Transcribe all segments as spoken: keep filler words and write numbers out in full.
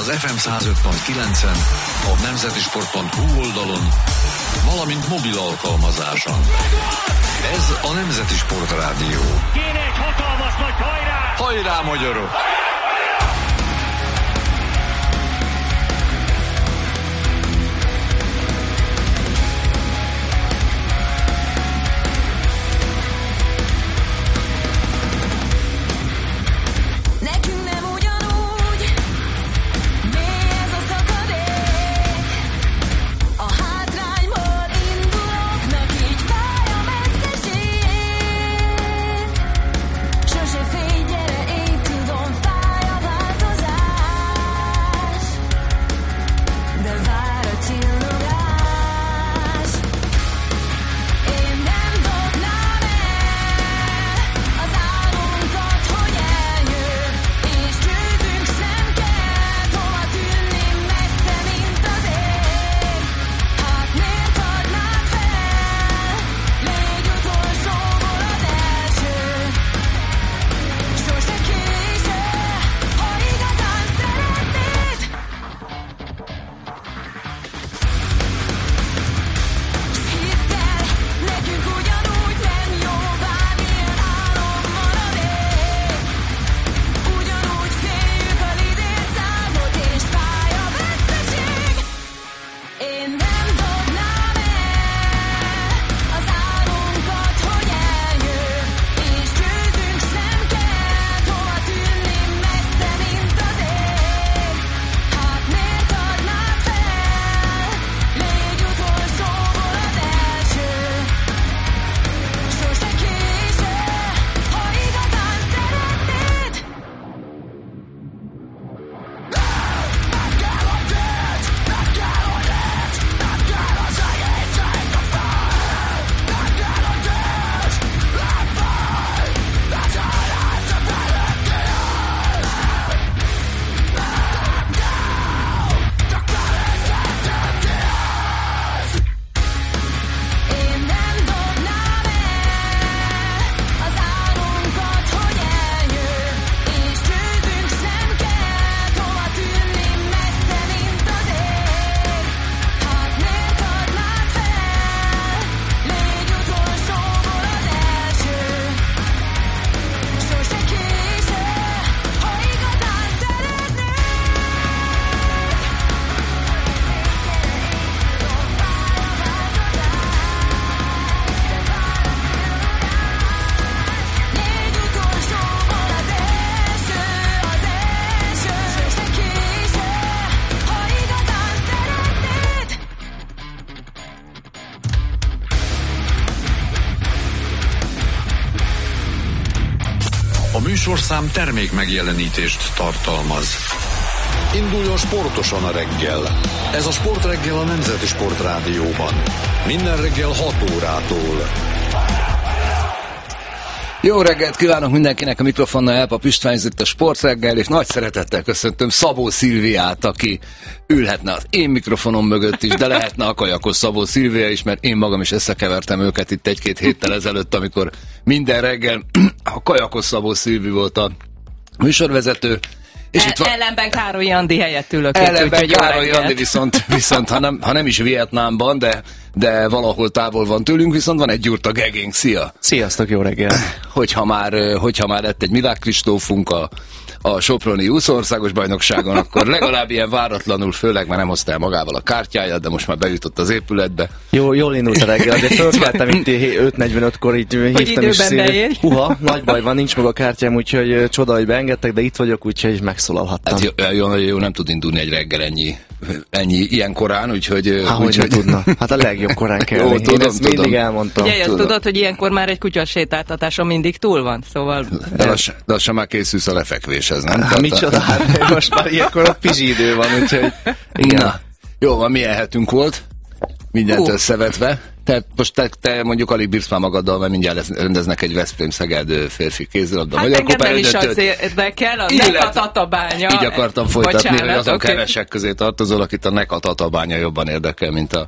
az ef em száz öt pont kilencen, a nemzeti sport pont hu oldalon, valamint mobil alkalmazáson. Ez a Nemzeti Sportrádió. Kéne egy hatalmas nagy hajrá! Hajrá, magyarok! Műsorszám termék megjelenítést tartalmaz. Induljon sportosan a reggel. Ez a Sportreggel a Nemzeti Sportrádióban. Minden reggel hat órától. Jó reggelt kívánok mindenkinek, a mikrofonnal Elpap István, itt a Sportreggel, és nagy szeretettel köszöntöm Szabó Szilviát, aki ülhetne az én mikrofonom mögött is, de lehetne a Kajakos Szabó Szilvia is, mert én magam is összekevertem őket itt egy-két héttel ezelőtt, amikor minden reggel a Kajakos Szabó Szilvi volt a műsorvezető. És El, itt van... Ellenben Károly Andi helyett ülök. Ellenben Károly Andi viszont, viszont ha, nem, ha nem is Vietnámban, de, de valahol távol van tőlünk, viszont van egy Gyurta Gegénk. Szia! Sziasztok, jó reggel! Hogyha már, hogyha már lett egy Milák Kristófunk a, a Soproni úszóországos bajnokságon, akkor legalább ilyen váratlanul, főleg már nem hozta el magával a kártyáját, de most már bejutott az épületbe. Jó, jól indult a reggel, de fölkeltem itt öt negyvenötkor, így hívtam is szépen. Huha, nagy baj van, nincs meg a kártyám, úgyhogy csoda, hogy beengedtek, de itt vagyok, úgyhogy megszólalhattam. Hát jó, jó, jó, nem tud indulni egy reggel ennyi, ennyi ilyen korán, úgyhogy... Há, hogy tudna. Hát a legjobb korán kell. Jó, tudom, én ezt tudom. mindig elmondtam. Ugye, azt tudod, hogy ilyenkor már egy kutyasétáltatáson mindig túl van, szóval... De lassan, lassan már készülsz a lefekvéshez, nem? Hát micsoda, hát most már ilyenkor a pizsi idő van, úgyhogy... Igen. Na, jó van, milyen hetünk volt? Mindent uh. összevetve. Te, most te, te mondjuk alig bírsz már magaddal, mert mindjárt rendeznek egy Veszprém-Szeged férfi kézilabda. Hát engem nem is az érdekel, a Neka Tatabánya. Így akartam folytatni, Bocsánat, hogy azon okay. kevesek közé tartozol, akit a Neka Tatabánya jobban érdekel, mint a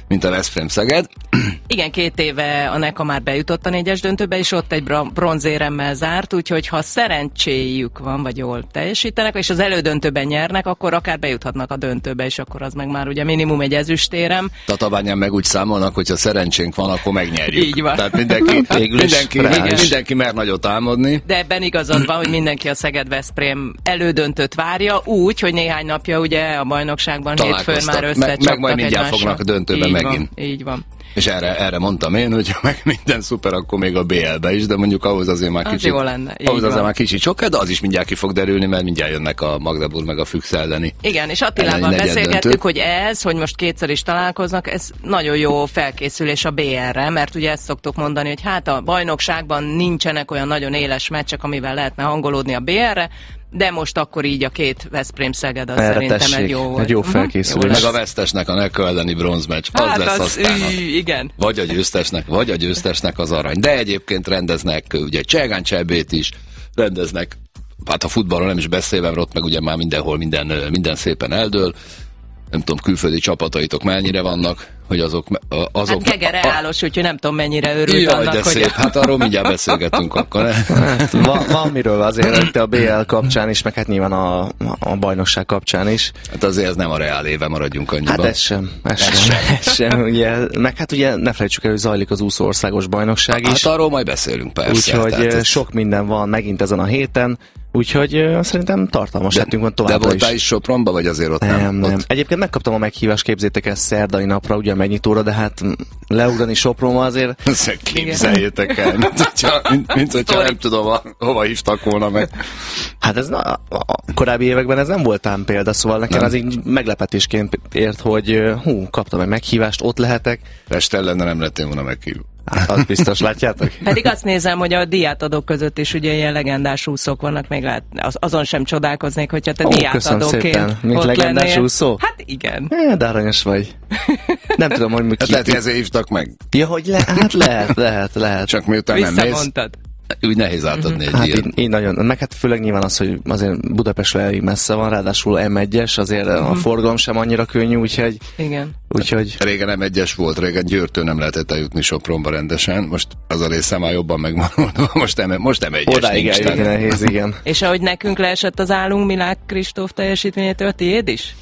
mint a Veszprém Szeged. Igen, két éve a Neka már bejutott a négyes döntőbe, és ott egy bronzéremmel zárt, úgyhogy ha szerencséjük van, vagy jól teljesítenek, és az elődöntőben nyernek, akkor akár bejuthatnak a döntőbe, és akkor az meg már ugye minimum egy ezüstérem. Tatabányán meg úgy számolnak, hogyha szerencsénk van, akkor megnyerjük. Így van. Tehát mindenki, mindenki, mindenki, mindenki mer nagyot álmodni. De ebben igazad van, hogy mindenki a Szeged-Veszprém elődöntőt várja, úgy, hogy néhány napja ugye a bajnokságban hétfőn már összecsaptak meg, meg majd mindjárt egymásra. Fognak a döntőben így megint. Van, így van. És erre, erre mondtam én, hogy meg minden szuper, akkor még a bé el-be is, de mondjuk ahhoz azért már az kicsit, jó lenne, ahhoz azért van. már kicsit sokkal, de az is mindjárt ki fog derülni, mert mindjárt jönnek a Magdeburg meg a Füchs elleni. Igen, és Attilával beszélgettük, hogy ez, hogy most kétszer is találkoznak, ez nagyon jó felkészülés a bé el-re, mert ugye ezt szoktuk mondani, hogy hát a bajnokságban nincsenek olyan nagyon éles meccsek, amivel lehetne hangolódni a bé el-re, de most akkor így a két Veszprém-Szeged az erre szerintem tessék, egy jó volt. egy jó felkészülés. Meg a vesztesnek a Neka elleni bronzmeccs, az hát lesz az, aztán. Ügy, igen. Vagy a győztesnek, vagy a győztesnek az arany. De egyébként rendeznek ugye Cselgán Csebbét is, rendeznek, hát a futballról nem is beszélve, mert ott meg ugye már mindenhol minden, minden szépen eldől. Nem tudom, külföldi csapataitok mennyire vannak, hogy azok... azok hát Gege reálos, úgyhogy nem tudom, mennyire örült jaj, annak, de hogy... szép. Hát arról mindjárt beszélgetünk akkor. Hát, van, van miről azért a bé el kapcsán is, meg hát nyilván a, a bajnokság kapcsán is. Hát azért ez nem a Reál éve, maradjunk annyiban. Hát ez sem. Ez, ez sem. sem. Ez sem ugye, meg hát ugye ne felejtsük el, hogy zajlik az úszó országos bajnokság is. Hát arról majd beszélünk persze. Úgyhogy ez... sok minden van megint ezen a héten. Úgyhogy uh, szerintem tartalmas lettünk van továbbra is. De voltál is, is Sopronba, vagy azért ott nem? Nem, nem. Ott... Egyébként megkaptam a meghívást, képzétek el, szerdai napra, ugye a megnyitóra, de hát leugrani Sopronba azért... Képzeljétek el, mint hogyha, mint, mint hogyha nem tudom, a, hova hívtak volna meg. Hát ez na, a korábbi években ez nem volt ám példa, szóval nekem nem. Ez így meglepetésként ért, hogy hú, kaptam egy meghívást, ott lehetek. Pest ellen nem lettél volna meghívva. Hát azt biztos, látjátok? Pedig azt nézem, hogy a diátadók között is ugye ilyen legendás úszók vannak, még lát, azon sem csodálkoznék, hogyha te Ó, diátadóként mint ott legendás lennél. úszó? Hát igen. É, de aranyos vagy. Nem tudom, hogy mi hát lehet, hogy ezért hívtak meg. Ja, hogy le, hát lehet, lehet, lehet. Csak miután nem mész, úgy nehéz átadni egy hát ilyen. Így, így nagyon, meg hát főleg nyilván az, hogy azért Budapestről elég messze van, ráadásul em egyes, azért uh-huh. a forgalom sem annyira könnyű, úgyhogy... Igen. Úgyhogy... Régen em egyes volt, régen Győrtől nem lehetett eljutni Sopronba rendesen, most az a része már jobban megvan, most nem, most nem egyes odáig nincs. Odáig nehéz, igen. És ahogy nekünk leesett az állunk Milák Kristóf teljesítményétől, tiéd is?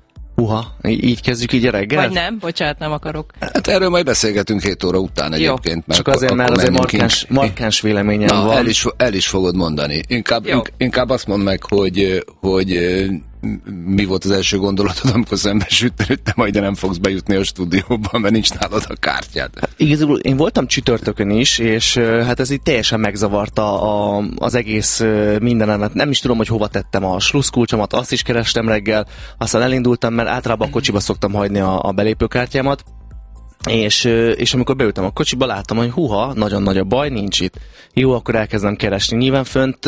Uha, így kezdjük így a reggel? Vagy nem? Bocsánat, nem akarok. Hát erről majd beszélgetünk hét óra után egyébként. Mert csak azért, mert azért markáns, markáns véleményem Na, van. El is, el is fogod mondani. Inkább, ink, inkább azt mondd meg, hogy, hogy mi volt az első gondolatod, amikor szembesültél, te majd nem fogsz bejutni a stúdióban, mert nincs nálad a kártyád. Hát, igazából én voltam csütörtökön is, és hát ez így teljesen megzavarta a, az egész mindenemet. Nem is tudom, hogy hova tettem a slusszkulcsomat, azt is kerestem reggel, aztán elindultam, mert általában a kocsiba szoktam hagyni a, a belépőkártyámat. És, és amikor beültem a kocsiba, láttam, hogy huha, nagyon nagy a baj, nincs itt. Jó, akkor elkezdem keresni. Nyilván fönt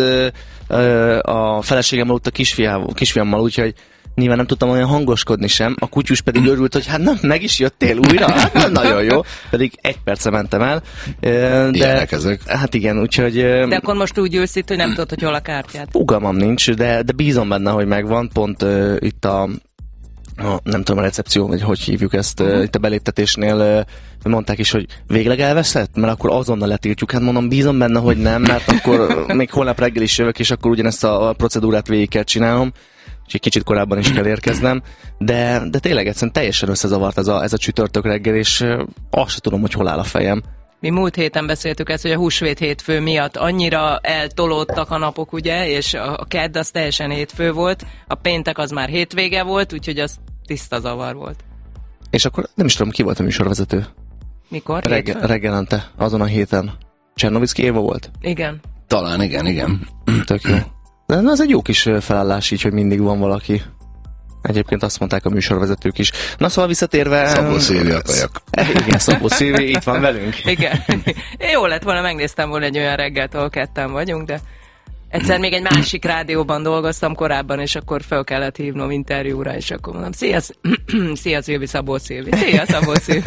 a feleségem aludt a kisfiával, kisfiammal, úgyhogy nyilván nem tudtam olyan hangoskodni sem. A kutyus pedig örült, hogy hát nem, meg is jöttél újra, hát nem nagyon jó. Pedig egy perce mentem el. De, hát igen, úgyhogy... De akkor most úgy ülsz itt, hogy nem tudod, hogy hol a kártyád. Fogalmam nincs, de, de bízom benne, hogy megvan. Pont uh, itt a A, nem tudom, a recepció, vagy hogy hívjuk ezt, uh-huh. uh, itt a beléptetésnél uh, mondták is, hogy végleg elveszett, mert akkor azonnal letiltjuk. Hát mondom, bízom benne, hogy nem, mert akkor még holnap reggel is jövök, és akkor ugyanezt a, a procedúrát végig kell csinálnom, és egy kicsit korábban is kell érkeznem, de, de tényleg egyszerűen teljesen összezavart ez a, ez a csütörtök reggel, és uh, azt sem tudom, hogy hol áll a fejem. Mi múlt héten beszéltük ezt, hogy a húsvét hétfő miatt annyira eltolódtak a napok, ugye, és a kedd az teljesen hétfő volt, a péntek az már hétvége volt, úgyhogy az tiszta zavar volt. És akkor nem is tudom, ki volt a műsorvezető? Mikor? Regge, reggelente, azon a héten. Csernovicki Éva volt? Igen. Talán igen, igen. Tök jó. De ez egy jó kis felállás így, hogy mindig van valaki. Egyébként azt mondták a műsorvezetők is. Na szóval visszatérve... Szabó Szilvia kajak. Igen, Szabó Szilvi itt van velünk. Igen. Jó lett volna, megnéztem volna egy olyan reggelt, ahol ketten vagyunk, de egyszer még egy másik rádióban dolgoztam korábban, és akkor fel kellett hívnom interjúra, és akkor mondom, szia, szia Szilvi, Szabó Szilvi. Szia, Szabó Szilvi.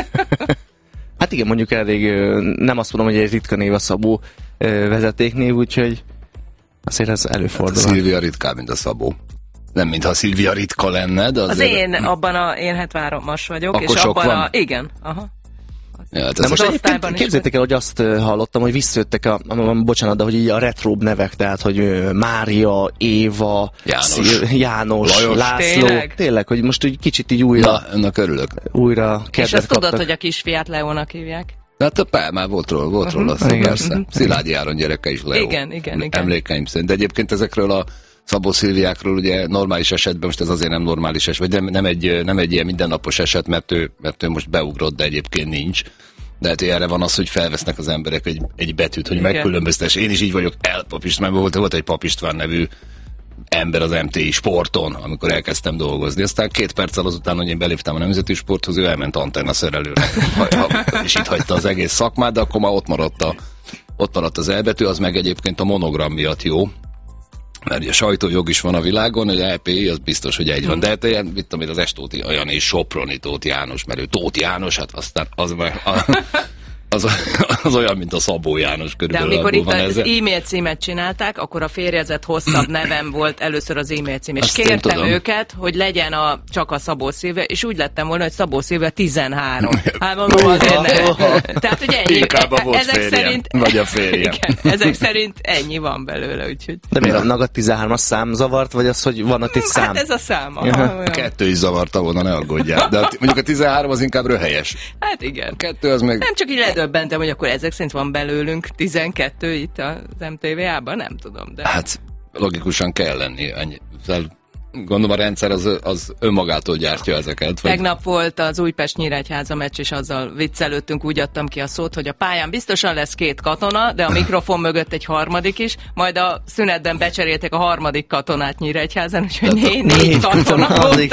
Hát igen, mondjuk elég, nem azt mondom, hogy egy ritka név a Szabó vezetéknév, úgyhogy azért ez előfordul. Hát a Szilvia ritkább, mint a Szabó. Nem mintha Szilvia ritka lenne, de azért... Az én abban a, én hetvenháromas vagyok, akkor és abban van? a... Igen, aha. Ja, hát de most egyébként képzeljétek el, hogy azt hallottam, hogy visszajöttek a, a, bocsánat, de hogy így a retróbb nevek, tehát, hogy Mária, Éva, János, Szil, János Lajos. László. Tényleg? Tényleg, hogy most úgy kicsit így újra... Na, ennek örülök. Újra és azt kaptak. tudod, hogy a kisfiát Leónak hívják? Hát a pár már volt róla, volt róla uh-huh. szó, persze. Szilágyi Áron gyereke is Leó. Igen, igen, igen. Emlékeim szerint. De egyébként ezekről a Szabó Szilviákról ugye normális esetben, most ez azért nem normális eset, vagy nem, nem, egy, nem egy ilyen mindennapos eset, mert ő, mert ő most beugrott, de egyébként nincs. De hát erre van az, hogy felvesznek az emberek egy, egy betűt, hogy megkülönböztess. Én is így vagyok, el Pap István, volt, volt egy Pap István nevű ember az em té i Sporton, amikor elkezdtem dolgozni. Aztán két perccel azután, hogy én beléptem a Nemzeti Sporthoz, ő elment antenna szerelőnek, és itt hagyta az egész szakmát, de akkor már ott maradt, a, ott maradt az elbetű, az meg egyébként a monogram miatt jó, mert ugye sajtójog is van a világon, hogy é pé i az biztos, hogy egy van. De hát ilyen, mit tudom én, az Estóti olyan és Soproni Tóth János, mert ő Tóth János, hát aztán az meg... A, Az, az olyan, mint a Szabó János körülbelül. De amikor itt az e-mail címet csinálták, akkor a férjezet hosszabb nevem volt először az e-mail cím, és azt kértem őket, hogy legyen a, csak a Szabó Szilvia, és úgy lettem volna, hogy Szabó Szilvia tizenhárom. Hát mondom, azért nem. Tehát, hogy ennyi. Inkább a volt ezek férjem, szerint, vagy a férjem. Igen, ezek szerint ennyi van belőle, úgyhogy. De miért annak a tizenhármas szám zavart, vagy az, hogy van ott egy szám? Hát ez a szám. A kettő is zavarta volna, ne aggódjál. De mondjuk a tizenhárom az inkább röhelyes. Hát igen. A kettő az meg... Nem csak így ledöbbentem, hogy akkor ezek szerint van belőlünk tizenkettő itt az em té vé á-ban, nem tudom. De... Hát logikusan kell lenni. Ennyi. Gondolom a rendszer az, az önmagától gyártja ezeket. Vagy... Tegnap volt az Újpest-Nyíregyháza meccs, és azzal viccelődtünk, úgy adtam ki a szót, hogy a pályán biztosan lesz két katona, de a mikrofon mögött egy harmadik is, majd a szünetben becserélték a harmadik katonát Nyíregyházán, úgyhogy négy, négy katona volt.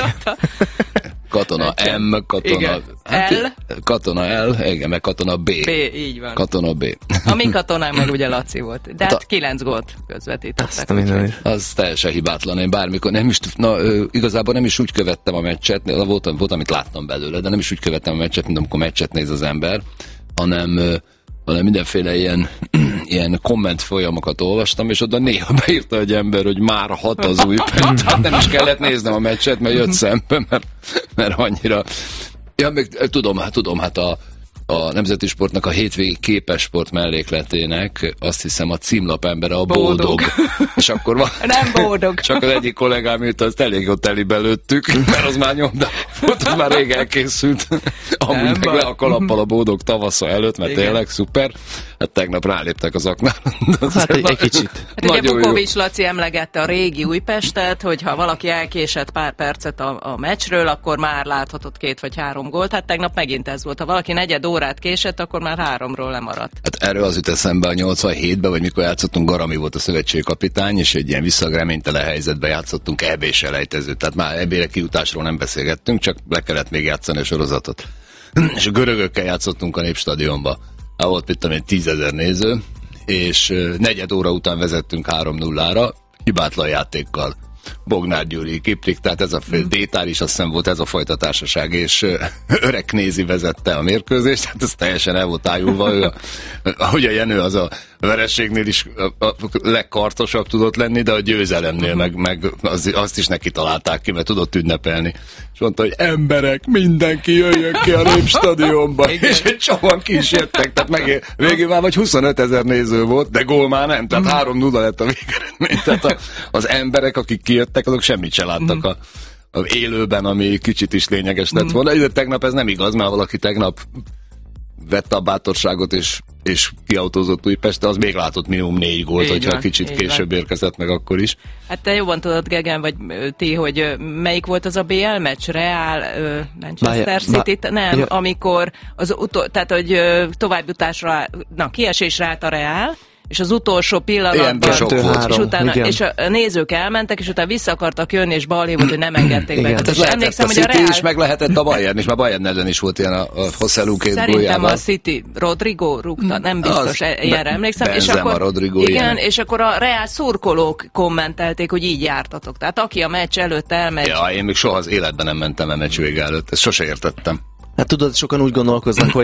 Katona M, katona... Igen. Hát, L. Katona L, igen, meg katona B. B, így van. Katona B. A mi katonánk meg ugye Laci volt. De hát kilenc gólt közvetítettek. Az teljesen hibátlan, én bármikor nem is, na, igazából nem is úgy követtem a meccset, volt, volt, amit láttam belőle, de nem is úgy követtem a meccset, mint amikor meccset néz az ember, hanem, hanem mindenféle ilyen, ilyen komment folyamokat olvastam, és oda néha beírta egy ember, hogy már hat az Újpest. Hát nem is kellett néznem a meccset, mert jött szembe, mert, mert annyira... Ja, meg tudom, hát tudom, hát a, a Nemzeti Sportnak a hétvégi képessport mellékletének azt hiszem a címlap embere a boldog. boldog. És akkor van... Nem boldog. Csak az egyik kollégám írt, azt elég ott telibe lőttük, mert az már nyomda volt, az már rég elkészült. Amúgy nem meg le a kalappal a boldog tavasza előtt, mert igen. Tényleg szuper. Hát tegnap ráléptek az aknál. Hát egy, egy kicsit. Hát ugye Bukovics Laci emlegette a régi Újpestet, hogy ha valaki elkésett pár percet a, a meccsről, akkor már láthatott két vagy három gólt. Hát tegnap megint ez volt. Ha valaki negyed órát késett, akkor már háromról lemaradt. Hát erről az jut eszembe a nyolcvanhétben, vagy mikor játszottunk, Garami volt a szövetségkapitány, és egy ilyen visszagreménytelen helyzetben játszottunk é bé-s elejtezőt. Tehát már é bé-re kijutásról nem beszélgettünk, csak le kellett még játszani a sorozatot. És a görögökkel játszottunk a Népstadionba. Hát volt itt egy tízezer néző, és negyed óra után vezettünk három nullára, hibátlan játékkal. Bognár Gyuri, Kiprik, tehát ez a Détár is azt hiszem volt ez a fajta társaság, és Öreg Nézi vezette a mérkőzést, hát ez teljesen el volt ájulva. Ő, ahogy a Jenő az a vereségnél is a, a legkartosabb tudott lenni, de a győzelemnél meg, meg az, azt is neki találták ki, mert tudott ünnepelni. És mondta, hogy emberek, mindenki jöjjön ki a Népstadionba, és egy csomóan ki is jöttek, tehát meg, végül már vagy huszonöt ezer néző volt, de gól már nem, tehát három nulla lett a végeredmény. Tehát a, az emberek, akik kijöttek, azok semmit se láttak a, a élőben, ami kicsit is lényeges lett volna. De tegnap ez nem igaz, mert valaki tegnap vette a bátorságot, és, és kiautózott Újpestre, az még látott minimum négy gólt, így hogyha van, kicsit később van. Érkezett meg akkor is. Hát te jobban tudod, Gegen, vagy ti, hogy melyik volt az a bé el meccs? Real, Manchester City? Nem, ja. Amikor az utol, tehát, hogy továbbjutásra, na, kiesésre állt a Real, és az utolsó pillanatban, és utána és a nézők elmentek, és utána vissza akartak jönni, és balhé volt, hogy nem engedték be. Hát emlékszem, a hogy a Real... is meg lehetett a Bayern is, mert Bayern ellen is volt ilyen a, a Hosszelló két Szerintem góljával. a City Rodrigo rúgta, nem biztos, ilyenre emlékszem. És akkor, Rodrigo, igen, ilyen. És akkor a Real szurkolók kommentelték, hogy így jártatok. Tehát aki a meccs előtt elmegy... Ja, én még soha az életben nem mentem a meccs vége előtt, ezt sose értettem. Hát tudod, sokan úgy gondolkoznak, hogy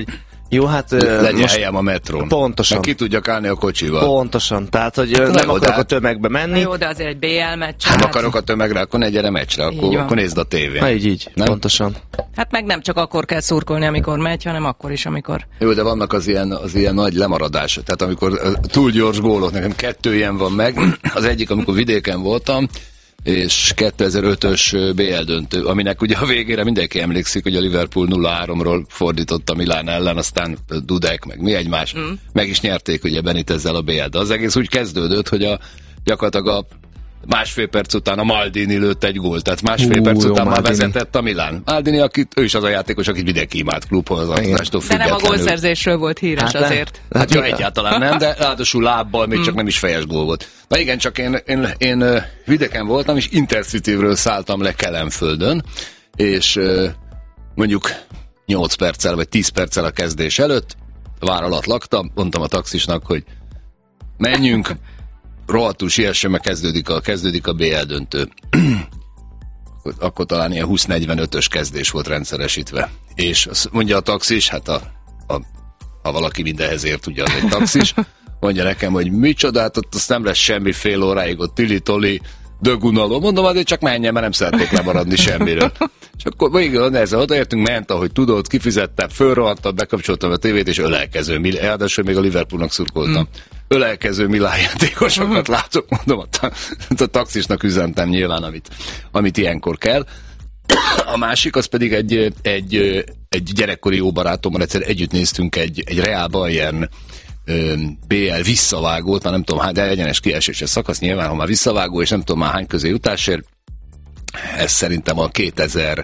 Jó, hát legyen most helyem a metrón. Pontosan. Meg ki tudjak állni a kocsival. Pontosan, tehát, hogy Hát nem nem akarok oda. a tömegbe menni. Jó, de azért egy bé el meccs. Nem hát, akarok a tömegre, akkor ne gyere meccsre, akkor, akkor nézd a tévén. Na így, így, Nem? pontosan. hát meg nem csak akkor kell szurkolni, amikor megy, hanem akkor is, amikor... Jó, de vannak az ilyen, az ilyen nagy lemaradások. Tehát amikor uh, túl gyors gólok, nekem kettő ilyen van meg. Az egyik, amikor vidéken voltam, és kétezer-ötös bé el döntő, aminek ugye a végére mindenki emlékszik, hogy a Liverpool nulla háromról fordított a Milán ellen, aztán Dudek, meg mi egymás, mm. meg is nyerték ugye Benitezzel a bé el, de az egész úgy kezdődött, hogy a, gyakorlatilag a másfél perc után a Maldini lőtt egy gólt, tehát másfél Hú, perc jó, után már Maldini. vezetett a Milán. Maldini, akit, ő is az a játékos, akit mindenki imád klubhozatástól De nem a függetlenül. gólszerzésről volt híres Hát nem. azért. Hát jó, egyáltalán nem, de ráadásul lábbal még csak nem is fejes gól volt. Na igen, csak én, én, én ö, vidéken voltam, és Intercity-ről szálltam le Kelenföldön, és ö, mondjuk nyolc perccel vagy tíz perccel a kezdés előtt, vár alatt laktam, mondtam a taxisnak, hogy menjünk, rohadtul siessen, mert kezdődik a, kezdődik a bé el döntő. akkor, akkor talán ilyen húsz-negyvenötös kezdés volt rendszeresítve. És azt mondja a taxis, hát a, a, ha valaki mindenhez ért, ugye az egy taxis, mondja nekem, hogy micsoda, hát ott azt nem lesz semmi fél óráig, ott tili-toli, dögunalom. Mondom, azért csak menjen, mert nem szeretnék lemaradni semmiről. És akkor végül ezzel odaértünk, ment, ahogy tudod, kifizettem, fölrohantam, bekapcsoltam a tévét, és ölelkező, ráadásul még a Liverpoolnak szurkoltam. Mm. Ölelkező Milán játékosokat látok, mondom, a, ta- a taxisnak üzentem nyilván, amit, amit ilyenkor kell. A másik, az pedig egy, egy, egy gyerekkori jó barátommal egyszer együtt néztünk egy, egy Real Bayern bé el visszavágót, már nem tudom hány, de egyenes kieséses szakasz, nyilván, ha már visszavágó, és nem tudom már hány közéjutásért. Ez szerintem a kétezer,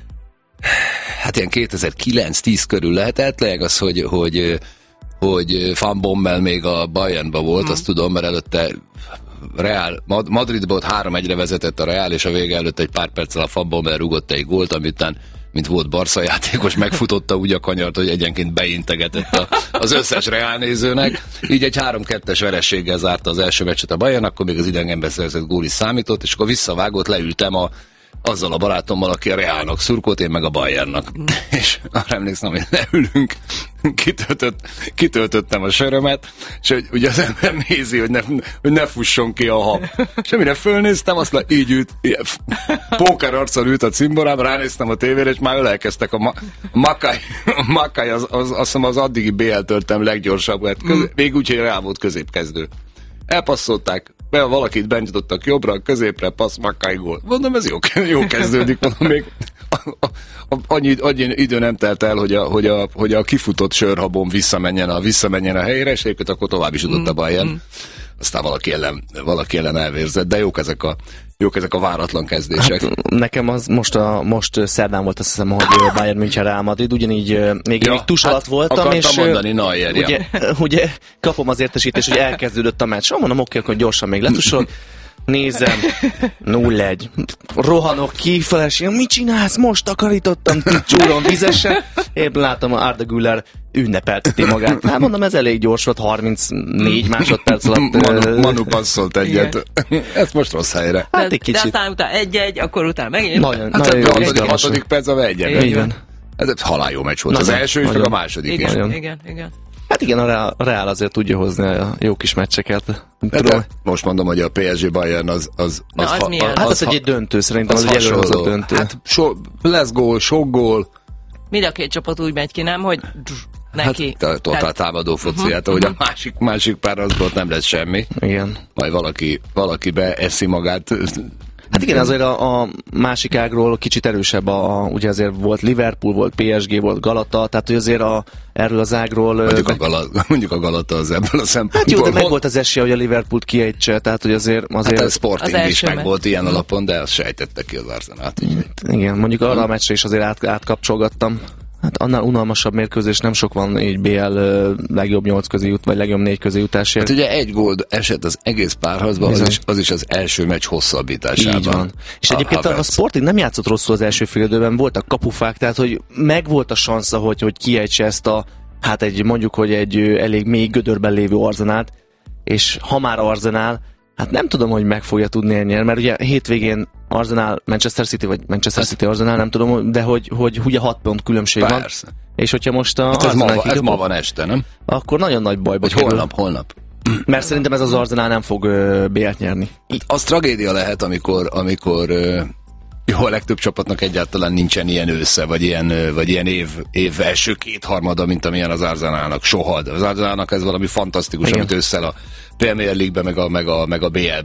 hát ilyen kétezer-kilenc-tíz körül lehetett, lehetőleg az, hogy, hogy, hogy Van Bommel még a Bayernban volt, hmm. azt tudom, mert előtte Real, Madridban ott három egyre vezetett a Real, és a vége előtt egy pár perccel a Van Bommel rúgott egy gólt, amitán mint volt Barca játékos, megfutotta úgy a kanyart, hogy egyenként beintegetett a, az összes Real nézőnek. Így egy három-kettes verességgel zárta az első meccset a Bayern, akkor még az idegenben szerzett gól is számított, és akkor visszavágott, leültem a, azzal a barátommal, aki a Realnak szurkolt, én meg a Bayernnak. Mm. És arra emlékszem, hogy leülünk, kitöltött, kitöltöttem a sörömet, és hogy ugye az ember nézi, hogy ne, hogy ne fusson ki a hab. És amire fölnéztem, azt le, így ült, póker arccal ült a cimborám, ránéztem a tévére, és már ölelkeztek a, ma, a Makai, a Makai az, az, azt hiszem az addigi bé el töltem leggyorsabb, mert köz, mm. még úgy, hogy rá volt középkezdő. Elpasszolták, be valakit benyitottak jobbra, középre, passz, Makai gól. Mondom, ez jó, jó kezdődik, mondom, még annyi, annyi idő nem telt el, hogy a, hogy a, hogy a kifutott sörhabon visszamenjen a, visszamenjen a helyére, és egyébként akkor tovább is jutott a Bayern. Mm. Aztán valaki ellen, valaki ellen elvérzett, de jók ezek a, jók ezek a váratlan kezdések. Hát, nekem az most, a, most szerdán volt, azt hiszem, hogy Bayern München Real Madrid, ugyanígy még, ja, még tus hát alatt voltam, és mondani, Neuer, ugye, ja. ugye kapom az értesítést, hogy elkezdődött a meccs. Mondom, oké, akkor gyorsan még letusolok. Nézem, nulla egy. Rohanok ki, feleség, mit csinálsz? Most takarítottam, csúron vizesen. Én látom, a Arda Güler ünnepelteti magát. Hát mondom, ez elég gyors volt, harmincnégy másodperc alatt. Manu, Manu passzolt egyet. Ez most rossz helyre. Hát egy de, kicsit. de aztán utána egy-egy, akkor utána megint. Nagyon, hát nagyon jó, a izgalmas. hatodik perc a egy-egy. Így van. Ez egy halál jó meccs volt. Nagyon, az első és meg a második. Igen, is. Nagyon. igen, igen. Hát igen, a Real, a Real azért tudja hozni a jó kis meccseket. De de most mondom, hogy a pé es gé Bayern az... az, Na, az ha, milyen? Hát az, az egy döntő, szerintem az, az egy előhozott döntő. Hát so, lesz gól, sok gól. Mind a két csapat úgy megy ki, nem, hogy neki. Hát totál támadó foci, uh-huh, hát ahogy uh-huh. a másik, másik pár az ott nem lesz semmi. Igen. Majd valaki, valaki beeszi magát. Hát igen, azért a, a másik ágról kicsit erősebb, a, a, ugye azért volt Liverpool, volt pé es gé, volt Galata, tehát hogy azért a, erről az ágról... Mondjuk, meg... a, Galata, mondjuk a Galata az ebből a szempontból. Hát jó, de meg volt az esélye, hogy a Liverpoolt kiejtse, tehát hogy azért... azért... Hát a Sporting az is meg meg. volt ilyen alapon, de azt sejtette ki az Arsenalt. Igen, mondjuk arra a meccsre is azért át, átkapcsolgattam. Hát annál unalmasabb mérkőzés nem sok van így bé el uh, legjobb nyolc közé jut, vagy legjobb négy közé jutásért. Hát ugye egy gól esett az egész párharcban, az is, az is az első meccs hosszabbításában. Így van. És egyébként a, a Sporting nem játszott rosszul az első félidőben, voltak kapufák, tehát hogy megvolt a sansza, hogy, hogy kiejtse ezt a, hát egy mondjuk, hogy egy elég mély gödörben lévő Arzenált, és ha már Arzenál, hát nem tudom, hogy meg fogja tudni nyerni, mert ugye hétvégén Arsenal, Manchester City, vagy Manchester City, Arsenal, nem tudom, de hogy, hogy ugye hat pont különbség Persze. van. És hogyha most a hát ez, Arsenal ma, kidobott, ez ma van este, nem? akkor nagyon nagy bajba Vagy kerül. holnap, holnap. Mert szerintem ez az Arsenal nem fog bé el-t nyerni. Az tragédia lehet, amikor, amikor jó, a legtöbb csapatnak egyáltalán nincsen ilyen ősze, vagy ilyen, vagy ilyen év, év első kétharmada, mint amilyen az Arsenalnak. Soha. Az Arsenalnak ez valami fantasztikus, igen, amit ősszel a Premier League-ben, meg a, meg a, meg a bé el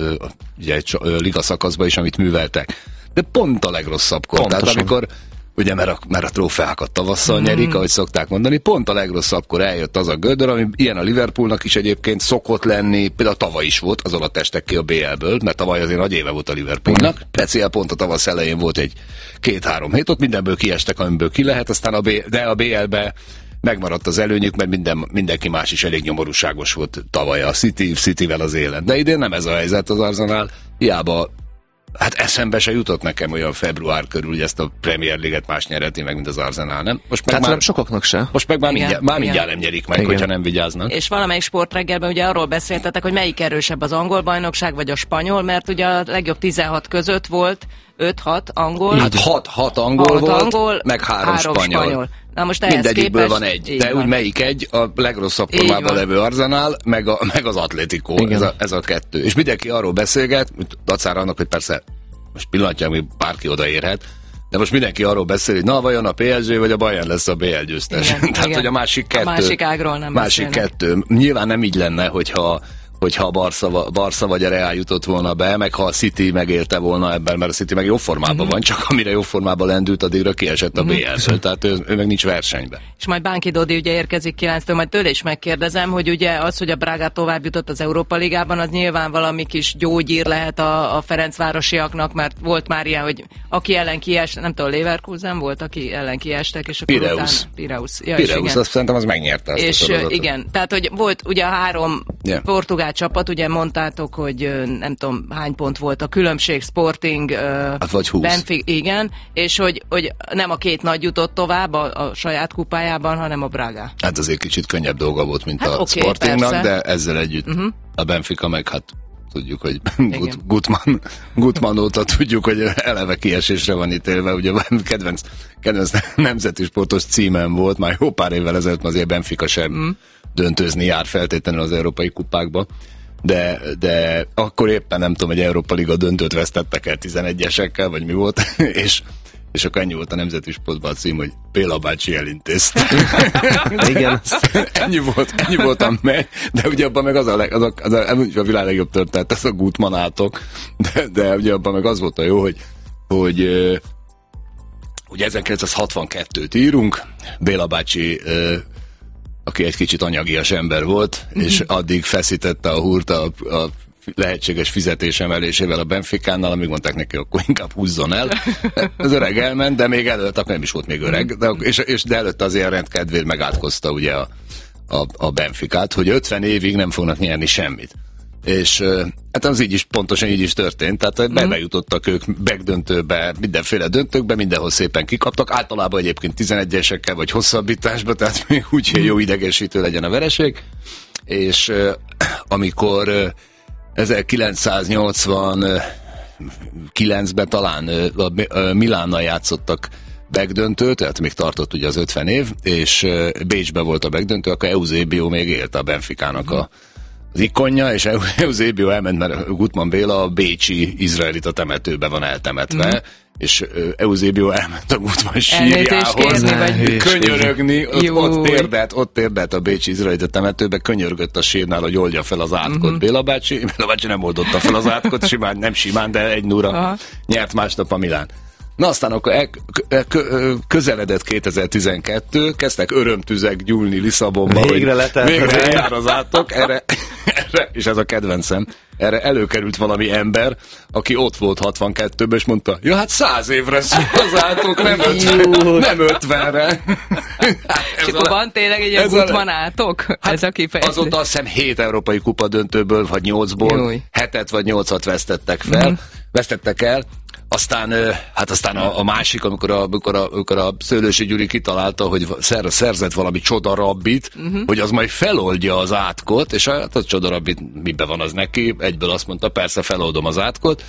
ugye, liga szakaszban is, amit műveltek. De pont a legrosszabbkor. Pontosan. Tehát amikor ugye, mert a, mert a trófeákat tavasszal mm. nyerik, ahogy szokták mondani, pont a legrosszabbkor eljött az a gödör, ami ilyen a Liverpoolnak is egyébként szokott lenni, például tavaly is volt, azon a testek ki a bé el-ből, mert tavaly azért nagy éve volt a Liverpoolnak, speciál pont a tavasz elején volt egy két-három hét, ott mindenből kiestek, amiből ki lehet, aztán a B, de a bé el-be megmaradt az előnyük, mert minden, mindenki más is elég nyomorúságos volt tavaly a City, Cityvel az élen. De idén nem ez a helyzet, az Arsenal hiába. Hát eszembe se jutott nekem olyan február körül, hogy ezt a Premier League-et más nyereti meg, mint az Arsenal, nem? Most meg hát már, sokaknak se. Most meg már igen, mindjárt, már mindjárt igen. nem nyerik meg, igen. hogyha nem vigyáznak. És valamelyik sportreggelben ugye arról beszéltetek, hogy melyik erősebb, az angol bajnokság vagy a spanyol, mert ugye a legjobb tizenhat között volt öt-hat angol. Hát hat angol hat volt, angol, meg három, három spanyol. spanyol. Na most ehhez mindegyikből képest, van egy. De van. Úgy melyik egy? A legrosszabb formában levő Arsenal, meg, a, meg az Atletico. Ez a, ez a kettő. És mindenki arról beszélget, dacára annak, hogy persze most pillanatnyilag még bárki odaérhet, de most mindenki arról beszél, hogy na, vajon a pé es gé vagy a Bayern lesz a bé el győztes. Igen, Tehát, igen. hogy a másik kettő. A másik ágról nem Másik beszélnek. kettő. Nyilván nem így lenne, hogyha hogyha a Barca, Barca vagy a Real jutott volna be, meg ha a City megélte volna ebben, mert a City meg jó formában uh-huh. van, csak amire jó formában lendült, addigra kiesett a uh-huh. bé el-ből, tehát ő, ő meg nincs versenyben. És majd Bánki Dodi ugye érkezik kilenctől, majd tőle is megkérdezem, hogy ugye az, hogy a Braga tovább jutott az Európa Ligában, az nyilván valami kis gyógyír lehet a, a Ferencvárosiaknak, mert volt már ilyen, hogy aki ellen kiest, nem tudom, Leverkusen volt, aki ellen kiestek, és akkor Pireus. Után, Pireus. Ja, Pireus, azt szerintem az megnyerte ezt és a igen, tehát hogy volt ugye a három yeah. portugál csapat, ugye mondtátok, hogy nem tudom hány pont volt a különbség, Sporting, hát vagy húsz. Benfica, igen, és hogy, hogy nem a két nagy jutott tovább a, a saját kupájában, hanem a Braga. Hát azért kicsit könnyebb dolga volt, mint hát a okay, Sportingnak, persze. de ezzel együtt uh-huh. a Benfica meg hát tudjuk, hogy Gut, Gutmann, Gutmann óta tudjuk, hogy eleve kiesésre van ítélve, ugye kedvenc, kedvenc nemzeti sportos címem volt, már jó pár évvel ezelőtt azért Benfica sem uh-huh. döntőzni jár feltétlenül az európai kupákba. De, de akkor éppen nem tudom, hogy Európa Liga döntőt vesztettek el tizenegyesekkel, vagy mi volt, és, és akkor ennyi volt a nemzeti sportban a cím, hogy Béla bácsi elintézte. Igen. ennyi volt, ennyi volt a meg, de ugye abban meg az a, leg, az a, az a, a világ legjobb történet, ez a Gutmannátok, de, de ugye abban meg az volt a jó, hogy, hogy ugye ezerkilencszázhatvankettőt írunk, Béla bácsi aki egy kicsit anyagias ember volt, mm-hmm. és addig feszítette a húrt a, a lehetséges fizetésemelésével a Benficánál, amíg mondták neki, akkor inkább húzzon el. Az öreg elment, de még előtt, akkor nem is volt még öreg, de, és, és de előtte azért rendkedvéért megátkozta ugye a, a, a Benficát, hogy ötven évig nem fognak nyerni semmit. És hát az így is, pontosan így is történt, tehát mm. bejutottak ők backdöntőbe, mindenféle döntőkbe, mindenhol szépen kikaptak, általában egyébként tizenegyesekkel vagy hosszabbításba, tehát még úgy, hogy jó idegesítő legyen a vereség, és amikor ezerkilencszáznyolcvankilencben talán a Milánnal játszottak backdöntőt, tehát még tartott ugye az ötven év, és Bécsben volt a backdöntő, akkor Eusebio még élt a Benficának a az ikonja, és Eusebio elment, mert Gutmann Béla a bécsi izraelita temetőbe van eltemetve, mm. és Eusebio elment a Gutmann sírjához, könyörögni, ott, ott térdelt, ott térdelt a bécsi izraelita temetőbe, könyörgött a sírnál, hogy oldja fel az átkot. Mm-hmm. Béla bácsi, Béla bácsi nem oldotta fel az átkot, simán, nem simán, de egy nulla nyert másnap a Milán. Na aztán akkor el, közeledett kétezer-tizenkettő, kezdtek örömtüzek gyúlni Lisszabonba, végre hogy végre eljár az átok, erre, erre, és ez a kedvencem, erre előkerült valami ember, aki ott volt hatvankettőben, és mondta, ja hát száz évre szól az átok, nem, ötven, nem ötvenre. Hát és akkor van tényleg egy ilyen Gutmann átok? Hát ez a kifejezés. Azóta azt hiszem hét európai kupa döntőből, vagy nyolcból, Júj. hetet vagy nyolcat vesztettek fel, mm. vesztettek el. Aztán, hát aztán a, a másik, amikor a, amikor, a, amikor a Szőlősi Gyuri kitalálta, hogy szer, szerzett valami csodarabbit, uh-huh. hogy az majd feloldja az átkot, és hát a csodarabbit miben van az neki, egyből azt mondta, persze feloldom az átkot,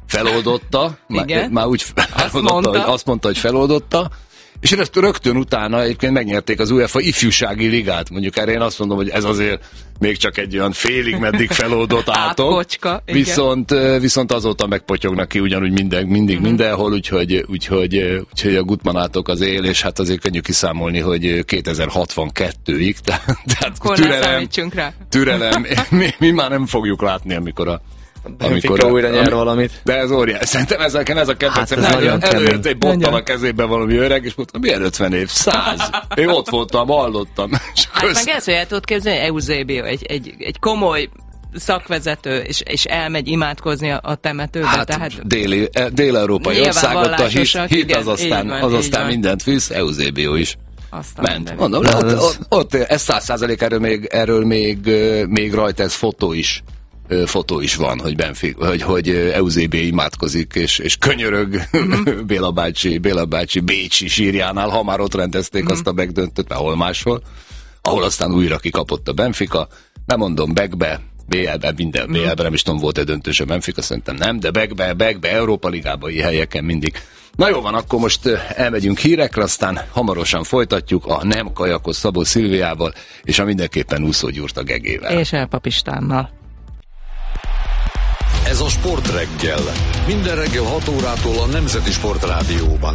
feloldotta, már, már úgy azt mondta. hogy azt mondta, hogy feloldotta, és rögtön utána egyébként megnyerték az UEFA ifjúsági ligát. Mondjuk erre én azt mondom, hogy ez azért még csak egy olyan félig meddig feloldott átok. Viszont, viszont azóta megpotyognak ki ugyanúgy minden, mindig mm-hmm. mindenhol, úgyhogy, úgyhogy, úgyhogy a Gutmann átok az él, és hát azért könnyű kiszámolni, hogy kétezer-hatvankettőig, tehát, tehát türelem, türelem mi, mi már nem fogjuk látni, amikor a amikor újra nyer valamit. De ez óriás. Szerintem ezeken ez a kedvencem. Hát előtt egy bottal a kezében valami öreg, és mondtam, milyen ötven év? Száz. Én ott voltam, hallottam. Hát köz... meg ezt, hogy el tudod képzelni, Eusebio, egy, egy, egy komoly szakvezető, és, és elmegy imádkozni a, a temetőbe. Hát tehát déli, dél-európai országot, a hit, hit az aztán, van, az aztán mindent visz, Eusebio is. Aztán ment. Mondom, ott, ott, ott, ott ez száz százalék erről még, erről még, még rajta ez fotó is. fotó is van, hogy, Benfica, hogy, hogy Eusebio imádkozik, és, és könyörög mm-hmm. Béla bácsi, Béla bácsi Bécsi sírjánál, ha már ott rendezték mm-hmm. azt a megdöntőt, mert hol máshol, ahol aztán újra kikapott a Benfica. Nem mondom, Begbe, bé el-ben, minden, mm-hmm. bé el-ben nem is tudom, volt egy döntős a Benfica, szerintem nem, de Begbe, Begbe, Európa Ligában ilyen helyeken mindig. Na jó van, akkor most elmegyünk hírekre, aztán hamarosan folytatjuk a Nem kajakos Szabó Szilviával, és a mindenképpen úszó Gyurta Gegével. És El Papistánnal. Ez a Sportreggel. Minden reggel hat órától a Nemzeti Sportrádióban.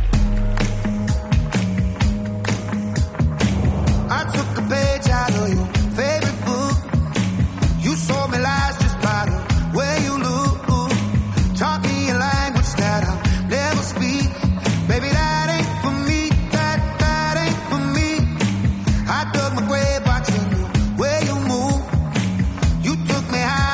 I took a page out of your favorite book. You saw me lies just by the way you look. Taught me a language that I'll never speak. Baby, that ain't for me. That, that ain't for me. I dug my grave watching the way you move. You took me high.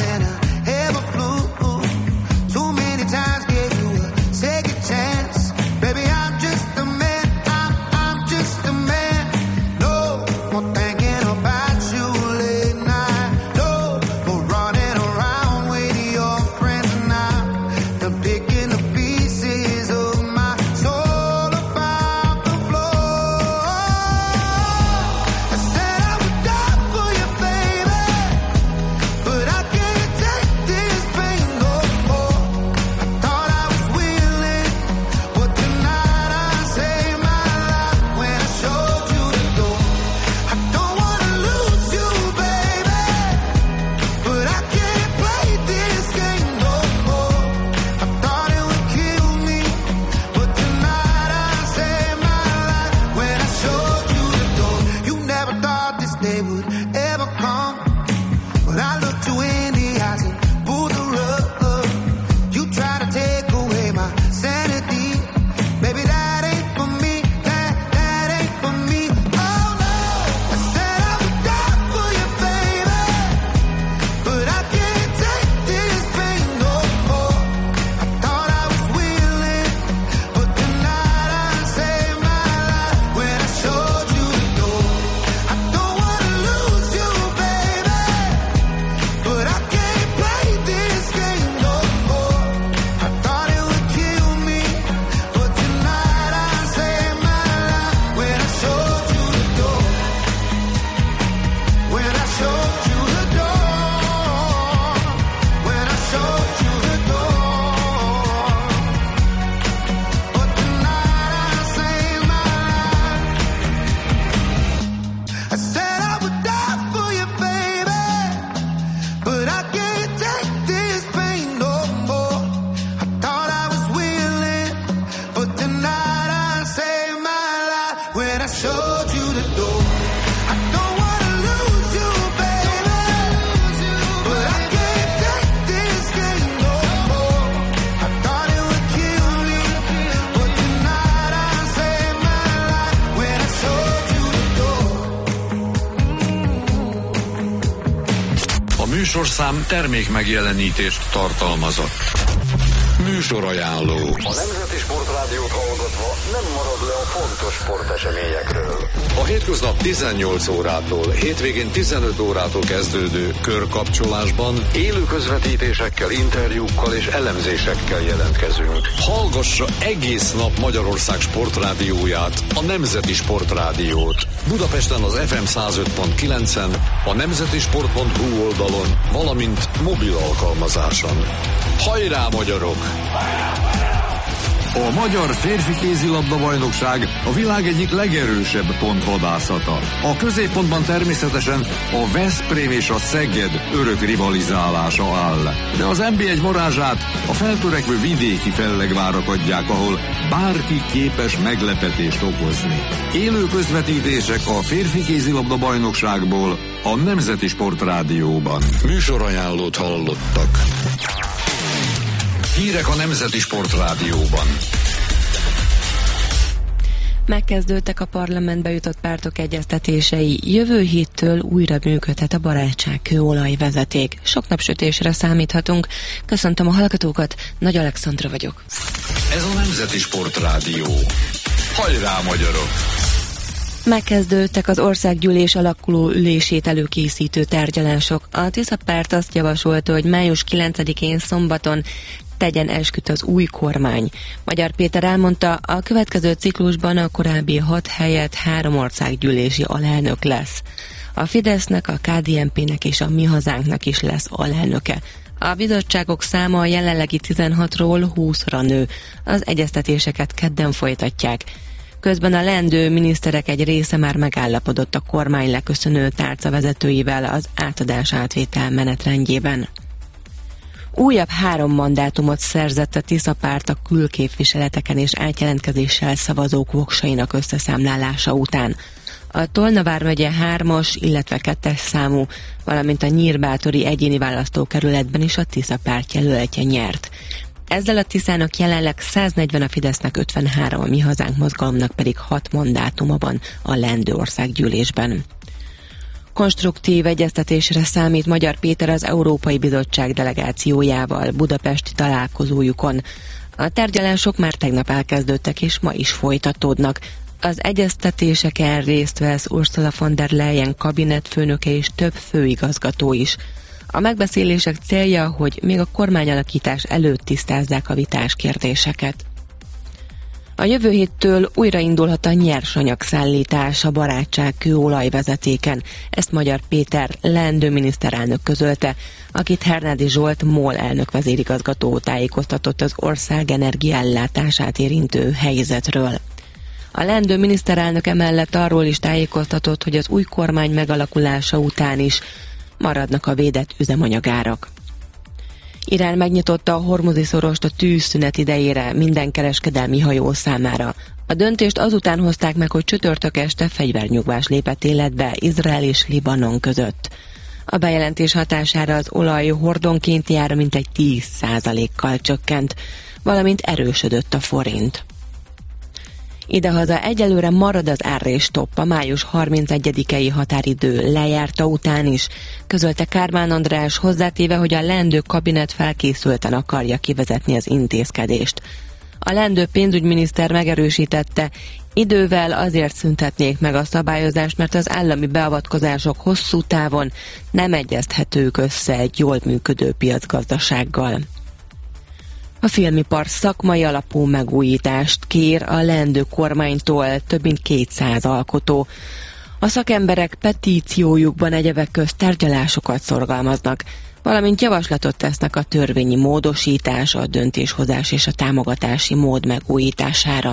Műsorszám termék megjelenítést tartalmazott. Műsorajánló. A Nemzeti Sportrádiót hallgatva nem marad le a fontos sporteseményekről. A hétköznap tizennyolc órától, hétvégén tizenöt órától kezdődő körkapcsolásban élő közvetítésekkel, interjúkkal és elemzésekkel jelentkezünk. Hallgassa egész nap Magyarország sportrádióját, a Nemzeti Sportrádiót. Budapesten az ef em száz öt pont kilencen, a nemzetisport pont hu oldalon, valamint mobil alkalmazáson. Hajrá, magyarok! A magyar férfi kézilabda bajnokság a világ egyik legerősebb pontvadászata. A középpontban természetesen a Veszprém és a Szeged örök rivalizálása áll. De az en bé egy varázsát a feltörekvő vidéki fellegvárak adják, ahol bárki képes meglepetést okozni. Élő közvetítések a férfi kézilabda bajnokságból a Nemzeti Sport Rádióban. Műsorajánlót hallottak. Hírek a Nemzeti Sport Rádióban. Megkezdődtek a parlamentbe jutott pártok egyeztetései. Jövő héttől újra működhet a barátság kőolajvezeték. Sok napsütésre számíthatunk. Köszöntöm a hallgatókat, Nagy Alexandra vagyok. Ez a Nemzeti Sport Rádió. Hajrá, magyarok! Megkezdődtek az országgyűlés alakuló ülését előkészítő tárgyalások. A Tisza párt azt javasolta, hogy május kilencedikén szombaton tegyen esküt az új kormány. Magyar Péter elmondta, a következő ciklusban a korábbi hat helyett három országgyűlési alelnök lesz. A Fidesznek, a ká dé en pének és a Mi Hazánknak is lesz alelnöke. A bizottságok száma a jelenlegi tizenhatról húszra nő. Az egyeztetéseket kedden folytatják. Közben a leendő miniszterek egy része már megállapodott a kormány leköszönő tárca vezetőivel az átadás-átvétel menetrendjében. Újabb három mandátumot szerzett a Tisza párt a külképviseleteken és átjelentkezéssel szavazók voksainak összeszámlálása után. A Tolna vármegye hármas, illetve kettes számú, valamint a Nyírbátori egyéni választókerületben is a Tisza párt jelöltje nyert. Ezzel a Tiszának jelenleg száznegyven, a Fidesznek ötvenhárom, a Mi Hazánk mozgalomnak pedig hat mandátuma van a leendő országgyűlésben. Konstruktív egyeztetésre számít Magyar Péter az Európai Bizottság delegációjával budapesti találkozójukon. A tárgyalások már tegnap elkezdődtek és ma is folytatódnak. Az egyeztetéseken részt vesz Ursula von der Leyen kabinetfőnöke és több főigazgató is. A megbeszélések célja, hogy még a kormányalakítás előtt tisztázzák a vitás kérdéseket. A jövő héttől újraindulhat a nyersanyagszállítás a barátság kőolajvezetéken. Ezt Magyar Péter leendő miniszterelnök közölte, akit Hernádi Zsolt MOL elnök vezérigazgató tájékoztatott az ország energiaellátását érintő helyzetről. A leendő miniszterelnök emellett arról is tájékoztatott, hogy az új kormány megalakulása után is maradnak a védett üzemanyagárak. Irán megnyitotta a hormuzi szorost a tűzszünet idejére minden kereskedelmi hajó számára. A döntést azután hozták meg, hogy csütörtök este fegyvernyugvás lépett életbe Izrael és Libanon között. A bejelentés hatására az olaj hordonkénti ára mintegy tíz százalékkal csökkent, valamint erősödött a forint. Idehaza egyelőre marad az árrés-topp a május harmincegyedikei határidő lejárta után is, közölte Kármán András, hozzátéve, hogy a leendő kabinet felkészülten akarja kivezetni az intézkedést. A leendő pénzügyminiszter megerősítette, idővel azért szüntetnék meg a szabályozást, mert az állami beavatkozások hosszú távon nem egyezthetők össze egy jól működő piacgazdasággal. A filmipar szakmai alapú megújítást kér a leendő kormánytól több mint kétszáz alkotó. A szakemberek petíciójukban egyebek közt tárgyalásokat szorgalmaznak, valamint javaslatot tesznek a törvényi módosítás, a döntéshozás és a támogatási mód megújítására.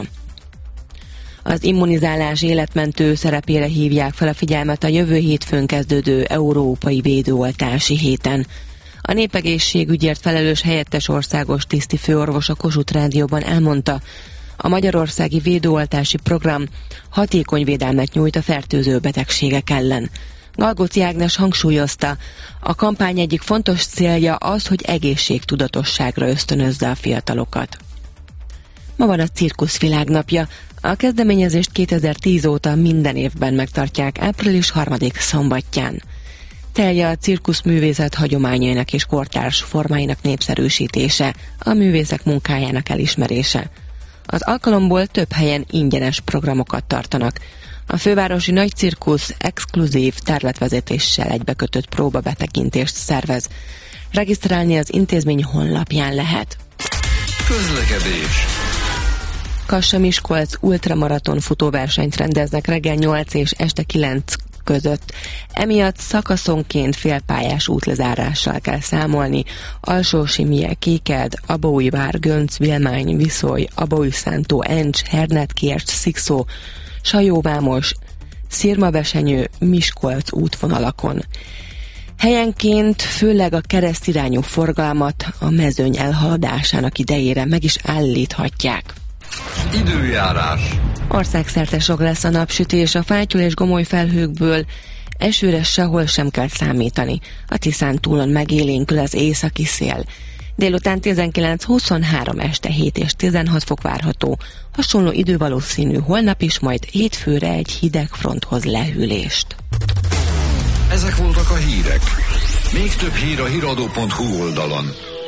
Az immunizálás életmentő szerepére hívják fel a figyelmet a jövő hétfőn kezdődő Európai Védőoltási héten. A népegészségügyért felelős helyettes országos tiszti főorvos a Kossuth Rádióban elmondta, a magyarországi védőoltási program hatékony védelmet nyújt a fertőző betegségek ellen. Galgóci Ágnes hangsúlyozta, a kampány egyik fontos célja az, hogy egészségtudatosságra ösztönözze a fiatalokat. Ma van a Cirkusz Világnapja. A kezdeményezést kétezer-tíz óta minden évben megtartják április harmadika szombatján. Célja a cirkuszművészet hagyományainak és kortárs formáinak népszerűsítése, a művészek munkájának elismerése. Az alkalomból több helyen ingyenes programokat tartanak. A fővárosi nagy cirkusz exkluzív területvezetéssel egybekötött próbabetekintést szervez. Regisztrálni az intézmény honlapján lehet. Közlekedés. Kassa-Miskolc ultramaraton futóversenyt rendeznek reggel nyolc és este kilenc között. Emiatt szakaszonként félpályás útlezárással kell számolni. Alsó-Simje, Kékeld, Abaújvár, Gönc, Vilmány, Viszoly, Abaújszántó, Encs, Hernetkért, Szikszó, Sajóvámos, Szirmabesenyő, Miskolc útvonalakon. Helyenként főleg a keresztirányú forgalmat a mezőny elhaladásának idejére meg is állíthatják. Időjárás. Országszerte sok lesz a napsütés, a fátyol és gomoly felhőkből esőre sehol sem kell számítani. A Tiszán túlon megélénkül az északi szél. Délután tizenkilenc huszonhárom, este hét és tizenhat fok várható. Hasonló idő valószínű holnap is, majd hétfőre egy hideg fronthoz lehűlést. Ezek voltak a hírek. Még több hír a híradó pont hu oldalon.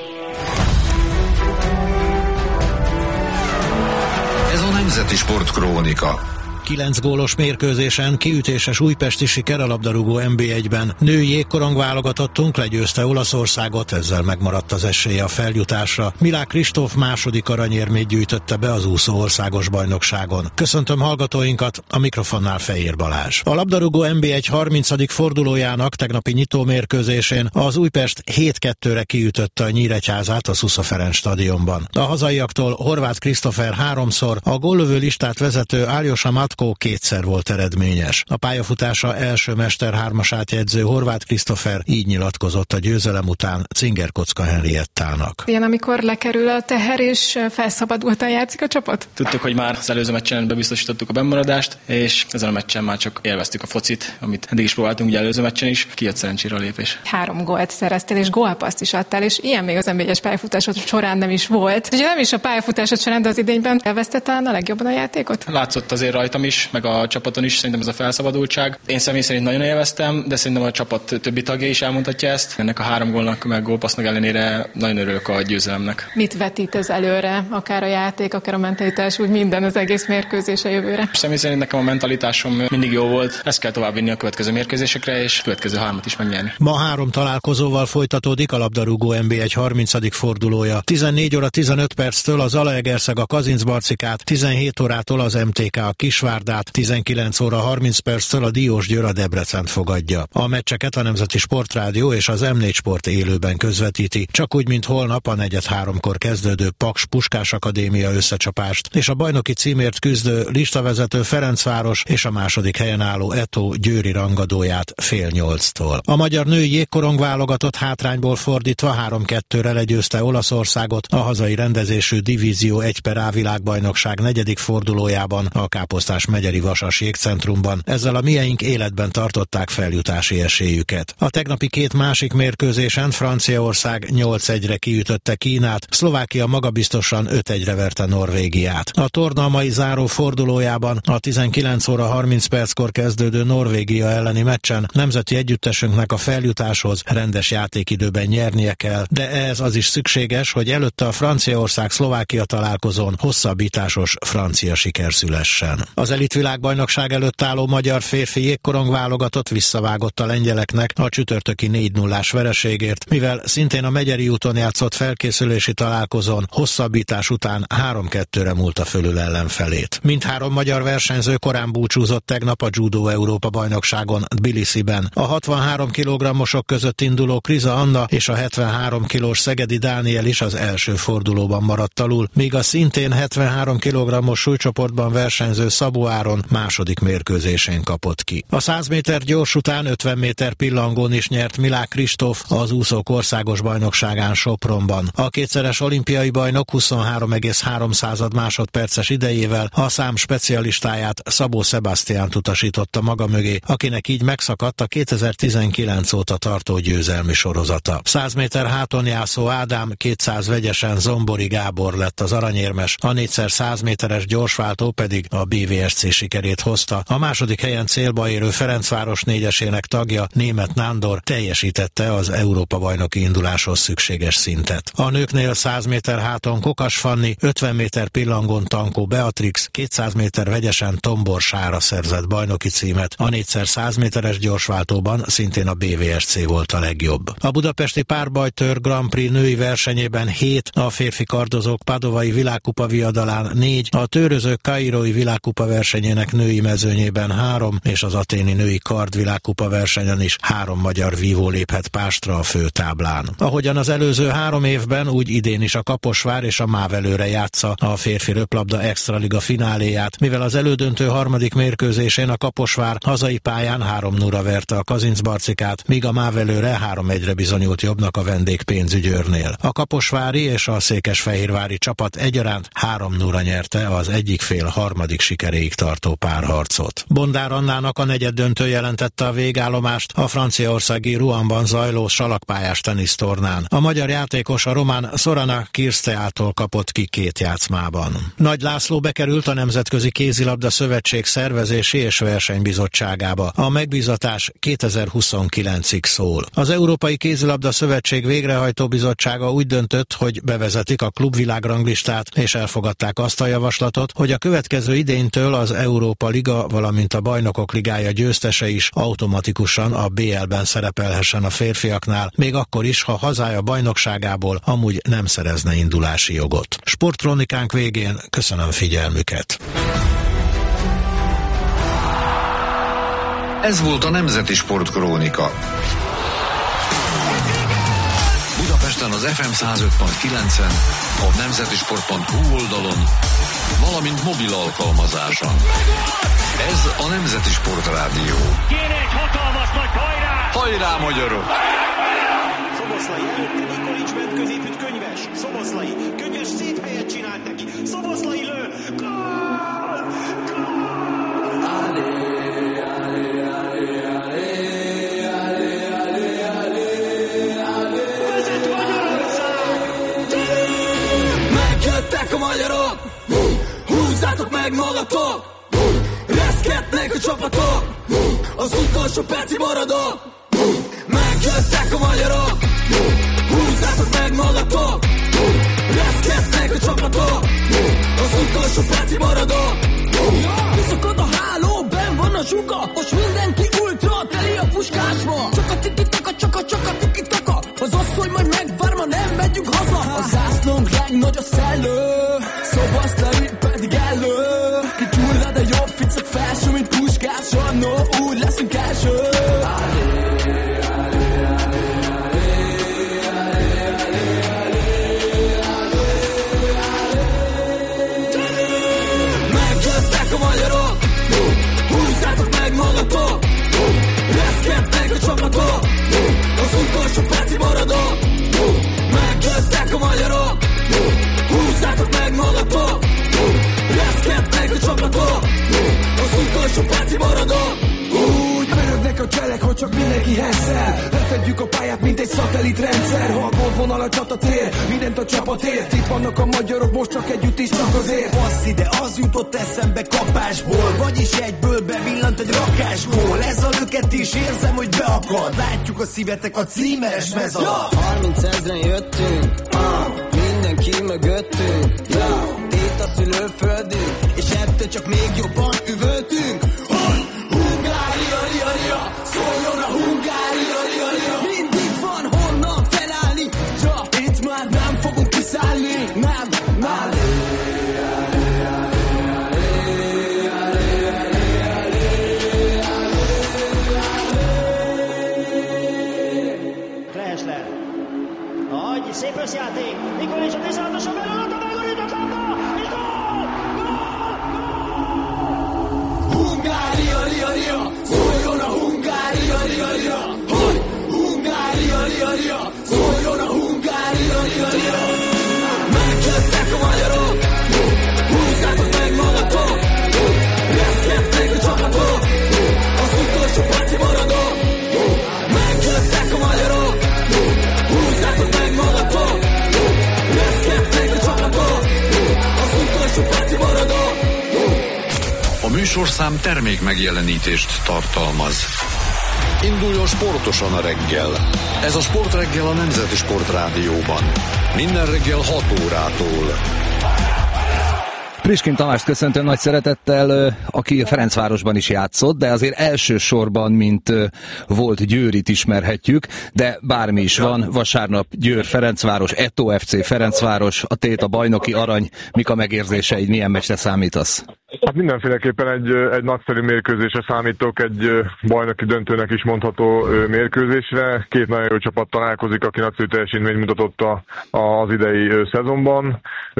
Ez a Nemzeti Sportkrónika. Kilenc gólos mérkőzésen kiütéses újpesti siker a labdarúgó en bé egyben. Női jégkorong válogatottunk legyőzte Olaszországot, ezzel megmaradt az esélye a feljutásra. Milák Kristóf második aranyérmét gyűjtötte be az úszó országos bajnokságon. Köszöntöm hallgatóinkat, a mikrofonnál Fejér Balázs. A labdarúgó en bé egy harmincadik fordulójának tegnapi nyitó mérkőzésén az Újpest hét kettőre kiütötte a Nyíregyházát a Szusza Ferenc stadionban. A hazaiaktól Horváth Krisztofer háromszor, a góllövő listát vezető Áljosa Matko kétszer volt eredményes. A pályafutása első mesterhármasát jegyző Horváth Krisztofer így nyilatkozott a győzelem után Cinger-Kocka Henriettának. Ilyen, amikor lekerül a teher és felszabadultan játszik a csapat? Tudtuk, hogy már az előző meccsen bebiztosítottuk a bennmaradást, és ezen a meccsen már csak élveztük a focit, amit eddig is próbáltunk, ugye előző meccsen is, kijött szerencsére a lépés. Három gólt szereztél, és gólpasszt is adtál, és ilyen még az en bé egyes pályafutásod során nem is volt. Ugye nem is a pályafutásod során, de az idényben elvesztett talán a legjobban a játékot? Látszott azért rajtam is, meg a csapaton is, szerintem ez a felszabadultság. Én személy szerint nagyon élveztem, de szerintem a csapat többi tagja is elmondhatja ezt. Ennek a három gólnak, meg gólpassznak ellenére nagyon örülök a győzelemnek. Mit vetít ez előre, akár a játék, akár a mentalitás, úgy minden az egész mérkőzés a jövőre? Személy szerint nekem a mentalitásom mindig jó volt. Ezt kell továbbvinni a következő mérkőzésekre, és a következő hármat is megnyerni. Ma három találkozóval folytatódik a labdarúgó en bé egy harmincadik fordulója. tizennégy óra tizenöt perctől az Zalaegerszeg a Kazincbarcikát, tizenhét órától az em té ká a Kisvárdát, tizenkilenc óra harminc perctől a Diósgyőr a Debrecent fogadja. A meccseket a Nemzeti Sportrádió és az em négy Sport élőben közvetíti, csak úgy, mint holnap a negyed háromkor kezdődő Paks Puskás Akadémia összecsapást, és a bajnoki címért küzdő listavezető Ferencváros és a második helyen álló Eto győri rangadóját fél nyolctól. A magyar női jégkorong válogatott hátrányból fordítva három kettőre legyőzte Olaszországot a hazai rendezésű Divízió egy per A világbajnokság negyedik fordulójában a Káposztás megyeri Vasas jégcentrumban. Ezzel a mieink életben tartották feljutási esélyüket. A tegnapi két másik mérkőzésen Franciaország nyolc egyre kiütötte Kínát, Szlovákia magabiztosan öt egyre verte Norvégiát. A torna a mai záró fordulójában a tizenkilenc óra harminc perckor kezdődő Norvégia elleni meccsen nemzeti együttesünknek a feljutáshoz rendes játékidőben nyernie kell, de ehhez az is szükséges, hogy előtte a Franciaország-Szlovákia találkozón hosszabbításos francia siker szülessen. Az elitvilágbajnokság előtt álló magyar férfi jégkorong válogatott visszavágott a lengyeleknek a csütörtöki négy nullás vereségért, mivel szintén a Megyeri úton játszott felkészülési találkozón hosszabbítás után három kettőre múlta fölül ellenfelét. Mindhárom magyar versenyző korán búcsúzott tegnap a Judo Európa bajnokságon Tbilisiben. A hatvanhárom kilogrammosok között induló Kriza Anna és a hetvenhárom kilós Szegedi Dániel is az első fordulóban maradt alul, míg a szintén hetvenhárom kilogrammos súlycsoportban versenyző Szabó Áron második mérkőzésén kapott ki. A száz méter gyors után ötven méter pillangón is nyert Milák Kristóf az úszók országos bajnokságán Sopronban. A kétszeres olimpiai bajnok huszonhárom egész három másodperces idejével a szám specialistáját, Szabó Sebastiánt utasította maga mögé, akinek így megszakadt a kétezer-tizenkilenc óta tartó győzelmi sorozata. száz méter háton Jászó Ádám, kétszáz vegyesen Zombori Gábor lett az aranyérmes, a négyszer száz méteres gyorsváltó pedig a bé vé es cé sikerét hozta. A második helyen célba érő Ferencváros négyesének tagja, Németh Nándor teljesítette az Európa-bajnoki induláshoz szükséges szintet. A nőknél száz méter háton Kokas Fanni, ötven méter pillangon Tankó Beatrix, kétszáz méter vegyesen Tombor Sára szerzett bajnoki címet, a négyszer száz méteres gyorsváltóban szintén a bé vé es cé volt a legjobb. A budapesti párbajtőr Grand Prix női versenyében hét, a férfi kardozók Padovai világkupa viadalán négy, a tőrözők kairói világkupa versenyének női mezőnyében három, és az aténi női kard világkupa versenyen is három magyar vívó léphet pástra a főtáblán. Ahogyan az előző három évben, úgy idén is a Kaposvár és a Mávelőre játsza a férfi röplabda extraliga fináléját, mivel az elődöntő harmadik mérkőzésén a Kaposvár hazai pályán három nulla verte a Kazincbarcikát, míg a Mávelőre három egyre bizonyult jobbnak a vendég pénzügyőrnél. A kaposvári és a székesfehérvári csapat egyaránt három nulla nyerte az egyik fél harmadik sikeréig tartó párharcot. Bondár Annának a negyeddöntő jelentette a végállomást a franciaországi Rouen-ban zajló salakpályás tenisztornán. A magyar játékos a román Sorana Kirsteától kapott ki két játszmában. Nagy László bekerült a Nemzetközi Kézilabda Szövetség szervezési és versenybizottságába. A megbízatás kétezer-huszonkilencig szól. Az Európai Kézilabda Szövetség végrehajtó bizottsága úgy döntött, hogy bevezetik a klubvilágranglistát, és elfogadták azt a javaslatot, hogy a következő idénytől az Európa Liga, valamint a Bajnokok Ligája győztese is automatikusan a bé el-ben szerepelhessen a férfiaknál, még akkor is, ha hazája bajnokságából amúgy nem szerezne indulási jogot. Sportkronikánk végén köszönöm figyelmüket. Ez volt a Nemzeti Sportkrónika. Budapesten az ef em száz öt pont kilencen, a nemzetisport pont hu oldalon, valamint mobil alkalmazáson. Ez a Nemzeti Sportrádió. Kéne egy hatalmas nagy hajrá! Hajrá, magyarok! Szoboszlai előtte Nikolics ment középütt Könyves. Szoboszlai, Könyves szép helyet csinált neki. Szoboszlai lő! Gól! Gól! Allé, allé, allé, allé, allé, allé, allé, allé. Vezet Magyarország! Megjöttek a magyarok! Húzzátok meg magatok! Reszketnek a csapatok! Az utolsó perci maradok! Megjöttek a magyarok! Húzzátok meg magatok! Reszketnek a csapatok! Az utolsó perci maradok! Kiszakad a háló, benn van a zsuga! Most mindenki ultra, teli a puskásba! Csak a tiki-taka, csak a csak a tiki-taka! Az asszony majd megvár, ma nem megyünk haza! A zászlónk legnagy a szellő! Szobaszlai pedig elő! Ki gyullad a jobb ficek felső, mint puskás! Annó, úgy leszünk első! Magatok, reszketnek a csapatok, az utolsó perci maradok, megjöttek a magyarok, húzzátok meg magatok, reszketnek a csapatok, az utolsó perci maradok. Úgy pörögnek a cselek, hogy csak mindenki hesszel. Lefedjük a pályát, mint egy szatellitrendszer. Ha a gólvonal a csatatér, mindent a csapat ért. Itt vannak a magyarok, most csak együtt is csak azért. Passz ide, az jutott eszembe kapásból, vagyis egyből bevillant egy rakásból. Ez a löket is érzem, hogy beakad. Látjuk a szívetek a címeres mez alatt. harminc ezren jöttünk, uh, mindenki mögöttünk, yeah. Itt a szülőföldünk, és ettől csak még jobban üvöltünk. Hungária, ria, ria, szóljon a Hungária, ria, ria. Mindig van honnan felállni, ja, itt már nem fogunk kiszállni, nem, nem. Flashler. Nagy, szép összjáték. Nikolics a tizenhatosan belőtt a megorít a labda, és gól! Gól! Gól! műsorszám termék megjelenítést tartalmaz. Induljon sportosan a reggel. Ez a Sportreggel a Nemzeti Sportrádióban. Minden reggel hat órától. Priskin Tamást köszöntöm nagy szeretettel, aki Ferencvárosban is játszott, de azért elsősorban, mint volt Győrit ismerhetjük, de bármi is van, vasárnap Győr Ferencváros, Eto ef cé Ferencváros, a tét a bajnoki arany, mik a megérzéseid, milyen meccsre számítasz? Hát mindenféleképpen egy, egy nagyszerű mérkőzésre számítok, egy bajnoki döntőnek is mondható mérkőzésre. Két nagyon jó csapat találkozik, aki nagyszerű teljesítményt mutatott a, az idei szezonban.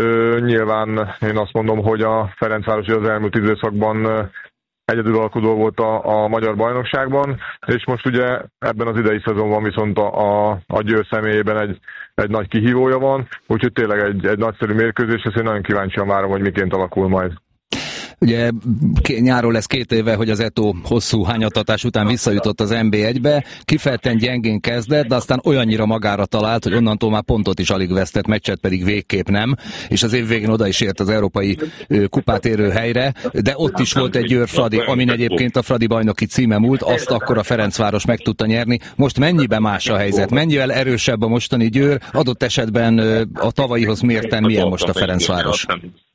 Nyilván én azt mondom, hogy a Ferencváros az elmúlt időszakban egyedülalkodó volt a, a magyar bajnokságban, és most ugye ebben az idei szezonban viszont a, a, a Győr személyében egy, egy nagy kihívója van, úgyhogy tényleg egy, egy nagyszerű mérkőzés, és én nagyon kíváncsian várom, hogy miként alakul majd. Ugye nyáron lesz két éve, hogy az Eto hosszú hányatatás után visszajutott az en bé egybe, kifejezetten gyengén kezdett, de aztán olyannyira magára talált, hogy onnantól már pontot is alig vesztett, meccset pedig végképp nem, és az év végén oda is ért az európai kupát érő helyre, de ott is volt egy Győr Fradi, amin egyébként a Fradi bajnoki címe múlt, azt akkor a Ferencváros meg tudta nyerni. Most mennyiben más a helyzet? Mennyivel erősebb a mostani Győr? Adott esetben a tavalyihoz mérten milyen most a Ferencváros?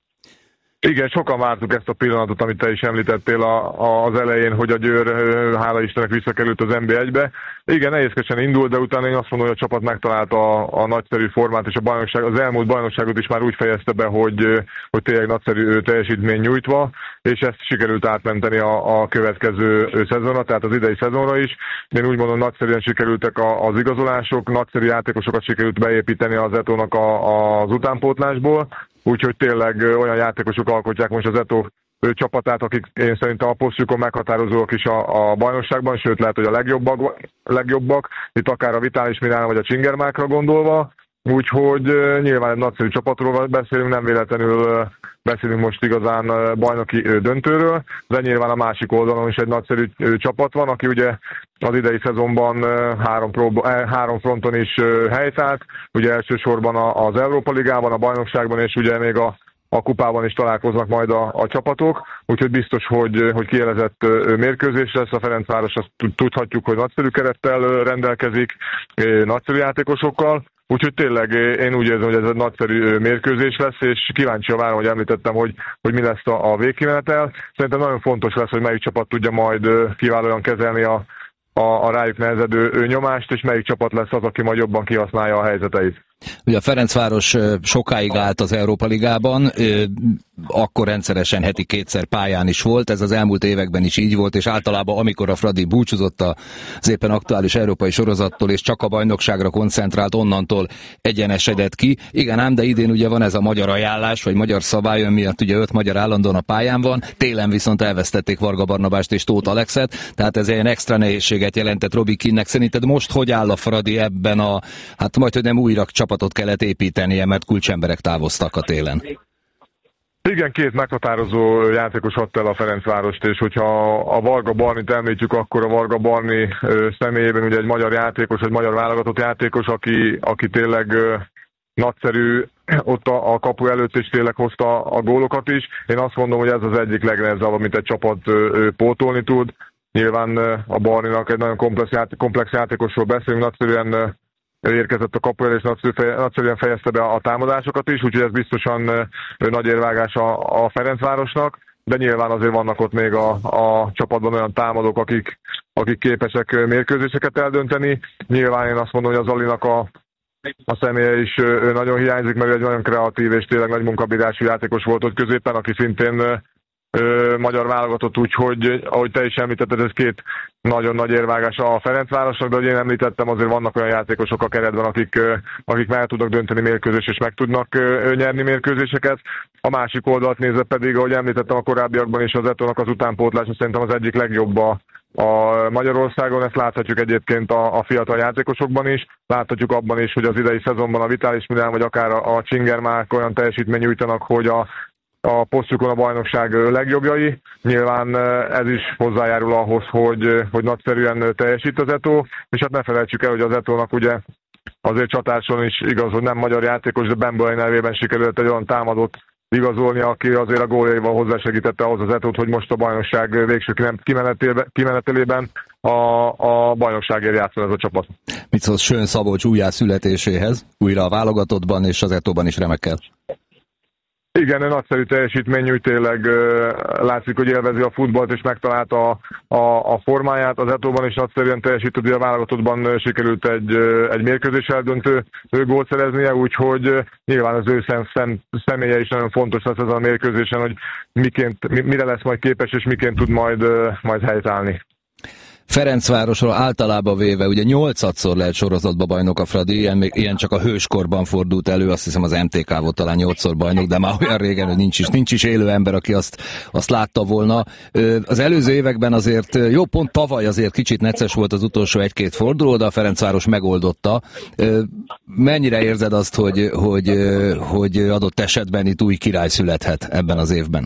Igen, sokan vártuk ezt a pillanatot, amit te is említettél a, a, az elején, hogy a Győr, hála Istennek, visszakerült az en bé egybe. Igen, nehézkesen indult, de utána én azt mondom, hogy a csapat megtalálta a, a nagyszerű formát, és a bajnokság, az elmúlt bajnokságot is már úgy fejezte be, hogy, hogy tényleg nagyszerű teljesítmény nyújtva, és ezt sikerült átmenteni a, a következő szezonra, tehát az idei szezonra is. Én úgy mondom, nagyszerűen sikerültek a, az igazolások, nagyszerű játékosokat sikerült beépíteni az Etónak a, az utánpótlásból. Úgyhogy tényleg olyan játékosok alkotják most az Eto csapatát, akik én szerintem a posztjukon meghatározóak is a, a bajnokságban, sőt lehet, hogy a legjobbak, legjobbak itt akár a Vitális Milán vagy a Csingermákra gondolva. Úgyhogy nyilván egy nagyszerű csapatról beszélünk, nem véletlenül beszélünk most igazán bajnoki döntőről, de nyilván a másik oldalon is egy nagyszerű csapat van, aki ugye az idei szezonban három, prób- három fronton is helytált, ugye elsősorban az Európa Ligában, a bajnokságban és ugye még a, a kupában is találkoznak majd a, a csapatok, úgyhogy biztos, hogy, hogy kielezett mérkőzés lesz. A Ferencváros, azt tudhatjuk, hogy nagyszerű kerettel rendelkezik, nagyszerű játékosokkal. Úgyhogy tényleg én úgy érzem, hogy ez egy nagyszerű mérkőzés lesz, és kíváncsi várom, hogy említettem, hogy, hogy mi lesz a, a végkimenetel. Szerintem nagyon fontos lesz, hogy melyik csapat tudja majd kiválóan kezelni a, a, a rájuk nehezedő nyomást, és melyik csapat lesz az, aki majd jobban kihasználja a helyzeteit. Ugye a Ferencváros sokáig állt az Európa Ligában, akkor rendszeresen heti kétszer pályán is volt, ez az elmúlt években is így volt, és általában amikor a Fradi búcsúzott az éppen aktuális európai sorozattól, és csak a bajnokságra koncentrált, onnantól egyenesedett ki. Igen ám, de idén ugye van ez a magyar ajánlás, vagy magyar szabály, miatt ugye öt magyar állandóan a pályán van, télen viszont elvesztették Varga Barnabást és Tóth Alexet, tehát ez egy extra nehézséget jelentett Robi Kinnek. Szerinted most hogy áll a Fradi ebben a, hát majd, hogy nem újra csapatot kellett építenie, mert kulcsemberek távoztak a télen? Igen, két meghatározó játékos adta el a Ferencvárost, és hogyha a Varga Barnit említjük, akkor a Varga Barni személyében ugye egy magyar játékos, egy magyar válogatott játékos, aki, aki tényleg nagyszerű ott a, a kapu előtt, és tényleg hozta a gólokat is. Én azt mondom, hogy ez az egyik legnehezebb, amit egy csapat pótolni tud. Nyilván a Barninak egy nagyon komplex, játék, komplex játékosról beszélünk, nagyszerűen érkezett a kapu elé, és nagyszerűen fejezte be a támadásokat is, úgyhogy ez biztosan nagy érvágás a, a Ferencvárosnak, de nyilván azért vannak ott még a, a csapatban olyan támadók, akik, akik képesek mérkőzéseket eldönteni. Nyilván én azt mondom, hogy az Alinak a, a személye is ő nagyon hiányzik, mert egy nagyon kreatív és tényleg nagy munkabírású játékos volt ott középen, aki szintén Ö, magyar válogatott, úgyhogy ahogy te is említetted, ez két nagyon nagy érvágás a Ferencvárosnak, de ahogy én említettem, azért vannak olyan játékosok a keretben, akik, ö, akik meg tudnak dönteni mérkőzést, és meg tudnak ö, nyerni mérkőzéseket. A másik oldalt nézve pedig, ahogy említettem a korábbiakban is, az Etónak az utánpótlása szerintem az egyik legjobb a, a Magyarországon, ezt láthatjuk egyébként a, a fiatal játékosokban is, láthatjuk abban is, hogy az idei szezonban a Vitális Milán, vagy akár a, a Csingermák olyan teljesítmény nyújtanak, hogy a a posztjukon a bajnokság legjobbjai. Nyilván ez is hozzájárul ahhoz, hogy, hogy nagyszerűen teljesít az Eto, és hát ne felejtsük el, hogy az Etónak ugye azért csatárson is igaz, hogy nem magyar játékos, de Bembolai nevében sikerült egy olyan támadót igazolni, aki azért a góljaival hozzásegítette ahhoz az Etót, hogy most a bajnokság végső kimenetelében a, a bajnokságért játszol ez a csapat. Mit szólsz Schön Szabolcs újjászületéséhez? Újra a válogatottban és az Etóban is remekkel. Igen, nagyszerű teljesítmény, úgy tényleg uh, látszik, hogy élvezi a futballt és megtalálta a, a, a formáját. Az Etóban is nagyszerűen teljesített, ugye a válogatottban uh, sikerült egy, uh, egy mérkőzés eldöntő uh, gólt szereznie, úgyhogy uh, nyilván az ő szem, szem, személye is nagyon fontos lesz ezen a mérkőzésen, hogy miként, mi, mire lesz majd képes és miként tud majd, uh, majd helytállni. Ferencvárosról általában véve, ugye nyolcadszor lehet sorozatba bajnok a Fradi, ilyen, ilyen csak a hőskorban fordult elő, azt hiszem az em té ká volt talán nyolcszor bajnok, de már olyan régen, hogy nincs is, nincs is élő ember, aki azt, azt látta volna. Az előző években azért, jó, pont tavaly azért kicsit necces volt az utolsó egy-két forduló, de a Ferencváros megoldotta. Mennyire érzed azt, hogy, hogy, hogy adott esetben itt új király születhet ebben az évben?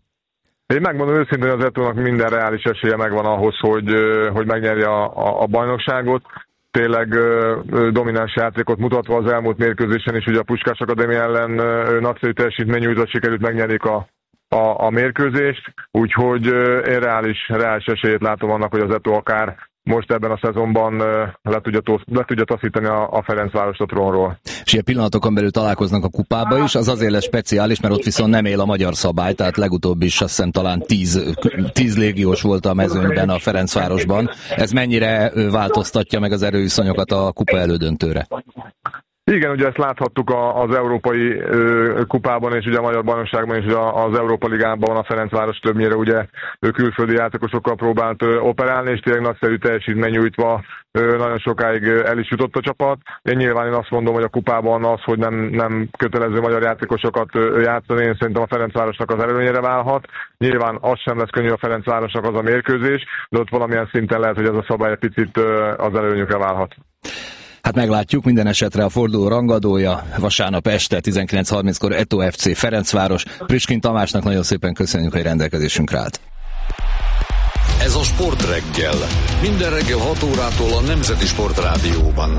Én megmondom őszintén, hogy az Etónak minden reális esélye megvan ahhoz, hogy, hogy megnyerje a, a, a bajnokságot. Tényleg domináns játékot mutatva az elmúlt mérkőzésen is, ugye a Puskás Akadémia ellen nagyszerű teljesítmény nyújtott, sikerült megnyerjék a, a, a mérkőzést. Úgyhogy én reális, reális esélyét látom annak, hogy az Etó akár most ebben a szezonban le tudja, le tudja taszítani a, a Ferencvárost a trónról. És ilyen pillanatokon belül találkoznak a kupába is, az azért lesz speciális, mert ott viszont nem él a magyar szabály, tehát legutóbb is azt hiszem talán tíz, tíz légiós volt a mezőnyben a Ferencvárosban. Ez mennyire változtatja meg az erőviszonyokat a kupa elődöntőre? Igen, ugye ezt láthattuk az európai ö, kupában és ugye a magyar bajnokságban és ugye az Európa Ligában a Ferencváros többnyire ugye külföldi játékosokkal próbált ö, operálni, és tényleg nagyszerű teljesítmény nyújtva ö, nagyon sokáig el is jutott a csapat. Én nyilván én azt mondom, hogy a kupában az, hogy nem, nem kötelező magyar játékosokat ö, játszani, én szerintem a Ferencvárosnak az előnyére válhat. Nyilván az sem lesz könnyű a Ferencvárosnak az a mérkőzés, de ott valamilyen szinten lehet, hogy ez a szabály egy picit ö, az előnyükre válhat. Hát meglátjuk, minden esetre a forduló rangadója vasárnap este tizenkilenc harminckor Etó ef cé Ferencváros. Priskin Tamásnak nagyon szépen köszönjük, hogy rendelkezésünkre állt. Ez a Sportreggel. Minden reggel hat órától a Nemzeti Sportrádióban.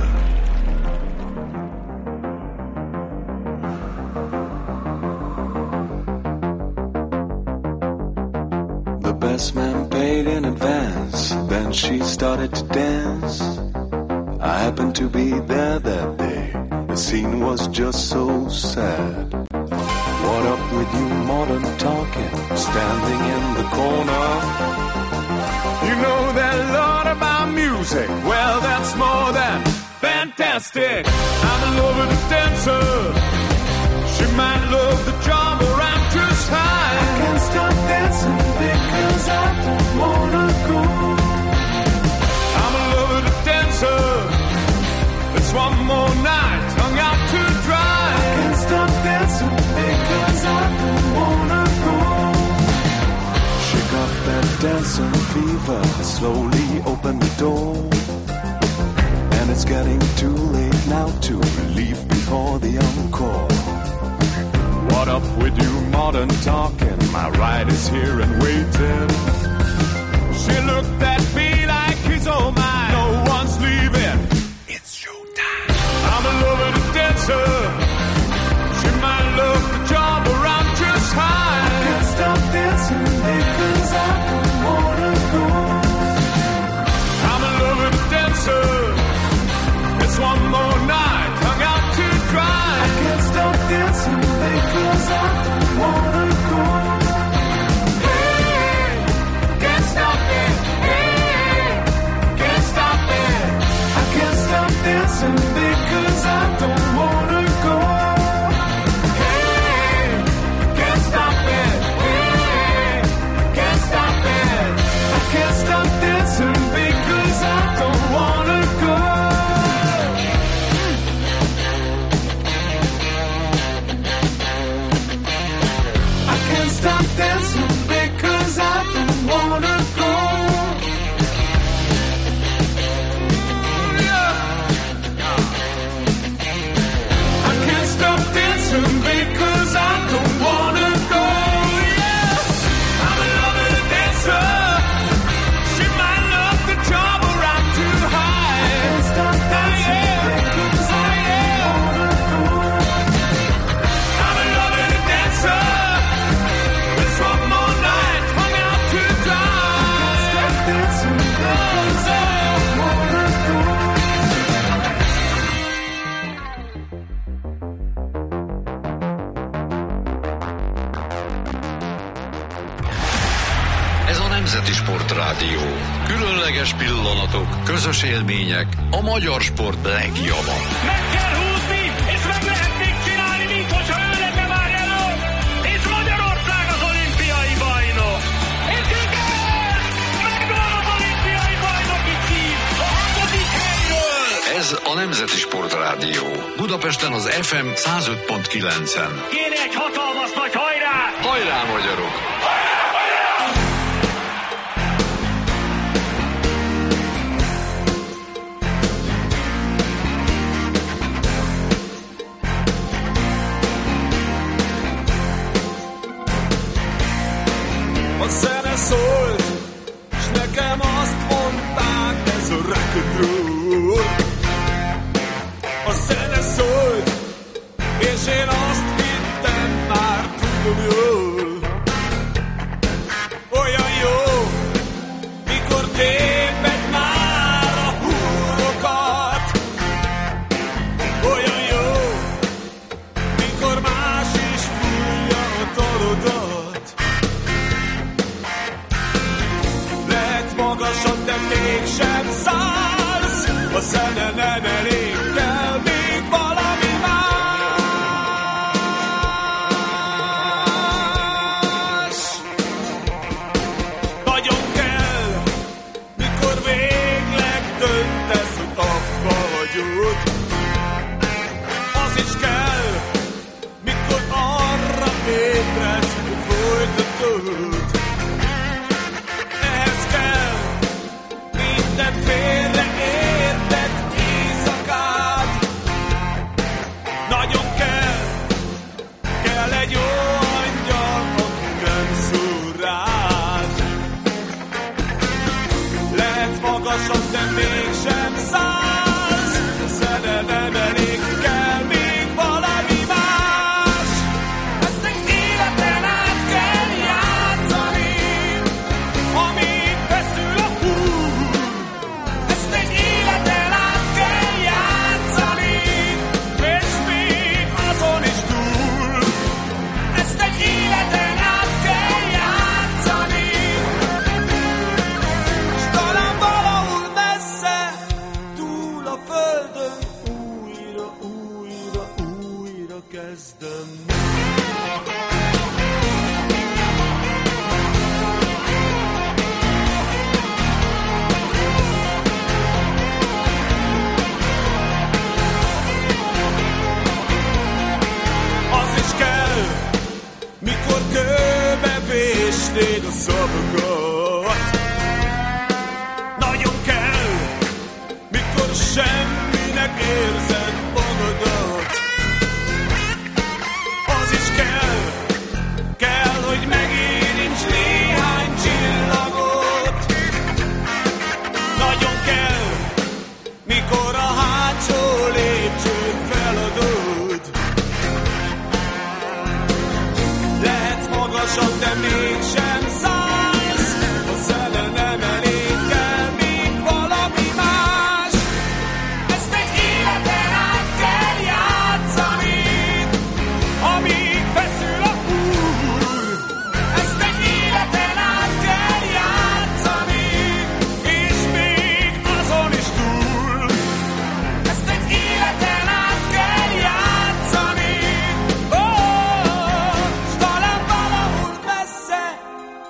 The best man paid in advance, then she started to dance. I happened to be there that day. The scene was just so sad. What up with you modern talking, standing in the corner? You know that lot about music. Well, that's more than fantastic. I'm in love with a dancer. She might love the job or I'm just high. I can't stop dancing because I don't wanna go. I'm in love with a dancer. It's one more night, hung out to dry. I can't stop dancing because I don't wanna go. She got that dancing fever, slowly opened the door. And it's getting too late now to leave before the encore. What up with you modern talking? My ride is here and waiting. She looked at me like he's all mine. No one's leaving. I'm in love with a dancer. She might love the job or I'm just high. I can't stop dancing because I don't wanna go. I'm in love with a dancer. It's one more night, hung out to dry. I can't stop dancing because I don't wanna go. Hey, can't stop it. Hey, can't stop it. I can't stop dancing because I don't wanna go. Hey, can't stop it. Hey, can't stop it. I can't stop dancing because I don't wanna go. I can't stop dancing because I don't wanna go. Because I don't wanna go, yeah. I'm in love with a dancer. She might love the job or I'm too high. I can't stop dancing because I don't wanna go. I'm in love with a dancer. Ez a Nemzeti Sportrádió. Különleges pillanatok, közös élmények, a magyar sport legjava. Meg kell húzni, és meg lehet még csinálni, mint hogyha ő lenne már előtt, és Magyarország az olimpiai bajnok. És igen, megvan az olimpiai bajnoki cím, a hatodik helyről. Ez a Nemzeti Sportrádió. Budapesten az ef em száz öt pont kilencen. Kéne egy hatalmas nagy hajrá! Hajrá, magyarok! A zene szólt, s nekem azt mondták, ez a rock and roll. A zene szólt, és én azt hittem, már tudom jól. Olyan jó, mikor téped már a húrokat. Olyan jó, mikor más is fújja a dalodat. Lehet magasan, de mégsem szállsz. A zene nem elég, kell még valami más. Nagyon kell, mikor végleg döntesz, hogy abba hagyod. Az is kell, mikor arra ébredsz, hogy folytatod. Ehhez kell minden félre értett éjszakát. Nagyon kell, kell egy jó angyal, aki nem szól rád. Lehetsz magasabb, de mégsem szállsz. A zene nem elég, kell még valami más. Ezt egy életen át kell játszani, amíg feszül a húr. Ezt egy életen át kell játszani, és még azon is túl. Ezt egy életen át kell játszani, s talán valahol messze, túl a földön, újra, újra, újra kezdem. Az is kell, mikor kőbe vésnéd a szavakat. Nagyon kell, mikor semminek érzed magadat. Az is kell, kell, hogy megérints néhány csillagot. Nagyon kell, mikor a hátsó lépcsőt feladod. Lehetsz magasabb, de mégsem szállsz. A zene nem elég, kell még valami más. Ezt egy életen át kell játszani, amíg feszül a húr. Ezt egy életen át kell játszani, és még azon is túl. Ezt egy életen át kell játszani, ó, s talán valahol messze,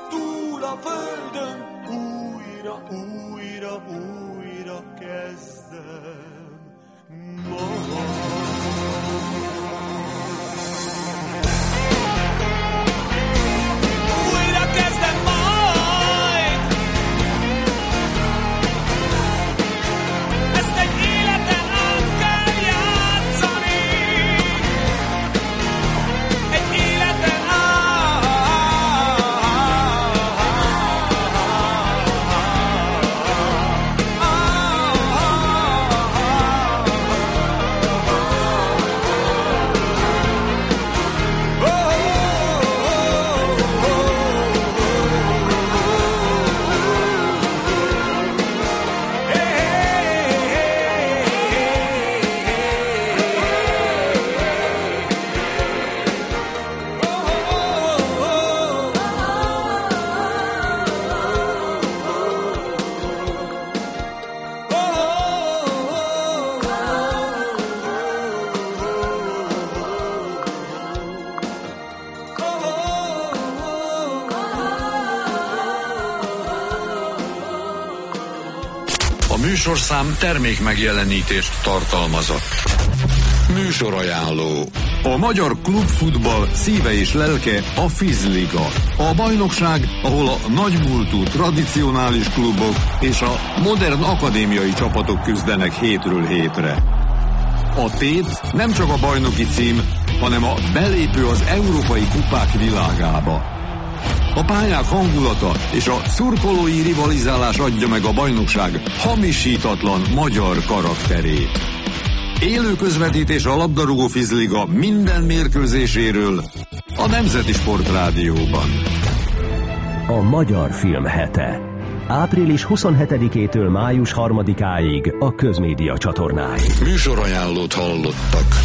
műsorszám termék megjelenítést tartalmazott. Műsorajánló. A magyar klubfutball szíve és lelke a Fizliga. A bajnokság, ahol a nagymúltú tradicionális klubok és a modern akadémiai csapatok küzdenek hétről hétre. A tét nem csak a bajnoki cím, hanem a belépő az európai kupák világába. A pályák hangulata és a szurkolói rivalizálás adja meg a bajnokság hamisítatlan magyar karakterét. Élő közvetítés a labdarúgó Fizliga minden mérkőzéséről a Nemzeti Sportrádióban. A Magyar Film Hete. április huszonhetedikétől május harmadikáig a Közmédia csatornáin. Műsorajánlót hallottak.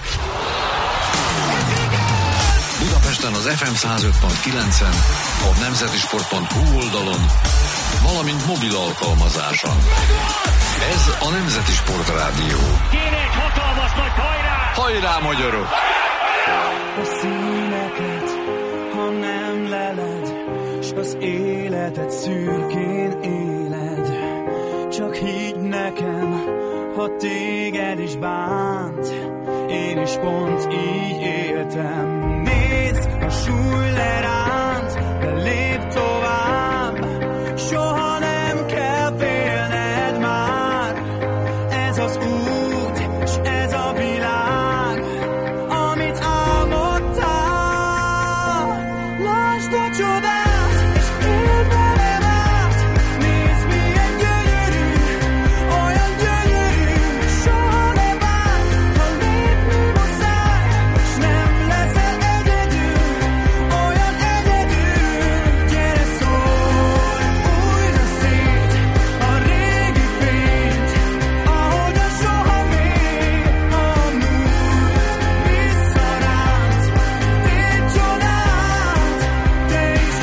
Budapesten az ef em száz öt pont kilencen, a nemzetisport pont hu oldalon, valamint mobil alkalmazáson. Ez a Nemzeti Sportrádió. Kéne egy hatalmas nagy hajrá! Hajrá, magyarok! A színeket, ha nem leled, s az életet szürkén éled, csak higgy nekem, ha téged is bánt, én is pont így éltem. Nézd, a súly leránt, de lépj tovább, soha nem kell félned már. Ez az út, s ez a világ, amit álmodtál. Lásd a csodát, és éld velem át. Nézd, milyen gyönyörű, olyan gyönyörű, soha ne bánt, ha lépni muszáj, s nem leszel egyedül, olyan egyedül. Gyere, szólj újra szét a régi fényt, ahogyan soha még a múlt visszaránt. Tégy csodát, te is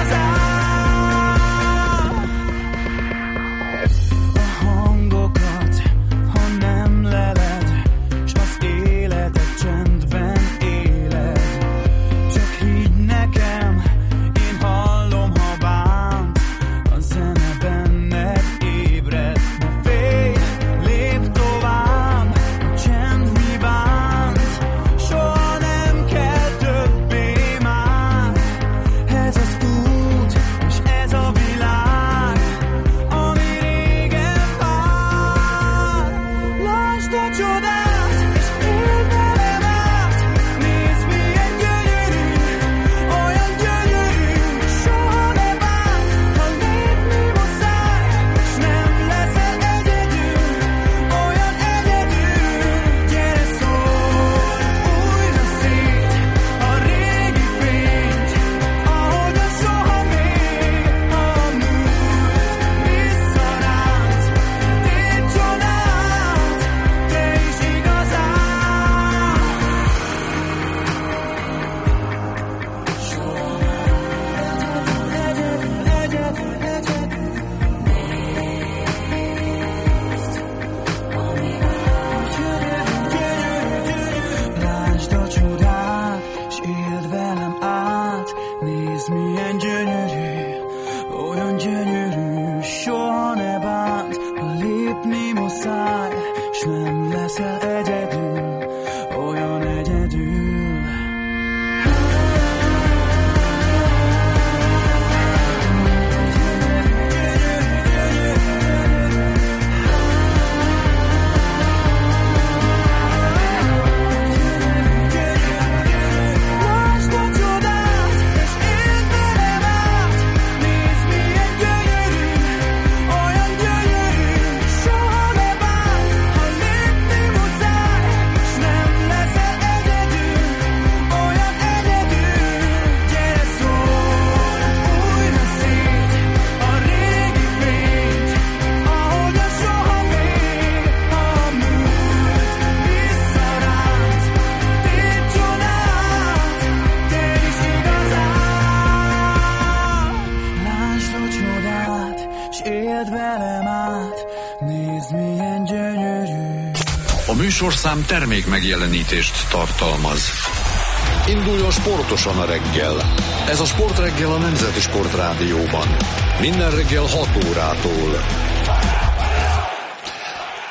igazán. A hangokat, ha nem leled, s az életet csendben éled, csak higgy nekem, én hallom, ha bánt, a zene benned ébred. Ne félj, lépj tovább, a csend mi bánt, soha nem kell többé már. Ez az út, és ez a világ, ami régen vár. Lásd a csodát, és éld velem át. Nézd, milyen gyönyörű, olyan gyönyörű, soha ne bánt, ha lépni muszáj, s nem leszel egyedül, olyan egyedül. Gyere, szólj újra szét a régi fényt, ahogyan soha még a múlt visszaránt. Tégy csodát, te is igazán. Egyedül, egyedül, egyedül. Nézd, ami gyönyörű, gyönyörű, gyönyörű. Lásd a csodát, s éld velem át. Nézd, milyen gyönyörű, olyan gyönyörű, soha ne bánt, ha lépni muszáj, s nem leszel egyedül, olyan egyedül. Lásd a csodát, és éld velem át. Nézd, milyen gyönyörű, olyan gyönyörű, soha ne bánt, ha lépni muszáj, s nem leszel egyedül, olyan egyedül. Gyere, szólj újra szét a régi fényt, ahogyan soha még a múlt visszaránt. Tégy csodát, te is igazán. Lásd a csodát, s éld velem át. Nézd, milyen gyönyörű. A műsorszám termék megjelenítést tartalmaz. Induljon sportosan a reggel. Ez a Sportreggel a Nemzeti Sportrádióban. Minden reggel hat órától.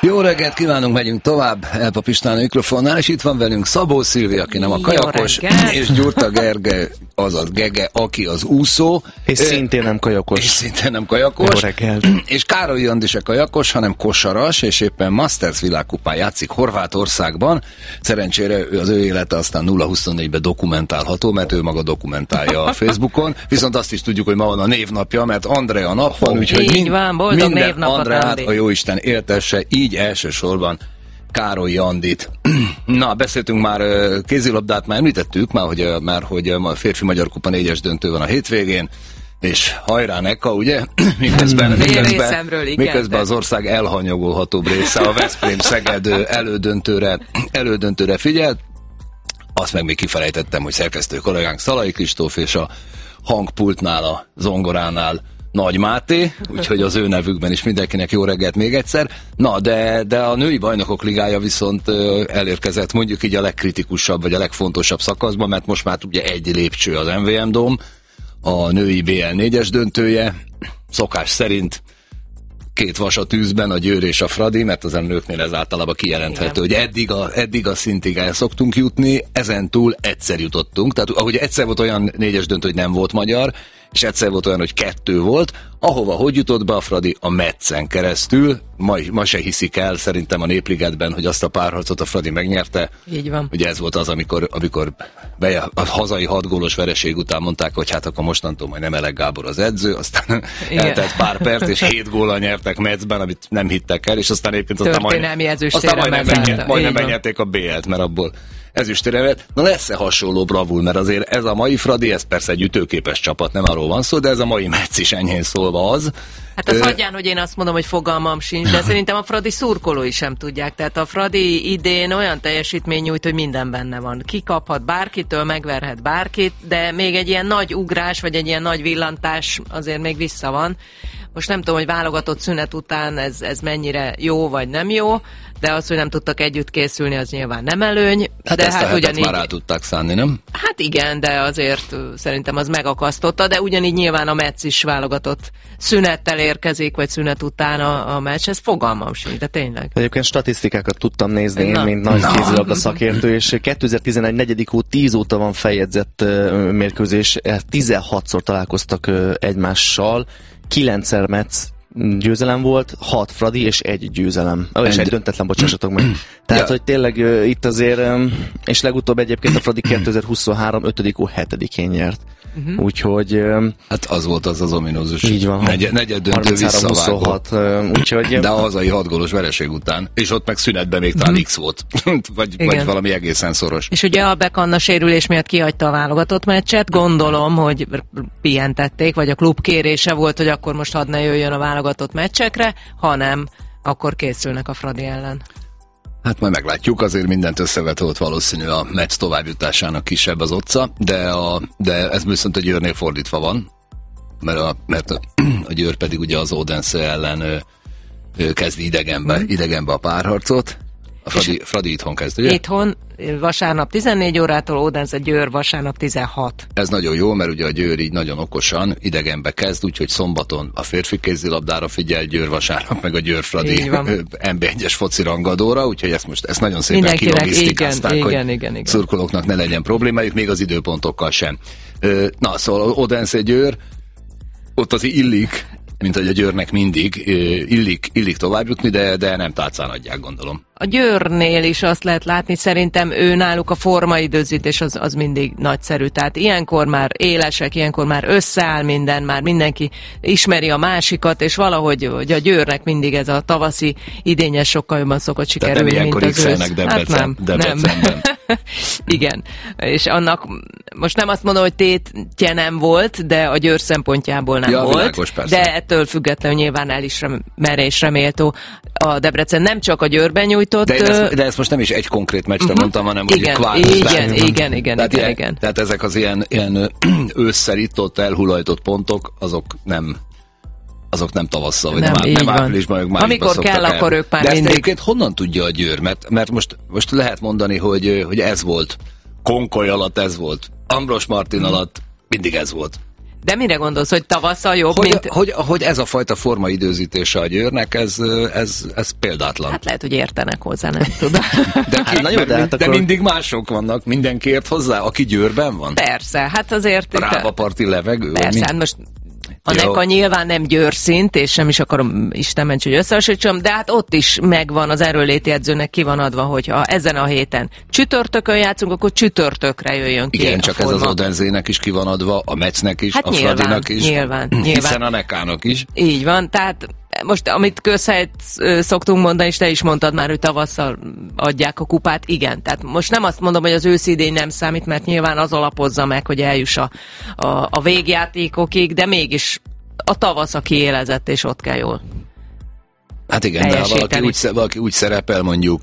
Jó reggelt kívánunk, megyünk tovább Elpa Pistán a mikrofonnál, és itt van velünk Szabó Szilvi, aki nem a kajakos, és Gyurta Gergely, azaz Gege, aki az úszó. És szintén nem kajakos. És szintén nem kajakos. Jó reggelt. És Károly Andi se kajakos, hanem kosaras, és éppen Masters világkupán játszik Horvátországban. Szerencsére az ő élete aztán nulla huszonnégyben dokumentálható, mert ő maga dokumentálja a Facebookon. Viszont azt is tudjuk, hogy ma van a névnapja, mert Andrea nap van, úgyhogy így mind, van, boldog minden névnapot, Andreát Andi. a jóisten éltesse, így elsősorban Károly Andit. Na, beszéltünk már kézilabdát, már említettük, már hogy, már, hogy a férfi magyar kupa négyes döntő van a hétvégén, és hajrá Neka, ugye? Miközben, miközben, miközben az ország elhanyagolhatóbb része a Veszprém-Szeged elődöntőre, elődöntőre figyelt. Azt meg még kifelejtettem, hogy szerkesztő kollégánk Szalai Kristóf és a hangpultnál, a zongoránál Nagy Máté, úgyhogy az ő nevükben is mindenkinek jó reggelt még egyszer. Na, de, de a női bajnokok ligája viszont elérkezett mondjuk így a legkritikusabb, vagy a legfontosabb szakaszban, mert most már ugye egy lépcső az em vé em Dome, a női bé el négyes döntője, szokás szerint két vas a tűzben, a Győr és a Fradi, mert az nőknél ez általában kijelenthető, hogy eddig a, eddig a szintig el szoktunk jutni, ezen túl egyszer jutottunk, tehát ahogy egyszer volt olyan négyes döntő, hogy nem volt magyar, és egyszer volt olyan, hogy kettő volt, ahova hogy jutott be a Fradi? A Meccen keresztül, ma, ma se hiszik el szerintem a Népligetben, hogy azt a párharcot a Fradi megnyerte. Így van. Ugye ez volt az, amikor, amikor be, a hazai hat gólos vereség után mondták, hogy hát akkor mostantól majd nem Elek Gábor az edző, aztán eltelt pár perc, és hét góllal nyertek Meccben, amit nem hittek el, és aztán egyébként aztán Történelmi aztán majdnem, megnyert, majdnem megnyerték a bé el-t, mert abból ezüstéremért. Na lesz-e hasonló bravúr, mert azért ez a mai Fradi, ez persze egy ütőképes csapat, nem arról van szó, de ez a mai meccs is enyhén szólva az. Hát az hagyján, hogy én azt mondom, hogy fogalmam sincs, de szerintem a Fradi szurkolói sem tudják. Tehát a Fradi idén olyan teljesítmény nyújt, hogy minden benne van. Kikaphat bárkitől, megverhet bárkit, de még egy ilyen nagy ugrás, vagy egy ilyen nagy villantás azért még vissza van. Most nem tudom, hogy válogatott szünet után ez, ez mennyire jó, vagy nem jó, de az, hogy nem tudtak együtt készülni, az nyilván nem előny. Hát de ezt hát a ugyanígy... már rá tudták szánni, nem? Hát igen, de azért szerintem az megakasztotta, de ugyanígy nyilván a meccs is válogatott szünettel érkezik, vagy szünet után a, a meccs, ez fogalmam sincs, de tényleg. Egyébként statisztikákat tudtam nézni én, Na. mint nagy Na. kézilabda szakértő, és kétezer-tizenegy negyedik hó tíz óta van feljegyzett uh, mérkőzés, tizenhatszor találkoztak uh, egymással, kilencszer meccs győzelem volt, hat Fradi és egy győzelem. Oh, és egy döntetlen, bocsássatok meg. Tehát, ja. hogy tényleg uh, itt azért, um, és legutóbb egyébként a Fradi kétezer-huszonhárom ötödik hó hetedikén nyert. Uh-huh. Úgyhogy... Um, hát az volt az az ominózus. Így van. Negyed, negyed döntő visszavágott. Uh, úgyhogy... De a hazai hat gólos vereség után. És ott meg szünetben még talán uh-huh. X volt. vagy, vagy valami egészen szoros. És ugye a Bekanna sérülés miatt kihagyta a válogatott meccset. Gondolom, hogy pihentették, vagy a klub kérése volt, hogy akkor most hadd ne jöjjön a válogatott meccsekre, hanem akkor készülnek a Fradi ellen. Hát majd meglátjuk, azért mindent összevetolt valószínű a meccs továbbjutásának kisebb az otca, de, a, de ez viszont a Győrnél fordítva van, mert a, mert a, a Győr pedig ugye az Odense ellen ő, ő kezdi idegenbe, idegenbe a párharcot. A Fradi, Fradi itthon kezd, ugye? Itthon, vasárnap tizennégy órától, Odense Győr vasárnap tizenhat. Ez nagyon jó, mert ugye a Győr így nagyon okosan idegenbe kezd, úgyhogy szombaton a férfi kézilabdára figyel, Győr vasárnap, meg a Győr Fradi em bé egyes foci rangadóra, úgyhogy ezt most ezt nagyon szépen kilogisztikázták, hogy igen, igen, igen. szurkolóknak ne legyen problémájuk, még az időpontokkal sem. Na, szóval Odense Győr, ott az illik, mint hogy a Győrnek mindig illik, illik tovább jutni, de, de nem tálcán adják, gondolom. A Győrnél is azt lehet látni, szerintem ő náluk a formaidőzítés az, az mindig nagyszerű. Tehát ilyenkor már élesek, ilyenkor már összeáll minden, már mindenki ismeri a másikat, és valahogy hogy a Győrnek mindig ez a tavaszi idényes sokkal jobban szokott sikerülni, mint az ősz. Hát nem, nem. Igen, és annak most nem azt mondom, hogy tétje nem volt, de a Győr szempontjából nem ja, volt, világos, de ettől függetlenül nyilván elismerésre méltó. A Debrecen nem csak a Győrben nyújtott. De, ezt, de ezt most nem is egy konkrét meccsre uh-huh. mondtam, hanem igen, kvázi. Igen, igen, igen, igen, tehát, igen, ilyen, igen. Tehát ezek az ilyen, ilyen ősszel itt-ott elhulajtott pontok, azok nem azok nem tavasszal, vagy nem, nem, nem áprilisban, meg májusban amikor kell, el. Akkor ők már de mindig. De ezt egyébként honnan tudja a Győr? Mert, mert most, most lehet mondani, hogy, hogy ez volt. Konkoly alatt ez volt. Ambros Martin hmm. alatt mindig ez volt. De mire gondolsz, hogy tavasszal jobb, hogy, mint... Hogy, hogy ez a fajta formaidőzítése a Győrnek, ez, ez, ez példátlan. Hát lehet, hogy értenek hozzá, nem tudom. De, ki, hát, de, de, hát de mindig mások vannak, mindenki ért hozzá, aki Győrben van? Persze, hát azért... Rábaparti levegő? Persze, hát most... A Neka nyilván nem Győr szint, és nem is akarom Isten ments, hogy összehasonlítsam, de hát ott is megvan az erőléti edzőnek ki van adva, hogy ha ezen a héten csütörtökön játszunk, akkor csütörtökre jöjjön ki. Igen, csak forma. Ez az Odenzének is ki van adva, a Metsznek is, hát a nyilván, Fradinak is, nyilván, nyilván. hiszen a Nekának is. Így van, tehát most amit közhelyet szoktunk mondani, és te is mondtad már, hogy tavasszal adják a kupát, igen. Tehát most nem azt mondom, hogy az őszidény nem számít, mert nyilván az alapozza meg, hogy eljuss a, a, a végjátékokig, de mégis a tavasz a kiélezett, és ott kell jól. Hát igen, de ha valaki úgy, valaki úgy szerepel mondjuk,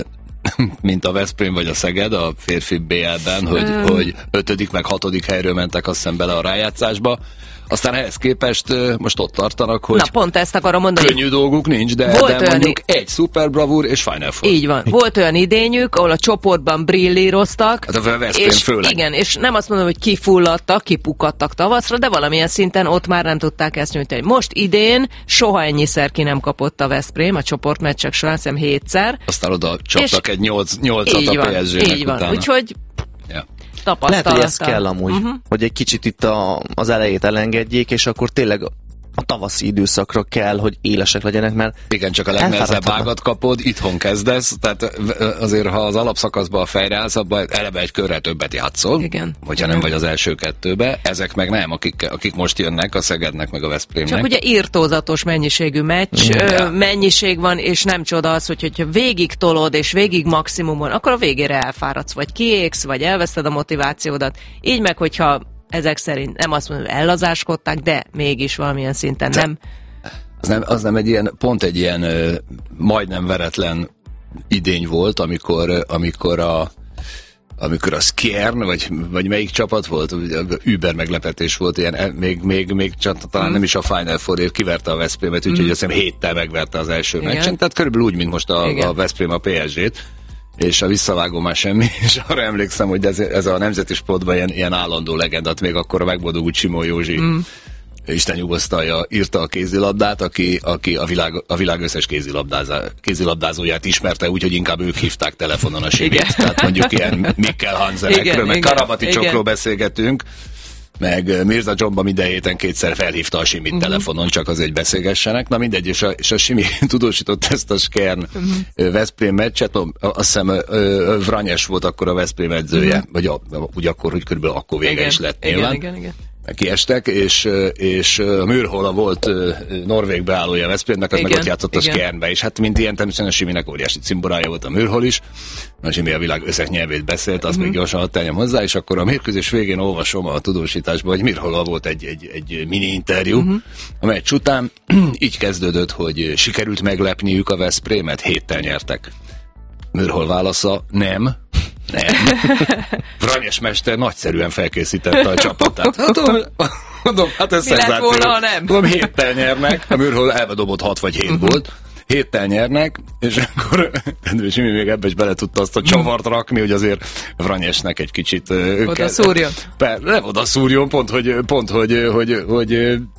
mint a Veszprém vagy a Szeged a férfi bé el-ben, hogy, hmm. hogy ötödik meg hatodik helyről mentek azt hiszem bele a rájátszásba, aztán ehhez képest most ott tartanak, hogy na, pont ezt akarom mondani. Könnyű dolguk nincs, de, de mondjuk i- egy szuper bravúr és Final Four. Így van. Volt olyan idényük, ahol a csoportban brillíroztak. Hát a Veszprém és főleg. Igen, és nem azt mondom, hogy kifulladtak, kipukadtak tavaszra, de valamilyen szinten ott már nem tudták ezt nyújtani. Most idén soha ennyiszer ki nem kapott a Veszprém a csoportmeccsek során, hiszem hétszer. Aztán oda csaptak egy nyolcat a pé es gének így van. utána. Úgyhogy ja. Lehet, hogy ez kell amúgy, uh-huh. hogy egy kicsit itt a, az elejét elengedjék, és akkor tényleg a tavaszi időszakra kell, hogy élesek legyenek, mert igen, csak a legnehezebb ágat kapod, itthon kezdesz, tehát azért, ha az alapszakaszban a fejre állsz, abban eleve egy körrel többet játszol, igen. hogyha igen. nem vagy az első kettőbe, ezek meg nem, akik, akik most jönnek, a Szegednek, meg a Veszprémnek. Csak ugye írtózatos mennyiségű meccs, mm. ö, mennyiség van, és nem csoda az, hogy, hogyha végig tolod, és végig maximumon, akkor a végére elfáradsz, vagy kiégsz, vagy elveszted a motivációdat. Így meg, hogyha ezek szerint nem azt mondom, hogy ellazáskodták, de mégis valamilyen szinten nem. Az nem, az nem egy ilyen, pont egy ilyen ö, majdnem veretlen idény volt, amikor, amikor a amikor a Skjern, vagy, vagy melyik csapat volt, Uber meglepetés volt, ilyen, még, még, még talán mm. nem is a Final Fourért kiverte a Veszprémet, úgyhogy mm. azt hiszem héttel megverte az első igen. meccsen, tehát körülbelül úgy, mint most a, a Veszprém a pé es gét, és a visszavágó már semmi, és arra emlékszem, hogy ez, ez a nemzeti sportban ilyen, ilyen állandó legendat, még akkor a megboldogult Simó Józsi, mm. Isten nyugosztalja, írta a kézilabdát, aki, aki a, világ, a világ összes kézilabdázóját ismerte, úgyhogy inkább ők hívták telefonon a Simit. Tehát mondjuk ilyen Mikkel Hansenekről, meg Karabaticsokról beszélgetünk, meg Mirza Dzsomba minden héten kétszer felhívta a Simit uh-huh. telefonon, csak azért beszélgessenek. Na mindegy, és a, és a Simi tudósított ezt a Skjern uh-huh. Veszprém meccset, azt hiszem Vranyes volt akkor a Veszprém edzője, uh-huh. vagy a, úgy akkor, hogy körülbelül akkor vége igen. is lett nyilván. Igen, igen, igen. Kiestek, és, és Mürhola volt norvég beállója Veszprémnek, az igen, meg ott játszott a Skjernbe, és hát mint ilyen természetesen a Siminek óriási cimborája volt a Mürhol is, a Simi a világ összes nyelvét beszélt, azt uh-huh. még gyorsan hadd tenjem hozzá, és akkor a mérkőzés végén olvasom a tudósításban, hogy Mürhola volt egy, egy, egy mini interjú, uh-huh. a meccs után így kezdődött, hogy sikerült meglepniük a Veszprémet, héttel nyertek. Mürhol válasza, nem. Nem. Vranyes mester nagyszerűen felkészítette a csapatát. Hát, mondom, hát ez szenzáció. Nem. Mondom, héttel nyernek, a Mürhol elvedobott hat vagy hét uh-huh. volt. Héttel nyernek, és akkor Simi még ebbe is bele tudta azt a csavart rakni, hogy azért Vranyesnek egy kicsit... Oda szúrjon. Nem oda szúrjon, pont, hogy, pont, hogy, hogy, hogy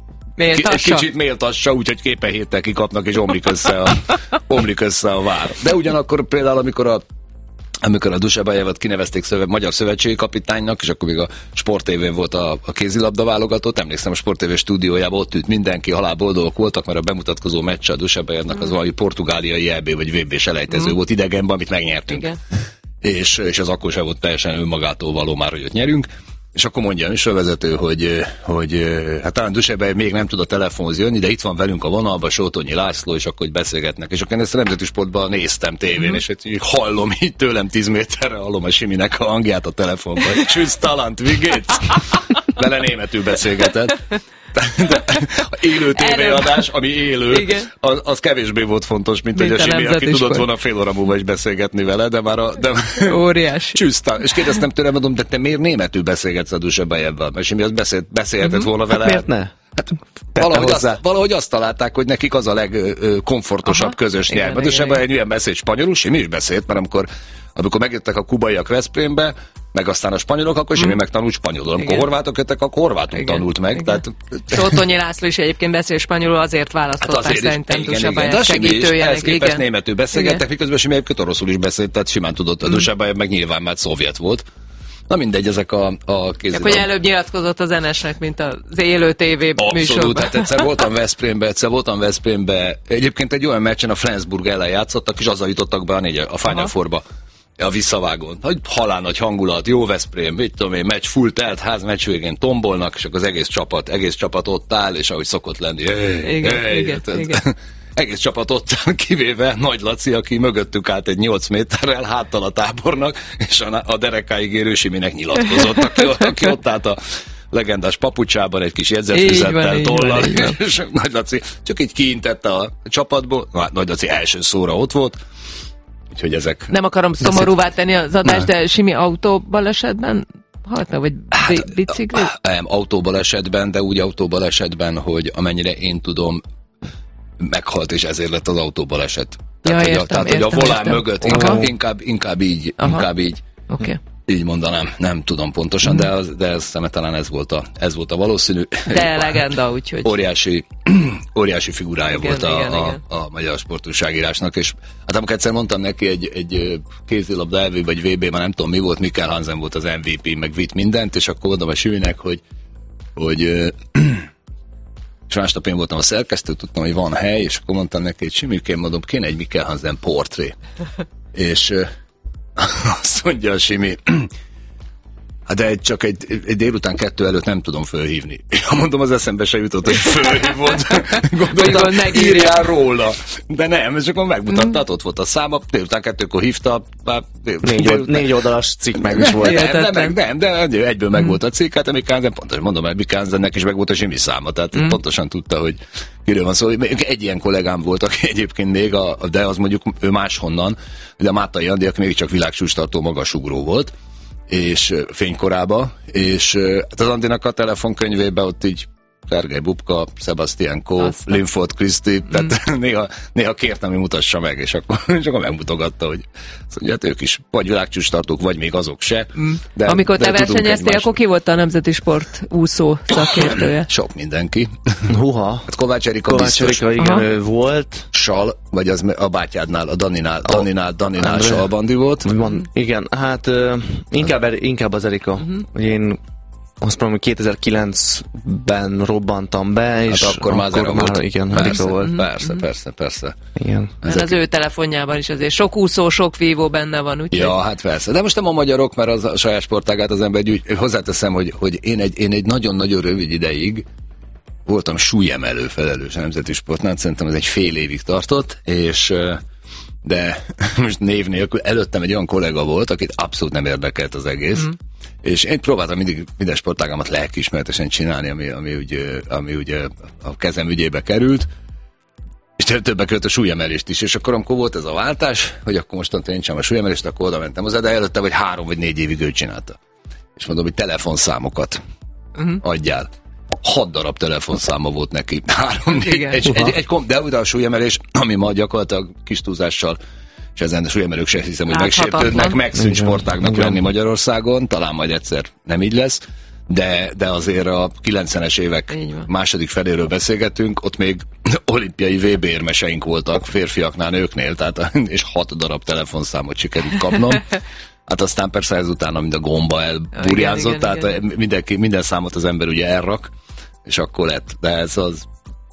egy kicsit méltassa, úgyhogy képen héttel kikapnak, és omlik össze a, omlik össze a vár. De ugyanakkor például, amikor a amikor a Dusebájevat kinevezték szöve, magyar szövetségi kapitánynak, és akkor még a Sport té vén volt a, a kézilabda válogatott, emlékszem a Sport té vé stúdiójában ott ült mindenki, halálboldogok voltak, mert a bemutatkozó meccs a Dusebájevnak mm. az valami portugáliai é bé vagy vé bé selejtező mm. volt idegenben, amit megnyertünk. Igen. És, és az akkor sem volt teljesen önmagától való már, hogy ott nyerünk. És akkor mondja a műsorvezető, hogy, hogy hát talán Dusebájev még nem tud a telefonhoz jönni, de itt van velünk a vonalban Sótonyi László, és akkor hogy beszélgetnek. És akkor én ezt a Nemzeti Sportban néztem tévén, mm-hmm. és így hallom így tőlem tíz méterre, hallom a Siminek a hangját a telefonban. Tschüss, Talant, wie geht's? Vele németül beszélgetett. De élő tévéadás, ami élő, az, az kevésbé volt fontos, mint, mint hogy a Simi, aki tudott sport. volna fél óra múlva is beszélgetni vele, de már a... De, óriási. Csüsztán. És kérdeztem tőle, mondom, de te miért németül beszélgetsz a Dusebájevvel? Mert Simi azt beszélt, beszélhetett uh-huh. volna vele. Hát miért ne? Hát, valahogy, azt, valahogy azt találták, hogy nekik az a legkomfortosabb közös nyelv. A Dusebájev ilyen beszélt spanyolul, Simi is beszélt, mert amikor, amikor megjöttek a kubaiak Veszprémbe, meg aztán a spanyolok, akkor semmi mm. megtanult spanyolul. Amikor horvátok jöttek, akkor horvátul igen. tanult meg. Igen. Tehát... Tótonyi László is egyébként beszél spanyolul, azért választották hát szerintem Dusabályát segítőjének. Ehhez képest németül beszélgettek, miközben Simi egyébként oroszul is beszélt, tehát simán tudott a mm. Dusabály, meg nyilván már szovjet volt. Na mindegy, ezek a, a kézilabda. Hogy előbb nyilatkozott az en es-nek, mint az élő tévé műsorban. Abszolút, hát egyszer voltam Veszprémbe, egyszer voltam Veszprémbe. Egyébként egy olyan meccsen a Flensburg ellen játszottak, és azzal jutottak be a, négy, a Final Fourba. A visszavágón. Hogy halál nagy hangulat, jó Veszprém, mit tudom én, meccs full telt ház, meccs végén tombolnak, és akkor az egész csapat, egész csapat ott áll, és ahogy szokott lenni. Hey, igen, hey, igen, tehát, igen. Egész csapat ott áll, kivéve Nagy Laci, aki mögöttük állt egy nyolc méterrel, háttal a tábornak, és a, a derekáig érő Siminek nyilatkozott, aki, aki ott állt a legendás papucsában, egy kis jegyzetfüzettel, tollal, és Nagy Laci csak így kiintette a csapatból, hát Nagy Laci első szóra ott volt, úgyhogy ezek... Nem akarom szomorúvá tenni az adást, de Simi autóbalesetben halt meg, vagy hát, bicikli? Nem, autóbalesetben, de úgy autóbalesetben, hogy amennyire én tudom, meghalt, és ezért lett az autóbaleset. Tehát, ja, hogy, értem, a, tehát értem, hogy a volán értem. mögött inkább, inkább, inkább így, Aha. inkább így, okay. így mondanám. Nem tudom pontosan, mm. de, az, de ez, talán ez volt, a, ez volt a valószínű. De legenda, úgyhogy. Óriási, óriási figurája igen, volt a, igen, a, igen. a magyar sportújságírásnak, és hát amikor egyszer mondtam neki egy, egy kézilabda el vé vagy vé bé, már nem tudom mi volt, Mikkel Hansen volt az em vé pé, meg vitt mindent, és akkor mondom a Siminek, hogy, hogy és másnap én voltam a szerkesztő, tudtam, hogy van hely, és akkor mondtam neki, hogy Simikém, mondom, kéne egy Mikkel Hansen portré. És uh, azt mondja a Simi, hát de egy, csak egy, egy délután kettő előtt nem tudom fölhívni. Én mondom, az eszembe se jutott, hogy fölhívod. Gondoltam, írjál róla. De nem, és akkor megmutatta, ott volt a száma, délután kettőkor hívta. Bár, dél, négy, délután, négy oldalas cikk meg is volt. Nem, nem, nem, de egyből meg volt a cikk, hát a Mikkel Hansen, pontosan mondom, hogy Mikkel Hansennek is meg volt a Simi száma, tehát mm. pontosan tudta, hogy kiről van szó. Egy ilyen kollégám volt, aki egyébként még, a, de az mondjuk ő máshonnan, de a Mátai Andi, aki még csak világcsúcstartó magasugró volt, és fénykorába, és hát az Andinak a telefonkönyvében ott így Sergej Bubka, Sebastian Coe, Linford Christie, mm. tehát néha, néha kértem, hogy mutassa meg, és akkor, és akkor megmutogatta, hogy szóval, hát ők is vagy világcsúcstartók, vagy még azok se. Mm. De, amikor de te versenyeztél, akkor ki volt a nemzeti sport úszó szakértője? Sok mindenki. Húha. Hát Kovács Erika Kovács biztos. Erika, igen, ő volt. Sal, vagy az a bátyádnál, a Daninál, oh. Daninál, Daninál Salbandi volt. Van, igen, hát uh, inkább, inkább az Erika. Uh-huh. Én azt mondom, hogy kétezer-kilencben robbantam be, és hát akkor, akkor már, volt. Igen, persze, Erika volt. Persze, persze, persze. Igen. Ezek... Az ő telefonjában is azért sok úszó, sok vívó benne van, úgyhogy... Ja, hát persze. De most nem a magyarok, mert az a saját sportágát az ember gyűjt. Hozzáteszem, hogy, hogy én, egy, én egy nagyon-nagyon rövid ideig voltam súlyemelő felelős a nemzeti sportnál, szerintem ez egy fél évig tartott, és de most név nélkül előttem egy olyan kollega volt, akit abszolút nem érdekelt az egész, mm. és én próbáltam mindig minden sportágamat lelkiismeretesen csinálni, ami, ami, ugye, ami ugye a kezem ügyébe került, és többek között a súlyemelést is, és akkor amikor volt ez a váltás, hogy akkor mostantól én csinálom a súlyemelést, akkor oda mentem hozzá, de előtte vagy három vagy négy évig ő csinálta. És mondom, hogy telefonszámokat mm. adjál. Hat darab telefonszáma volt neki. Három, négy, egy, egy, egy, egy, de ugye a súlyemelés, ami ma gyakorlatilag kis túlzással, és ezen a súlyemelők se hiszem, hogy megsértődnek, megszűnt sportágnak lenni Magyarországon, talán majd egyszer nem így lesz, de, de azért a kilencvenes évek második feléről beszélgetünk, ott még olimpiai vé bé érmeseink voltak férfiaknál, nőknél, tehát, és hat darab telefonszámot sikerült kapnom. Hát aztán persze ezután, amint a gomba elburjázott, tehát igen. Mindenki, minden számot az ember ugye elrak, és akkor lett. De ez az,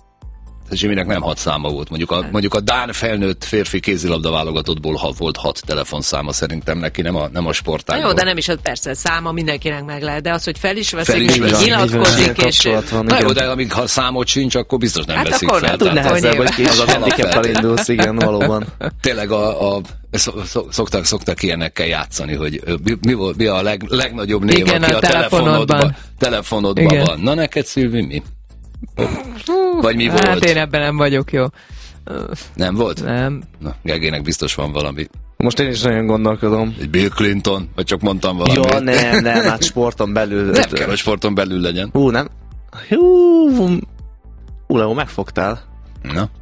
ez Zsiminek nem hat száma volt. Mondjuk a, mondjuk a dán felnőtt férfi kézilabda válogatottból ha volt hat telefonszáma, szerintem neki, nem a, nem a sportágból. Jó, de nem is az persze száma mindenkinek meg lehet, de az, hogy fel is veszik, fel is veszik, nyilatkozik, és... Van, na jó, de amíg ha számot sincs, akkor biztos nem hát veszik fel. Hát akkor nehezebb, hogy kis handicappal indulsz, igen, valóban. Tényleg a, a Szoktak, szoktak ilyenekkel játszani, hogy mi, volt, mi a leg, legnagyobb név, igen, aki a, a telefonodban telefonodba van. Na neked, Szilvi, mi? Vagy mi volt? Hát én ebben nem vagyok jó. Nem volt? Nem. Na, Gegének biztos van valami. Most én is nagyon gondolkodom. Egy Bill Clinton, vagy csak mondtam valamit. Ja, nem, nem, hát sporton belül. Nem kell, hogy sporton belül legyen. Hú, nem. Hú, hú, Leó, megfogtál. Na?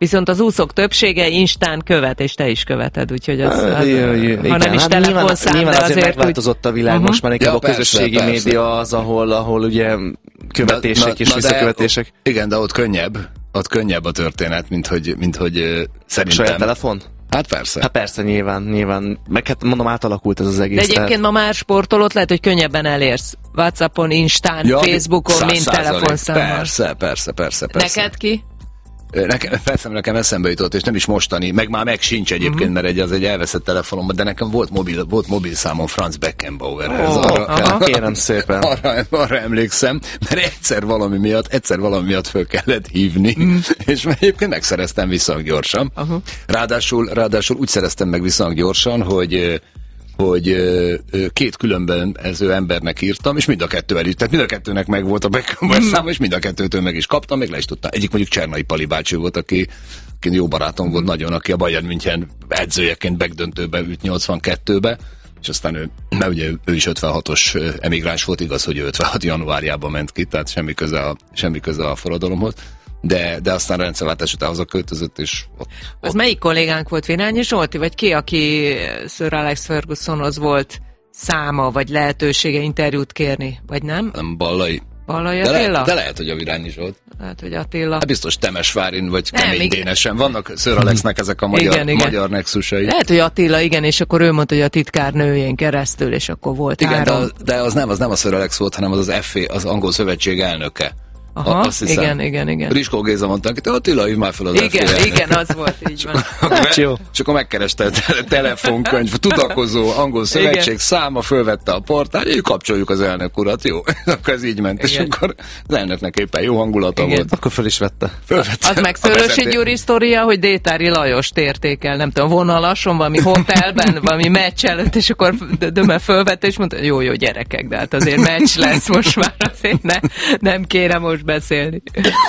Viszont az úszók többsége instán követ, és te is követed, úgyhogy az, az, az igen, ha nem is hát telefonszám, nyilván, de azért, azért megváltozott a világ, uh-huh. most már inkább ja, a közösségi persze, persze. média az, ahol, ahol ugye követések na, és na, visszakövetések. De, igen, de ott könnyebb, ott könnyebb a történet, mint hogy, mint hogy uh, szerintem... Saját telefon? Hát persze. Hát persze, nyilván, nyilván. Meg hát mondom, átalakult ez az egész. De egyébként tehát... ma már sportolót lehet, hogy könnyebben elérsz. WhatsAppon, Instán, ja, Facebookon, mint telefonszámmal. Persze, persze, persze, persze. Neked ki? Nekem, persze, nekem eszembe jutott, és nem is mostani, meg már meg sincs egyébként, uh-huh. mert egy, az egy elveszett telefonom, de nekem volt mobil, volt mobil számom Franz Beckenbauerhez. Oh, arra, kérem szépen. Arra, arra emlékszem, mert egyszer valami miatt, egyszer valami miatt föl kellett hívni, uh-huh. és egyébként megszereztem viszonylag gyorsan. Uh-huh. Ráadásul, ráadásul úgy szereztem meg viszonylag gyorsan, hogy hogy két különböző embernek írtam, és mind a kettő előtt, tehát mind a kettőnek meg volt a Beckenbauer száma, és mind a kettőtől meg is kaptam, még le is tudtam. Egyik mondjuk Csernai Pali bácsi volt, aki, aki jó barátom volt nagyon, aki a Bayern München edzőjeként megdöntőbe ült nyolcvankettőbe, és aztán ő, mert ugye ő is ötvenhatos emigráns volt, igaz, hogy ötvenhat januárjában ment ki, tehát semmi köze a, semmi köze a forradalomhoz. De, de aztán a rendszerváltás után hazaköltözött, és ott, Az ott... melyik kollégánk volt, Virányi Zsolti, vagy ki, aki Sir Alex Fergusonhoz volt száma, vagy lehetősége interjút kérni, vagy nem? Nem, Ballai. Ballai de Attila? Lehet, de lehet, hogy a Virányi Zsolt. Lehet, hogy Attila. Hát biztos Temesvárin, vagy Nem, Kemény igen. Dénesen. Vannak Sir Alexnek ezek a magyar, igen, igen. magyar nexusai. Lehet, hogy Attila, igen, és akkor ő mondta, hogy a titkárnőjén keresztül, és akkor volt igen, de, három. az, de az nem, az nem a Sir Alex volt, hanem az az ef á, az Angol Szövetség elnöke. Aha, azt hiszem, igen, igen, igen. Riskó Géza mondta neki, te Attila, hívd már fel az igen, ef á. Igen, az volt, így van. Hát jó. És akkor megkereste a telefonkönyv, tudakozó Angol Szövetség igen. száma, fölvette a portál, így kapcsoljuk az elnök urat, jó? Akkor ez így ment, igen. és akkor az elnöknek éppen jó hangulata igen. volt. Akkor föl is vette. Fölvette az meg Szőlősi Gyuri sztoria, hogy Détári Lajost értékel, nem tudom, vonalason, valami hotelben, valami meccs előtt, és akkor Döme fölvette, és mondta, jó, jó gyerekek, de hát azért meccs lesz most már, azért ne, nem kérem most beszélni.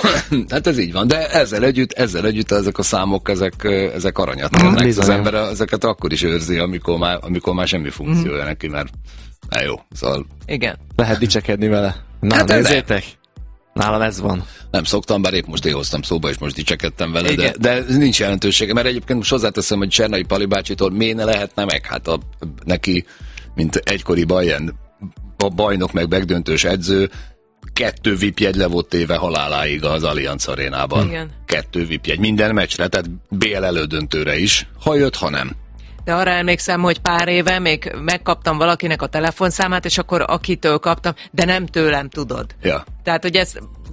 Hát ez így van, de ezzel együtt, ezzel együtt ezek a számok, ezek, ezek aranyat tennek. Az ember ezeket akkor is őrzi, amikor már, amikor már semmi funkciója mm. neki, mert na jó, szóval... Igen. Lehet dicsekedni vele. Na, hát nézzétek! Nálam ez van. Nem szoktam, bár épp most én hoztam szóba, és most dicsekedtem vele, de, de nincs jelentősége, mert egyébként most hozzáteszem, hogy Csernai Pali bácsitól miért ne lehetne meg? Hát a, neki, mint egykori Bayern a bajnok meg megdöntős edző, kettő vé i pé jegy le volt téve haláláig az Allianz Arénában. Igen. Kettő vé i pé jegy minden meccsre, tehát bé el elődöntőre is, ha jött, ha nem. De arra emlékszem, hogy pár éve még megkaptam valakinek a telefonszámát, és akkor akitől kaptam, de nem tőlem, tudod. Ja. Tehát, hogy ez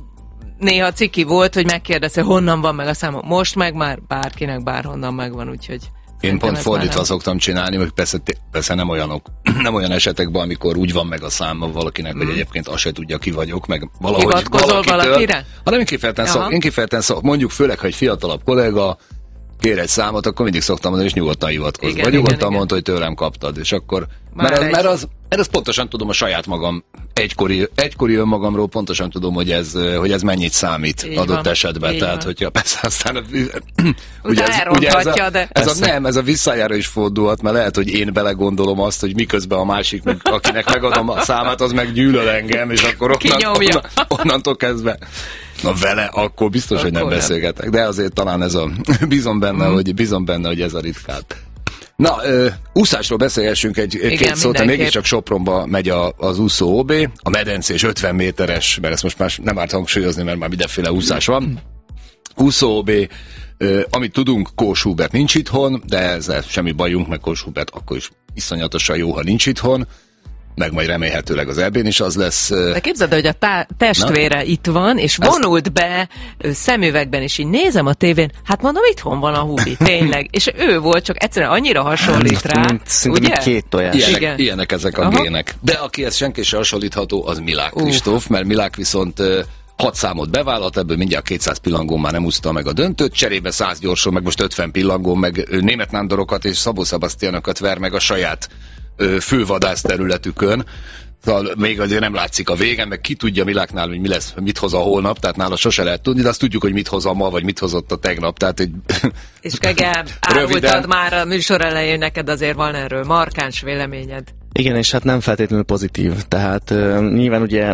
néha ciki volt, hogy megkérdezte, honnan van meg a számom. Most meg már bárkinek bárhonnan megvan, úgyhogy... Én pont fordítva szoktam csinálni, hogy persze, persze nem olyanok, nem olyan esetekben, amikor úgy van meg a száma valakinek, mm. hogy egyébként azt se tudja, ki vagyok, meg valahogy hivatkozol valakire? Hanem én kifejezetten szok, én kifejezetten szok, mondjuk főleg, ha egy fiatalabb kolléga kér egy számot, akkor mindig szoktam mondani, és nyugodtan hivatkozz. Vagy nyugodtan mondta, hogy tőlem kaptad, és akkor, mert az, mert, az, mert az pontosan tudom a saját magam, egykori, egykori önmagamról pontosan tudom, hogy ez, hogy ez mennyit számít így adott van, esetben. Tehát, van. Hogyha persze aztán ugye ez, ugye ez, a, de ez a nem, ez a visszájára is fordulhat, mert lehet, hogy én belegondolom azt, hogy miközben a másik, akinek megadom a számát, az meg gyűlöl engem, és akkor onnan, onnan, onnantól kezdve na vele, akkor biztos, akkor hogy nem, nem beszélgetek. De azért talán ez a bízom benne, mm. hogy bízom benne, hogy ez a ritkább. Na, ö, úszásról beszélgessünk egy igen, két szót, de mégiscsak Sopronba megy a, az úszó ó bé, a medencés ötven méteres, mert ezt most már nem árt hangsúlyozni, mert már mindenféle úszás van. Úszó ó bé, ö, amit tudunk, Kós Hubert nincs itthon, de ezzel semmi bajunk, meg Kós Hubert akkor is iszonyatosan jó, ha nincs itthon. Meg majd remélhetőleg az é bén is az lesz. De képzeld, hogy a tá- testvére Na? itt van, és vonult Ezt... be szemüvegben, és így nézem a tévén, hát mondom, itthon van a Hubi, tényleg. És ő volt, csak egyszerűen annyira hasonlít rá, mint, ugye? Mint két tojás. Ilyenek, ilyenek ezek a Aha. gének. De aki ez senki sem hasonlítható, az Milák Kristóf, mert Milák viszont hat számot bevállalt, ebből mindjárt kétszáz pillangón már nem úszta meg a döntőt, cserébe száz gyorson, meg most ötven pillangón, meg Németh Nándorokat és Szabó Sebastianokat ver meg a saját fővadász területükön. Szóval még azért nem látszik a vége, meg ki tudja Miláknál, hogy mi lesz, mit hoz a holnap, tehát nála sose lehet tudni, de azt tudjuk, hogy mit hoz a ma, vagy mit hozott a tegnap. Tehát egy és Kege, árultad már a műsor elején, neked azért van erről markáns véleményed. Igen, és hát nem feltétlenül pozitív. Tehát uh, nyilván ugye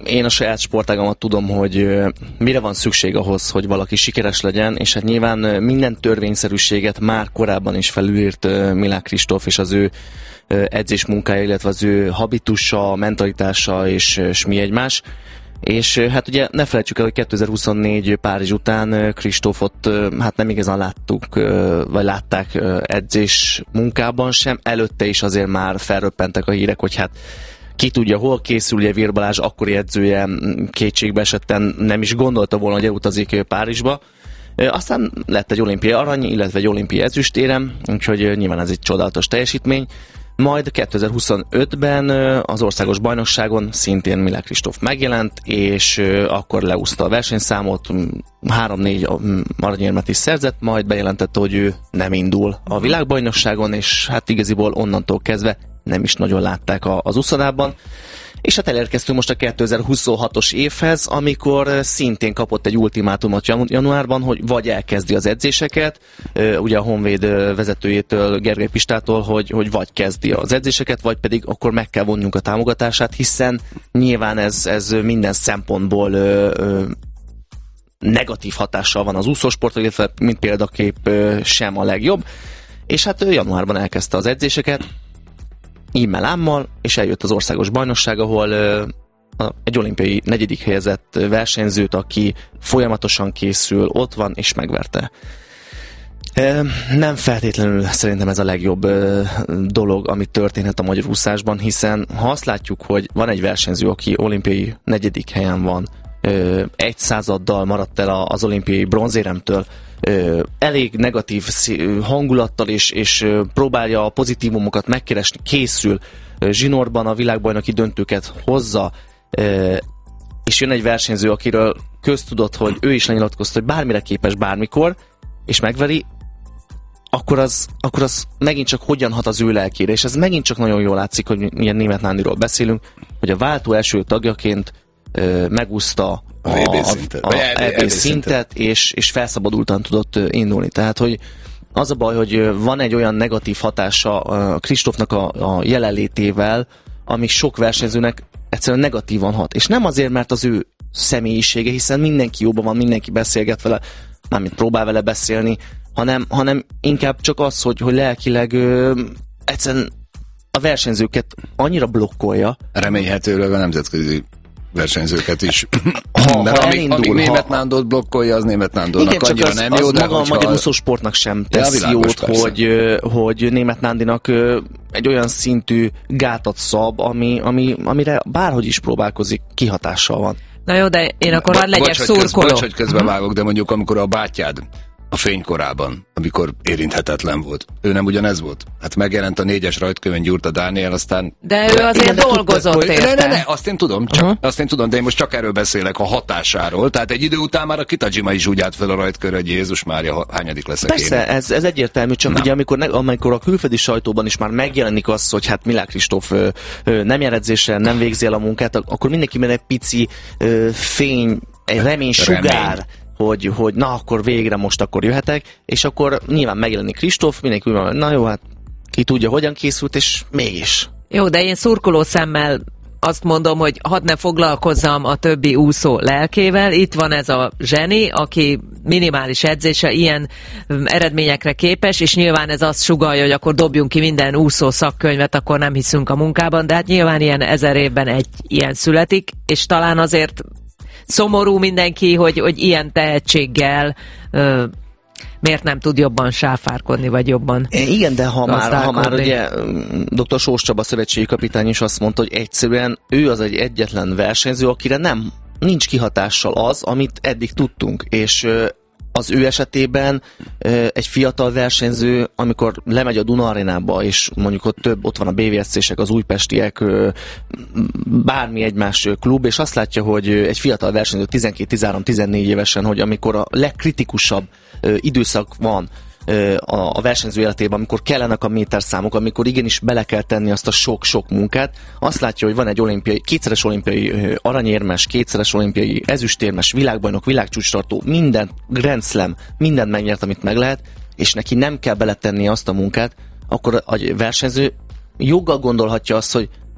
én a saját sportágamat tudom, hogy mire van szükség ahhoz, hogy valaki sikeres legyen, és hát nyilván minden törvényszerűséget már korábban is felülírt Milák Kristóf és az ő edzés munkája, illetve az ő habitusa, mentalitása és, és mi egymás. És hát ugye ne felejtsük el, hogy kétezer-huszonnégy Párizs után Kristófot hát nem igazán láttuk, vagy látták edzés munkában sem. Előtte is azért már felröppentek a hírek, hogy hát ki tudja, hol készül, ugye Vir Balázs akkori edzője kétségbe esetten nem is gondolta volna, hogy elutazik Párizsba. Aztán lett egy olimpiai arany, illetve egy olimpiai ezüstérem, úgyhogy nyilván ez egy csodálatos teljesítmény. Majd kétezer-huszonötben az országos bajnokságon szintén Milák Kristóf megjelent, és akkor leúszta a versenyszámot, három-négy aranyérmet is szerzett, majd bejelentette, hogy ő nem indul a világbajnokságon, és hát igaziból onnantól kezdve nem is nagyon látták az úszodában. És hát elérkeztünk most a kétezer-huszonhatos évhez, amikor szintén kapott egy ultimátumot januárban, hogy vagy elkezdi az edzéseket, ugye a Honvéd vezetőjétől, Gergely Pistától, hogy, hogy vagy kezdi az edzéseket, vagy pedig akkor meg kell vonnunk a támogatását, hiszen nyilván ez, ez minden szempontból ö, ö, negatív hatással van az úszósportra, illetve mint példakép ö, sem a legjobb. És hát ő januárban elkezdte az edzéseket, ímmel ámmal, és eljött az országos bajnokság, ahol uh, egy olimpiai negyedik helyezett versenyzőt, aki folyamatosan készül, ott van, és megverte. Uh, nem feltétlenül szerintem ez a legjobb uh, dolog, ami történhet a magyar úszásban, hiszen ha azt látjuk, hogy van egy versenyző, aki olimpiai negyedik helyen van, uh, egy századdal maradt el az olimpiai bronzéremtől, Ö, elég negatív hangulattal és, és ö, próbálja a pozitívumokat megkeresni, készül, ö, zsinórban a világbajnoki döntőket hozza, ö, és jön egy versenyző, akiről köztudott, hogy ő is lenyilatkozta, hogy bármire képes bármikor, és megveri, akkor az, akkor az megint csak hogyan hat az ő lelkére, és ez megint csak nagyon jól látszik, hogy milyen Németh Nándiról beszélünk, hogy a váltó első tagjaként ö, megúszta a vé bé szintet, a, a, a é bé szintet és, és felszabadultan tudott indulni. Tehát, hogy az a baj, hogy van egy olyan negatív hatása a Kristófnak a, a jelenlétével, ami sok versenyzőnek egyszerűen negatívan hat. És nem azért, mert az ő személyisége, hiszen mindenki jóban van, mindenki beszélget vele, mármint próbál vele beszélni, hanem, hanem inkább csak az, hogy, hogy lelkileg ö, egyszerűen a versenyzőket annyira blokkolja. Remélhetőleg a nemzetközi versenyzőket is. Ha, mert ha amíg, elindul, amíg Németh ha... Nándort blokkolja, az Németh Nándornak igen, annyira az, nem az jó, de maga a magyar az... úszósportnak sem tesz ja, jót, persze. hogy, hogy Németh Nándinak egy olyan szintű gátat szab, ami, ami, amire bárhogy is próbálkozik, kihatással van. Na jó, de én akkor Bo- hadd legyek bocs, szurkoló. szurkoló. Bocs, hogy közbevágok, de mondjuk amikor a bátyád a fénykorában, amikor érinthetetlen volt. Ő nem ugyanez volt? Hát megjelent a négyes rajtkövön Gyurta Dániel, aztán... De ő azért igen, dolgozott érte. érte. Ne, ne, ne, azt én tudom, csak, uh-huh. azt én tudom, de én most csak erről beszélek, a hatásáról. Tehát egy idő után már a Kitajima is úgy állt fel a rajtkörre, hogy Jézus Mária, hányadik leszek én. Persze, ez, ez egyértelmű, csak nem. Ugye amikor, ne, amikor a külföldi sajtóban is már megjelenik az, hogy hát Milák Kristóf ö, ö, nem jár edzésre, nem végzi el a munkát, akkor mindenkiben egy pici ö, fény, egy remény sugár, Hogy, hogy na akkor végre most akkor jöhetek, és akkor nyilván megjelenik Kristóf, mindenki úgy van, na jó, hát ki tudja, hogyan készült, és mégis. Jó, de én szurkoló szemmel azt mondom, hogy hadd ne foglalkozzam a többi úszó lelkével. Itt van ez a zseni, aki minimális edzése ilyen eredményekre képes, és nyilván ez azt sugallja, hogy akkor dobjunk ki minden úszó szakkönyvet, akkor nem hiszünk a munkában, de hát nyilván ilyen ezer évben egy ilyen születik, és talán azért szomorú mindenki, hogy, hogy ilyen tehetséggel ö, miért nem tud jobban sáfárkodni, vagy jobban igen, de ha már, ha már ugye doktor Sós Csaba szövetségi kapitány is azt mondta, hogy egyszerűen ő az egy egyetlen versenyző, akire nem, nincs kihatással az, amit eddig tudtunk, és az ő esetében egy fiatal versenyző, amikor lemegy a Duna Arénába, és mondjuk ott több, ott van a bé vé es cé-sek, az újpestiek, bármi egymás klub, és azt látja, hogy egy fiatal versenyző tizenkét, tizenhárom, tizennégy évesen, hogy amikor a legkritikusabb időszak van a versenyző életében, amikor kellenek a méterszámok, amikor igenis bele kell tenni azt a sok-sok munkát, azt látja, hogy van egy olimpiai, kétszeres olimpiai aranyérmes, kétszeres olimpiai ezüstérmes, világbajnok, világcsúcstartó, minden Grand Slam, mindent megnyert, amit meg lehet, és neki nem kell beletenni azt a munkát, akkor a versenyző joggal gondolhatja azt, hogy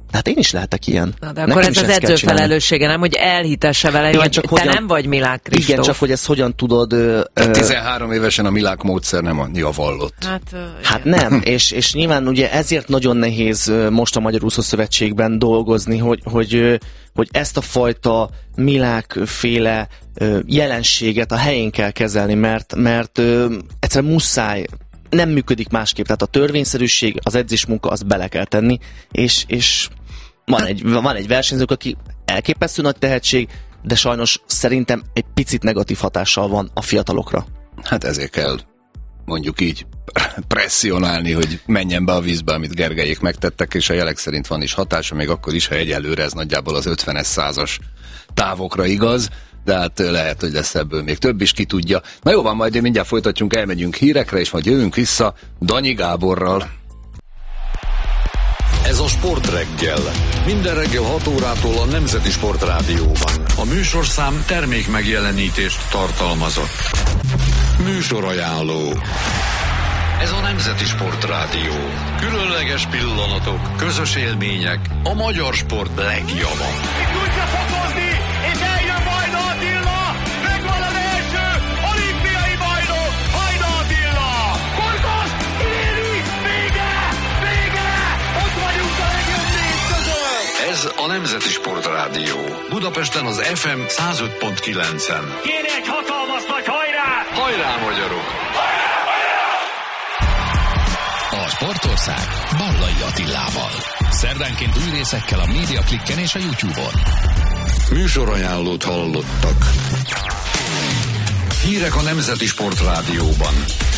Tehát én is lehetek ilyen. Na, de akkor ez az edző felelőssége, nem, hogy elhitesse vele, igen, hogy csak te hogyan, nem vagy Milák Kristóf. Igen, csak hogy ezt hogyan tudod... Ö, tizenhárom évesen a Milák módszer nem a javallott. Hát, ö, hát nem, és, és nyilván ugye ezért nagyon nehéz most a Magyar Úszó Szövetségben dolgozni, hogy, hogy, hogy ezt a fajta Milák-féle jelenséget a helyén kell kezelni, mert, mert egyszerűen muszáj, nem működik másképp. Tehát a törvényszerűség, az edzésmunka, az bele kell tenni, és, és van egy, van egy versenyzők, aki elképesztő nagy tehetség, de sajnos szerintem egy picit negatív hatással van a fiatalokra. Hát ezért kell mondjuk így presszionálni, hogy menjen be a vízbe, amit Gergelyék megtettek, és a jelek szerint van is hatása, még akkor is, ha egyelőre ez nagyjából az ötvenes százas távokra igaz, de hát lehet, hogy lesz ebből még több is, ki tudja. Na jó van, majd mindjárt folytatjunk, elmegyünk hírekre, és majd jövünk vissza Danyi Gáborral. Ez a Sportreggel. Minden reggel hat órától a Nemzeti Sportrádióban. A műsorszám termék megjelenítést tartalmazott. Műsorajánló. Ez a Nemzeti Sportrádió. Különleges pillanatok, közös élmények, a magyar sport legjava. Itt tudja fokozni, és eljön Vajda Attila! Megvan az első olimpiai bajnok, Vajda Attila! Korkos, éri, vége, vége! Ott vagyunk a legjobb négy között! Ez a Nemzeti Sportrádió. Budapesten az ef em száz öt pont kilencen. Kéne egy hatalmas nagy hajrá! Hajrá, magyarok! A Sportország Ballai Attilával. Szerdánként új részekkel a Média Klikken és a YouTube-on. Műsorajánlót hallottak. Hírek a Nemzeti Sportrádióban.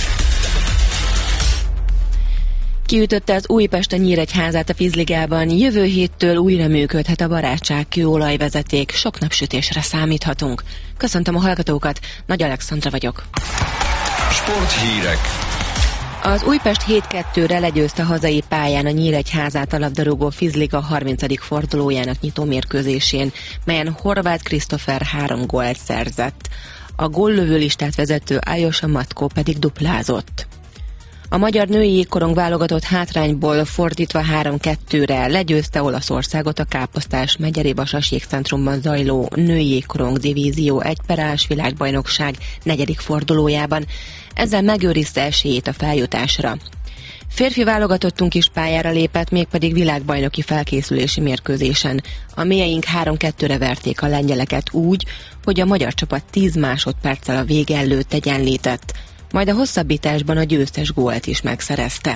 Kiütötte az Újpest a Nyíregyházát a vízligában. Jövő héttől újra működhet a barátság kőolajvezeték. Sok napsütésre számíthatunk. Köszöntöm a hallgatókat, Nagy Alexandra vagyok. Sporthírek. Az Újpest hét kettőre legyőzte hazai pályán a Nyíregyházát a labdarúgó vízliga harmincadik fordulójának nyitó mérkőzésén, melyen Horváth Krisztofer három gólt szerzett. A góllövő listát vezető Aljosa Matko pedig duplázott. A magyar női jégkorong válogatott hátrányból fordítva három kettőre legyőzte Olaszországot a Káposztás Megyeri Vasas jégcentrumban zajló női jégkorong divízió egyperás világbajnokság negyedik fordulójában. Ezzel megőrizte esélyét a feljutásra. Férfi válogatottunk is pályára lépett, mégpedig világbajnoki felkészülési mérkőzésen. A mélyeink három kettőre verték a lengyeleket úgy, hogy a magyar csapat tíz másodperccel a vége előtt egyenlített, majd a hosszabbításban a győztes gólt is megszerezte.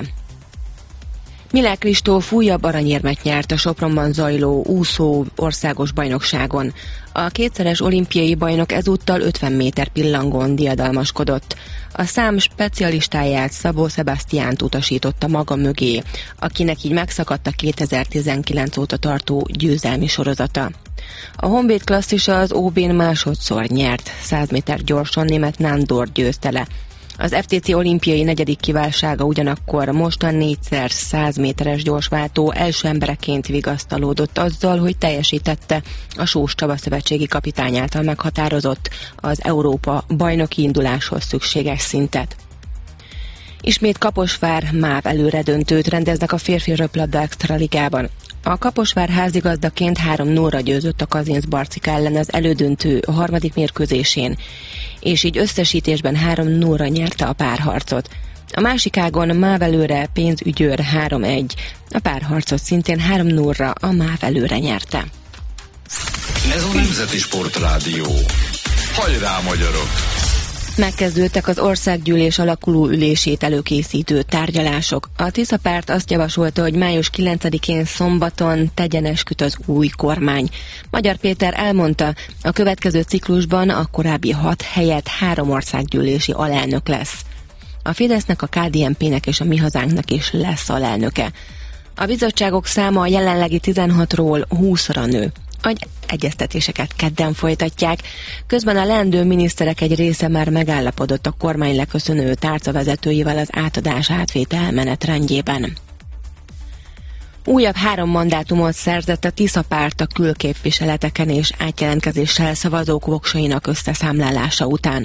Milák Kristóf újabb aranyérmet nyert a Sopronban zajló úszó országos bajnokságon. A kétszeres olimpiai bajnok ezúttal ötven méter pillangón diadalmaskodott. A szám specialistáját, Szabó Sebastiánt utasította maga mögé, akinek így megszakadt a kétezer-tizenkilenc óta tartó győzelmi sorozata. A Honvéd klasszisa az ó bén másodszor nyert, száz méter gyorsan német Nándor győzte le. Az ef té cé olimpiai negyedik kiváltsága ugyanakkor most a négyszer száz méteres gyorsváltó első embereként vigasztalódott azzal, hogy teljesítette a Sós Csaba szövetségi kapitány által meghatározott az Európa bajnoki induláshoz szükséges szintet. Ismét Kaposvár MÁV előredöntőt rendeznek a férfi röplabda extraligában. A Kaposvár házigazdaként három nullra győzött a Kazincbarcika ellen az elődöntő a harmadik mérkőzésén, és így összesítésben három nullra nyerte a párharcot. A másik ágon MÁV előre Pénzügyőr három egy, a párharcot szintén három nullra a MÁV előre nyerte. Ez a Nemzeti Sportrádió. Hajrá, magyarok! Megkezdődtek az országgyűlés alakuló ülését előkészítő tárgyalások. A Tisza párt azt javasolta, hogy május kilencedikén szombaton tegyen esküt az új kormány. Magyar Péter elmondta, a következő ciklusban a korábbi hat helyett három országgyűlési alelnök lesz. A Fidesznek, a ká dé en pének és a Mi Hazánknak is lesz alelnöke. A bizottságok száma a jelenlegi tizenhatról húszra nő. A egyeztetéseket kedden folytatják. Közben a leendő miniszterek egy része már megállapodott a kormány leköszönő tárcavezetőivel az átadás átvétel menetrendjében. Újabb három mandátumot szerzett a Tisza párt a külképviseleteken és átjelentkezéssel szavazók voksainak összeszámlálása után.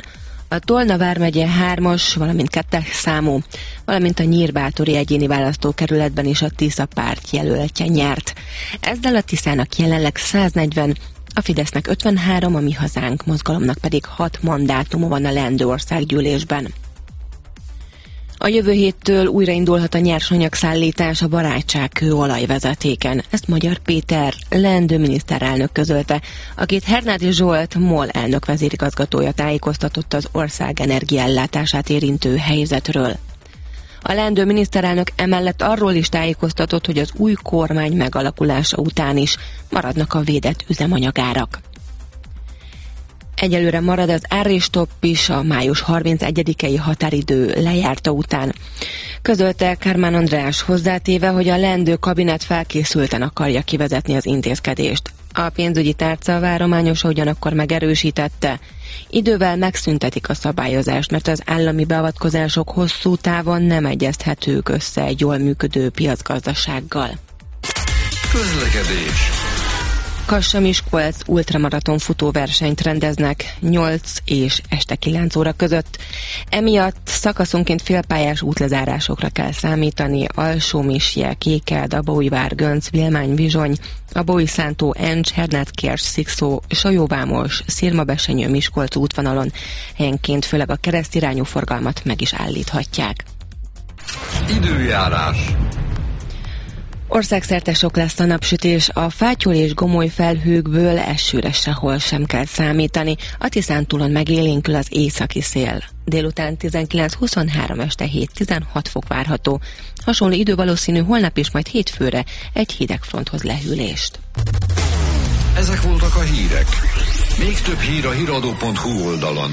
A Tolna vármegye hármas, valamint kettes számú, valamint a Nyírbátori egyéni választókerületben is a Tisza párt jelöltje nyert. Ezzel a Tiszának jelenleg száznegyven, a Fidesznek ötvenhárom, a Mi Hazánk mozgalomnak pedig hat mandátuma van a leendő országgyűlésben. A jövő héttől újraindulhat a nyersanyagszállítás a Barátságkő olajvezetéken. Ezt Magyar Péter, leendő miniszterelnök közölte, akit Hernádi Zsolt, MOL elnök vezérigazgatója tájékoztatott az ország energiaellátását érintő helyzetről. A leendő miniszterelnök emellett arról is tájékoztatott, hogy az új kormány megalakulása után is maradnak a védett üzemanyagárak. Egyelőre marad az árrésstopp is a május harmincegyedikei határidő lejárta után. Közölte Kármán András hozzátéve, hogy a leendő kabinet felkészülten akarja kivezetni az intézkedést. A pénzügyi tárca várományosa ugyanakkor megerősítette, idővel megszüntetik a szabályozást, mert az állami beavatkozások hosszú távon nem egyezthetők össze egy jól működő piacgazdasággal. Közlekedés. Kassa-Miskolc ultramaraton futóversenyt rendeznek nyolc és este kilenc óra között. Emiatt szakaszonként félpályás útlezárásokra kell számítani. Alsó-Misje, Kékeld, Abaújvár, Gönc, Vilmány, Vizsony, Abaúj-Szántó, Encs, Hernád-Kércs, Szikszó, Sajóvámos, Szirmabesenyő, Miskolc útvonalon helyenként főleg a keresztirányú forgalmat meg is állíthatják. Időjárás. Országszerte sok lesz a napsütés, a fátyol és gomoly felhőkből esőre sehol sem kell számítani, a Tiszántúlon megélénkül az északi szél. Délután tizenkilenc huszonhárom, este hét tizenhat fok várható. Hasonló idő valószínű holnap is, majd hétfőre egy hideg fronthoz lehűlést. Ezek voltak a hírek. Még több hír a híradó pont hu oldalon.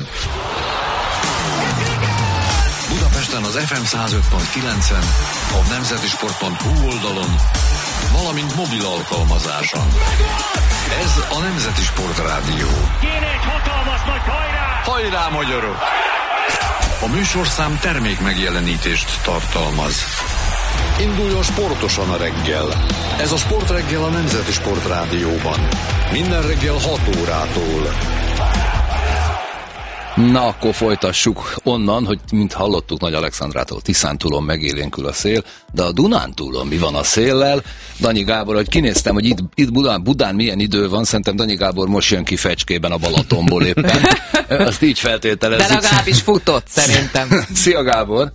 Budapesten az ef em száz öt pont kilencen, a nemzetisport pont hu oldalon, valamint mobil alkalmazáson. Ez a Nemzeti Sport Rádió. Kéne egy hatalmas nagy hajrá! Hajrá, magyarok! A műsorszám termék megjelenítést tartalmaz. Induljon sportosan a reggel. Ez a Sport Reggel a Nemzeti Sport Rádióban. Minden reggel hat órától. Na, akkor folytassuk onnan, hogy mint hallottuk Nagy Alexandrától, Tiszántúlon megélénkül a szél, de a Dunántúlon mi van a széllel? Danyi Gábor, hogy kinéztem, hogy itt, itt Budán, Budán milyen idő van, szerintem Danyi Gábor most jön ki Fecskében a Balatonból éppen. Azt így feltételezzük. De legalábbis futott szerintem. Szia Gábor!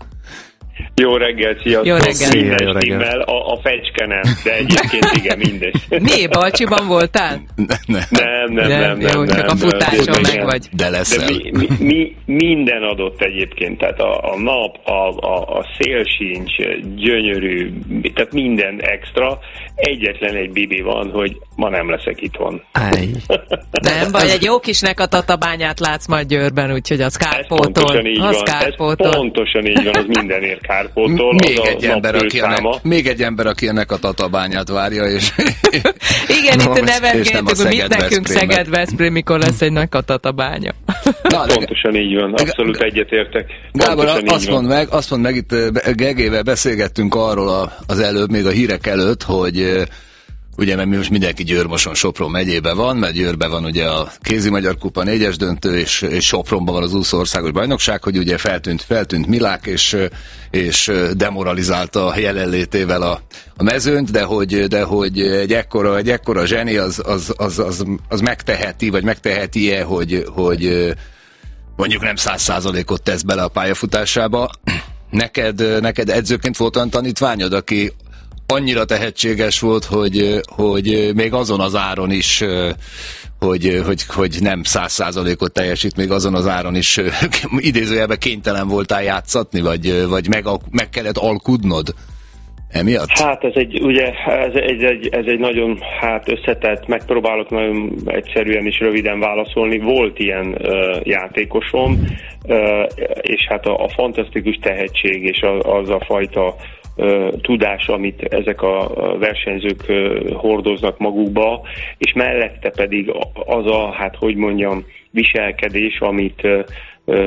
Jó reggel, sziasztok! Jó reggel! Minden jó stimmel, a, a fecske nem, de egyébként igen, mindegy. Mi? Balcsiban voltál? Ne, ne. Nem, nem, ja, nem, nem. Jó, nem, csak a futáson meg vagy. De leszel. De mi, mi, mi, minden adott egyébként, tehát a, a nap, a, a, a szél sincs, gyönyörű, tehát minden extra. Egyetlen egy bibi van, hogy ma nem leszek itthon. Nem, vagy egy jó kis nekatatabányát látsz majd Győrben, úgyhogy az kárpótol. Pontosan így az van, kárpótol. ez pontosan így van, az mindenért kárpótol. Még az egy, ember, aki ennek, még egy ember, aki ennek a tatabányát várja, és... Igen, no, itt nevetgéltük, hogy mit nekünk Szeged-Veszprém, mikor lesz egy nekatatabánya. Na, pontosan így van, abszolút egyetértek. Gábor, azt mondd meg, azt mondd meg, itt Gegével beszélgettünk arról a, az előbb, még a hírek előtt, hogy ugye, mert mi most mindenki Győr-Moson-Sopron megyébe van, mert Győrben van ugye a Kézi Magyar Kupa négyes döntő, és, és Sopronban van az úszó országos bajnokság, hogy ugye feltűnt, feltűnt Milák, és, és demoralizálta a jelenlétével a, a mezőnyt, de hogy, de hogy egy ekkora, egy ekkora zseni az, az, az, az, az megteheti, vagy megteheti-e, hogy, hogy mondjuk nem száz százalékot tesz bele a pályafutásába. Neked, neked edzőként volt olyan tanítványod, aki annyira tehetséges volt, hogy, hogy még azon az áron is, hogy, hogy, hogy nem száz százalékot teljesít, még azon az áron is idézőjelben kénytelen voltál játszatni, vagy, vagy meg, meg kellett alkudnod emiatt? Hát ez egy, ugye, ez egy, egy, ez egy nagyon hát összetett, megpróbálok nagyon egyszerűen és röviden válaszolni. Volt ilyen uh, játékosom, uh, és hát a, a fantasztikus tehetség és a, az a fajta Uh, tudás, amit ezek a versenyzők uh, hordoznak magukba, és mellette pedig az a, hát hogy mondjam, viselkedés, amit uh,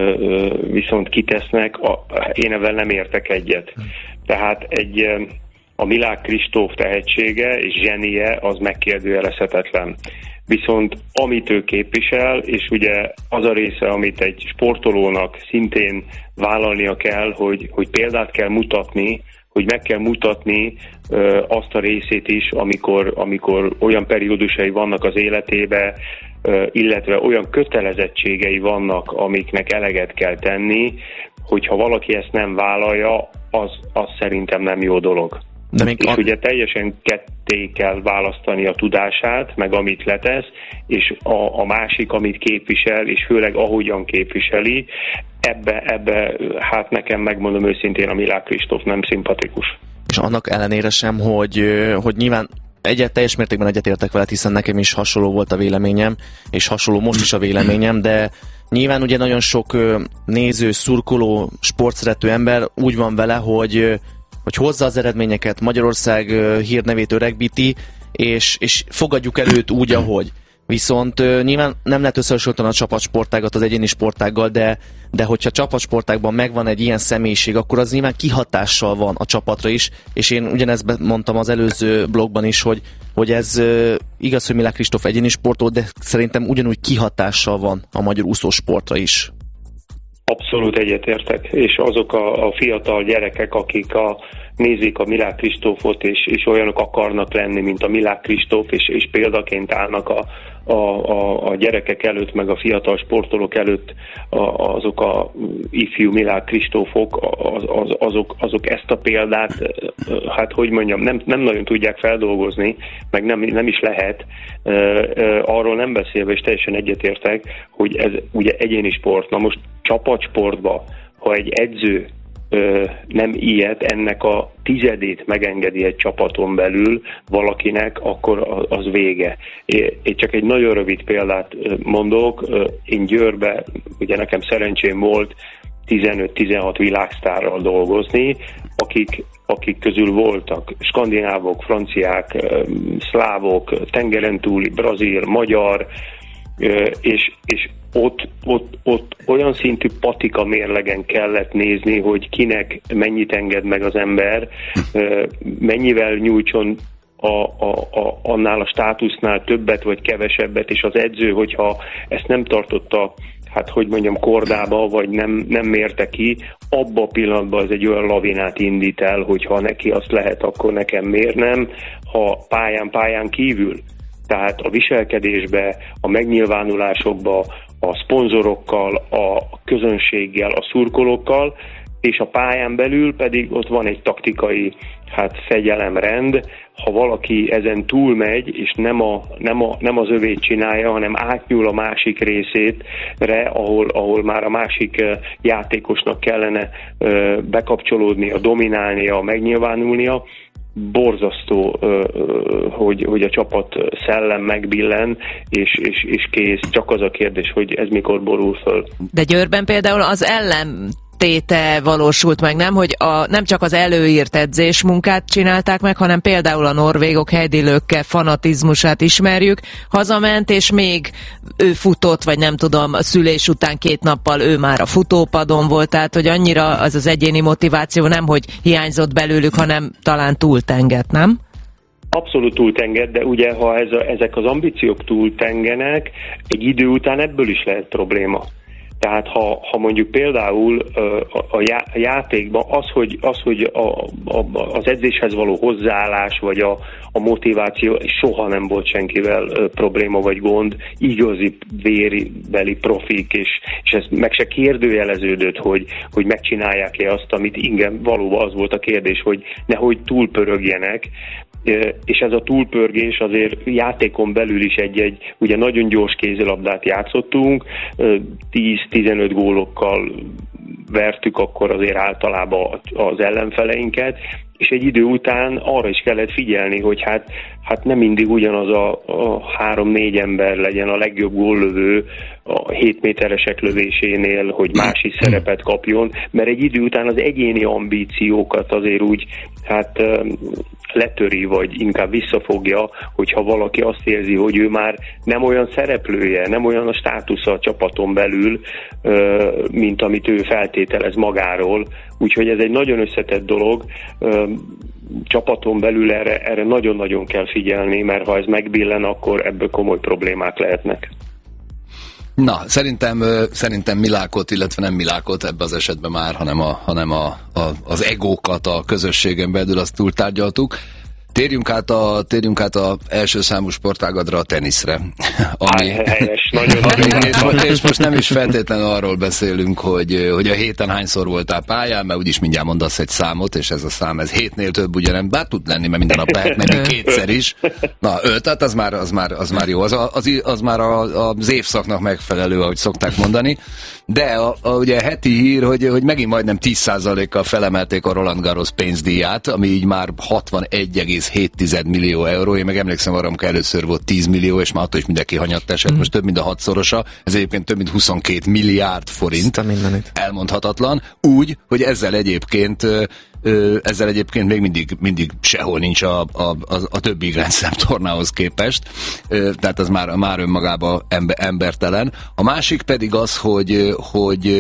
uh, viszont kitesznek, a, én ebben nem értek egyet. Tehát egy, uh, a Milák Kristóf tehetsége és zsenie az megkérdőjelezhetetlen. Viszont amit ő képvisel, és ugye az a része, amit egy sportolónak szintén vállalnia kell, hogy, hogy példát kell mutatni, hogy meg kell mutatni ö, azt a részét is, amikor, amikor olyan periódusai vannak az életébe, ö, illetve olyan kötelezettségei vannak, amiknek eleget kell tenni, hogyha valaki ezt nem vállalja, az, az szerintem nem jó dolog. De még és a... ugye teljesen ketté kell választani a tudását, meg amit letesz, és a, a másik, amit képvisel, és főleg ahogyan képviseli, ebbe, ebbe, hát nekem megmondom őszintén, a Milák Kristóf nem szimpatikus. És annak ellenére sem, hogy, hogy nyilván egyet teljes mértékben egyetértek veled, hiszen nekem is hasonló volt a véleményem, és hasonló most is a véleményem, de nyilván ugye nagyon sok néző, szurkoló, sportszerető ember úgy van vele, hogy hogy hozza az eredményeket, Magyarország hírnevét öregbíti, és, és fogadjuk el őt úgy, ahogy. Viszont uh, nyilván nem lehet összehasonlítani a csapatsportágat az egyéni sportággal, de, de hogyha csapatsportákban megvan egy ilyen személyiség, akkor az nyilván kihatással van a csapatra is, és én ugyanezt mondtam az előző blogban is, hogy, hogy ez uh, igaz, hogy Milák Kristóf egyéni sportol, de szerintem ugyanúgy kihatással van a magyar úszósportra is. Abszolút egyetértek, és azok a, a fiatal gyerekek, akik a, nézik a Milák Kristófot, és, és olyanok akarnak lenni, mint a Milák Kristóf, és, és példaként állnak a, a, a, a gyerekek előtt, meg a fiatal sportolók előtt a, azok a ifjú Milák Kristófok, az, az, azok, azok ezt a példát, hát hogy mondjam, nem, nem nagyon tudják feldolgozni, meg nem, nem is lehet. Arról nem beszélve, és teljesen egyetértek, hogy ez ugye egyéni sport. Na most csapatsportban, ha egy edző nem ilyet, ennek a tizedét megengedi egy csapaton belül valakinek, akkor az vége. Én csak egy nagyon rövid példát mondok. Én Győrbe, ugye nekem szerencsém volt tizenöt-tizenhat világsztárral dolgozni, akik, akik közül voltak skandinávok, franciák, szlávok, tengeren túli, brazil, magyar, és, és Ott, ott, ott olyan szintű patika mérlegen kellett nézni, hogy kinek mennyit enged meg az ember, mennyivel nyújtson a, a, a, annál a státusznál többet vagy kevesebbet, és az edző, hogyha ezt nem tartotta, hát hogy mondjam, kordába, vagy nem, nem mérte ki, abba a pillanatban az egy olyan lavinát indít el, hogyha neki azt lehet, akkor nekem miért nem, ha pályán, pályán kívül. Tehát a viselkedésbe, a megnyilvánulásokba, a szponzorokkal, a közönséggel, a szurkolókkal, és a pályán belül pedig ott van egy taktikai hát fegyelemrend. Ha valaki ezen túlmegy, és nem, a, nem, a, nem az övét csinálja, hanem átnyúl a másik részétre, ahol, ahol már a másik játékosnak kellene bekapcsolódnia, dominálnia, megnyilvánulnia, borzasztó, hogy, hogy a csapat szellem megbillen, és, és, és kész. Csak az a kérdés, hogy ez mikor borul föl. De Győrben például az ellen téte valósult meg, nem? Hogy a, nem csak az előírt edzésmunkát csinálták meg, hanem például a norvégok Heidi Lööke fanatizmusát ismerjük. Hazament, és még ő futott, vagy nem tudom, a szülés után két nappal ő már a futópadon volt, tehát hogy annyira az az egyéni motiváció nem, hogy hiányzott belőlük, hanem talán túltengett, nem? Abszolút túltenged, de ugye ha ez a, ezek az ambíciók túltengenek, egy idő után ebből is lehet probléma. Tehát ha, ha mondjuk például a, a játékban az, hogy, az, hogy a, a, az edzéshez való hozzáállás, vagy a, a motiváció, soha nem volt senkivel probléma vagy gond, igazi vérbeli profik, és, és ez meg se kérdőjeleződött, hogy, hogy megcsinálják-e azt, amit igen, valóban az volt a kérdés, hogy nehogy túlpörögjenek, és ez a túlpörgés azért játékon belül is egy-egy, ugye nagyon gyors kézilabdát játszottunk, tíz-tizenöt gólokkal vertük akkor azért általában az ellenfeleinket, és egy idő után arra is kellett figyelni, hogy hát, hát nem mindig ugyanaz a, a három-négy ember legyen a legjobb góllövő a hét méteresek lövésénél, hogy más is szerepet kapjon, mert egy idő után az egyéni ambíciókat azért úgy hát letöri, vagy inkább visszafogja, hogyha valaki azt érzi, hogy ő már nem olyan szereplője, nem olyan a státusza a csapaton belül, mint amit ő feltételez magáról. Úgyhogy ez egy nagyon összetett dolog. csapaton belül erre, erre nagyon-nagyon kell figyelni, mert ha ez megbillen, akkor ebből komoly problémák lehetnek. Na, szerintem, szerintem Milákot, illetve nem Milákot ebbe az esetben már, hanem, a, hanem a, a, az egókat a közösségen belül azt túltárgyaltuk. Térjünk át a, térjünk át a első számú sportágadra, a teniszre. Ami, helyes, nagyon, ami, nagyon. És, most, és most nem is feltétlenül arról beszélünk, hogy, hogy a héten hányszor voltál pályán, mert úgyis mindjárt mondasz egy számot, és ez a szám, ez hétnél több ugye nem, bár tud lenni, mert minden nap lehet menni kétszer is. Na, öt, tehát az már, az már, az már jó, az, az, az már a, az évszaknak megfelelő, ahogy szokták mondani. De a, a, ugye heti hír, hogy, hogy megint majdnem tíz százalékkal felemelték a Roland Garros pénzdíját, ami így már hatvanegy egész hét millió euró. Én meg emlékszem arra, amikor először volt tíz millió, és már attól is mindenki hanyatt esett, mm. most több mint a hatszorosa. Ez egyébként több mint huszonkét milliárd forint. Elmondhatatlan. Úgy, hogy ezzel egyébként ezzel egyébként még mindig, mindig sehol nincs a, a, a, a többi Grand Slam tornához képest, tehát ez már, már önmagában ember, embertelen. A másik pedig az, hogy, hogy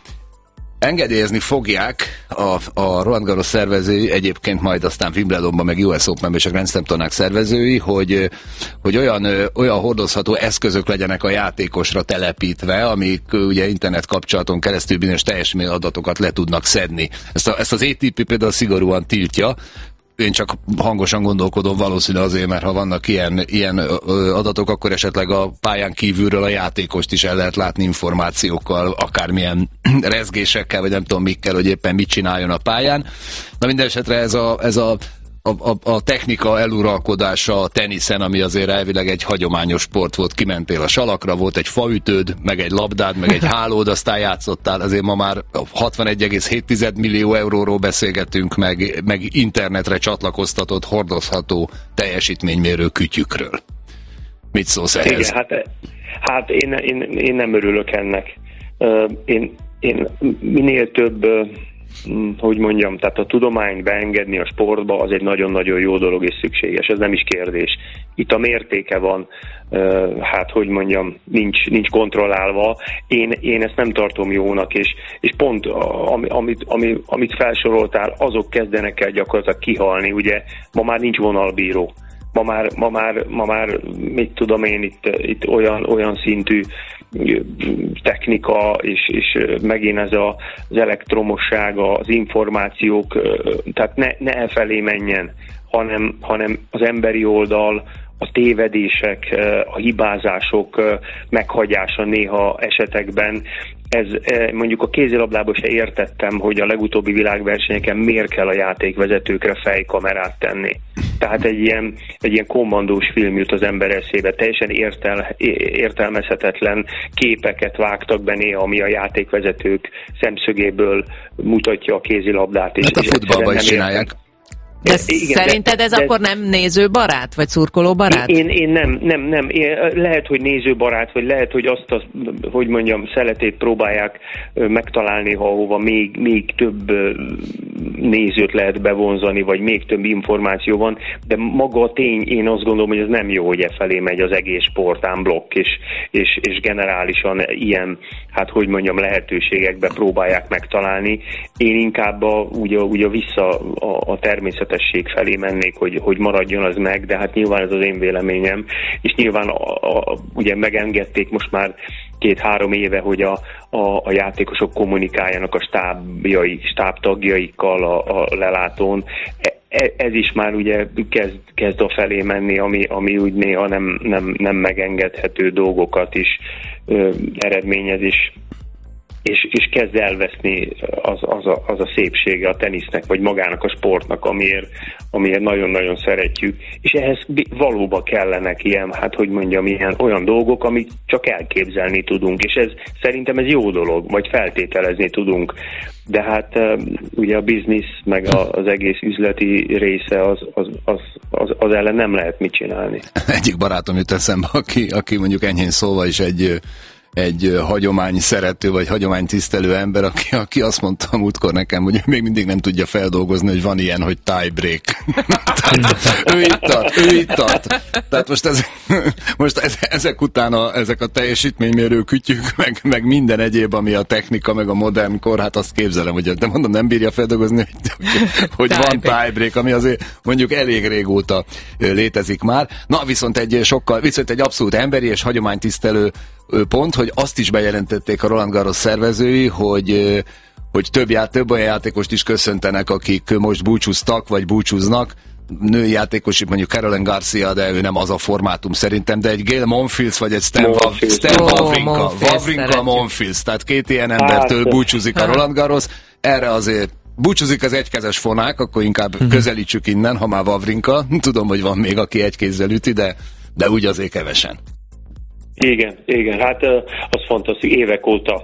engedélyezni fogják a, a Roland Garros szervezői, egyébként majd aztán Wimbledonban, meg U S Openben és a Grand Slam tornák szervezői, hogy, hogy olyan, olyan hordozható eszközök legyenek a játékosra telepítve, amik ugye internet kapcsolaton keresztül bizonyos teljesítmény adatokat le tudnak szedni. Ezt, a, ezt az á té pé például szigorúan tiltja. Én csak hangosan gondolkodom, valószínűleg azért, mert ha vannak ilyen, ilyen adatok, akkor esetleg a pályán kívülről a játékost is el lehet látni információkkal, akármilyen rezgésekkel, vagy nem tudom mikkel, hogy éppen mit csináljon a pályán. Na minden esetre ez a, ez a A, a, a technika eluralkodása a teniszen, ami azért elvileg egy hagyományos sport volt, kimentél a salakra, volt egy faütőd, meg egy labdád, meg egy hálód, aztán játszottál, azért ma már hatvanegy egész hét millió euróról beszélgetünk, meg, meg internetre csatlakoztatott, hordozható teljesítménymérő kütyükről. Mit szólsz ehhez? Igen, hát, hát én, én, én nem örülök ennek. Én, én minél több, hogy mondjam, tehát a tudományt beengedni a sportba, az egy nagyon-nagyon jó dolog és szükséges, ez nem is kérdés. Itt a mértéke van, hát hogy mondjam, nincs, nincs kontrollálva. Én, én ezt nem tartom jónak, és, és pont amit, amit, amit felsoroltál, azok kezdenek el gyakorlatilag kihalni, ugye ma már nincs vonalbíró. Ma már, ma már, ma már mit tudom én, itt, itt olyan, olyan szintű technika, és, és megint ez a, az elektromosság, az információk, tehát ne, ne elfelé menjen, hanem, hanem az emberi oldal, a tévedések, a hibázások meghagyása néha esetekben. Ez mondjuk a kézilabdában se értettem, hogy a legutóbbi világversenyeken miért kell a játékvezetőkre fejkamerát tenni. Tehát egy ilyen, egy ilyen kommandós film jut az ember eszébe, teljesen értel, értelmezhetetlen képeket vágtak be néha, ami a játékvezetők szemszögéből mutatja a kézilabdát. És hát a futballban is csinálják. De igen, szerinted de, ez de, akkor nem nézőbarát, vagy szurkolóbarát? Én, én nem, nem, nem. Én, lehet, hogy nézőbarát, vagy lehet, hogy azt a, hogy mondjam, szeletét próbálják megtalálni, ha ahova még, még több nézőt lehet bevonzani, vagy még több információ van, de maga a tény, én azt gondolom, hogy ez nem jó, hogy e felé megy az egész sportán blokk, és, és, és generálisan ilyen, hát hogy mondjam, lehetőségekbe próbálják megtalálni. Én inkább a, ugye, ugye vissza a, a természet felé mennék, hogy, hogy maradjon az meg, de hát nyilván ez az én véleményem, és nyilván a, a, ugye megengedték most már két-három éve, hogy a, a, a játékosok kommunikáljanak a stábjai, stábtagjaikkal a, a lelátón. E, ez is már ugye kezd, kezd a felé menni, ami, ami úgy néha nem, nem, nem megengedhető dolgokat is ö, eredményez is. És, és kezd elveszni az, az, a, az a szépsége a tenisznek, vagy magának a sportnak, amiért, amiért nagyon-nagyon szeretjük. És ehhez valóban kellenek ilyen, hát hogy mondjam, ilyen olyan dolgok, amit csak elképzelni tudunk, és ez szerintem ez jó dolog, vagy feltételezni tudunk. De hát ugye a biznisz, meg az egész üzleti része, az, az, az, az, az ellen nem lehet mit csinálni. Egyik barátom jut eszembe, aki, aki mondjuk enyhén szólva is egy egy hagyomány szerető, vagy hagyomány tisztelő ember, aki, aki azt mondta a múltkor nekem, hogy még mindig nem tudja feldolgozni, hogy van ilyen, hogy tie break. Tehát, ő itt tart, ő itt tart. Tehát most, ez, most ez, ezek után a, ezek a teljesítménymérő kütyük, meg, meg minden egyéb, ami a technika, meg a modern kor, hát azt képzelem, hogy de mondom, nem bírja feldolgozni, hogy, hogy van tie break, ami azért mondjuk elég régóta létezik már. Na, viszont egy sokkal, viszont egy abszolút emberi és hagyománytisztelő pont, hogy azt is bejelentették a Roland Garros szervezői, hogy, hogy több, ját, több olyan játékost is köszöntenek, akik most búcsúztak, vagy búcsúznak. Női játékos, mondjuk Caroline Garcia, de ő nem az a formátum szerintem, de egy Gail Monfils, vagy egy Stan, Monfils. Stan oh, Wawrinka. Monfils, Wawrinka Monfils, tehát két ilyen embertől búcsúzik a Roland Garros. Erre azért búcsúzik az egykezes fonák, akkor inkább uh-huh. közelítsük innen, ha már Wawrinka. Tudom, hogy van még, aki egy kézzel üti, de, de úgy azért kevesen. Igen, igen, hát az fantasztikus, évek óta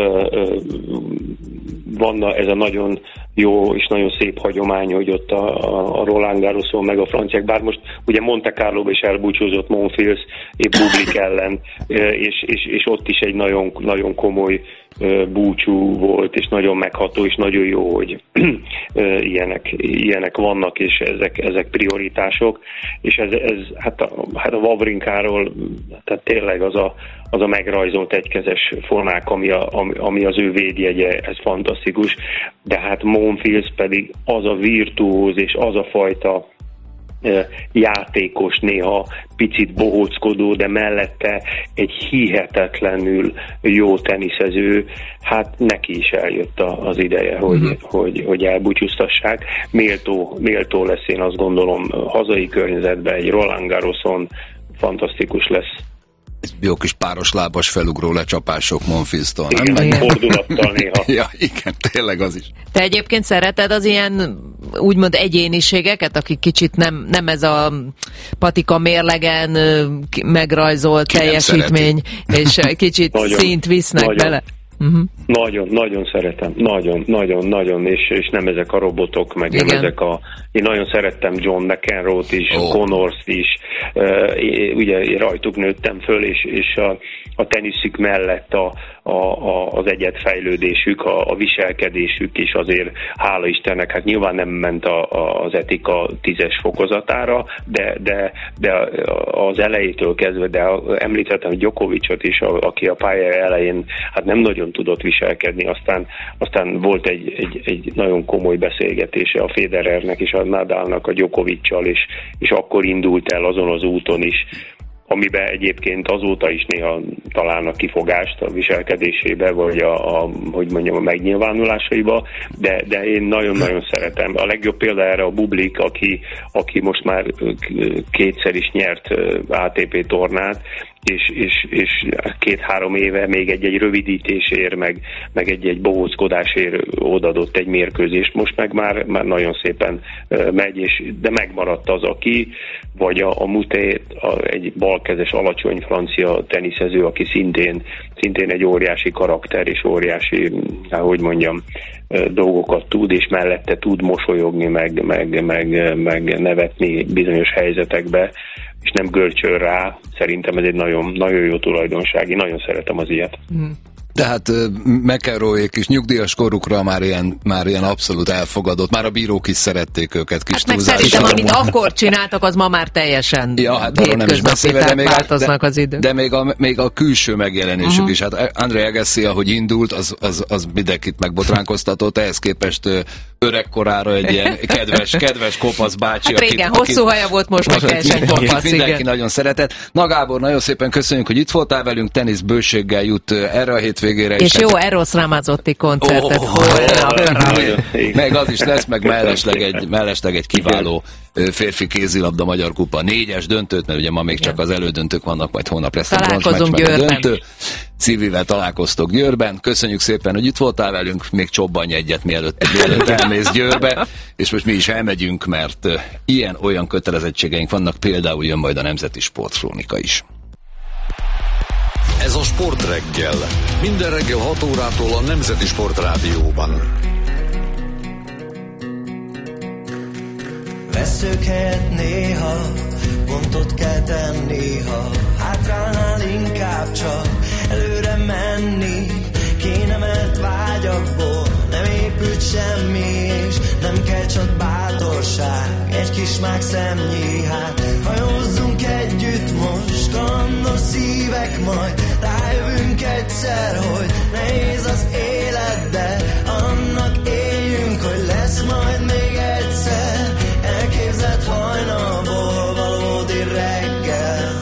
van ez a nagyon jó és nagyon szép hagyomány, hogy ott a, a Roland Garroson meg a franciák, bár most ugye Monte Carlo-ba is elbúcsúzott Monfils épp Bublik ellen, és, és, és ott is egy nagyon, nagyon komoly búcsú volt, és nagyon megható, és nagyon jó, hogy ilyenek, ilyenek vannak, és ezek, ezek prioritások, és ez, ez hát a, hát a Wawrinkáról, tehát tényleg az a, az a megrajzolt egykezes formák, ami, a, ami, ami az ő védjegye, ez fantasztikus, de hát Monfils pedig az a virtuóz, és az a fajta játékos, néha picit bohóckodó, de mellette egy hihetetlenül jó teniszező, hát neki is eljött az ideje, hogy, mm-hmm. hogy, hogy elbúcsúztassák. Méltó, méltó lesz, én azt gondolom, hazai környezetben egy Roland Garroson fantasztikus lesz. Jó kis páros lábas felugró lecsapások Monfilstól, nem? Igen, igen. Fordulattal néha. Ja, igen, tényleg az is. Te egyébként szereted az ilyen úgymond egyéniségeket, akik kicsit nem, nem ez a patika mérlegen megrajzolt ki teljesítmény, és kicsit nagyon, színt visznek nagyon. Bele? Uh-huh. Nagyon, nagyon szeretem, nagyon, nagyon, nagyon, és, és nem ezek a robotok, meg igen. nem ezek a... Én nagyon szerettem John McEnroe-t is, oh. Connors-t is, uh, ugye én rajtuk nőttem föl, és, és a, a teniszük mellett a, a, a, az egyedfejlődésük, a, a viselkedésük is azért, hála Istennek, hát nyilván nem ment a, a, az etika tízes fokozatára, de, de, de az elejétől kezdve, de említettem Djokovicot is, a, aki a pálya elején hát nem nagyon tudott viselkedni, aztán, aztán volt egy, egy, egy nagyon komoly beszélgetése a Federernek és a Nadalnak a Djokoviccal, és, és akkor indult el azon az úton is, amiben egyébként azóta is néha találnak kifogást a viselkedésébe, vagy a, a hogy mondjam, a megnyilvánulásaiba, de, de én nagyon-nagyon szeretem. A legjobb példa erre a Bublik, aki, aki most már kétszer is nyert á té pé tornát, és, és, és két-három éve még egy-egy rövidítésért, meg, meg egy-egy bohóckodásért odadott egy mérkőzést. Most meg már, már nagyon szépen megy, és, de megmaradt az, aki, vagy a, a Muté, a, egy balkezes, alacsony francia teniszező, aki szintén, szintén egy óriási karakter, és óriási, hogy mondjam, dolgokat tud, és mellette tud mosolyogni, meg, meg, meg, meg nevetni bizonyos helyzetekbe, és nem görcsöl rá. Szerintem ez egy nagyon, nagyon jó tulajdonság. Én nagyon szeretem az ilyet. Mm. Tehát McEnroe-ék is nyugdíjas korukra már ilyen, már ilyen abszolút elfogadott. Már a bírók is szerették őket kis hát meg szerintem, amit akkor csináltak, az ma már teljesen ja, hát arról nem is beszélve, de még, változnak az idők. De még a, még a külső megjelenésük uh-huh. is. Hát André Agassi, ahogy indult, az, az, az mindenkit megbotránkoztatott, ehhez képest öregkorára egy ilyen kedves, kedves kopasz bácsi. Hát régen akit, hosszú haja volt, most meg teljesen kopasz. Mindenki igen. nagyon szeretett. Na Gábor, nagyon szépen köszönjük, hogy itt voltál velünk, tenisz bőséggel jut erre a hétvégére. És jó Eros Ramazzotti koncertet oh, holnapra. Meg az is lesz, meg mellesleg egy, mellesleg egy kiváló férfi kézilabda Magyar Kupa négyes döntőt, mert ugye ma még csak az elődöntők vannak, majd hónap lesz a bronzmeccs, meg a döntő. Civivel találkoztok Győrben. Köszönjük szépen, hogy itt voltál velünk, még csobbanj egyet, mielőtt, mielőtt elmész Győrbe, és most mi is elmegyünk, mert ilyen-olyan kötelezettségeink vannak, például jön majd a Nemzeti Sportkrónika is. Ez a Sportreggel. Minden reggel hat órától a Nemzeti Sportrádióban. Veszők helyett néha pontot kell tenni, ha hátrálnál inkább csak előre menni kéne, mert vágyakból nem épült semmi, és nem kell csak bátorság, egy kis mák szemnyi. Hát hajózzunk együtt most, kalandos szívek, majd rájövünk egyszer, hogy nehéz az élet, de annak éljünk, hogy lesz majd még egyszer elképzelt hajnalból valódi reggel.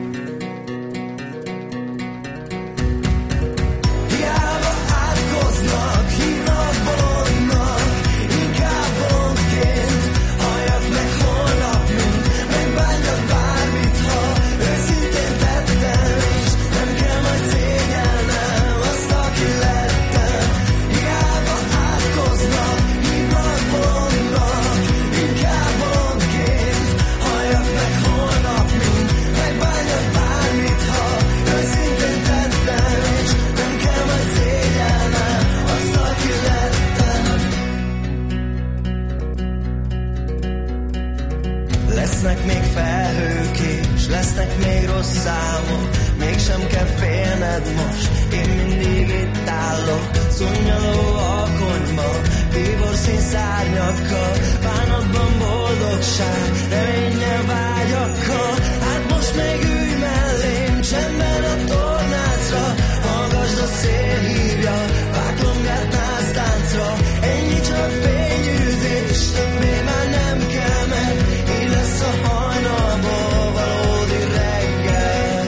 Hiába átkoznak, hívnak bolondnak, inkább bolondként halljak meg holnap, mint megbánjak bármit, ha őszintén tettem, és nem kell majd szégyelnem azt, aki lettem. Hiába átkoznak, hívnak bolondnak, inkább bolondként halljak meg holnap, mint megbánjak bármit, ha őszintén tettem, és nem kell majd szégyelnem azt, aki lettem. Lesznek még felhők és lesznek még rossz számok, mégsem kell félned most, én mindig itt állok, szunnyadó alkonyban, bíborszín szárnyakkal, bánatban boldogság, reménnyel vágyakkal. Hát most még ülj mellém, csendben a tornácra, hallgasd a szél hívja, váklongát násztáncra, ennyi csak fényűzés, többé már nem kell, mert így lesz a hajnalból valódi reggel.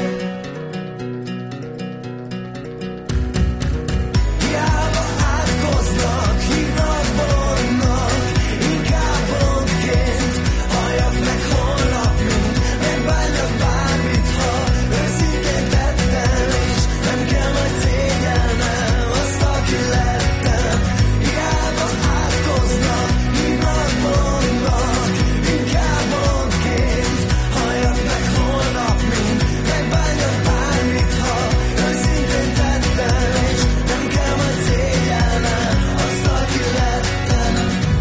Hiába átkoznak, hívnak bolondnak, inkább bolondként halljak meg holnap, mint megbánjak bármit, ha őszintén tettem, és nem kell majd szégyelnem azt, aki lettem. Hiába átkoznak, hívnak bolondnak, inkább bolondként halljak meg holnap, mint megbánjak bármit, ha őszintén tettem, és nem kell majd szégyelnem azt, aki lettem.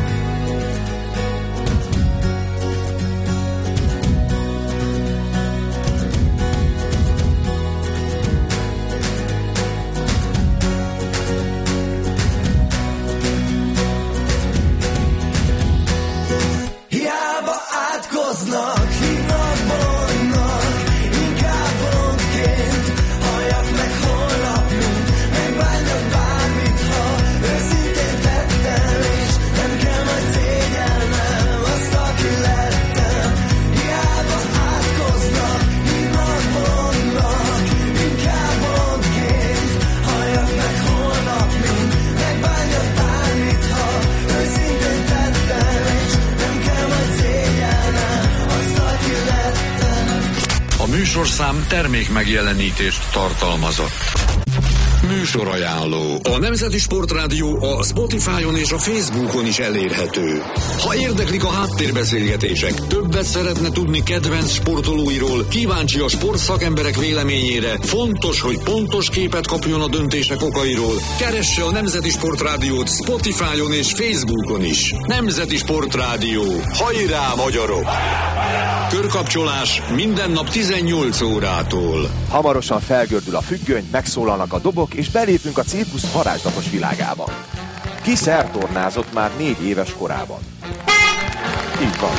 Hiába átkoznak, hívnak bolondnak, inkább bolondként halljak meg holnap, mint megbánjak bármit, ha őszintén tettem, és nem kell majd szégyelnem azt, aki lettem. Hiába átkoznak, hívnak bolondnak, inkább bolondként halljak meg holnap, mint megbánjak bármit, ha őszintén tettem, és nem kell majd szégyelnem azt, aki lettem. A műsorszám termék megjelenítést tartalmazott. Műsorajánló. A Nemzeti Sportrádió a Spotify-on és a Facebookon is elérhető. Ha érdeklik a háttérbeszélgetések, többet szeretne tudni kedvenc sportolóiról, kíváncsi a sportszakemberek véleményére, fontos, hogy pontos képet kapjon a döntések okairól, keresse a Nemzeti Sportrádiót Spotify-on és Facebookon is. Nemzeti Sportrádió. Hajrá, magyarok! Körkapcsolás minden nap tizennyolc órától. Hamarosan felgördül a függöny, megszólalnak a dobok, és belépünk a cirkusz varázslatos világába. Ki szertornázott már négy éves korában? Így van.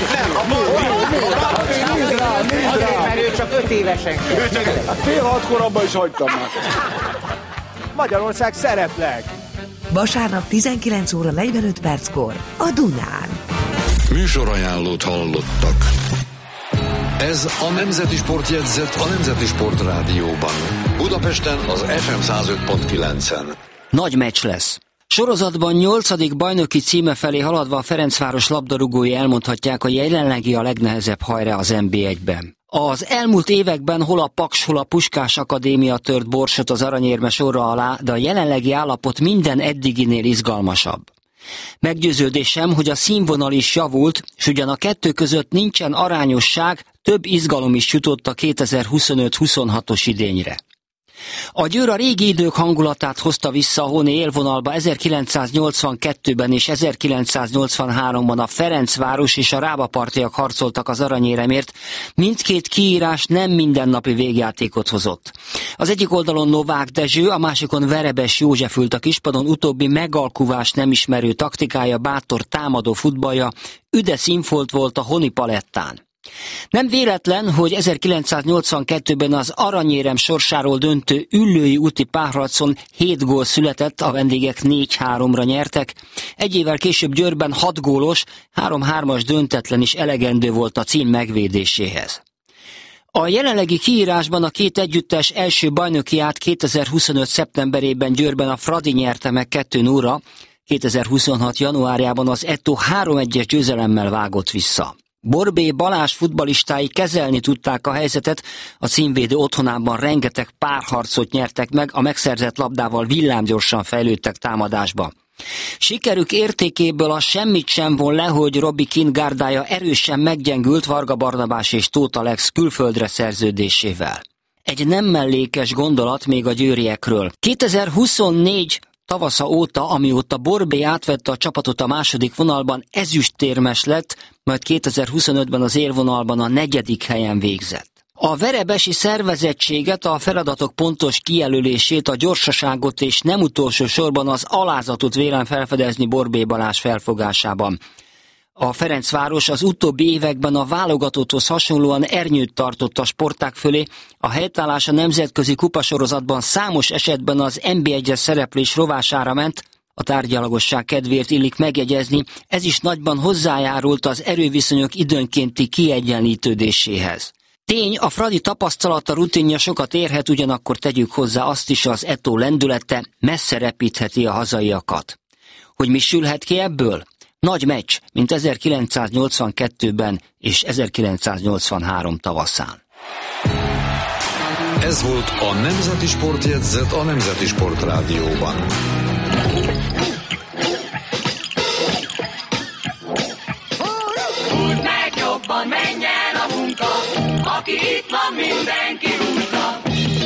Nézd rá, nézd rá! Mert ő csak öt évesen kell. Fél hatkor abban is hagytam már. Magyarország szerepleg. Vasárnap tizenkilenc óra negyvenöt perckor a Dunán. Műsorajánlót hallottak. Ez a Nemzeti Sportjegyzet a Nemzeti Sportrádióban. Budapesten az ef em száz öt pont kilencen. Nagy meccs lesz. Sorozatban nyolcadik bajnoki címe felé haladva a Ferencváros labdarúgói elmondhatják, a jelenlegi a legnehezebb hajrá az en bé egyben. Az elmúlt években hol a Paks, hol a Puskás Akadémia tört borsot az aranyérme sorra alá, de a jelenlegi állapot minden eddiginél izgalmasabb. Meggyőződésem, hogy a színvonal is javult, s ugyan a kettő között nincsen arányosság, több izgalom is jutott a kétezer-huszonöt-huszonhatos idényre. A Győr a régi idők hangulatát hozta vissza a honi élvonalba. ezerkilencszáznyolcvankettőben és ezerkilencszáznyolcvanháromban a Ferencváros és a Rábapartiak harcoltak az aranyéremért. Mindkét kiírás nem mindennapi végjátékot hozott. Az egyik oldalon Novák Dezső, a másikon Verebes József ült a kispadon, utóbbi megalkuvás nem ismerő taktikája, bátor támadó futballja üde színfolt volt a honi palettán. Nem véletlen, hogy ezerkilencszáznyolcvankettőben az aranyérem sorsáról döntő Üllői úti párharcon hét gól született, a vendégek négy háromra nyertek. Egy évvel később Győrben hat gólos, három-hármas döntetlen is elegendő volt a cím megvédéséhez. A jelenlegi kiírásban a két együttes első bajnokiát kétezer-huszonöt szeptemberében Győrben a Fradi nyerte meg kettő nullra, kétezer-huszonhat januárjában az Etto három egyes győzelemmel vágott vissza. Borbély Balázs futballistái kezelni tudták a helyzetet, a címvédő otthonában rengeteg párharcot nyertek meg, a megszerzett labdával villámgyorsan fejlődtek támadásba. Sikerük értékéből az semmit sem von le, hogy Robi Kint gárdája erősen meggyengült Varga Barnabás és Tóth Alex külföldre szerződésével. Egy nem mellékes gondolat még a győriekről. kétezer-huszonnégy tavasza óta, amióta Borbély átvette a csapatot a második vonalban, ezüstérmes lett, majd kétezer-huszonötben az élvonalban a negyedik helyen végzett. A verebesi szervezettséget, a feladatok pontos kijelölését, a gyorsaságot és nem utolsó sorban az alázatot vélem felfedezni Borbély Balázs felfogásában. A Ferencváros az utóbbi években a válogatotthoz hasonlóan ernyőt tartott a sportág fölé, a helytállás a nemzetközi kupasorozatban számos esetben az en bé egyes szereplés rovására ment, a tárgyalagosság kedvéért illik megjegyezni, ez is nagyban hozzájárult az erőviszonyok időnkénti kiegyenlítődéséhez. Tény, a Fradi tapasztalata, rutinja sokat érhet, ugyanakkor tegyük hozzá azt is, az Etó lendülete messze repítheti a hazaiakat. Hogy mi sülhet ki ebből? Nagy meccs, mint ezerkilencszáznyolcvankettőben és ezerkilencszáznyolcvanhárom tavaszán. Ez volt a Nemzeti Sportjegyzet a Nemzeti Sport Rádióban. Húzd meg jobban, menj el a munka, aki itt van, mindenki húzza.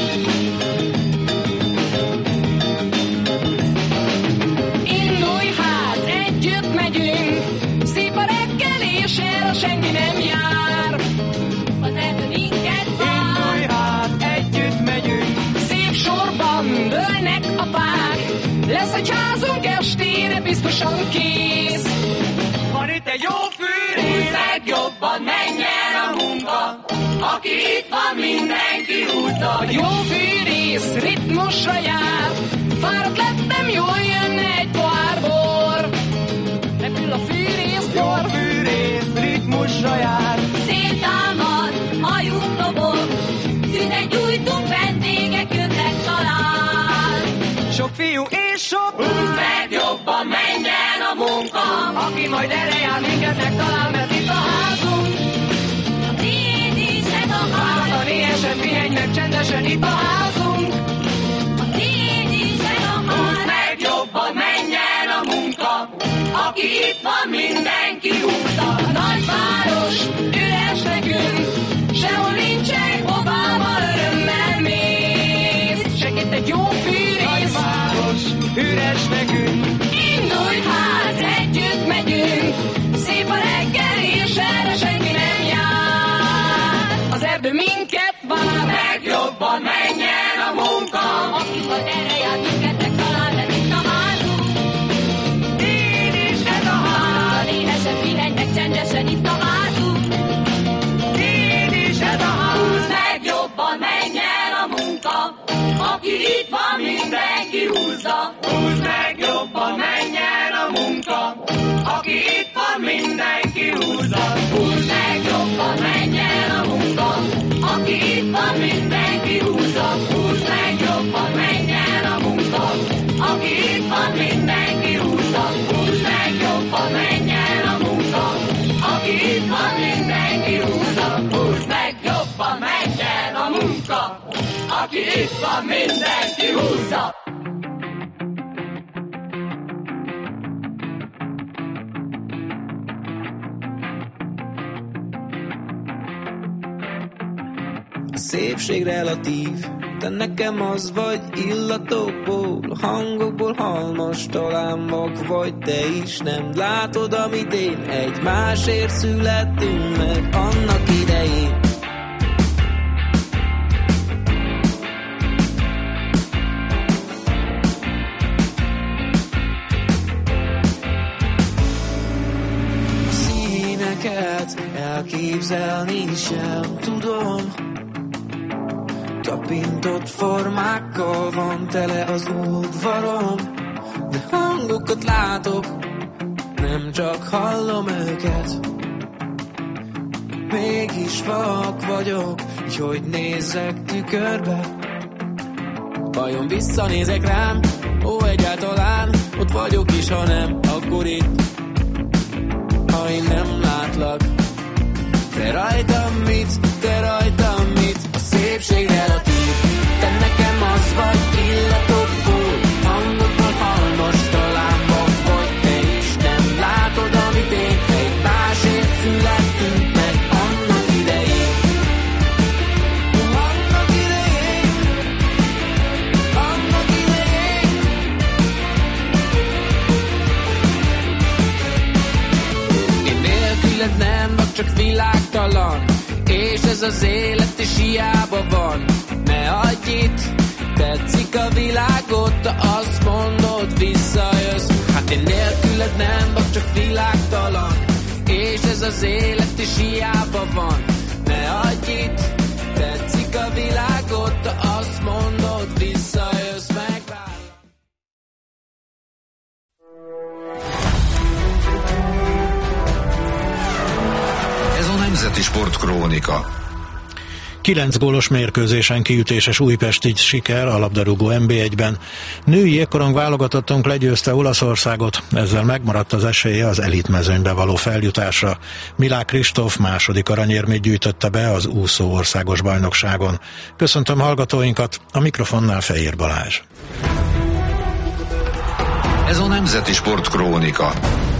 Indulj hát, együtt megyünk, szép a reggel és erre senki nem jár. Az erdő minket vár. Indulj hát, együtt megyünk, szép sorban dőlnek a fák. Lesz egy házunk estére biztosan kész. Van itt egy jó fűrész. Húzd meg jobban, menj el a munka, aki itt van, mindenki húzza. Jó fűrész, ritmusra jár, fáradt lettem, jól jönne egy pohár bor. Repül a fűrész, jó fűrész, ritmusra jár. Széttámad, hajuk dobog, tüzet gyújtunk, vendégek jönnek talán. Sok fiú és sok húzd meg jobban, menj el a munka, aki majd erre jár, minket megtalál, mert itt a házunk. A tiéd is ez a ház. A néhesen pihenj meg csendesen, itt a házunk. A tiéd is ez a ház. Húzd meg jobban, menj el a munka, aki itt van, mindenki húzza. A nagyváros üres nekünk, sehol nincsen, hovával örömmel mész. Segít egy jó fűrész, nagyváros üres nekünk. Indulj hát, együtt megyünk, szép a reggel és erre senki nem jár. Az erdő minket vár, meg jobban menj el a munka, aki majd erre jár, minket megtalál, mert itt a házunk. Én is ez a ház. Néhesen pihenj meg csendesen, itt a házunk. Én is ez a ház. Húzd meg jobban, menj el a munka, aki itt van, mindenki húzza. Húzd meg jobban, menj el a munka, aki itt van, mindenki húzza. Húzd meg jobban, menj el a munka, aki itt van, mindenki húzza. Húzd meg jobban, menj el a munka, aki itt van, mindenki húzza. Húzd meg jobban, menj el a munka, aki itt van, mindenki húzza. Húzd meg jobban, menj el a munka, aki itt van, mindenki húzza. A szépség relatív, te nekem az vagy illatokból, hangokból halmas, talán vak vagy te is, nem látod, amit én, egymásért születtünk meg annak idején. Elképzelni sem tudom, tapintott formákkal van tele az udvarom, de hangokat látok, nem csak hallom őket. Mégis vak vagyok, így hogy nézzek tükörbe. Vajon visszanézek rám, ó egyáltalán ott vagyok is, ha nem, akkor itt. Ha én nem látlak, te rajtam mit, te rajtam mit, a szépség relatív. Te nekem az vagy illatokból, hangokból halmas, talán vak vagy te is, nem látod, amit én, egymásért születtünk meg annak idején. Annak idején, annak idején. Én nélküled nem vagy, csak világtalan, és ez az élet is hiába van. Ne adj itt, tetszik a világot, ha azt mondod, visszajössz. Hát én nélküled nem vagy, csak világtalan, és ez az élet is hiába van. Ne adj itt, tetszik a világot, ha azt mondod, visszajössz, megvár. Ez a Nemzeti Sport Krónika. Kilenc gólos mérkőzésen kiütéses újpesti siker a labdarúgó en bé egyben. Női jégkorong válogatottunk legyőzte Olaszországot, ezzel megmaradt az esélye az elitmezőnybe való feljutásra. Milák Kristóf második aranyérmét gyűjtötte be az úszó országos bajnokságon. Köszöntöm hallgatóinkat, a mikrofonnál Fejér Balázs. Ez a Nemzeti Sport Krónika.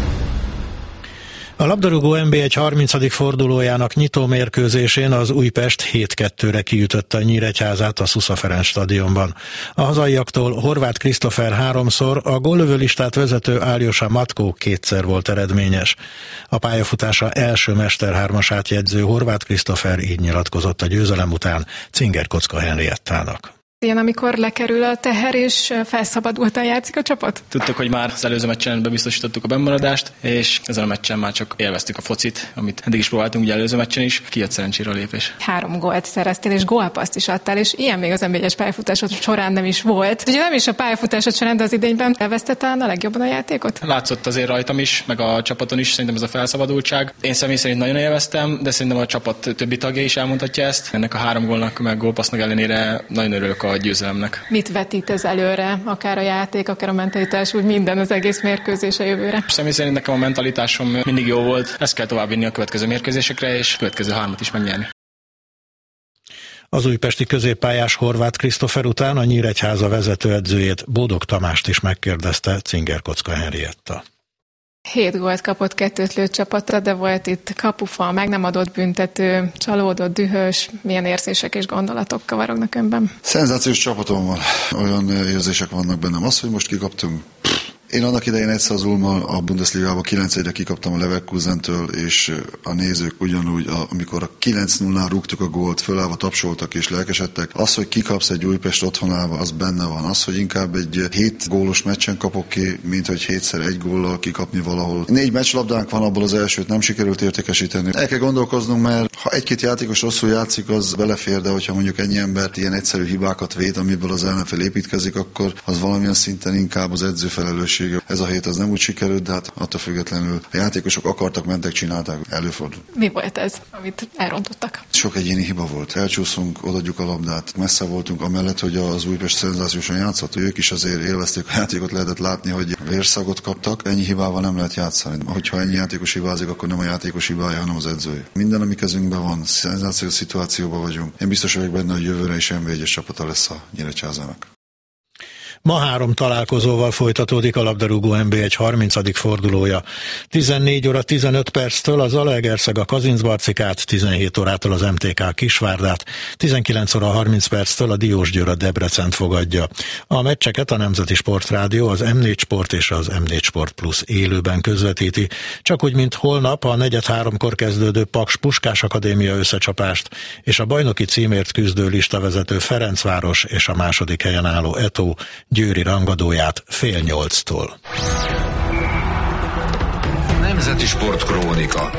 A labdarúgó en bé egy harmincadik fordulójának nyitó mérkőzésén az Újpest hét kettőre kiütötte a Nyíregyházát a Szusza Ferenc stadionban. A hazaiaktól Horváth Krisztofer háromszor, a góllövő listát vezető Áljosa Matkó kétszer volt eredményes. A pályafutása első mesterhármasát jegyző Horváth Krisztofer így nyilatkozott a győzelem után Cinger Kocka Henriettának. Ilyen, amikor lekerül a teher és felszabadultan játszik a csapat? Tudtuk, hogy már az előző meccsen bebiztosítottuk a bennmaradást, és ezen a meccsen már csak élveztük a focit, amit eddig is próbáltunk, ugye előző meccsen is, kijött szerencsére a lépés. Három gólt szereztél, és gólpaszt is adtál, és ilyen még az en bé egyes pályafutásod során nem is volt. Ugye nem is a pályafutásod során, de az idényben elvesztett talán a legjobban a játékot? Látszott azért rajtam is, meg a csapaton is, szerintem ez a felszabadultság. Én személy szerint nagyon élveztem, de szerintem a csapat többi tagja is elmondhatja ezt. Ennek a három gólnak, meg gólpassznak ellenére nagyon örülök a győzelemnek. Mit vetít ez előre, akár a játék, akár a mentalitás, úgy minden, az egész mérkőzés a jövőre? Személy szerint nekem a mentalitásom mindig jó volt, ezt kell továbbvinni a következő mérkőzésekre, és a következő hármat is megnyerni. Az újpesti középpályás Horváth Krisztofer után a Nyíregyháza vezetőedzőjét, Bódog Tamást is megkérdezte Cinger Kocka Henrietta. Hét gólt kapott, kettőt lőtt csapata, de volt itt kapufal, meg nem adott büntető, csalódott, dühös. Milyen érzések és gondolatok kavarognak önben? Szenzációs csapatom van. Olyan érzések vannak bennem. Az, hogy most kikaptunk, én annak idején egyszer az Ulmmal a Bundesligában kilenc egyre kikaptam a Leverkusentől, és a nézők ugyanúgy, amikor a kilenc nullnál rúgtuk a gólt, fölállva tapsoltak és lelkesedtek. Az, hogy kikapsz egy Újpest otthonába, az benne van. Az, hogy inkább egy hét gólos meccsen kapok ki, mint hogy hétszer egy góllal kikapni valahol. Négy meccslabdánk van, abból az elsőt nem sikerült értékesíteni. El kell gondolkoznunk, mert ha egy-két játékos rosszul játszik, az belefér, de hogyha mondjuk ennyi embert ilyen egyszerű hibákat véd, amiből az ellenfél építkezik, akkor az valamilyen szinten inkább az edző felelősség. Ez a hét az nem úgy sikerült, de hát attól függetlenül a játékosok akartak, mentek, csinálták, előfordul. Mi volt ez, amit elrontottak? Sok egyéni hiba volt. Elcsúszunk, odaadjuk a labdát. Messze voltunk amellett, hogy az Újpest szenzációsan játszott. Ők is azért élvezték a játékot, lehetett látni, hogy vérszagot kaptak. Ennyi hibával nem lehet játszani. Hogyha ennyi játékos hibázik, akkor nem a játékos hibája, hanem az edzője. Minden, ami kezünkben van, szenzációs szituációban vagyunk. Én biztos vagyok benne, hogy jövőre is en bé egyes csapata lesz a Nyíregyházának. Ma három találkozóval folytatódik a labdarúgó en bé egy harmincadik fordulója. tizennégy óra tizenöt perctől az Zalaegerszeg a Kazincbarcikát, tizenhét órától az em té ká Kisvárdát, tizenkilenc óra harminc perctől a Diósgyőr a Debrecent fogadja. A meccseket a Nemzeti Sportrádió, az em négy Sport és az em négy Sport Plus élőben közvetíti. Csak úgy, mint holnap a negyed háromkor kezdődő Paks Puskás Akadémia összecsapást és a bajnoki címért küzdő listavezető Ferencváros és a második helyen álló Eto győri rangadóját fél nyolctól. Nemzeti Sport Krónika.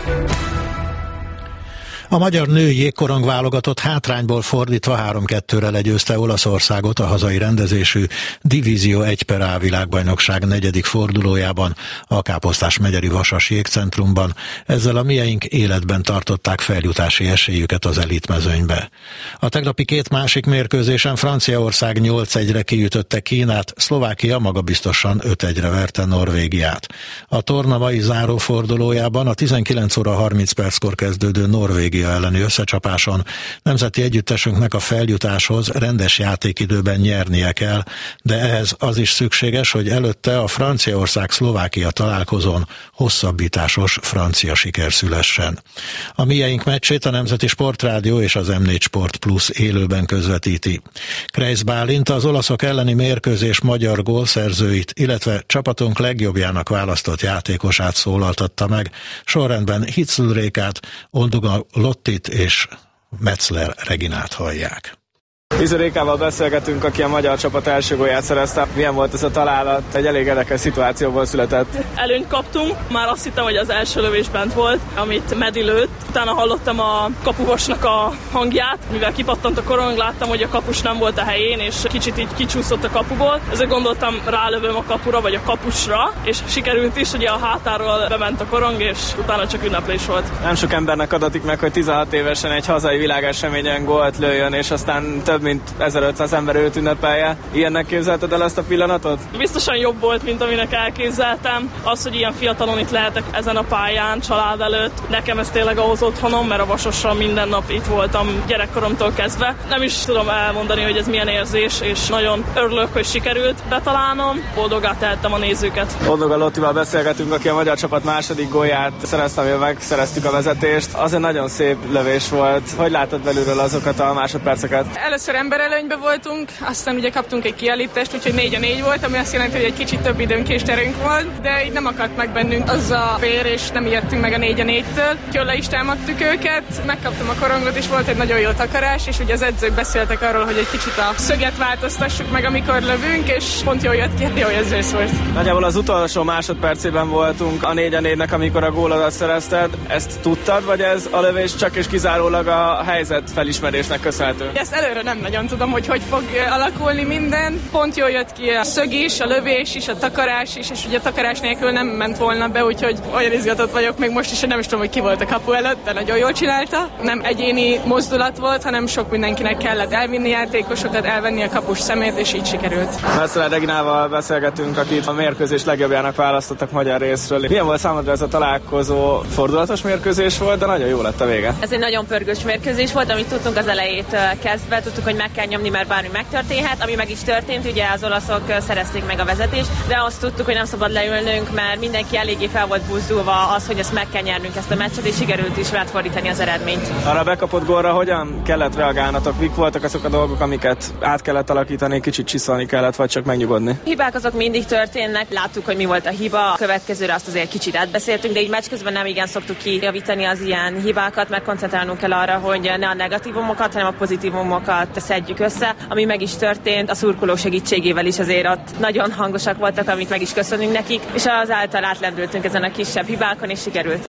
A magyar női jégkorong válogatott hátrányból fordítva három kettőre legyőzte Olaszországot a hazai rendezésű Divízió egy per A világbajnokság negyedik fordulójában a Káposztás megyeri Vasas jégcentrumban. Ezzel a mieink életben tartották feljutási esélyüket az elitmezőnybe. A tegnapi két másik mérkőzésen Franciaország nyolc egyre kiütötte Kínát, Szlovákia magabiztosan öt egyre verte Norvégiát. A torna mai zárófordulójában a tizenkilenc óra harminc perckor kezdődő Norvégia elleni összecsapáson nemzeti együttesünknek a feljutáshoz rendes játékidőben nyernie kell, de ehhez az is szükséges, hogy előtte a Franciaország-Szlovákia találkozón hosszabbításos francia siker szülessen. A mieink meccsét a Nemzeti Sportrádió és az em négy Sport Plus élőben közvetíti. Kreisz Bálint az olaszok elleni mérkőzés magyar gólszerzőit, illetve csapatunk legjobbjának választott játékosát szólaltatta meg. Sorrendben Hitzl Rékát, Onduga Lottit és Metzler Reginát hallják. Izorékával beszélgetünk, aki a magyar csapat első gólját szerezte. Milyen volt ez a találat? Egy elég érdekes szituációból született. Előnyt kaptunk, már azt hittem, hogy az első lövés bent volt, amit Medi lőtt. Utána hallottam a kapuvosnak a hangját, mivel kipattant a korong, láttam, hogy a kapus nem volt a helyén, és kicsit így kicsúszott a kapuból. Ezért gondoltam, rálövöm a kapura, vagy a kapusra, és sikerült is, ugye a hátáról bement a korong, és utána csak ünneplés volt. Nem sok embernek adatik meg, hogy tizenhat évesen egy hazai világeseményen gólt lőjön, és aztán több mint ezerötszáz ember őt ünnepelje. Ilyennek képzelted el ezt a pillanatot? Biztosan jobb volt, mint aminek elképzeltem. Az, hogy ilyen fiatalon itt lehetek ezen a pályán, család előtt, nekem ez tényleg ahhoz otthonom, mert a Vasossal minden nap itt voltam gyerekkoromtól kezdve. Nem is tudom elmondani, hogy ez milyen érzés, és nagyon örülök, hogy sikerült betalálnom. Boldogá tehettem a nézőket. Onduga Lottival beszélgetünk, aki a magyar csapat második gólját szerezte, amivel megszereztük a vezetést. Az egy nagyon szép lövés volt. Hogy látod belülről azokat a másodperceket? Először emberelőnyben voltunk, aztán ugye kaptunk egy kiállítást, úgyhogy négy a négy volt, ami azt jelenti, hogy egy kicsit több időnk és terünk volt, de így nem akadt meg bennünk az a fér, és nem ijedtünk meg a négy a négytől. Úgyhogy le is támadtuk őket, megkaptam a korongot, és volt egy nagyon jó takarás, és ugye az edzők beszéltek arról, hogy egy kicsit a szöget változtassuk meg, amikor lövünk, és pont jól jött ki, jó érzés volt. Nagyjából az utolsó másodpercében voltunk a négy a négynek, amikor a gólodat szerezted. Ezt tudtad, vagy ez a lövés csak és kizárólag a helyzet felismerésnek köszönhető? Ezt előre nem nagyon tudom, hogy hogy fog alakulni minden. Pont jól jött ki a szög is, a lövés is, a takarás is, és ugye a takarás nélkül nem ment volna be, úgyhogy olyan izgatott vagyok még most is, hogy nem is tudom, hogy ki volt a kapu előtt, de nagyon jól csinálta. Nem egyéni mozdulat volt, hanem sok mindenkinek kellett elvinni játékosokat, elvenni a kapus szemét, és így sikerült. Metzler Reginával beszélgetünk, akit a mérkőzés legjobbjának választottak magyar részről. Milyen volt számodra ez a találkozó? Fordulatos mérkőzés volt, de nagyon jó lett a vége. Ez egy nagyon pörgős mérkőzés volt, amit tudtunk az elejét kezdve, tudtuk, hogy meg kell nyomni, mert bármi megtörténhet, ami meg is történt, ugye az olaszok szerezték meg a vezetést, de azt tudtuk, hogy nem szabad leülnünk, mert mindenki eléggé fel volt buzdulva az, hogy ezt meg kell nyernünk ezt a meccset, és sikerült is átfordítani az eredményt. Arra bekapott gólra hogyan kellett reagálnatok? Mik voltak azok a dolgok, amiket át kellett alakítani, kicsit csiszolni kellett, vagy csak megnyugodni? Hibák azok mindig történnek, láttuk, hogy mi volt a hiba, a következőre azt azért kicsit átbeszéltünk, de így meccs közben nem igen szoktuk kijavítani az ilyen hibákat, mert koncentrálnunk kell arra, hogy ne a negatívumokat, hanem a pozitívumokat szedjük össze, ami meg is történt, a szurkoló segítségével is azért ott nagyon hangosak voltak, amit meg is köszönünk nekik, és azáltal átlendültünk ezen a kisebb hibákon, és sikerült.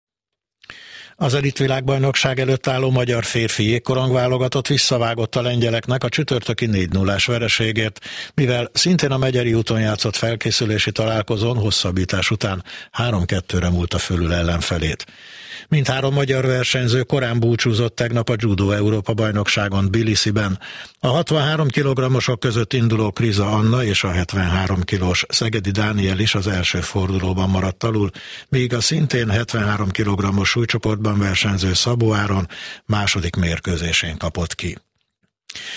Az elitvilágbajnokság előtt álló magyar férfi jégkorong válogatott visszavágott a lengyeleknek a csütörtöki négy nullás vereségért, mivel szintén a Megyeri úton játszott felkészülési találkozón hosszabbítás után három kettőre múlta fölül ellenfelét. Mindhárom magyar versenyző korán búcsúzott tegnap a Judo Európa bajnokságon Tbilisiben. A hatvanhárom kilogrammosok között induló Kriza Anna és a hetvenhárom kilós Szegedi Dániel is az első fordulóban maradt alul, míg a szintén hetvenhárom kilogrammos súlycsoportban versenyző Szabó Áron második mérkőzésén kapott ki.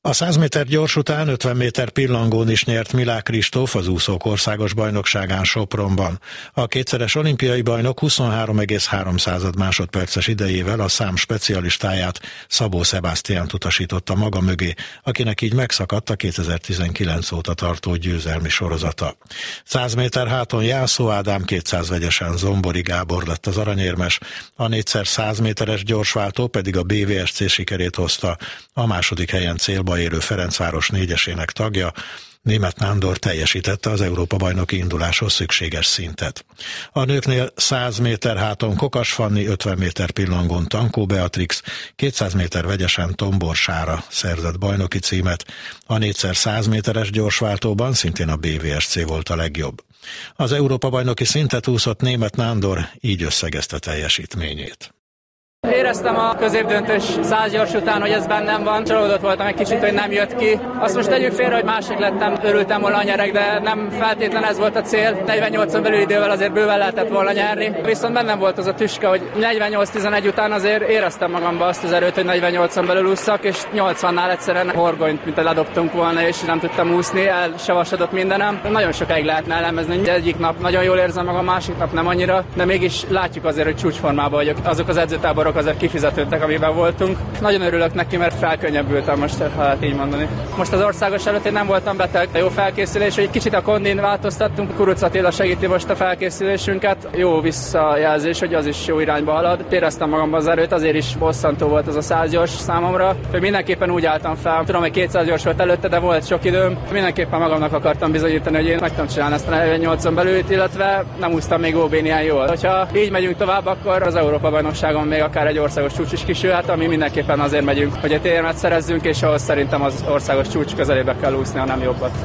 A száz méter gyors után ötven méter pillangón is nyert Milák Kristóf az úszók országos bajnokságán Sopronban. A kétszeres olimpiai bajnok huszonhárom egész három másodperces idejével a szám specialistáját, Szabó Szebásztiánt utasította maga mögé, akinek így megszakadt a kétezer-tizenkilenc óta tartó győzelmi sorozata. száz méter háton Jászó Ádám, kétszáz vegyesen Zombori Gábor lett az aranyérmes, a négyszer száz méteres gyorsváltó pedig a bé vé es cé sikerét hozta, a második helyen célba érő Ferencváros négyesének tagja, Németh Nándor teljesítette az Európa-bajnoki induláshoz szükséges szintet. A nőknél száz méter háton Kokas Fanni, ötven méter pillangón Tankó Beatrix, kétszáz méter vegyesen Tombor Sára szerzett bajnoki címet, a négyszer száz méteres gyorsváltóban szintén a bé vé es cé volt a legjobb. Az Európa-bajnoki szintet úszott Németh Nándor, így összegezte teljesítményét. Éreztem a középdöntős száz gyors után, hogy ez bennem van. Csalódott voltam egy kicsit, hogy nem jött ki. Azt most tegyük félre, hogy másik lettem, örültem volna a nyerek, de nem feltétlen ez volt a cél. negyvennyolcon belül idővel azért bőven lehetett volna nyerni. Viszont bennem volt az a tüske, hogy negyvennyolc tizenegy után azért éreztem magamba azt az erőt, hogy negyvennyolcon belül ússzak, és nyolcvannál egyszerűen horgonyt, mint ledobtunk volna, és nem tudtam úszni, elsavasadott mindenem. Nagyon sokáig lehetne elemezni. Egyik nap nagyon jól érzem magam, másik nap nem annyira, de mégis látjuk azért, hogy csúcsformában vagyok. Azok az edzőtáborok azért kifizetődtek, amiben voltunk. Nagyon örülök neki, mert felkönnyebbültem most, ha lehet így mondani. Most az országos előtt én nem voltam beteg, jó felkészülés, hogy egy kicsit a kondin változtattunk. Kuruc Attila segíti most a felkészülésünket. Jó visszajelzés, hogy az is jó irányba halad. Éreztem magamban az erőt, azért is bosszantó volt az a száz gyors számomra, hogy mindenképpen úgy álltam fel. Tudom, hogy kétszáz gyors volt előtte, de volt sok időm. Mindenképpen magamnak akartam bizonyítani, hogy én meg tudom csinálni ezt a negyvennyolcon belül, illetve nem úsztam még ó bén ilyen jól. Hogyha így megyünk tovább, akkor az Európa-bajnokságon még akár egy országos csúcs is kisülhet, ami mindenképpen azért megyünk, hogy egy érmet szerezzünk, és ahhoz szerintem az országos csúcs közelébe kell úszni, ha nem jobbat.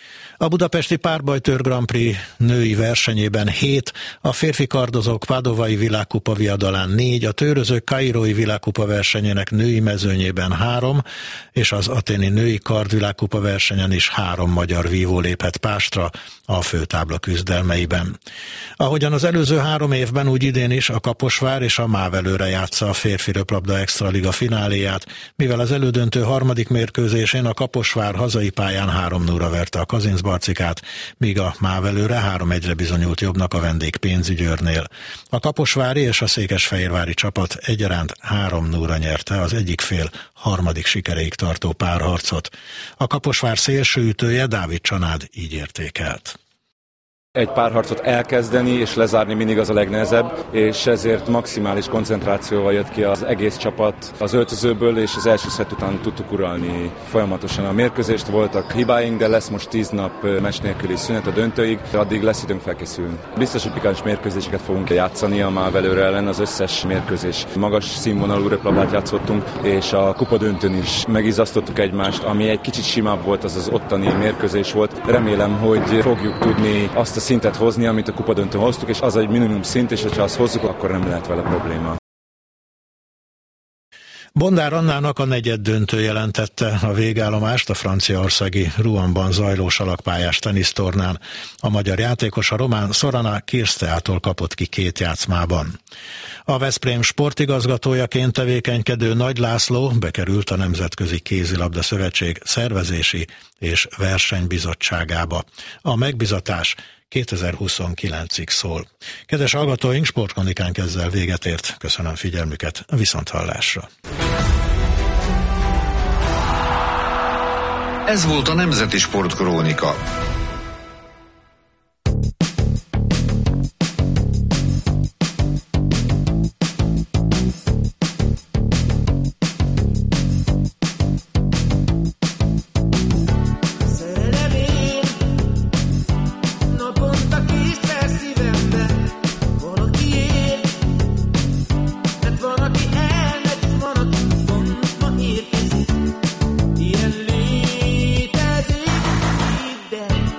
A budapesti párbajtőr Grand Prix női versenyében hét, a férfi kardozók Padovai világkupa viadalán négy, a tőrözők kairói világkupa versenyének női mezőnyében három, és az aténi női kardvilágkupa versenyen is három magyar vívó lépett pástra a főtábla küzdelmeiben. Ahogyan az előző három évben, úgy idén is a Kaposvár és a Mávelőre játsza a férfi röplabda extraliga fináléját, mivel az elődöntő harmadik mérkőzésén a Kaposvár hazai pályán három nulla verte a Kazincbarcikát, míg a Mávelőre három egyre bizonyult jobbnak a vendég Pénzügyőrnél. A kaposvári és a székesfehérvári csapat egyaránt három nulla nyerte az egyik fél harmadik sikereig tartó párharcot. A Kaposvár szélsőütője Dávid Csanád így értékelt. Egy párharcot elkezdeni és lezárni mindig az a legnehezebb, és ezért maximális koncentrációval jött ki az egész csapat az öltözőből, és az első szett után tudtuk uralni folyamatosan a mérkőzést. Voltak hibáink, de lesz most tíz nap meccs nélküli szünet a döntőig, addig lesz időnk felkészülni. Biztos, hogy pikáns mérkőzéseket fogunk játszani a Mávelőre ellen, az összes mérkőzés magas színvonalú röplabdát játszottunk, és a kupa döntőn is megizasztottuk egymást, ami egy kicsit simább volt, az az ottani mérkőzés volt. Remélem, hogy fogjuk tudni azt a szintet hozni, amit a kupadöntőn hoztuk, és az egy minimum szint, és ha azt hozzuk, akkor nem lehet vele probléma. Bondár Annának a negyed döntő jelentette a végállomást a franciaországi Rouen-ban zajló salakpályás tenisztornán. A magyar játékos a román Sorana Kirsteától kapott ki két játszmában. A Veszprém sportigazgatójaként tevékenykedő Nagy László bekerült a Nemzetközi Kézilabda Szövetség szervezési és versenybizottságába. A megbizatás kétezer-huszonkilencig szól. Kedves hallgatóink, sportkronikánk ezzel véget ért. Köszönöm figyelmüket, viszonthallásra. Ez volt a Nemzeti Sportkrónika. Ilyen létezik, de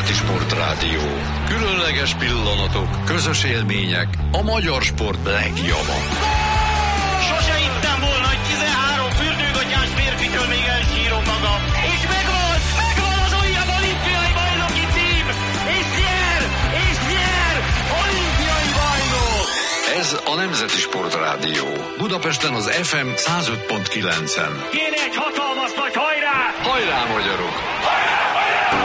Nemzeti Sportrádió. Különleges pillanatok, közös élmények, a magyar sport legjobb. Sose hittem volna, hogy tizenhárom fürdőgatyás férfitől még elsírom magam. És megvan, megvan az újabb olimpiai bajnoki cím! És nyer, és nyer, olimpiai bajnok! Ez a Nemzeti Sportrádió. Budapesten az ef em száz öt pont kilencen. Kéne egy hatalmas nagy hajrá! Hajrá, magyarok! Hajrá, hajrá!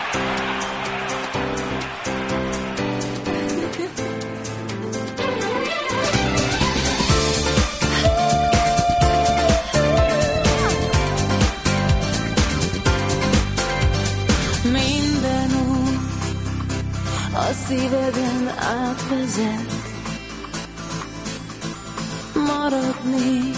Minden út a szíveden átvezet, maradnék,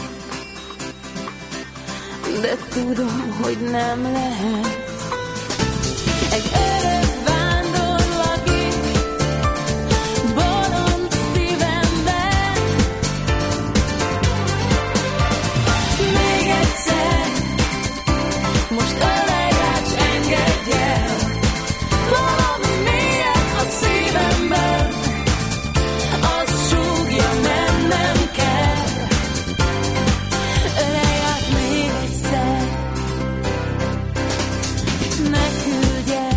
de tudom, hogy nem lehet. Egy öreg vándor lakik bolond szívemben. Még egyszer, most ölej át, engedj el. Valami mélyet a szívemben, az súgja, mennem kell. Ölej át még egyszer, ne küldj el,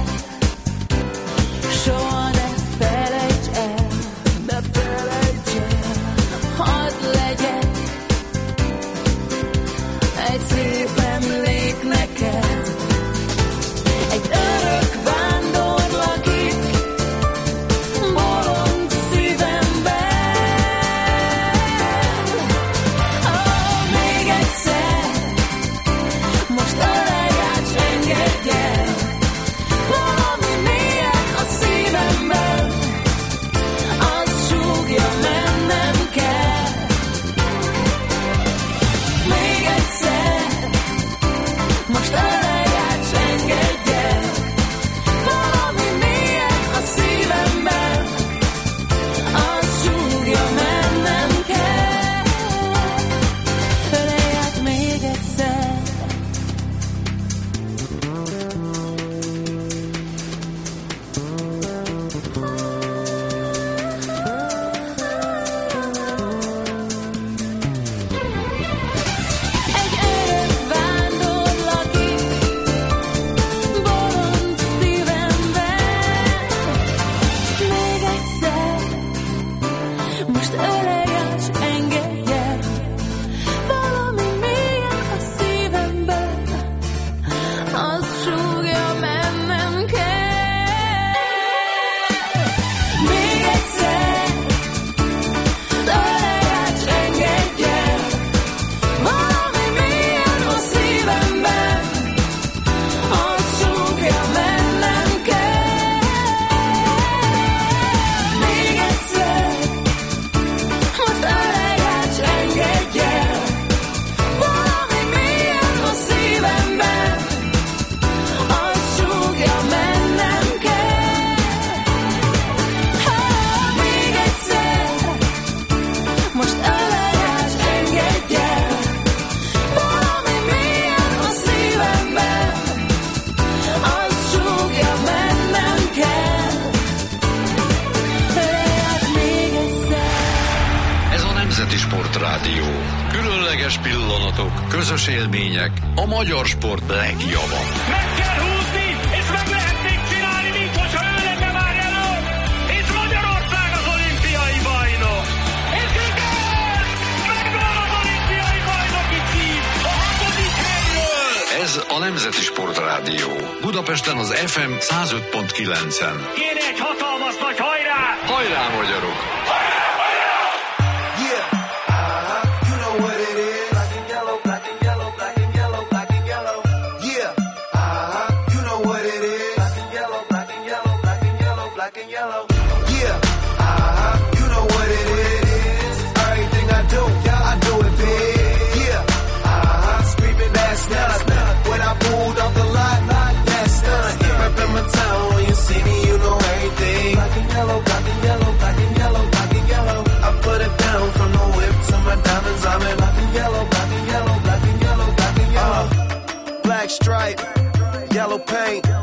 soha ne felejts el, ne felejts el. Hadd legyek egy szép emlék neked. Egy örök vándor lakik bolond szívemben. Oh, még egyszer, most ölej át, s engedj el. Valami mélyen a szívemben, az súgja, mennem kell. Még egyszer, most ölej át, s engedj el. Valami mélyen a szívemben, az súgja, mennem kell. Ölej át még egyszer. Egy öreg vándor lakik bolond szívemben. Még egyszer, most ölej át, s engedj el. Valami mélyen a szívemben, az súgja, mennem kell. Még egyszer, ölej át, s engedj el. Valami mélyen a szívemben, az súgja, mennem kell. Még egyszer, most ölej át, s engedj el. Valami mélyen a szívemben, az súgja, mennem kell. Még egyszer, most ölej át, s engedj el. Valami mélyen a szívemben, az súgja, mennem kell. Ölej át még egyszer. Ez a Nemzeti Sportrádió. Különleges pillanatok, közös élmények, a magyar sport legjobb. Meg kell húzni, és meg lehet még csinálni, mint hogyha ő lenne már jelölt, és Magyarország az olimpiai bajnok. És igen, megvan az olimpiai bajnoki cím, a hatodik helyről. Ez a Nemzeti Sportrádió. Budapesten az ef em száz öt pont kilencen. Kéne egy hatalmas nagy hajrá! Hajrá, magyarok! Yeah, uh-huh. You know what it is. Black and yellow, black and yellow, black and yellow, black and yellow. Yeah, uh-huh. You know what it is. Black and yellow, black and yellow, black and yellow, black and yellow. Yeah, uh-huh. You know what it is. Everything I do, yeah, I do it big. Yeah, uh-huh. Screaming that's nothing. When I pulled off the lot, that's nothing. Reppin' my town, when you see me, you know everything. Black and yellow, black and yellow, black and yellow, black and yellow. I put it down from the whip to my diamonds. I'm in black and yellow, black and yellow, black and yellow, black and yellow. Uh, black stripe, yellow paint.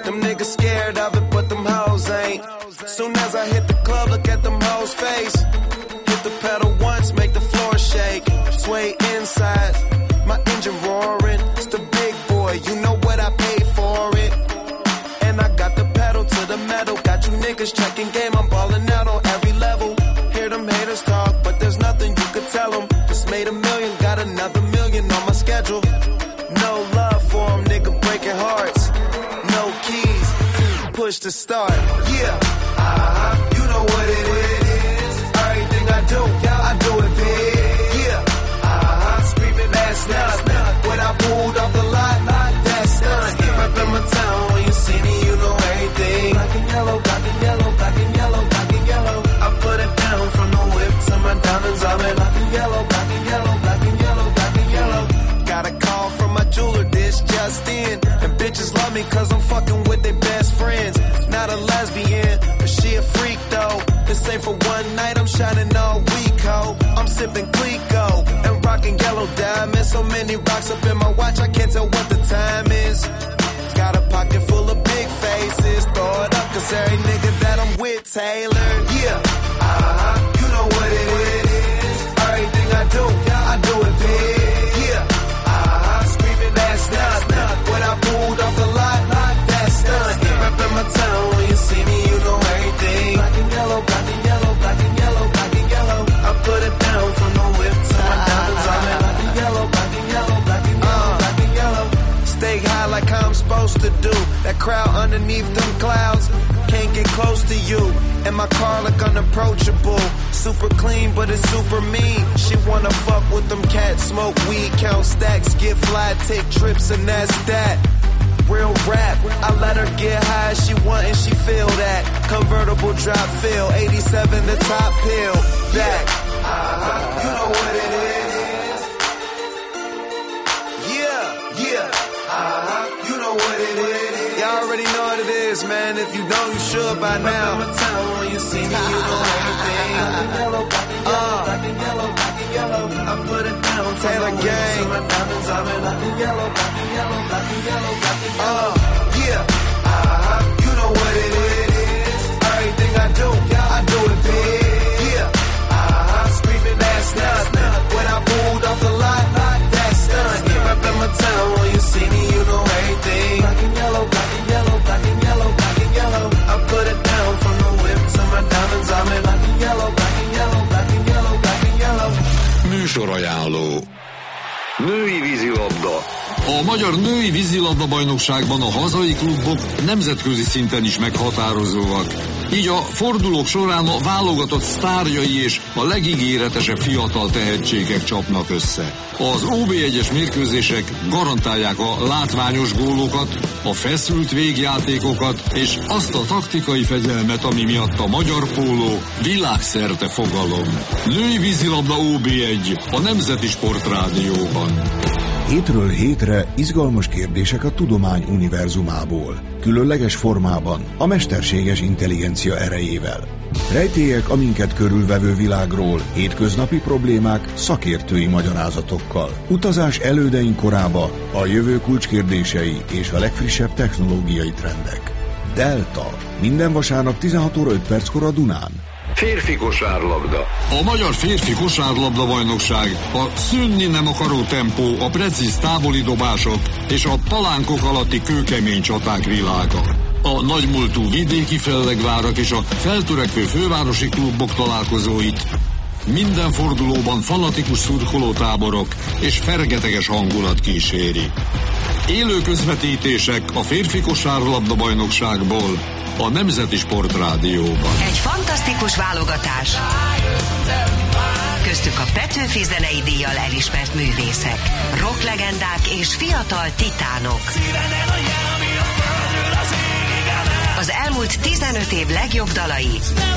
Them niggas scared of it, but them hoes ain't. Soon as I hit the club, look at them hoes' face. Hit the pedal once, make the floor shake. Sway inside, my engine roaring. It's the big boy, you know what I paid for it. And I got the pedal to the metal. Got you niggas checking game, I'm balling out on every level. Hear them haters talk, but there's nothing you could tell them. Just made a million, got another million on my schedule. No love for them, nigga breaking hearts. No keys, push to start. Yeah, uh-huh, you know what it is. Everything I do, yeah, I do it big. Yeah, uh-huh, screaming ass nuts. When I pulled off the lot, that's done. Up in my town, when you see me, you know everything. Black and yellow, black and yellow, black and yellow, black and yellow. I put it down from the whip to my diamonds. I'm in black and yellow, black and yellow, black and yellow, black and yellow. Got a call from my jeweler, this just in. And bitches love me cause I'm fucking with their best friends. Not a lesbian, but she a freak though. This ain't for one night, I'm shining all week, ho. I'm sipping Clico and rocking yellow diamonds. So many rocks up in my watch, I can't tell what the time is. Got a pocket full of big faces. Throw it up cause every nigga that I'm with Taylor. Yeah, uh-huh, you know what it is. Everything I do, yeah, I do it big. Yeah, uh-huh, screaming that's nuts. When I pulled off the lot, that's done. Up in my town, when you see me, you know everything. Black and yellow, black and yellow, black and yellow, black and yellow. I put it down from the whip to my diamonds. I'm in black and yellow, black and yellow, black and yellow, black and yellow. Stay high like I'm supposed to do. That crowd underneath them clouds can't get close to you. And my car look unapproachable. Super clean, but it's super mean. She wanna fuck with them cats, smoke weed, count stacks, get fly, take trips, and that's that. Real rap, I let her get high as she want and she feel that. Convertible drop feel, eighty-seven the top pill. Back, uh-huh, you know what it is. Yeah, yeah, uh-huh, you know what it is. Y'all already know what it is, man. If you don't, you should by now. Up in my town, when you see me, you know everything. Black and yellow, black and yellow, black and yellow, black and yellow. I put it down, Taylor gang. My diamonds, I'm in black and yellow, black and yellow, black and yellow, black and yellow. Uh, yeah, uh-huh, you know what it is. Everything I do, yeah, I do it big. Yeah, uh-huh, screaming ass nuts. When I pulled off the lot, that's done. Up in my town, when you see me, you know everything. Black and yellow, black and yellow, black and yellow, black and yellow. I put it down from the whip to my diamonds. I'm in black and yellow, black and yellow, black and yellow, black and yellow. Műsorajánló. Női vízilabda. A magyar női vízilabda bajnokságban a hazai klubok nemzetközi szinten is meghatározóak. Így a fordulók során a válogatott sztárjai és a legígéretesebb fiatal tehetségek csapnak össze. Az o bé egyes mérkőzések garantálják a látványos gólokat, a feszült végjátékokat és azt a taktikai fegyelmet, ami miatt a magyar póló világszerte fogalom. Női vízilabda o bé egy a Nemzeti Sportrádióban. Hétről hétre izgalmas kérdések a tudomány univerzumából, különleges formában, a mesterséges intelligencia erejével. Rejtélyek a minket körülvevő világról, hétköznapi problémák szakértői magyarázatokkal. Utazás elődeink korába, a jövő kulcskérdései és a legfrissebb technológiai trendek. Delta. Minden vasárnap tizenhat óra öt perckor a Dunán. Férfi kosárlabda. A magyar férfi kosárlabda bajnokság a szűnni nem akaró tempó, a precíz távoli dobások és a palánkok alatti kőkemény csaták világa. A nagymúltú vidéki fellegvárak és a feltörekvő fővárosi klubok találkozóit minden fordulóban fanatikus szurkolótáborok és fergeteges hangulat kíséri. Élő közvetítések a férfi kosárlabda bajnokságból a Nemzeti Sportrádióban. Egy fantasztikus válogatás. Köztük a Petőfi zenei díjjal elismert művészek, rocklegendák és fiatal titánok. Az elmúlt tizenöt év legjobb dalai.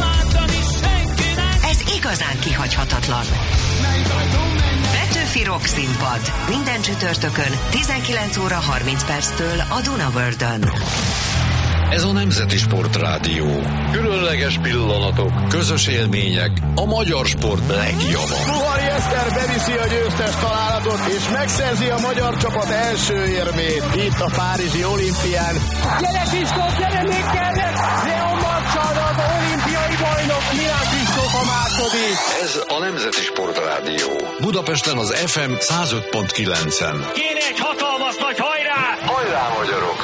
Ez igazán kihagyhatatlan. Petőfi Rock Színpad. Minden csütörtökön tizenkilenc óra harminc perctől a Duna Worldön. Ez a Nemzeti Sportrádió. Különleges pillanatok, közös élmények, a magyar sport legjobb. Puhari Eszter beviszi a győztes találatot, és megszerzi a magyar csapat első érmét itt a párizsi olimpián. Gyere Kristóf, gyere még kellett! Leon Marcsal az olimpiai bajnok, Milán Kristóf a második. Ez a Nemzeti Sportrádió. Budapesten az ef em száz öt pont kilencen. Kéne egy hatalmas nagy hajrá! Hajrá, magyarok!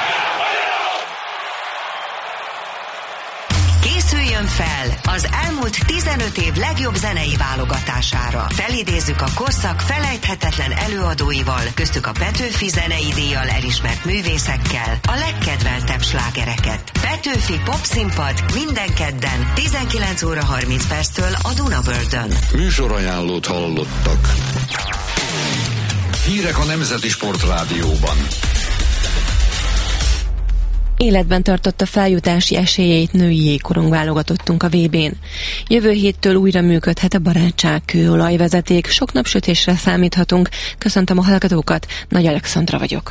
Készüljön fel az elmúlt tizenöt év legjobb zenei válogatására. Felidézzük a korszak felejthetetlen előadóival, köztük a Petőfi zenei díjjal elismert művészekkel a legkedveltebb slágereket. Petőfi Popszínpad minden kedden tizenkilenc óra harminc perctől a Dunabördön. Műsorajánlót hallottak. Hírek a Nemzeti Sportrádióban. Életben tartotta feljutási esélyeit női jégkorong válogatottunk a vé bén. Jövő héttől újra működhet a barátságkőolajvezeték, sok napsütésre számíthatunk. Köszöntöm a hallgatókat, Nagy Alexandra vagyok.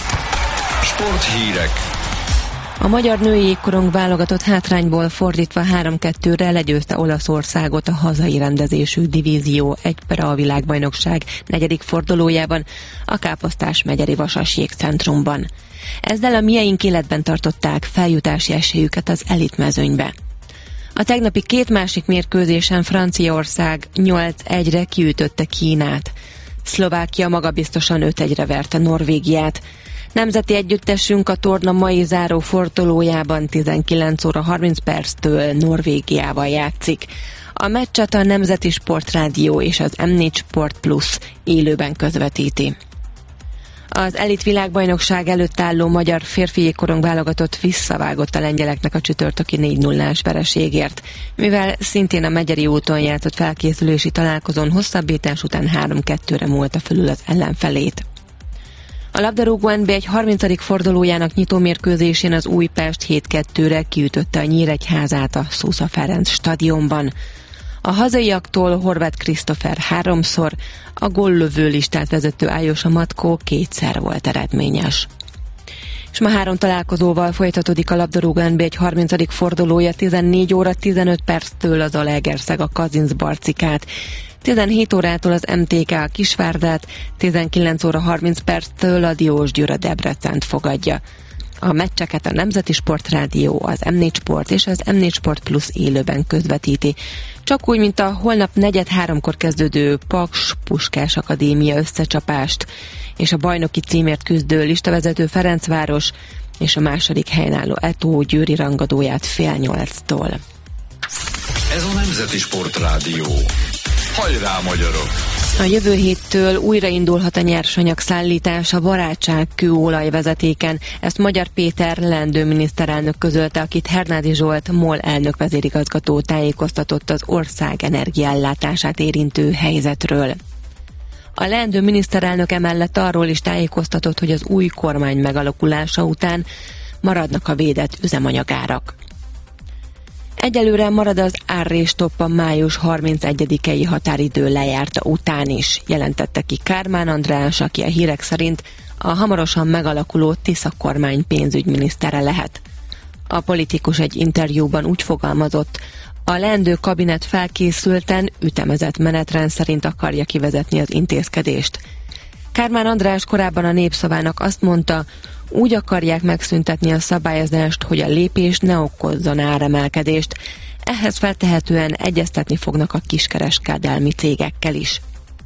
Sporthírek. A magyar női jégkorong válogatott hátrányból fordítva három kettőre legyőzte Olaszországot a hazai rendezésű divízió egy per a világbajnokság negyedik fordulójában a Káposztás megyeri Vasas jégcentrumban. Ezzel a mieink életben tartották feljutási esélyüket az elitmezőnybe. A tegnapi két másik mérkőzésen Franciaország nyolc egyre kiütötte Kínát. Szlovákia magabiztosan öt egyre verte Norvégiát. Nemzeti együttesünk a torna mai záró fordulójában tizenkilenc óra harminc perctől Norvégiával játszik. A meccset a Nemzeti Sportrádió és az em négy Sport Plus élőben közvetíti. Az elit világbajnokság előtt álló magyar férfi jégkorong válogatott visszavágott a lengyeleknek a csütörtöki négy nullás vereségért, mivel szintén a Megyeri úton játszott felkészülési találkozón hosszabbítás után három kettőre múlta fölül az ellenfelét. A labdarúgó en bé egy harmincadik fordulójának nyitó mérkőzésén az Újpest hét kettőre kiütötte a Nyíregyházát a Szósza Ferenc stadionban. A hazaiaktól Horváth Krisztofer háromszor, a góllövő listát vezető Ájosa Matkó kétszer volt eredményes. És ma három találkozóval folytatódik a labdarúgó en bé egy harmincadik fordulója tizennégy óra tizenöt perctől az Zalaegerszeg a Kazincbarcikát, tizenhét órától az em té ká a Kisvárdát, tizenkilenc óra harminc perctől a Diósgyőr a Debrecent fogadja. A meccseket a Nemzeti Sportrádió, az em négy Sport és az em négy Sport Plus élőben közvetíti. Csak úgy, mint a holnap negyed háromkor kezdődő Paks Puskás Akadémia összecsapást, és a bajnoki címért küzdő listavezető Ferencváros, és a második helyen álló Etó győri rangadóját fél nyolctól. Ez a Nemzeti Sportrádió. Hajrá, magyarok! A jövő héttől újraindulhat a nyersanyag szállítás a barátságkőolajvezetéken. Ezt Magyar Péter leendő miniszterelnök közölte, akit Hernádi Zsolt MOL elnök vezérigazgató tájékoztatott az ország energiaellátását érintő helyzetről. A leendő miniszterelnök emellett arról is tájékoztatott, hogy az új kormány megalakulása után maradnak a védett üzemanyagárak. Egyelőre marad az árréstopp a május harmincegyedikei határidő lejárta után is, jelentette ki Kármán András, aki a hírek szerint a hamarosan megalakuló Tisza kormány pénzügyminisztere lehet. A politikus egy interjúban úgy fogalmazott, a leendő kabinet felkészülten ütemezett menetrend szerint akarja kivezetni az intézkedést. Kármán András korábban a Népszavának azt mondta, úgy akarják megszüntetni a szabályozást, hogy a lépés ne okozzon áremelkedést. Ehhez feltehetően egyeztetni fognak a kiskereskedelmi cégekkel is.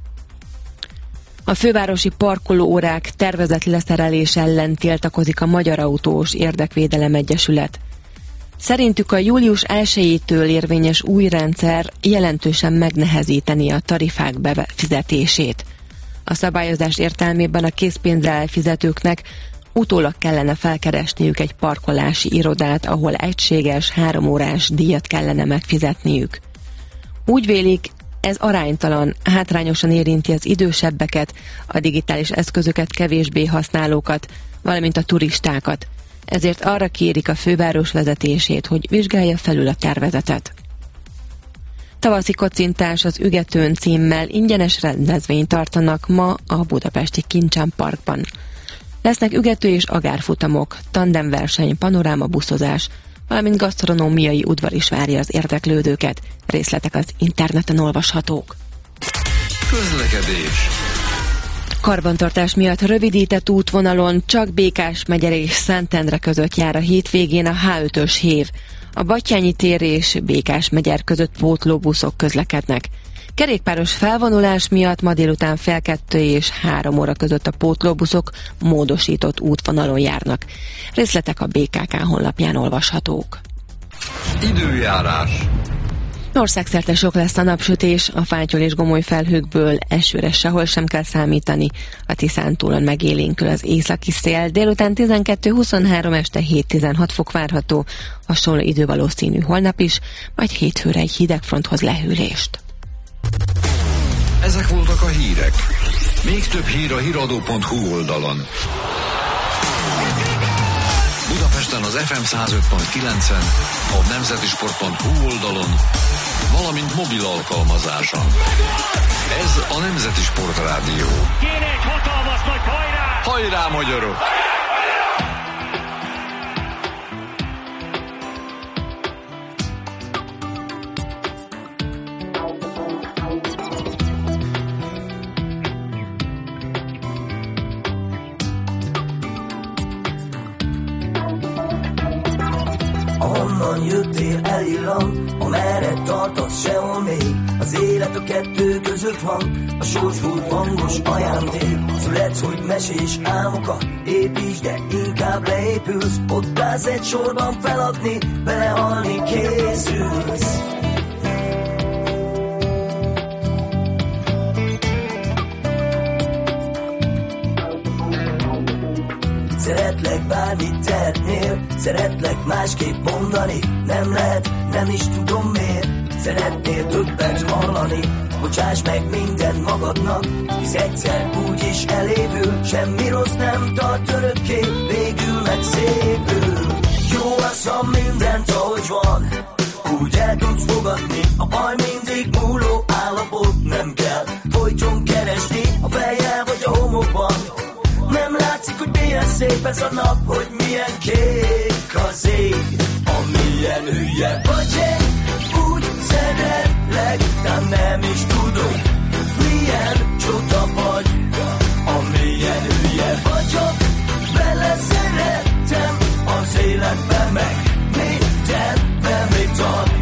A fővárosi parkolóórák tervezett leszerelés ellen tiltakozik a Magyar Autós Érdekvédelem Egyesület. Szerintük a július elsejétől érvényes új rendszer jelentősen megnehezíteni a tarifák befizetését. A szabályozás értelmében a készpénzzel fizetőknek utólag kellene felkeresniük egy parkolási irodát, ahol egységes háromórás díjat kellene megfizetniük. Úgy vélik, ez aránytalan, hátrányosan érinti az idősebbeket, a digitális eszközöket kevésbé használókat, valamint a turistákat. Ezért arra kérik a főváros vezetését, hogy vizsgálja felül a tervezetet. Tavaszi kocintás az Ügetőn címmel ingyenes rendezvényt tartanak ma a budapesti Kincsen Parkban. Lesznek ügető és agárfutamok, tandemverseny, panorámabuszozás, valamint gasztronómiai udvar is várja az érdeklődőket. Részletek az interneten olvashatók. Közlekedés. Karbantartás miatt rövidített útvonalon csak Békásmegyer és Szentendre között jár a hétvégén a há ötös hév. A Battyányi tér és Békásmegyer között pótlóbuszok közlekednek. Kerékpáros felvonulás miatt ma délután fél kettő és három óra között a pótlóbuszok módosított útvonalon járnak. Részletek a bé ká ká honlapján olvashatók. Időjárás. Országszerte sok lesz a napsütés, a fátyol és gomoly felhőkből esőre sehol sem kell számítani. A Tiszántúlon megélénkül az északi szél, délután tizenkettő huszonhárom, este hét tizenhat fok várható, hasonló idő valószínű holnap is, majd hétfőre egy hideg fronthoz lehűlést. Ezek voltak a hírek. Még több hír a híradó pont hú oldalon. Budapesten az ef em száz öt pont kilencen, a nemzetisport pont hú oldalon, valamint mobil alkalmazáson. Ez a Nemzeti Sport Rádió. Kéne egy hatalmas nagy hajrá! Hajrá, magyarok! Ahonnan jöttél, elillant, amerre tartasz, sehol még. Az élet a kettő között van, a sors volt hangos ajándék. Születsz, hogy mesés álmokat építs, de inkább leépülsz. Ott állsz egy sorban feladni, belehalni készülsz. Szeretlek bármit tehetnél, szeretlek másképp mondani. Nem lehet, nem is tudom miért. Szeretnél többet hallani, bocsáss meg minden magadnak, hisz egyszer úgyis elévül. Semmi rossz nem tart örökké, végül meg szépül. Jó az, ha mindent ahogy van, úgy el tudsz fogadni. A baj mindig múló állapot, nem kell folyton keresni a fejjel vagy a homokban. Nem látszik, hogy milyen szép ez a nap, hogy milyen kék az ég. Amilyen hülye vagy én, úgy szeretlek, de nem is tudod, milyen csoda vagy. Amilyen hülye vagyok, vele szerettem az életben, meg mindenben mit ad.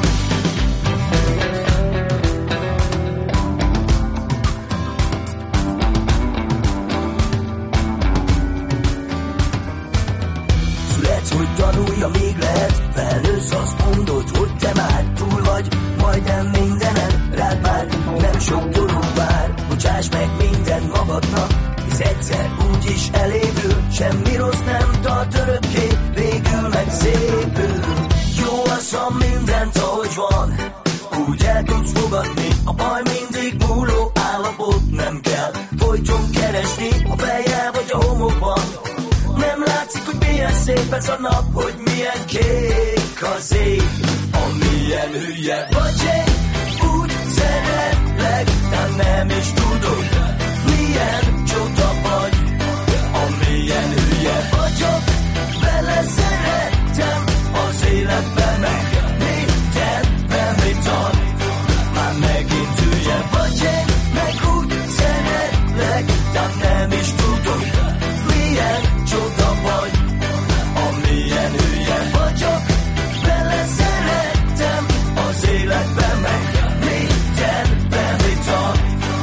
Hogy tanulja, még lehet, felnősz, azt mondod, hogy te már túl vagy, majdnem mindenen, rád már nem sok dolog vár. Bocsáss meg minden magadnak, hisz egyszer úgyis elévül. Semmi rossz nem tart örökké, végül meg szépül. Jó az, ha mindent ahogy van, úgy el tudsz fogadni. A baj mindig múló állapot, nem kell folyton keresni a fejjel vagy a homokban. Nem látszik, hogy milyen szép ez a nap, hogy milyen kék az ég. Amilyen hülye vagy én, úgy szeretlek, de nem is tudod, milyen csoda vagy. Amilyen hülye vagyok, vele szerettem az életben, meg mindenben mit ad. Már megint hülye vagy én, meg úgy szeretlek, de nem is tudod, milyen csoda vagy. Amilyen hülye vagyok, vele szerettem az életben, meg mindenben mit ad.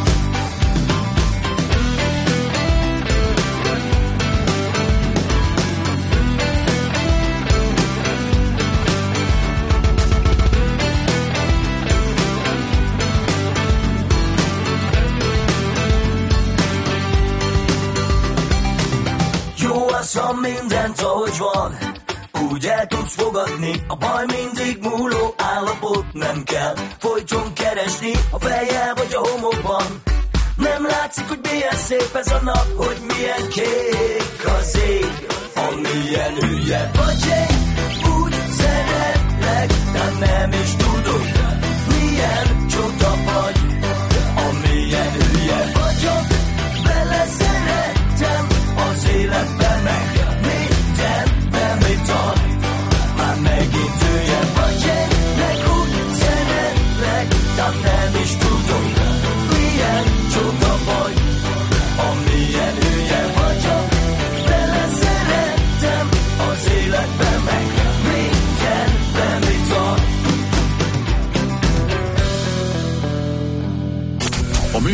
Jó az, ha mindent ahogy van, úgy el tudsz fogadni. A baj mindig múló állapot, nem kell folyton keresni a fejjel vagy a homokban. Nem látszik, hogy milyen szép ez a nap, hogy milyen kék az ég. Amilyen hülye vagy én, úgy szeretlek, de nem is tudod, milyen csoda vagy. Amilyen hülye vagyok, vele szerettem az élet.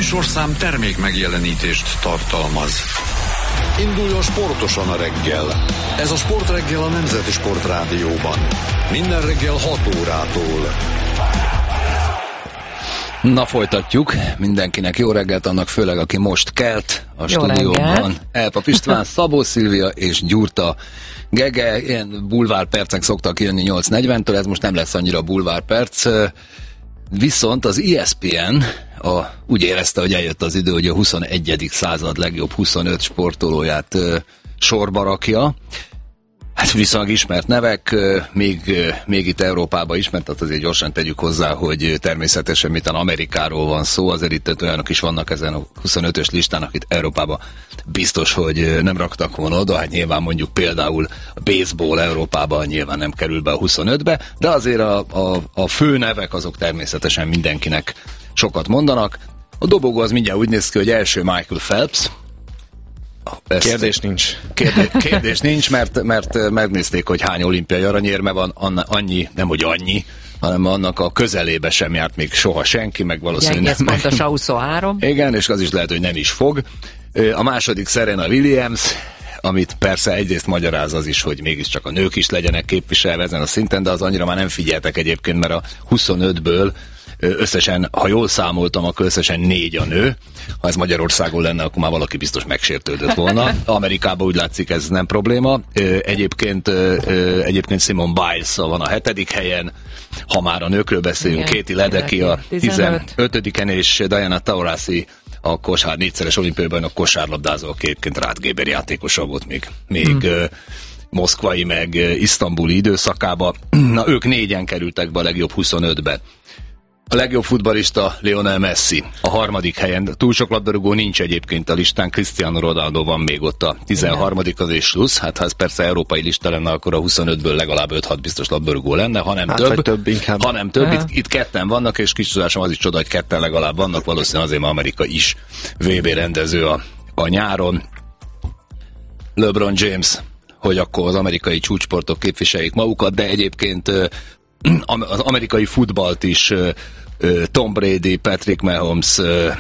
műsorszám termék megjelenítést tartalmaz. Induljon sportosan a reggel. Ez a Sportreggel a Nemzeti Sportrádióban. Minden reggel hat órától. Na, folytatjuk. Mindenkinek jó reggelt, annak főleg, aki most kelt a jó stúdióban. Reggelt. Elpap István, Szabó Szilvia és Gyurta Gege. Ilyen bulvárpercek szoktak jönni nyolc negyventől, ez most nem lesz annyira bulvárperc. Viszont az E S P N a, úgy érezte, hogy eljött az idő, hogy a huszonegyedik század legjobb huszonöt sportolóját ö, sorba rakja. Hát viszonylag ismert nevek, még, még itt Európában ismert, tehát azért gyorsan tegyük hozzá, hogy természetesen miután Amerikáról van szó, azért itt olyanok is vannak ezen a huszonötös listán, akit Európában biztos, hogy nem raktak volna oda, hát nyilván mondjuk például a baseball Európában nyilván nem kerül be a huszonötbe, de azért a, a, a fő nevek azok természetesen mindenkinek sokat mondanak. A dobogó az mindjárt úgy néz ki, hogy első Michael Phelps. Ezt kérdés nincs. Kérdés, kérdés nincs, mert, mert megnézték, hogy hány olimpiai aranyérme van, annyi, nem hogy annyi, hanem annak a közelébe sem járt még soha senki, meg valószínűleg nem. Pontosan huszonhárom. Igen, és az is lehet, hogy nem is fog. A második Serena Williams, amit persze egyrészt magyaráz az is, hogy mégiscsak a nők is legyenek képviselve ezen a szinten, de az annyira már nem figyeltek egyébként, mert a huszonötből összesen, ha jól számoltam, akkor összesen négy a nő. Ha ez Magyarországon lenne, akkor már valaki biztos megsértődött volna. Amerikában úgy látszik, ez nem probléma. Egyébként, egyébként Simone Biles van a hetedik helyen. Ha már a nőkről beszélünk, Katie Ledecky a tizenötödiken, és Diana Taurasi a kosár, négyszeres olimpiai bajnok kosárlabdázó, aki egyébként Ráth Géber játékosa volt még, még hmm. moszkvai meg isztambuli időszakába. Na, ők négyen kerültek be a legjobb huszonötbe. A legjobb futballista Lionel Messi a harmadik helyen. Túl sok labdarúgó nincs egyébként a listán, Cristiano Ronaldo van még ott a tizenharmadik az és plusz. Hát ha ez persze európai lista lenne, akkor a huszonötből legalább öt-hat biztos labdarúgó lenne, hanem hát, több, több inkább. hanem több. Itt, itt ketten vannak, és kis tudásom az is csoda, hogy ketten legalább vannak, valószínűleg azért, mert Amerika is vé bé rendező a, a nyáron. LeBron James, hogy akkor az amerikai csúcsportok képviseljék magukat, de egyébként az amerikai futballt is Tom Brady, Patrick Mahomes,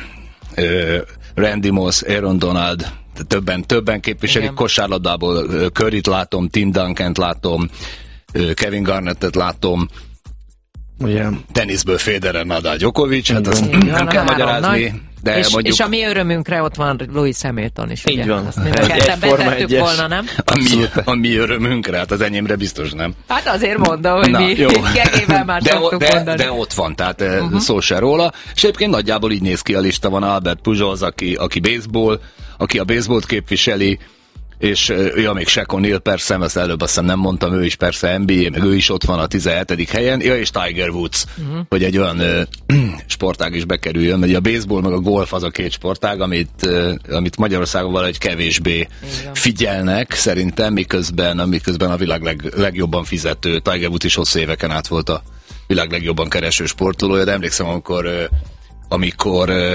Randy Moss, Aaron Donald, többen, többen képviselik. Kosárlabdából Curryt látom, Tim Duncant látom, Kevin Garnettet látom, igen. Teniszből Federer, Nadal, Djokovic, hát azt igen, nem kell magyarázni. De és, mondjuk... és a mi örömünkre ott van Lewis Hamilton is. Így ugye? Van. Azt mindketten betettük volna, nem? A mi, a mi örömünkre, hát az enyémre biztos nem. Hát azért mondom, hogy na, mi Gegével már de, szoktuk de, mondani. De ott van, tehát uh-huh. szó se róla. És egyébként nagyjából így néz ki a lista, van Albert Pujols, aki, aki baseball, aki a baseballt képviseli, és ő még Shaq O'Neal, persze, ezt előbb azt hiszem nem mondtam, ő is persze en bé á, meg ő is ott van a tizenhetedik helyen, ja, és Tiger Woods, uh-huh. hogy egy olyan ö, sportág is bekerüljön, mert a baseball meg a golf az a két sportág, amit, ö, amit Magyarországon valahogy kevésbé igen. figyelnek, szerintem, miközben, miközben a világ leg, legjobban fizető, Tiger Woods is hosszú éveken át volt a világ legjobban kereső sportolója, de emlékszem, amikor, ö, amikor ö,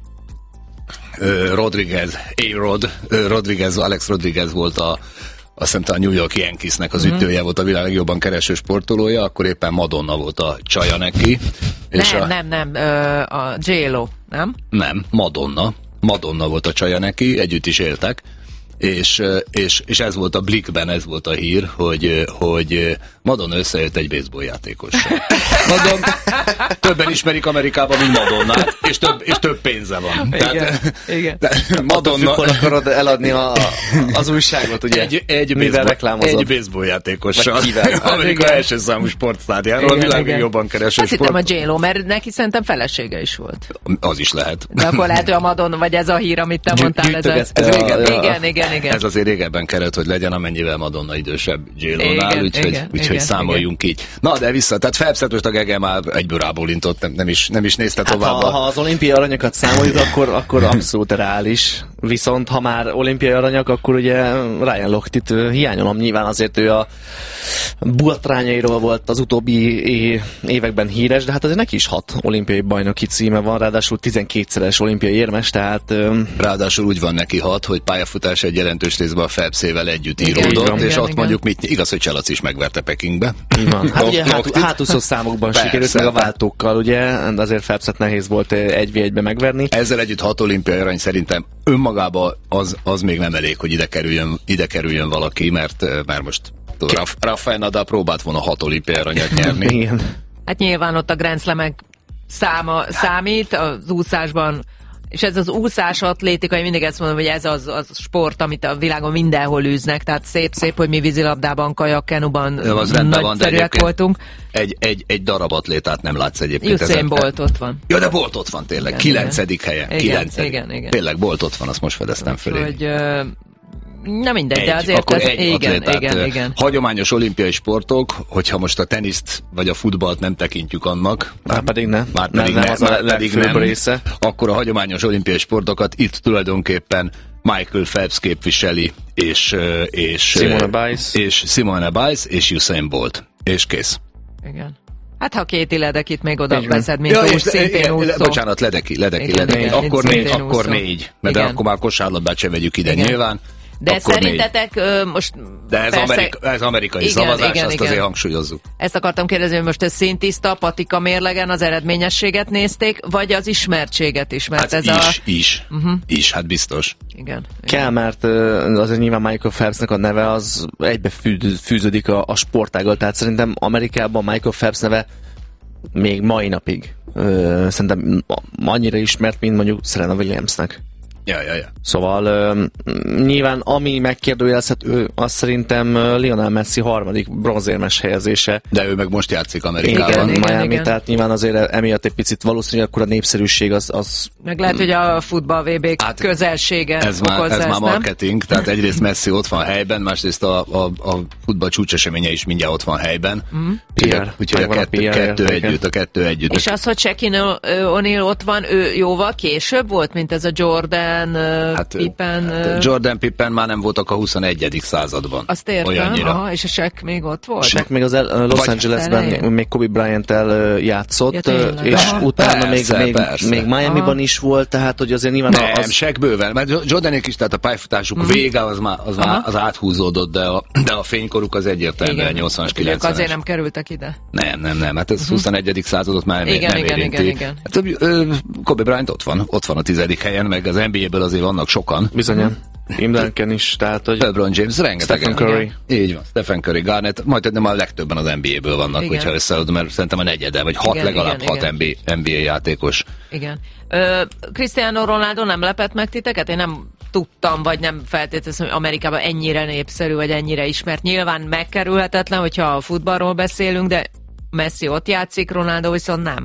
Rodriguez, A-Rod, Rodriguez, Alex Rodriguez volt a, azt hiszem, a New York Yankeesnek az mm. ütője, volt a világ legjobban kereső sportolója, akkor éppen Madonna volt a csaja neki. Nem, a... nem, nem, a J-Lo, nem? Nem, Madonna. Madonna volt a csaja neki, együtt is éltek. És, és, és ez volt a Blickben, ez volt a hír, hogy, hogy Madonna összejött egy baseball játékossal. Mondom, többen ismerik Amerikában, mint Madonnát, és több, és több pénze van. Igen, Tehát, igen. Madonna... Hol akarod eladni a, az újságot, ugye? Egy, egy, mivel reklámozod? Egy baseball játékossal. Amerika első számú sportsztárjáról, a világ jobban kereső sport. Azt hittem a J-Lo, mert neki szerintem felesége is volt. Az is lehet. De akkor lehet, hogy a Madonna, vagy ez a hír, amit te mondtál. Ez, ez, ez régen, igen, igen. Igen. Ez azért régebben kellett, hogy legyen, amennyivel Madonna idősebb J-Lo-nál, úgyhogy, úgyhogy számoljunk igen. így. Na, de vissza, tehát Phelpset most a Gege már egyből rábólintott, nem, nem, is, nem is nézte hát tovább. Ha, ha az olimpiai aranyokat számoljuk, akkor, akkor abszolút reális. Viszont ha már olimpiai aranyak, akkor ugye Ryan Lochte-t hiányolom. Nyilván azért ő a botrányairól volt az utóbbi években híres, de hát azért neki is hat olimpiai bajnoki címe van, ráadásul tizenkétszeres olimpiai érmes, tehát... Ráadásul úgy van neki hat, hogy pályafutás egy jelentős részben a Phelpsével együtt íródott, igen, és igen, ott igen. mondjuk mit, igaz, hogy Csalac is megverte Pekingbe. Van. Hát ugye hát, hátúszós számokban sikerült meg a váltókkal, ugye, de azért Phelpset nehéz volt egy vé egybe megverni. Ezzel együtt hat olimpiai arany szerintem önmagában az, az még nem elég, hogy ide kerüljön, ide kerüljön valaki, mert már most Raf, Rafael Nadal próbált volna hat olimpiai aranyat nyerni. Igen. Hát nyilván ott a Grand Slamek száma számít, az úszásban, és ez az úszás atlétikai, mindig ezt mondom, hogy ez az, az sport, amit a világon mindenhol űznek, tehát szép-szép, hogy mi vízilabdában, kajakkenuban nagyszerűek voltunk. Egy, egy, egy darab atlétát nem látsz egyébként. Usain Bolt ott van. Ja, de Bolt ott van tényleg, igen, kilencedik helyen. Igen, kilencedik. Igen, igen. Tényleg Bolt ott van, azt most fedeztem fölé. Hogy, uh, nem mindegy, egy, de azért akkor ez, egy igen, atlétát, igen, igen. Hagyományos olimpiai sportok, hogyha most a teniszt vagy a futballt nem tekintjük annak, már pedig nem, már pedig nem, nem, az a legfőbb része, akkor a hagyományos olimpiai sportokat itt tulajdonképpen Michael Phelps képviseli, és, és Simone Biles, és Simone Biles, és Usain Bolt. És kész. Igen. Hát ha két Ledek itt még oda veszed, mint ja, úgy szintén úszó. Bocsánat, Ledeki, Ledeki, igen, Ledeki. igen, akkor négy, úszó. akkor négy. Mert de akkor már kosárlabdát sem vegyük ide igen. nyilván. De szerintetek ö, most... De ez, persze, Amerika, ez amerikai igen, szavazás, igen, azt igen. azért hangsúlyozzuk. Ezt akartam kérdezni, hogy most ez szintiszta, patika mérlegen az eredményességet nézték, vagy az ismertséget is? Mert hát ez is, a... is, uh-huh. is, hát biztos. Igen. Kell, mert azért nyilván Michael Phelpsnek a neve az egybe fűződik a, a sportággal, tehát szerintem Amerikában Michael Phelps neve még mai napig ö, szerintem annyira ismert, mint mondjuk Serena Williamsnek. Ja, ja, ja. Szóval ö, nyilván ami megkérdőjelezhető, az szerintem Lionel Messi harmadik bronzérmes helyezése. De ő meg most játszik Amerikában. Igen, igen, Miami, igen. Tehát nyilván azért emiatt egy picit valószínűleg akkor a népszerűség az... az meg lehet, hogy a futball vé bé hát, közelsége ez már, ez ezt, már marketing, nem? tehát egyrészt Messi ott van helyben, másrészt a, a, a futball csúcseseménye is mindjárt ott van helyben. Mm. Úgyhogy, úgyhogy a, kettő, a kettő együtt, a kettő együtt. És az, hogy Shaquille O'Neal ott van, ő jóval később volt, mint ez a Jordan, hát, Pippen... Hát Jordan Pippen már nem voltak a huszonegyedik században. Azt értem, aha, és a Shaq még ott volt? Shaq még az el, Los Angelesben még Kobe Bryant-tel játszott, ja, és aha. utána persze, még, persze. még, még Miami-ban is volt, tehát hogy azért nyilván... Nem, az... Shaq bőven, mert Jordanék is, tehát a pályafutásuk mm. vége az már, az, már, az áthúzódott, de a, de a fénykoruk az egyértelműen nyolcvanas, kilencvenes. Ők azért nem kerültek ide. Nem, nem, nem, hát ez uh-huh. huszonegyedik századot már igen, nem igen, érinti. Igen, igen. Hát, ö, Kobe Bryant ott van, ott van a tizedik helyen, meg az en bé á-ből azért vannak sokan. Bizonyan. Tim Duncan is, tehát hogy... LeBron James, rengeteg. Stephen Curry. Így van, Stephen Curry, Garnett, majd nem a legtöbben az en bé á-ből vannak, igen. hogyha összeadod, mert szerintem a negyede, vagy hat, igen, legalább igen, hat igen. en bé á játékos. Igen. Ö, Cristiano Ronaldo nem lepett meg titeket? Én nem tudtam, vagy nem feltétlenül, hogy Amerikában ennyire népszerű, vagy ennyire ismert. Nyilván megkerülhetetlen, hogyha a futballról beszélünk, de Messi ott játszik, Ronaldo viszont nem.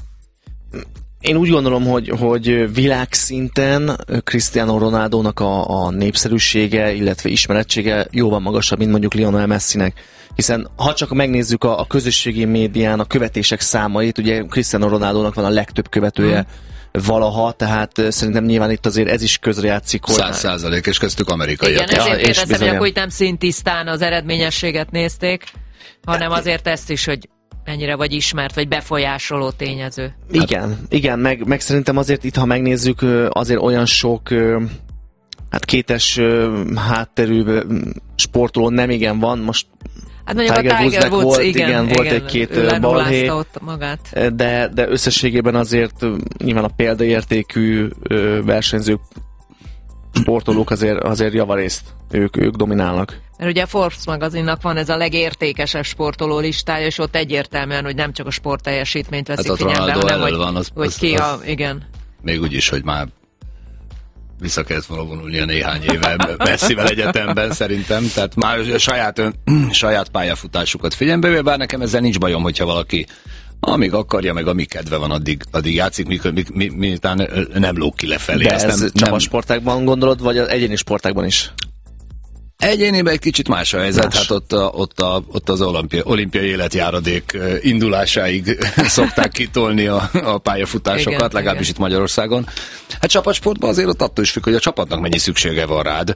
Én úgy gondolom, hogy, hogy világszinten Cristiano Ronaldónak a, a népszerűsége, illetve ismerettsége jóval magasabb, mint mondjuk Lionel Messinek. Hiszen ha csak megnézzük a, a közösségi médián a követések számait, ugye Cristiano Ronaldónak van a legtöbb követője hmm. valaha, tehát szerintem nyilván itt azért ez is közrejátszik. Száz százalék, és köztük amerikaiak. Igen, ezért kérdeztem, hogy akkor itt nem szintisztán az eredményességet nézték, hanem azért ezt is, hogy mennyire vagy ismert, vagy befolyásoló tényező. Igen, igen, meg, meg szerintem azért itt, ha megnézzük, azért olyan sok hát kétes hátterű sportoló nem igen van, most hát mondjuk Tiger a Tiger Woods, volt, igen, igen, igen, volt egy két balhé, magát. De, de összességében azért nyilván a példaértékű versenyzők, sportolók azért, azért javarészt ők, ők dominálnak. Mert ugye a Forbes magazinnak van ez a legértékesebb sportoló listája, és ott egyértelműen, hogy nem csak a sportteljesítményt veszik hát figyelembe, hanem hogy, van, az, hogy az, ki az, a... Igen. Még úgy is, hogy már vissza kellett volna vonulnia néhány éve Messivel egyetemben szerintem, tehát már a saját, ön, saját pályafutásukat figyelembe véve, bár nekem ezzel nincs bajom, hogyha valaki amíg akarja, meg ami kedve van, addig, addig játszik, mikor, mi, mi, miután nem lóg ki lefelé. De ez nem, csapatsportákban gondolod, vagy az egyéni sportákban is? Egyéniben egy kicsit más a helyzet, Más. hát ott, a, ott, a, ott az olimpia, olimpiai életjáradék indulásáig szokták kitolni a, a pályafutásokat, Igen, legalábbis igen. itt Magyarországon. Hát csapatsportban azért ott attól is függ, hogy a csapatnak mennyi szüksége van rád.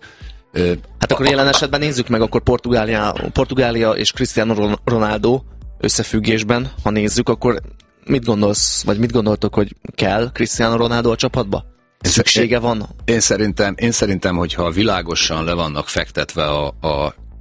Hát akkor jelen esetben nézzük meg akkor Portugália, Portugália és Cristiano Ronaldo összefüggésben, ha nézzük, akkor mit gondolsz, vagy mit gondoltok, hogy kell Cristiano Ronaldo a csapatba? Szüksége van? Én szerintem, én szerintem, hogyha világosan le vannak fektetve a, a,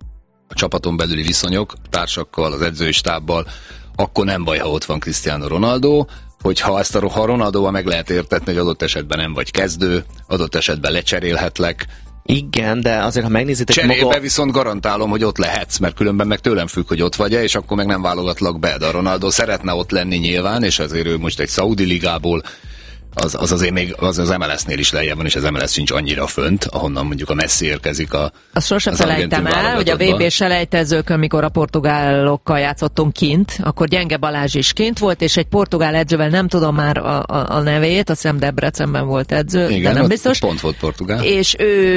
a csapaton belüli viszonyok, társakkal, az edzői stábbal, akkor nem baj, ha ott van Cristiano Ronaldo, hogyha ezt a ha Ronaldóval meg lehet értetni, hogy adott esetben nem vagy kezdő, adott esetben lecserélhetlek. Igen, de azért, ha megnézitek Cserébe maga... viszont garantálom, hogy ott lehetsz, mert különben meg tőlem függ, hogy ott vagy-e, és akkor meg nem válogatlak be. De a Ronaldo szeretne ott lenni nyilván, és azért ő most egy szaudi ligából, az, az azért még az, az em el es-nél is lejjebb van, és az em el es sincs annyira fönt, ahonnan mondjuk a Messi érkezik a Azt sosem az felejtem argentin el, hogy a vé válogatottba. bé selejtezőkön, mikor a portugálokkal játszottunk kint, akkor Gyenge Balázs is kint volt, és egy portugál edzővel, nem tudom már a, a, a nevét, azt hiszem Debrecenben volt edző, Igen, de nem ott biztos. pont volt portugál. És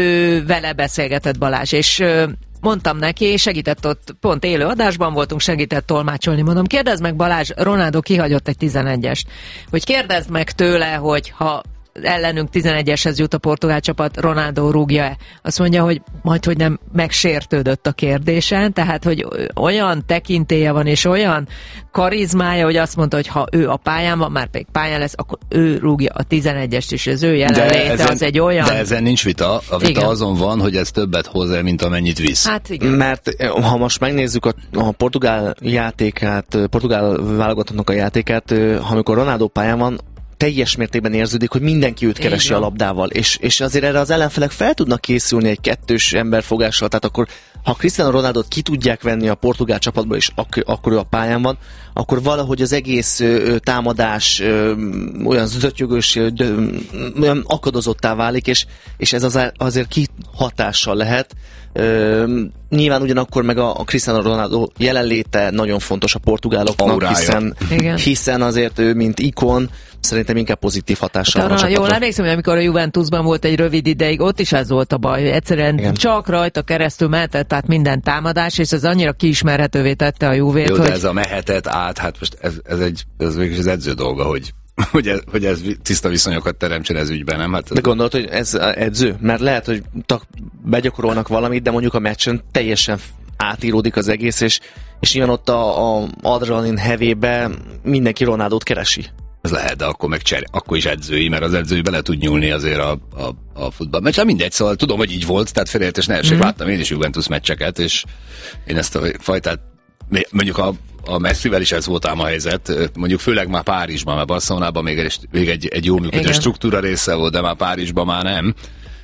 ő vele beszélgetett Balázs, és ö, mondtam neki, segített ott, pont élő adásban voltunk, segített tolmácsolni, mondom, kérdezd meg Balázs, Ronaldo kihagyott egy tizenegyest, hogy kérdezd meg tőle, hogy ha ellenünk tizenegyeshez jut a portugál csapat, Ronaldo rúgja-e? Azt mondja, hogy majd, hogy nem megsértődött a kérdésen, tehát, hogy olyan tekintélye van, és olyan karizmája, hogy azt mondta, hogy ha ő a pályán van, már pedig pályán lesz, akkor ő rúgja a tizenegyest, és az ő jelenléte ezen, az egy olyan... De ezen nincs vita, a vita Igen. azon van, hogy ez többet hoz el, mint amennyit visz. Hát igen. Mert ha most megnézzük a, a portugál játékát, portugál válogatottnak a játékát, amikor Ronaldo pályán van, teljes mértékben érződik, hogy mindenki őt keresi a labdával, és, és azért erre az ellenfelek fel tudnak készülni egy kettős emberfogással, tehát akkor ha Cristiano Ronaldot ki tudják venni a portugál csapatból, és ak- akkor ő a pályán van, akkor valahogy az egész ö, támadás ö, olyan zötyögős, ö, olyan akadozottá válik, és, és ez az, azért kihatással lehet. Ö, nyilván ugyanakkor meg a, a Cristiano Ronaldo jelenléte nagyon fontos a portugáloknak, hiszen, hiszen azért ő, mint ikon, szerintem inkább pozitív hatással van a csapatra. Jól emlékszem, hogy amikor a Juventusban volt egy rövid ideig, ott is ez volt a baj, hogy egyszerűen Igen. csak rajta keresztül mehetett, tehát minden támadás, és ez annyira kiismerhetővé tette a Juvét, Jó, hogy... de ez a mehetett át, hát most ez, ez egy, ez végül az edző dolga, hogy, hogy, ez, hogy ez tiszta viszonyokat teremtsen ez ügyben, nem? Hát ez... De gondolod, hogy ez edző? Mert lehet, hogy tak, begyakorolnak valamit, de mondjuk a meccsen teljesen átíródik az egész, és, és nyilván ott a, a adrenalin hevébe mindenki Ronaldót keresi. Ez lehet, de akkor meg cser, akkor is edzői, mert az edzői bele tud nyúlni azért a, a, a futball. Mert mindegy, szóval tudom, hogy így volt, tehát félreértés ne essék, mm. láttam én is Juventus meccseket, és én ezt a fajtát, mondjuk a, a Messivel is ez volt ám a helyzet, mondjuk főleg már Párizsban, mert Barcelonában még egy, még egy, egy jó működő struktúra része volt, de már Párizsban már nem.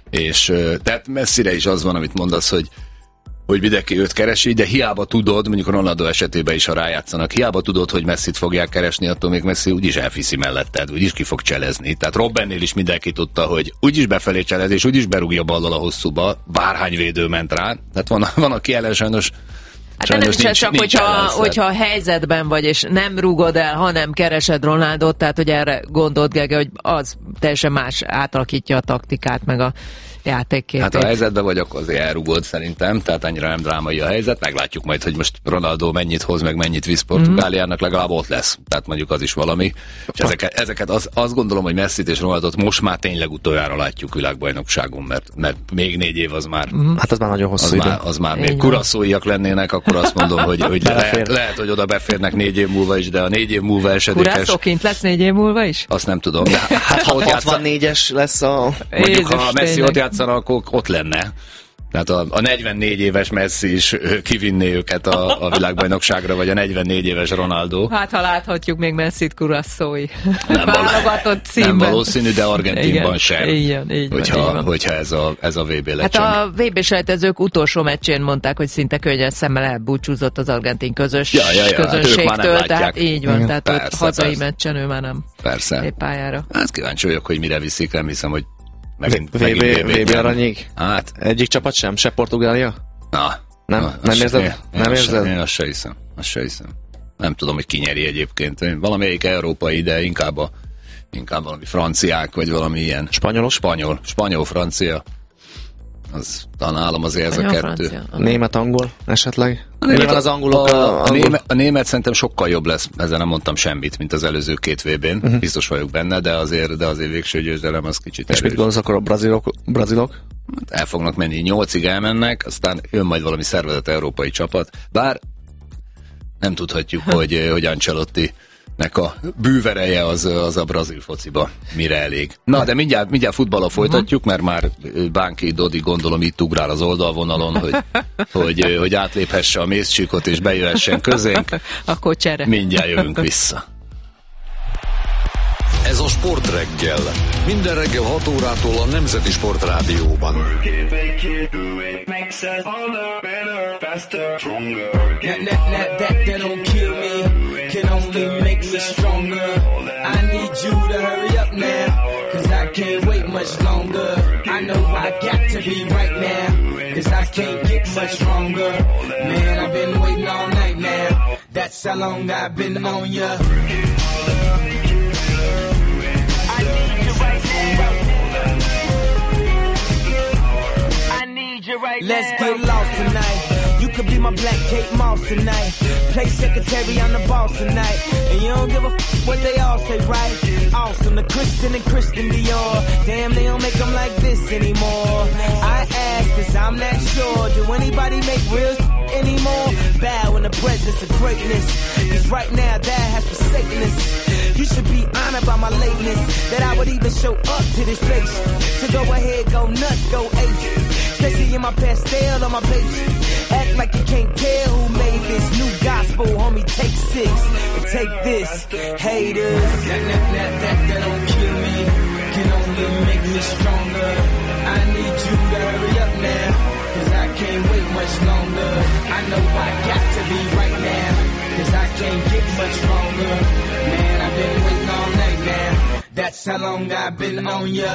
És tehát Messire is az van, amit mondasz, hogy hogy mindenki őt keresi, de hiába tudod, mondjuk Ronaldo esetében is, ha rájátszanak, hiába tudod, hogy Messit fogják keresni, attól még Messi úgyis elviszi melletted, úgyis ki fog cselezni. Tehát Robbennél is mindenki tudta, hogy úgyis befelé cselez, és úgyis berúgja ballal a hosszúba, bárhány védő ment rá. Tehát van, van aki ellen sajnos Hát nem is nincs, csak, nincs hogyha, hogyha a helyzetben vagy, és nem rúgod el, hanem keresed Ronaldot, tehát hogy erre gondolt Gege, hogy az teljesen más átalakítja a taktikát, meg a játékképét. Hát a helyzetben vagy, akkor azért elrugod szerintem, tehát annyira nem drámai a helyzet, meglátjuk majd, hogy most Ronaldo mennyit hoz, meg mennyit visz Portugáliának, legalább ott lesz, tehát mondjuk az is valami. És ezeket, ezeket az, azt gondolom, hogy Messit és Ronaldot most már tényleg utoljára látjuk világbajnokságon, mert, mert még négy év az már... Hát az már nagyon hosszú az idő. Már, az már még kuraszóiak lennének, akkor azt mondom, hogy, hogy lehet, lehet, hogy oda beférnek négy év múlva is, de a négy év múlva esedékes... Kuraszóként lesz négy év múlva is? Azt nem tudom, de hát ha ott hatvannégyes lesz a... Mondjuk, ha Messi ott játszana, akkor ott lenne. Tehát a, a negyvennégy éves Messi is kivinné őket a, a világbajnokságra, vagy a negyvennégy éves Ronaldo. Hát, ha láthatjuk még Messit Kurasszói nem, válogatott címben. Nem valószínű, de Argentinban igen, sem. Igen, így hogyha, van, így van. hogyha ez a, ez a vé bé Hát lecseng. a vé bé selejtezők utolsó meccsén mondták, hogy szinte könnyes szemmel elbúcsúzott az argentin közös, ja, ja, ja, közönségtől, hát tehát így van, igen. Tehát persze, ott hazai persze. meccsen ő már nem persze. lép pályára. Hát kíváncsi vagyok, hogy mire viszik, nem hiszem, hogy megint, vé bé aranyig? Hát. Egyik csapat sem? Se Portugália? Na. Nem, na, nem érzed? Én, nem én érzed? Azt én azt se hiszem. Azt se hiszem. Nem tudom, hogy ki nyeri egyébként. Valamelyik európai, de inkább, a, inkább valami franciák, vagy valami ilyen. Spanyolok? Spanyol. Spanyol, francia. Az nálam azért ez a, a kettő. Francia. Német, angol esetleg? A német, az angolok, a, a, a, német, a német szerintem sokkal jobb lesz, ezzel nem mondtam semmit, mint az előző két vé bén, uh-huh. biztos vagyok benne, de azért, de azért végső győzelem az kicsit erős. És mit gondolsz akkor a brazilok? brazilok? El fognak menni, nyolcig elmennek, aztán jön majd valami szervezett európai csapat, bár nem tudhatjuk, hogy, hogy Ancelotti nek a bűvereje az, az a brazil fociba mire elég. Na, de mindjárt, mindjárt futballal folytatjuk, mert már Bánki Dodi gondolom itt ugrál az oldalvonalon, hogy, hogy, hogy átléphesse a mészcsíkot és bejöhessen közénk. Akkor csere. Mindjárt jövünk vissza. Ez a Sportreggel. Minden reggel hat órától a Nemzeti Sportrádióban. Can only make me stronger. I need you to hurry up now, cause I can't wait much longer. I know I got to be right now, cause I can't get much stronger. Man, I've been waiting all night now. That's how long I've been on ya. I need you right now. I need you right now. Let's get lost tonight. You could be my black Kate Moss tonight. Play secretary, I'm the boss tonight. And you don't give a f*** what they all say, right? Awesome, the Christian and Christian Dior. Damn, they don't make them like this anymore. I ask, cause I'm not sure. Do anybody make real anymore? Bow in the presence of greatness. Cause right now, that has forsaken us. You should be honored by my lateness, that I would even show up to this place. So go ahead, go nuts, go ace. Especially in my pastel on my page. Act like you can't tell who made this new gospel, homie. Take six and take this, haters. That, that, that, that, that don't kill me, can only make me stronger. I need you to hurry up now, cause I can't wait much longer. I know I got to be right now, cause I can't get much stronger. Man, I've been waiting all night now. That's how long I've been on ya.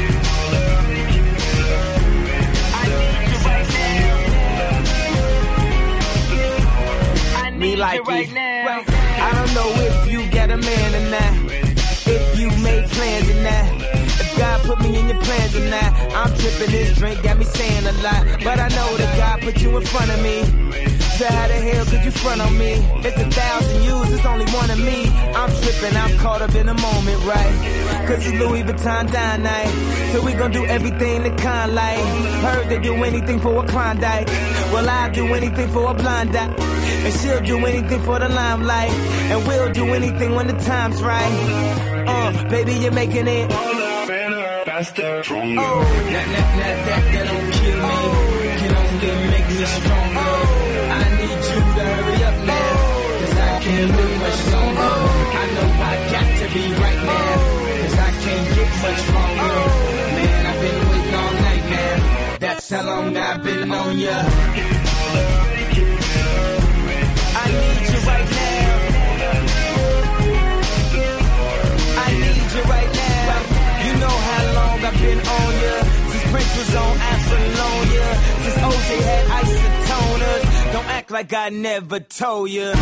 Me like right now. I don't know if you got a man or not, if you made plans or not, if God put me in your plans or not. I'm tripping, this drink got me saying a lot, but I know that God put you in front of me. So how the hell could you front on me? It's a thousand yous, it's only one of me. I'm tripping, I'm caught up in the moment, right? Cause it's Louis Vuitton dine night, so we gon' do everything the kind like. Heard they do anything for a Klondike, well I'll do anything for a blind eye. And she'll do anything for the limelight, and we'll do anything when the time's right. Uh, baby, you're making it faster, stronger. Oh, that, that, that, that, that don't kill me, oh, can only make me stronger. Oh, I need you to hurry up now, cause I can't live much longer. I know I got to be right now, cause I can't get much stronger. Man, I've been waiting all night now. That's how long I've been on ya. I need you right now. I need you right now. You know how long I've been on ya. Since Prince was on Apollonia. Since O J had isotoners. Don't act like I never told ya.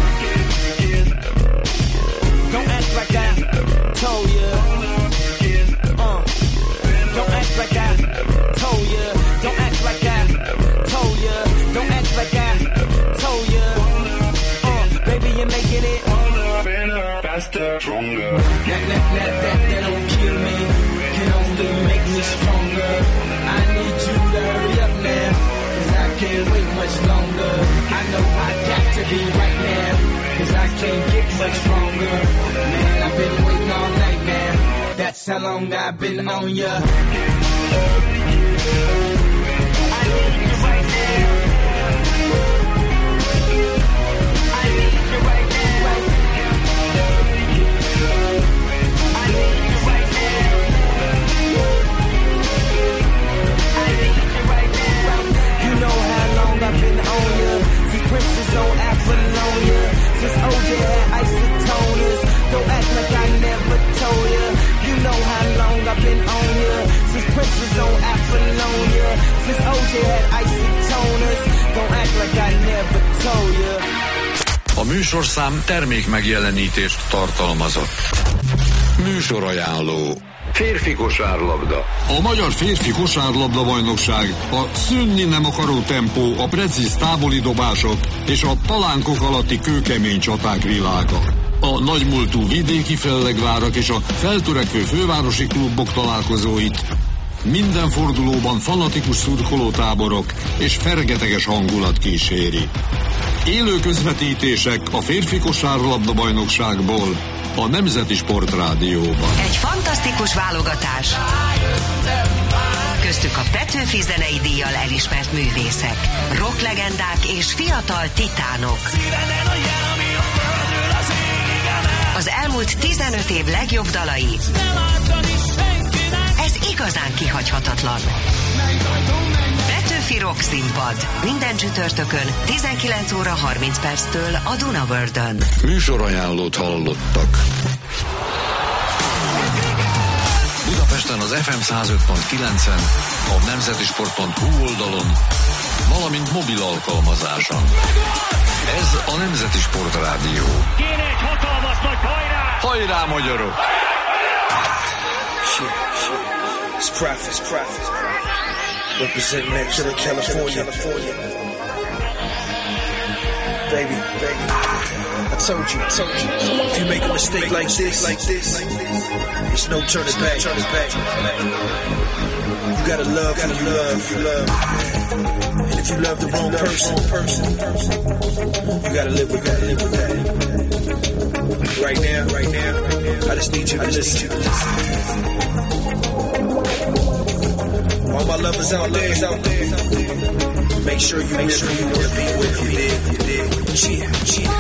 Don't act like I told ya. Uh. Don't act like I told ya. Don't act like I told ya. Don't act like I told ya. Baby, you're making it faster, stronger. That, that, that, that, that don't kill me, can only make me stronger. I need you to hurry up now, cause I can't wait much longer. I know I got to be right now, cause I can't get much stronger. Man, I've been waiting all night now. That's how long I've been on ya. I need you right now. I've been on ya, since Prince was on Apollonia, since O J had isotoners. Don't act like I never told ya. You know how long I've been on ya, since Prince was on Apollonia, since O J had isotoners. Don't act like I never told ya. A műsorszám termék megjelenítést tartalmazott. Műsorajánló. Férfi kosárlabda. A magyar férfi kosárlabda bajnokság a szűnni nem akaró tempó, a precíz távoli dobások és a talánkok alatti kőkemény csaták világa. A nagymúltú vidéki fellegvárak és a feltörekvő fővárosi klubok találkozóit minden fordulóban fanatikus szurkolótáborok és fergeteges hangulat kíséri. Élő közvetítések a férfi kosárlabda bajnokságból a Nemzeti Sportrádióban. Egy fantasztikus válogatás. Köztük a Petőfi zenei díjjal elismert művészek, rocklegendák és fiatal titánok. Az elmúlt tizenöt év legjobb dalai. Ez igazán kihagyhatatlan. Petőfi Rock Színpad. Minden csütörtökön tizenkilenc óra harminc perctől a Dunavördön. Műsorajánlót hallottak. Budapesten az ef em száz öt pont kilencen, a nemzetisport pont hu oldalon, valamint mobil alkalmazáson. Ez a Nemzeti Sport Rádió. Kéne egy hatalmas nagy hajrá! Hajrá, magyarok! Shit, shit. It's profit, it's profit. Representing that to the California. California. Baby, baby. I told you, I told you. If you make a mistake like this, like this, it's no turning back. Turning back. You gotta love who you love, you love. And if you love the wrong person, person, you gotta live with that, live with that. Right now, right now, I just need you to listen. All my lovers out there, out there. Make sure you make sure you wanna be with you, dig, you dig. Cheer, cheer.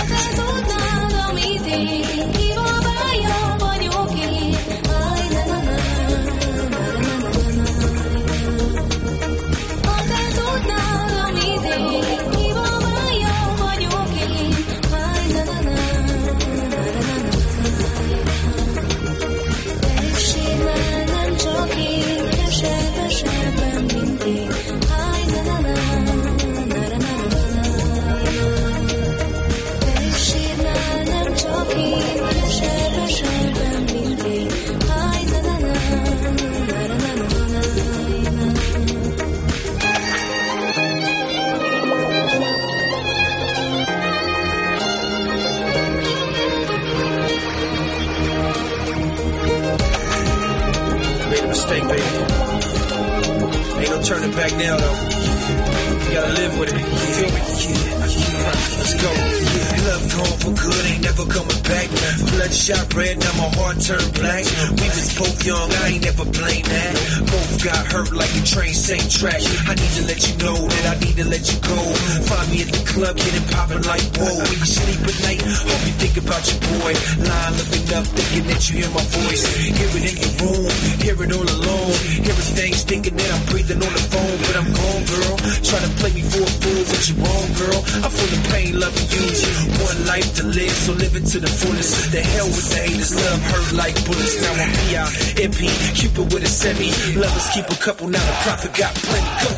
Turning back now though. You gotta live with it. You feel me? Yeah, yeah. Let's go. Yeah. Love gone for good, ain't never coming back. Bloodshot red, now my heart turned black. We was both young, I ain't never blame that. Both got hurt like a train, same track. I need to let you know that I need to let you go. Find me at the club, getting popping like whoa. When you sleep at night, hope you think about your boy. Lying, looking up, thinking that you hear my voice. Hear it in your room, hear it all alone. Everything's thinking that I'm breathing on the phone, but I'm gone, girl. Try to play me for a fool, but you're wrong, girl. I'm full of pain, loving you. One life to live, so live it to the fullest. The hell with the haters, love hurt like bullets. Now I'm P I M P, Cupid with a semi. Lovers keep a couple, now the prophet got plenty. Go.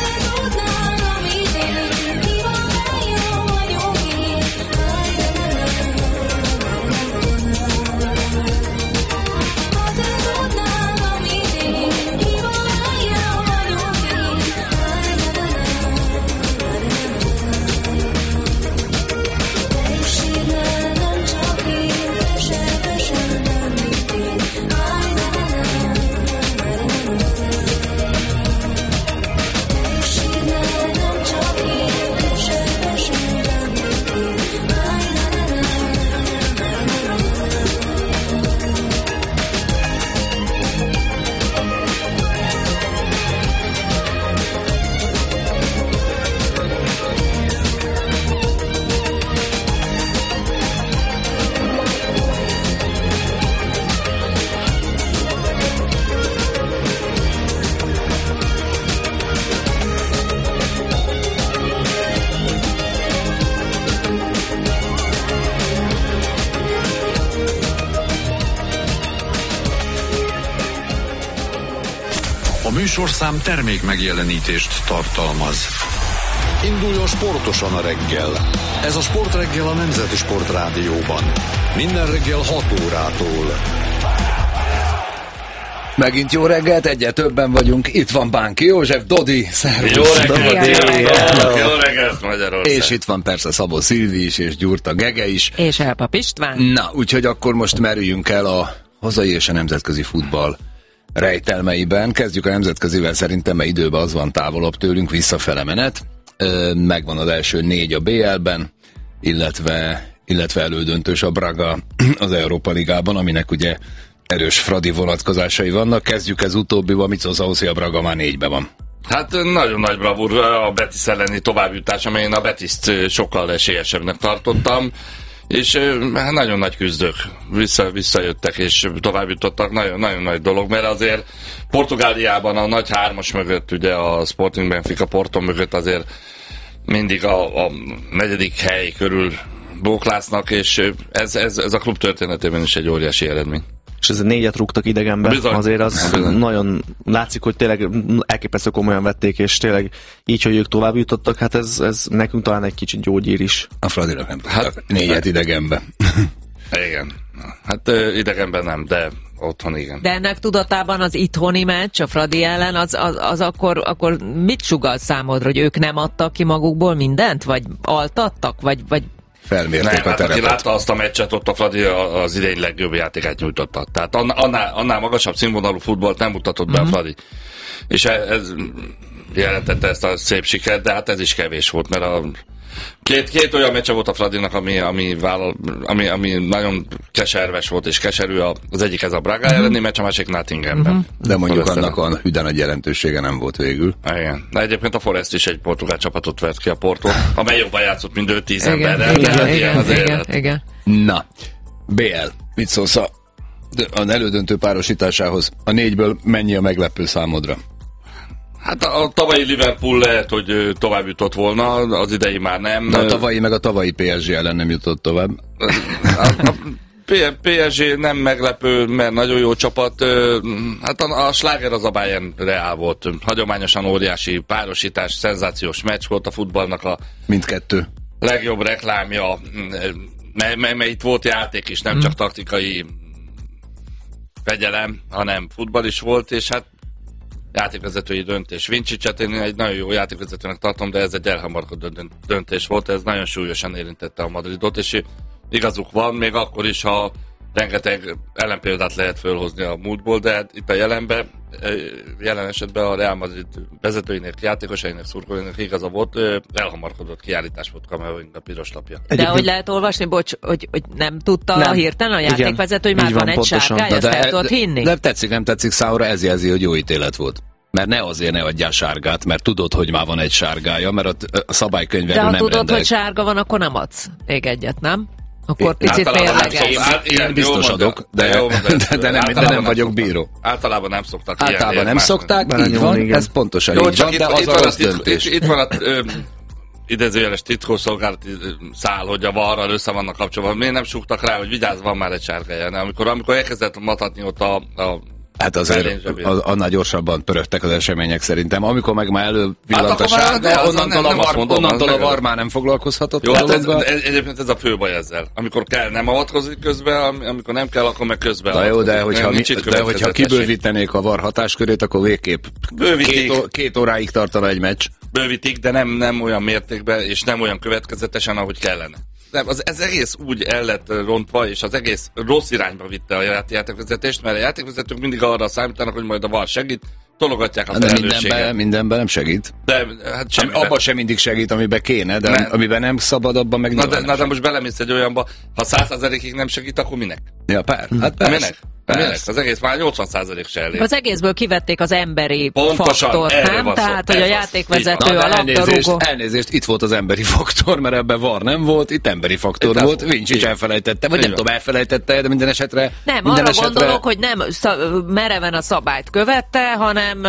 Műsorszám termék megjelenítést tartalmaz. Induljon sportosan a reggel. Ez a Sportreggel a Nemzeti Sport Rádióban. Minden reggel hat órától. Megint jó reggelt, egyre többen vagyunk. Itt van Bánki József, Dodi, szervusz. Jó reggelt, jó reggelt Magyarország. És itt van persze Szabó Szilvi is, és Gyurta Gege is. És Elpap István. Na, úgyhogy akkor most merüljünk el a hazai és a nemzetközi futball rejtelmeiben. Kezdjük a nemzetközivel, szerintem, mert időben az van távolabb tőlünk, visszafele menet. Megvan az első négy a bé el-ben, illetve, illetve elődöntős a Braga az Európa Ligában, aminek ugye erős fradi vonatkozásai vannak. Kezdjük ez utóbbival, mit szólsz ahhoz, hogy a Braga már négybe van? Hát nagyon nagy bravúr a Betis elleni továbbjutás, amelyen a Betiszt sokkal esélyesebbnek tartottam, és hát nagyon nagy küzdők vissza, visszajöttek és továbbjutottak, nagyon, nagyon nagy dolog, mert azért Portugáliában a nagy hármas mögött, ugye a Sporting Benfica Porto mögött azért mindig a, a negyedik hely körül bóklásznak, és ez, ez, ez a klub történetében is egy óriási eredmény. És ezzel négyet rúgtak idegenbe, bizony. Azért az bizony. Nagyon látszik, hogy tényleg elképesztő komolyan vették, és tényleg így, hogy ők tovább jutottak, hát ez, ez nekünk talán egy kicsit gyógyír is. A Fradinak nem hát, négyet idegenbe. Igen. Hát idegenben nem, de otthon igen. De ennek tudatában az itthoni meccs a Fradi ellen, az, az, az akkor, akkor mit sugall számodra, hogy ők nem adtak ki magukból mindent? Vagy altattak? Vagy, vagy felmérték nem, a terepet. Hát, aki látta azt a meccset, ott a Fradi az idén legjobb játékát nyújtotta. Tehát annál, annál magasabb színvonalú futballt nem mutatott be uh-huh. a Fradi. És ez jelentette ezt a szép sikert, de hát ez is kevés volt, mert a két, két olyan meccse volt a Fradinak, ami, ami, vállal, ami, ami nagyon keserves volt, és keserű. Az egyik ez a Braga uh-huh. elleni meccs, a másik Nottinghamben. Uh-huh. De mondjuk annak a hűden nagy jelentősége nem volt végül. Igen. De egyébként a Forest is egy portugál csapatot vert ki a Porto, amely jobban játszott, mint ő tíz emberrel. Igen, igen, igen, az igen, igen. Na, bé el, mit szólsz a, az elődöntő párosításához? A négyből mennyi a meglepő számodra? Hát a, a tavalyi Liverpool lehet, hogy tovább jutott volna, az idei már nem. De a tavalyi meg a tavalyi pé es gé ellen nem jutott tovább. A, a pé es gé nem meglepő, mert nagyon jó csapat. Hát a, a sláger az a Bayern Real volt. Hagyományosan óriási párosítás, szenzációs meccs volt a futballnak a mindkettő legjobb reklámja, mert me, me, itt volt játék is, nem hmm. csak taktikai fegyelem, hanem futball is volt, és hát játékvezetői döntés. Vincsicset én egy nagyon jó játékvezetőnek tartom, de ez egy elhamarkodó döntés volt, ez nagyon súlyosan érintette a Madridot, és igazuk van, még akkor is, ha rengeteg ellenpéldát lehet fölhozni a múltból, de itt a jelenben, jelen esetben a Real Madrid vezetőinek, játékosainak, szurkolóinak igaza volt, elhamarkodott kiállítás volt Kamerunnak a piros lapja. De hogy lehet olvasni, bocs, hogy, hogy nem tudta nem. hirtelen a játékvezető, hogy már van, van egy sárgány, ezt el tudod hinni? Nem tetszik, nem tetszik számomra, ez jelzi, hogy jó ítélet volt. Mert ne azért ne adjál sárgát, mert tudod, hogy már van egy sárgája, mert a szabálykönyv erről nem rendelkezik. De ha tudod, rendelek. hogy sárga van, akkor nem adsz még egyet, nem? Akkor picit félreges. Én, én biztos adok, de, de, de, de, nem, de nem vagyok bíró. Általában nem szoktak. Általában nem szokták, így van, igen. Ez pontosan jó, így van, de az a rossz döntés. Itt van a idézőjeles titkosszolgálati szál, hogy a varral össze vannak kapcsolva. Miért nem súgtak rá, hogy vigyázz, van már egy sárgája? Amikor, amikor elkezdett matatni ott a, a hát azért az, annál gyorsabban pörögtek az események szerintem. Amikor meg már elővillant hát a sárga, onnantól a var, mondom, onnantól a var már nem foglalkozhatott. Jó, hát ez, egyébként ez a fő baj ezzel. Amikor kell, nem avatkozik közben, amikor nem kell, akkor meg közben. Na jó, de hogyha, mi, de hogyha kibővítenék a var hatáskörét, akkor végképp két, két óráig tartana egy meccs. Bővítik, de nem, nem olyan mértékben, és nem olyan következetesen, ahogy kellene. Nem, az, ez egész úgy el lett rontva, és az egész rossz irányba vitte a játékvezetést, mert a játékvezetők mindig arra számítanak, hogy majd a var segít, tologatják a felelősséget. Mindenben, mindenben nem segít. De, hát sem, abban sem mindig segít, amiben kéne, de nem. amiben nem szabad, abban meg na de, na de most belemész egy olyanba, ha száz százalékig nem segít, akkor minek? Ja, pár, hát persze. Minek? Minek? Az egész már nyolcvan százalék se elég. Az egészből kivették az emberi pontosan, faktort, nem? Tehát, hogy a játékvezető, a labdarúgó... Elnézést, itt volt az emberi faktor, mert ebben var nem volt, itt emberi faktor itt volt, Vincsics elfelejtette, vagy nem tudom, elfelejtette, de minden esetre... Nem, minden arra esetre... gondolok, hogy nem mereven a szabályt követte, hanem...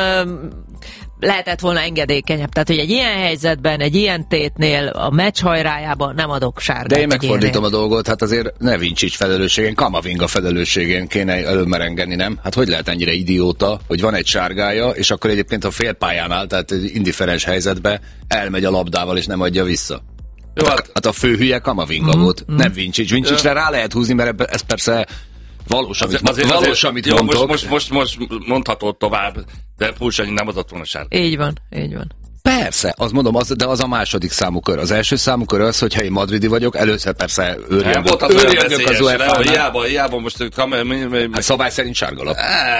lehetett volna engedékenyebb. Tehát, hogy egy ilyen helyzetben, egy ilyen tétnél a meccs hajrájában nem adok sárgát. De én megfordítom a dolgot, hát azért ne Vincsics felelősségén, Kamavinga felelősségén kéne előmerengeni, nem? Hát hogy lehet ennyire idióta, hogy van egy sárgája, és akkor egyébként a félpályán áll, tehát egy indiferens helyzetbe elmegy a labdával, és nem adja vissza. Jó, hát, hát a fő hülye Kamavinga mm-hmm. volt, mm-hmm. nem Vincsics. Vincsicsre rá lehet húzni, mert ez persze Valós, amit, azért, azért, valós, azért, amit jó, mondtok. Most, most, most, most mondhatod tovább, de Pulsanyi nem adott volna sárgát. Így van, így van. Persze, azt mondom, az, de az a második számú kör. Az első számú kör az, hogy ha én madridi vagyok, először persze őrjöngök az, az u e fá-nál. Hiába, hiába most kamer, mi, mi, mi. Hát szabály szerint sárgalap.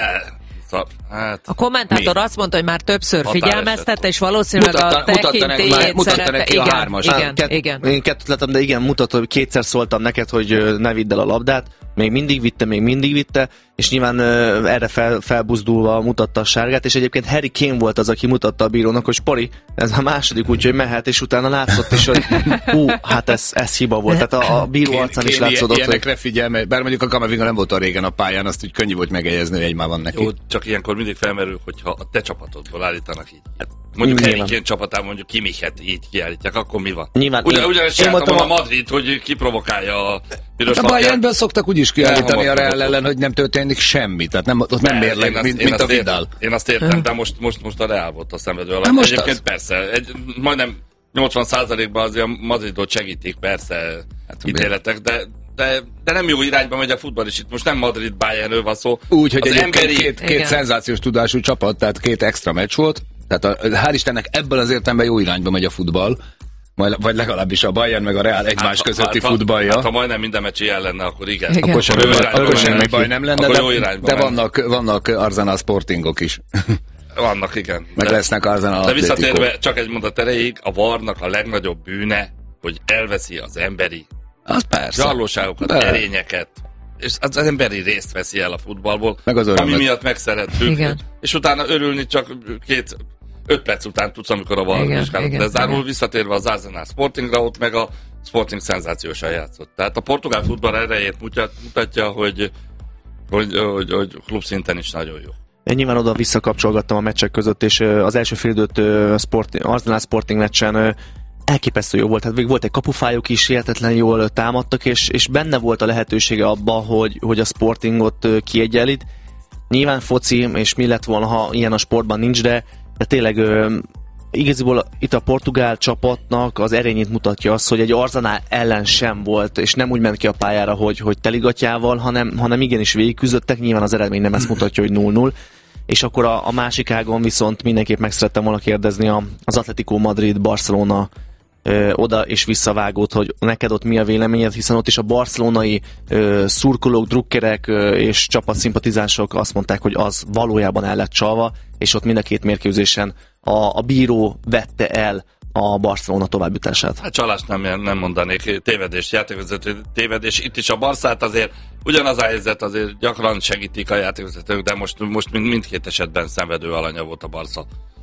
Hát, a kommentátor mi? Azt mondta, hogy már többször figyelmeztette, és valószínűleg mutatta, a tekintélyét mutatta neki a hármas. Igen, Kett, igen. Én kettőt lettem, de igen, mutatta, hogy kétszer szóltam neked, hogy ne vidd el a labdát. Még mindig vitte, még mindig vitte, és nyilván uh, erre fel, felbuzdulva mutatta a sárgát, és egyébként Harry Kane volt az, aki mutatta a bírónak, hogy Spori, ez a második, úgyhogy mehet, és utána látszott is, hogy hú, hát ez, ez hiba volt. Tehát a, a bíró arcán is látszott. Ilyenekre hogy... figyel, mert bár mondjuk a Kamavinga nem volt a régen a pályán, azt úgy könnyű volt megjegyezni, hogy egy már van neki. Jó, csak ilyenkor mindig felmerül, hogyha a te csapatodból állítanak így. Hát mondjuk Harry Kane csapatán mondjuk Kimichet így kiállítják, akkor mi van? Nyilván, Ugyan, én, ugyanis csináltam a Madrid, hogy kiprovokálja a piros a Bayernből szoktak úgy is kiállítani a Real ellen, hogy nem történik semmi, tehát nem, ott nem mérleg, azt, mint, mint a Vidal. Én azt értem, de most, most, most a Real volt a szenvedő alap. Egyébként az? Persze, egy, majdnem nyolcvan százalékban azért a Madridot segítik, persze hát, ítéletek, de, de, de nem jó irányba megy a futball, és itt most nem Madrid-Bayernről van szó. Úgy, hogy egy emberi... két, két szenzációs tudású csapat, tehát két extra meccs volt, tehát a, hál' Istennek ebből az értelemben jó irányba megy a futball, vagy legalábbis a Bayern meg a Real egymás hát, közötti hát, futballja. Hát ha majdnem minden meccs ilyen lenne, akkor igen. igen. Akkor semmi baj, semmi baj nem lenne, de, de vannak, vannak Arsenal Sportingok is. Vannak, igen. Meg de, lesznek Arsenal De visszatérve csak egy mondat erejéig, a varnak a legnagyobb bűne, hogy elveszi az emberi az persze. zsarlóságokat, erényeket, és az, az emberi részt veszi el a futballból, meg az ami miatt megszerettük. Igen. És utána örülni csak két öt perc után tudsz, amikor a valóvizsgálat lezárul, visszatérve az Arsenal Sportingra, ott meg a Sporting szenzációsan játszott. Tehát a portugál futball erejét mutatja, hogy, hogy, hogy, hogy klub szinten is nagyon jó. Én nyilván oda visszakapcsolgattam a meccsek között, és az első félidőt Sporting, Arsenal Sporting meccsen elképesztő jó volt. Hát még volt egy kapufájuk is, hihetetlen jól támadtak, és, és benne volt a lehetősége abban, hogy, hogy a Sportingot kiegyenlít. Nyilván foci, és mi lett volna, ha ilyen a sportban nincs, de de tényleg ö, igaziból itt a portugál csapatnak az erényét mutatja az, hogy egy Arsenal ellen sem volt, és nem úgy ment ki a pályára, hogy, hogy teligatjával, hanem, hanem igenis végigküzdöttek, nyilván az eredmény nem ezt mutatja, hogy null null. És akkor a, a másik ágon viszont mindenképp meg szerettem volna kérdezni a, az Atletico Madrid Barcelona ö, oda és visszavágót, hogy neked ott mi a véleményed, hiszen ott is a barcelonai ö, szurkolók, drukkerek ö, és csapatszimpatizánsok azt mondták, hogy az valójában el lett csalva, és ott mind a két mérkőzésen a, a bíró vette el a Barcelona továbbjutását. Hát csalást nem, nem mondanék, tévedés, játékvezető tévedés. Itt is a Barszát azért ugyanaz a helyzet, azért gyakran segítik a játékvezetők, de most, most mind, mindkét esetben szenvedő alanya volt a Barca.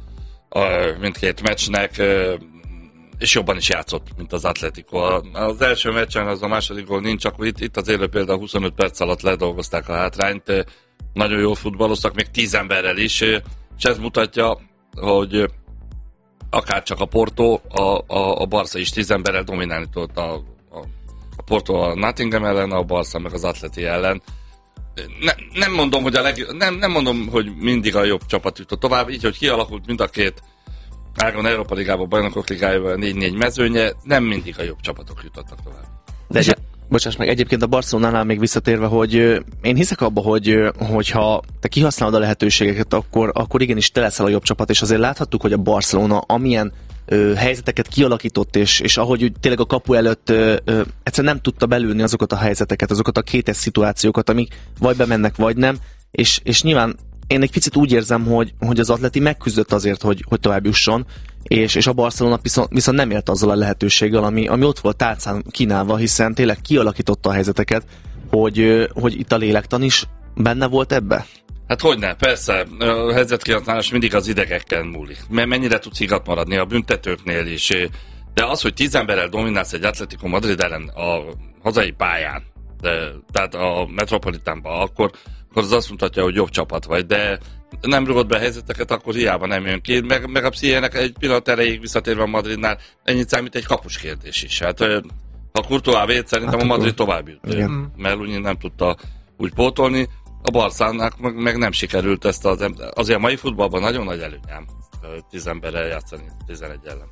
A, mindkét meccsnek, és jobban is játszott, mint az Atletico. Az első meccsen az a második gól nincs, akkor itt, itt az élő például huszonöt perc alatt ledolgozták a hátrányt, nagyon jól futballoztak, még tíz emberrel is, és ez mutatja, hogy akár csak a Porto, a, a, a Barca is tíz emberrel dominálni tudott a, a, a Porto a Nottingham ellen, a Barca meg az Atleti ellen. Ne, nem mondom, hogy a leg, nem, nem mondom, hogy mindig a jobb csapat jutott tovább, így, hogy kialakult mind a két ágon Európa Ligában, Bajnokok Ligájában négy-négy mezőnye, nem mindig a jobb csapatok jutottak tovább. De egy, bocsáss meg, egyébként a Barcelonánál még visszatérve, hogy én hiszek abba, hogy hogyha te kihasználod a lehetőségeket, akkor, akkor igenis te leszel a jobb csapat, és azért láthattuk, hogy a Barcelona amilyen ö, helyzeteket kialakított, és, és ahogy úgy, tényleg a kapu előtt ö, ö, egyszerűen nem tudta belülni azokat a helyzeteket, azokat a kétes szituációkat, amik vagy bemennek, vagy nem, és, és nyilván én egy picit úgy érzem, hogy, hogy az Atleti megküzdött azért, hogy, hogy tovább jusson, és, és a Barcelona viszont, viszont nem élt azzal a lehetőséggel, ami, ami ott volt tálcán kínálva, hiszen tényleg kialakította a helyzeteket, hogy, hogy itt a lélektan is benne volt ebbe? Hát hogyne, persze, a helyzetkihasználás mindig az idegekkel múlik. Mert mennyire tudsz higgadt maradni a büntetőknél is. De az, hogy tíz emberrel dominálsz egy Atletico Madrid ellen a hazai pályán, de, tehát a Metropolitánban, akkor, akkor az azt mutatja, hogy jobb csapat vagy, de nem rugott be helyzeteket, akkor hiába nem jön ki. Meg, meg a pszichének egy pillanat erejéig visszatérve a Madridnál, ennyit számít egy kapus kérdés is. Hát ha Courtois véd, szerintem hát a Madrid tovább jut. Mert úgy nem tudta úgy pótolni. A Barszának meg, meg nem sikerült ezt az, azért a mai futballban nagyon nagy előnyám tíz emberrel játszani, tizenegy ellen.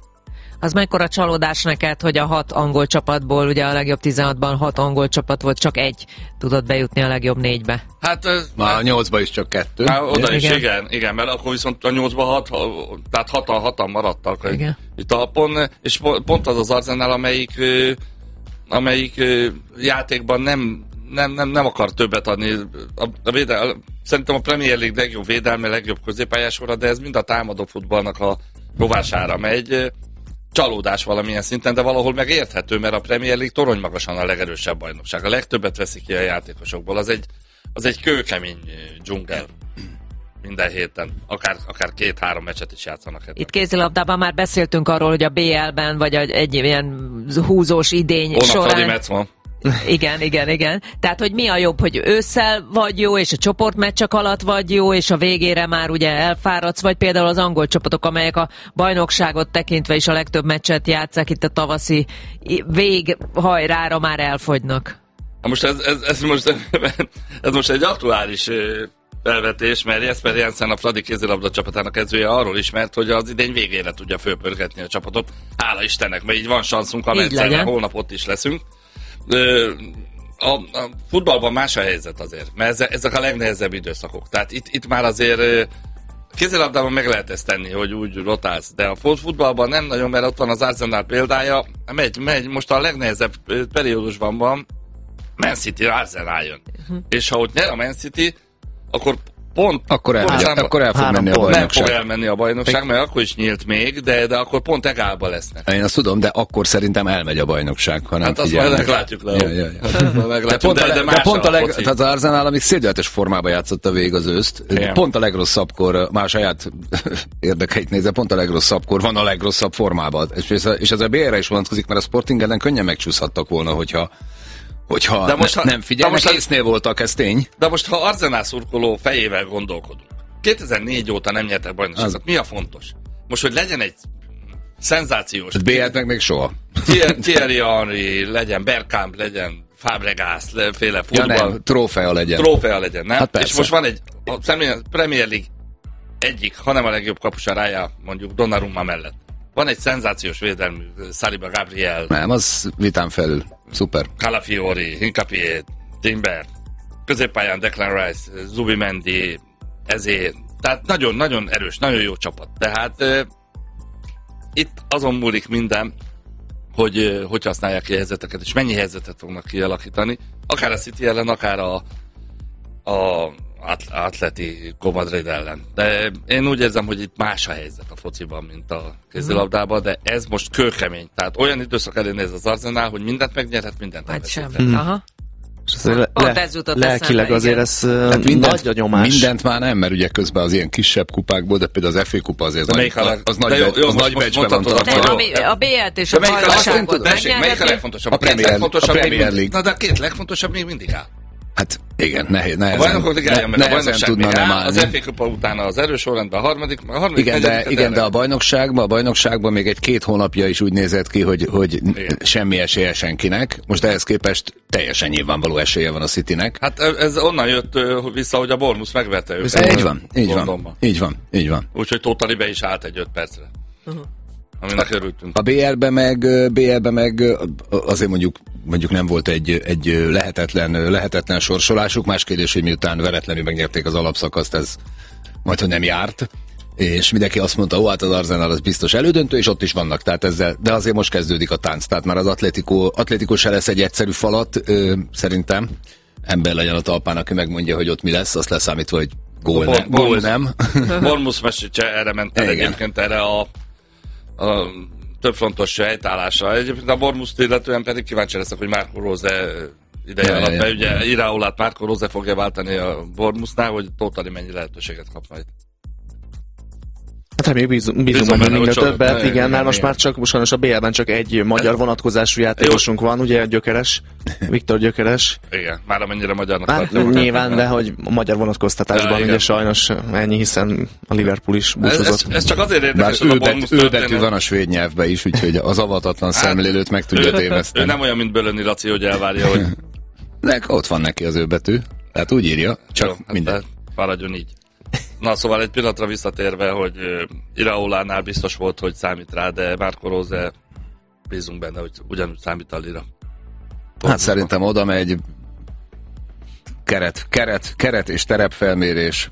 Az mekkora csalódás neked, hogy a hat angol csapatból, ugye a legjobb tizenhatban hat angol csapat volt, csak egy tudott bejutni a legjobb négybe? Hát... Már a nyolcba is csak kettő. Már oda is, igen. igen, igen, mert akkor viszont a nyolcba hat, tehát hatan, hatan maradtak. Igen. Itt a pont, és pont az az Arsenal, amelyik, amelyik játékban nem, nem, nem, nem akar többet adni. A, a védel, szerintem a Premier League legjobb védelme, legjobb középpályásora, de ez mind a támadó futballnak a rovására megy. Csalódás valamilyen szinten, de valahol megérthető, mert a Premier League torony magasan a legerősebb bajnokság. A legtöbbet veszik ki a játékosokból. Az egy, az egy kőkemény dzsungel minden héten. Akár, akár két-három meccset is játszanak ebben. Itt kézilabdában már beszéltünk arról, hogy a bé el-ben, vagy egy ilyen húzós idény Hónap során... Fradi Metz van. Igen, igen, igen. Tehát, hogy mi a jobb, hogy ősszel vagy jó, és a csoportmeccsek alatt vagy jó, és a végére már ugye elfáradsz, vagy például az angol csapatok, amelyek a bajnokságot tekintve is a legtöbb meccset játsszák, itt a tavaszi véghajrára már elfogynak. Most ez, ez, ez, most, ez most egy aktuális felvetés, mert Jesper Jensen, a Fradi kézilabda csapatának edzője arról ismert, hogy az idény végére tudja fölpörgetni a csapatot. Hála Istennek, mert így van szanszunk, amelyet holnap ott is leszünk. A, a futballban más a helyzet azért, mert ezek a legnehezebb időszakok. Tehát itt, itt már azért kézilabdában meg lehet ezt tenni, hogy úgy rotálsz, de a futballban nem nagyon, mert ott van az Arsenal példája, megy, megy, most a legnehezebb periódusban van, Man City, Arsenal jön. Uh-huh. És ha ott nyer a Man City, akkor pont... Akkor el, pont ja, nem, akkor el fog menni a bajnokság. Nem fog elmenni a bajnokság, mert akkor is nyílt még, de, de akkor pont egálba lesznek. Én azt tudom, de akkor szerintem elmegy a bajnokság, ha nem hát figyelnek. Hát azt majd meglátjuk le. Ja, ja, ja. De pont de, a, de, de pont a leg, tehát az Arsenal, amíg szégyeltes formában játszotta végig az őszt, igen. Pont a legrosszabbkor, már saját érdekeit nézve, pont a legrosszabbkor van a legrosszabb formában. És, és ez a bé er-re is vonatkozik, mert a Sporting ellen könnyen megcsúszhattak volna, hogyha hogyha de most, ne, ha, nem figyelnek, most, észnél voltak, ez tény. De most, ha Arsenal szurkoló fejével gondolkodunk, kétezer-négy óta nem nyertek bajnokságot, az... mi a fontos? Most, hogy legyen egy szenzációs... bé el-t meg még soha. Thierry Henry, legyen Bergkamp, legyen Fabregas, féle futball... Ja nem, trófea legyen. Trófea legyen, nem? Hát és most van egy a Premier League egyik, hanem a legjobb kapusárája, mondjuk Donnarumma mellett. Van egy szenzációs védelmű, Saliba Gabriel. Nem, az vitán felül. Szuper. Calafiori, Hincapié, Timber, középpályán Declan Rice, Zubimendi, ezért. Tehát nagyon-nagyon erős, nagyon jó csapat. Tehát uh, itt azon múlik minden, hogy uh, hogy használják ki a helyzeteket, és mennyi helyzetet fognak kialakítani. Akár a City ellen, akár a, a Atletico Madrid ellen. De én úgy érzem, hogy itt más a helyzet a fociban, mint a kézilabdában, de ez most kőkemény. Tehát olyan időszak elé néz az Arsenal, hogy mindent megnyerhet, mindent elveszíthet. Mm. Aha. És le, le, lelkileg azért ez hát mindent, nagy a nyomás. Mindent már nem, mert ugye közben az ilyen kisebb kupákból, de például az ef á kupa azért az, az, az, az nagy, jó, jó, az nagy meccsben van tartva. A bé el-t és a bajnokságot megnyerhetni. Melyik a legfontosabb? A Premier, a Premier League. Na de a két legfontosabb még mindig áll. Hát igen, nehéz, nehezen, a bajnokok ligája, meg a bajnokság még áll, az ef á kupa utána az erős sorrendben, a harmadik, a harmadik igen, de, igen, de a bajnokságban, a bajnokságban még egy két hónapja is úgy nézett ki, hogy, hogy semmi esélye senkinek. Most ehhez képest teljesen nyilvánvaló esélye van a Citynek. Hát ez onnan jött vissza, hogy a Bournemouth megverte őket. Így van, így van, így van, így van. Úgyhogy Totali be is állt egy öt percre. Uh-huh. Aminek örültünk. A bé el-ben meg, bé el-ben meg azért mondjuk, mondjuk nem volt egy, egy lehetetlen, lehetetlen sorsolásuk. Más kérdés, hogy miután veretlenül megnyerték az alapszakaszt, ez majdhogy nem járt. És mindenki azt mondta, ó, hát az Arsenal az biztos elődöntő, és ott is vannak, tehát ezzel, de azért most kezdődik a tánc. Tehát már az Atletico, Atletico se lesz egy egyszerű falat, ö, szerintem. Ember legyen a talpán, aki megmondja, hogy ott mi lesz, azt leszámítva, hogy gól, ne, gól nem. Bournemouth meccse erre ment el egyébként, erre a a többfrontos helytállásra. Egyébként a Bournemouth illetően pedig kíváncsi leszek, hogy Marco Rose ideje ja, alatt, ja, mert ja. ugye Iraolát Marco Rose fogja váltani a Bournemouthnál, hogy Totali mennyi lehetőséget kap majd. Hát reméljük, bízunk, bízunk benne minél többet, igen, igen, mert most már csak, most sajnos a bé el-ben csak egy magyar vonatkozású játékosunk van, ugye Gyökeres, Viktor Gyökeres. Igen, már amennyire magyarnak hát, nyilván, de hogy a magyar vonatkoztatásban ja, ugye sajnos ennyi, hiszen a Liverpool is búcsúzott. Ez, ez, ez csak azért érdekes, hogy a Bournemouth ő betű van a svéd nyelvben is, úgyhogy az avatatlan hát, szemlélőt meg tudja téveszteni. Ő nem olyan, mint Bölöni Laci, hogy elvárja, hogy... Nek, ott van neki az ő betű, tehát úgy írja, csak jó, minden. Hát, maradjon így. Na, szóval egy pillanatra visszatérve, hogy Iraolánál biztos volt, hogy számít rá, de Marco Rose, bízunk benne, hogy ugyanúgy számít a Lira. Hát szerintem oda megy keret, keret, keret és terepfelmérés.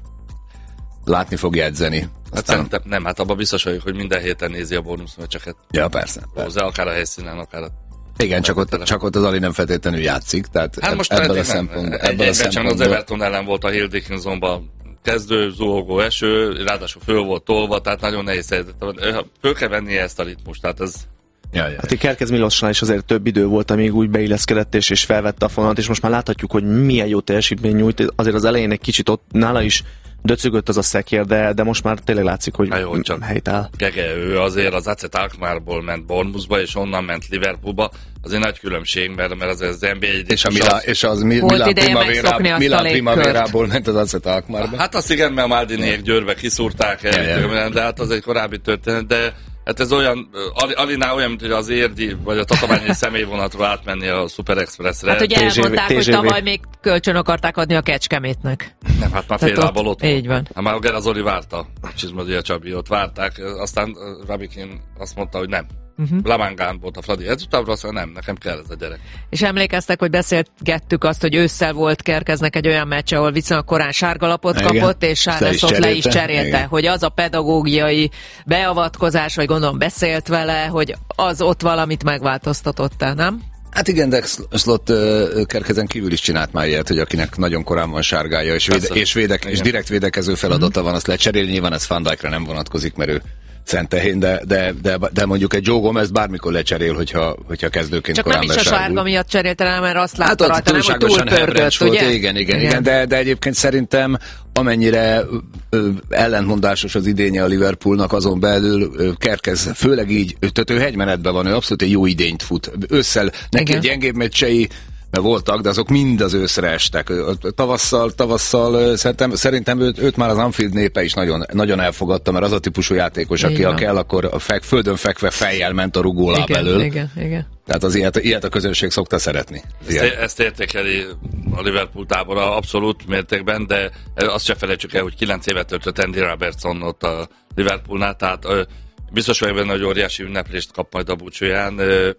Látni fogja edzeni. Hát Aztán... szerintem nem, hát abban biztos vagyok, hogy minden héten nézi a bónuszmeccseket. Ja, persze. Rose, akár a helyszínen, akár a... Igen, csak ott, csak ott az Ali nem feltétlenül játszik, tehát hát most ebből a szempontból. Egy, egy meccsen az Everton ellen volt a Hill Dickinsonban kezdő, zuhogó eső, ráadásul föl volt tolva, tehát nagyon nehéz helyzet. Föl kell vennie ezt a ritmust, tehát ez... Ja, ja. Hát Kerkez Milossnál is azért több idő volt, amíg úgy beilleszkedett és, és felvette a fonalat, és most már láthatjuk, hogy milyen jó teljesítmény nyújt. Azért az elején egy kicsit ott nála is döcögött az a szekér, de, de most már tényleg látszik, hogy jó, csak helytáll. Gege, ő azért az á cé Alkmaarból ment Bournemouthba, és onnan ment Liverpoolba. Azért nagy különbség, mert, mert azért az en bé egy... És, a Milá, az... és az mi, Milán Primavera, Milán Primaverából ment az á cé Alkmaarba. Hát azt igen, mert a Maldiniék Győrbe kiszúrták el, ja, ja. de hát az egy korábbi történet, de hát ez olyan, Alinál olyan, mint hogy az érdi, vagy a tatabányi személyvonatról átmenni a Super Expressre. Hát ugye elmondták, hogy tavaly még kölcsön akarták adni a Kecskemétnek. Nem, hát már fél lábbal ott, ott így van. Hát már Ger az Oli várta, Csizmadia Csabi ott várták, aztán Rabikin azt mondta, hogy nem. Uh-huh. Lamangán volt a Fradi edzutábra, azt mondja, nem, nekem kell ez a gyerek. És emlékeztek, hogy beszélgettük azt, hogy ősszel volt Kerkeznek egy olyan meccs, ahol viszonylag korán sárgalapot igen. kapott, és Sárez ott le is cserélte, igen. hogy az a pedagógiai beavatkozás, vagy gondolom beszélt vele, hogy az ott valamit megváltoztatott-e, nem? Hát igen, de Slot uh, Kerkezen kívül is csinált már ilyet, hogy akinek nagyon korán van sárgája, és, véde, és, védek, és direkt védekező feladata uh-huh. van, azt lecserélni, nyilván ez Van Dijkra nem vonatkozik, mert ő szentehén, de, de, de, de mondjuk egy Joe Gomez bármikor lecserél, hogyha, hogyha kezdőként csak korán nem is besárgul. A sárga miatt cserélte rá, mert azt látta hát rajta, nem, hogy túlpörgött, volt, ugye? Igen, igen, igen, de, de egyébként szerintem amennyire ö, ellentmondásos az idénye a Liverpoolnak, azon belül ö, Kerkez, főleg így, tehát ő hegymenetben van, ő abszolút egy jó idényt fut. Ősszel neki gyengébb meccsei mert voltak, de azok mind az őszre estek. Tavasszal, tavasszal szerintem, szerintem őt, őt már az Anfield népe is nagyon, nagyon elfogadta, mert az a típusú játékos, aki ha kell, akkor a fek, földön fekve fejjel ment a rugóláb elől. Igen, igen. Tehát az ilyet, ilyet a közönség szokta szeretni. Ezt, ezt értékeli a Liverpool tábora abszolút mértékben, de azt se felejtsük el, hogy kilenc évet töltött Andy Robertson ott a Liverpoolnál, tehát biztos vagyok benne, hogy óriási ünneplést kap majd a búcsúján.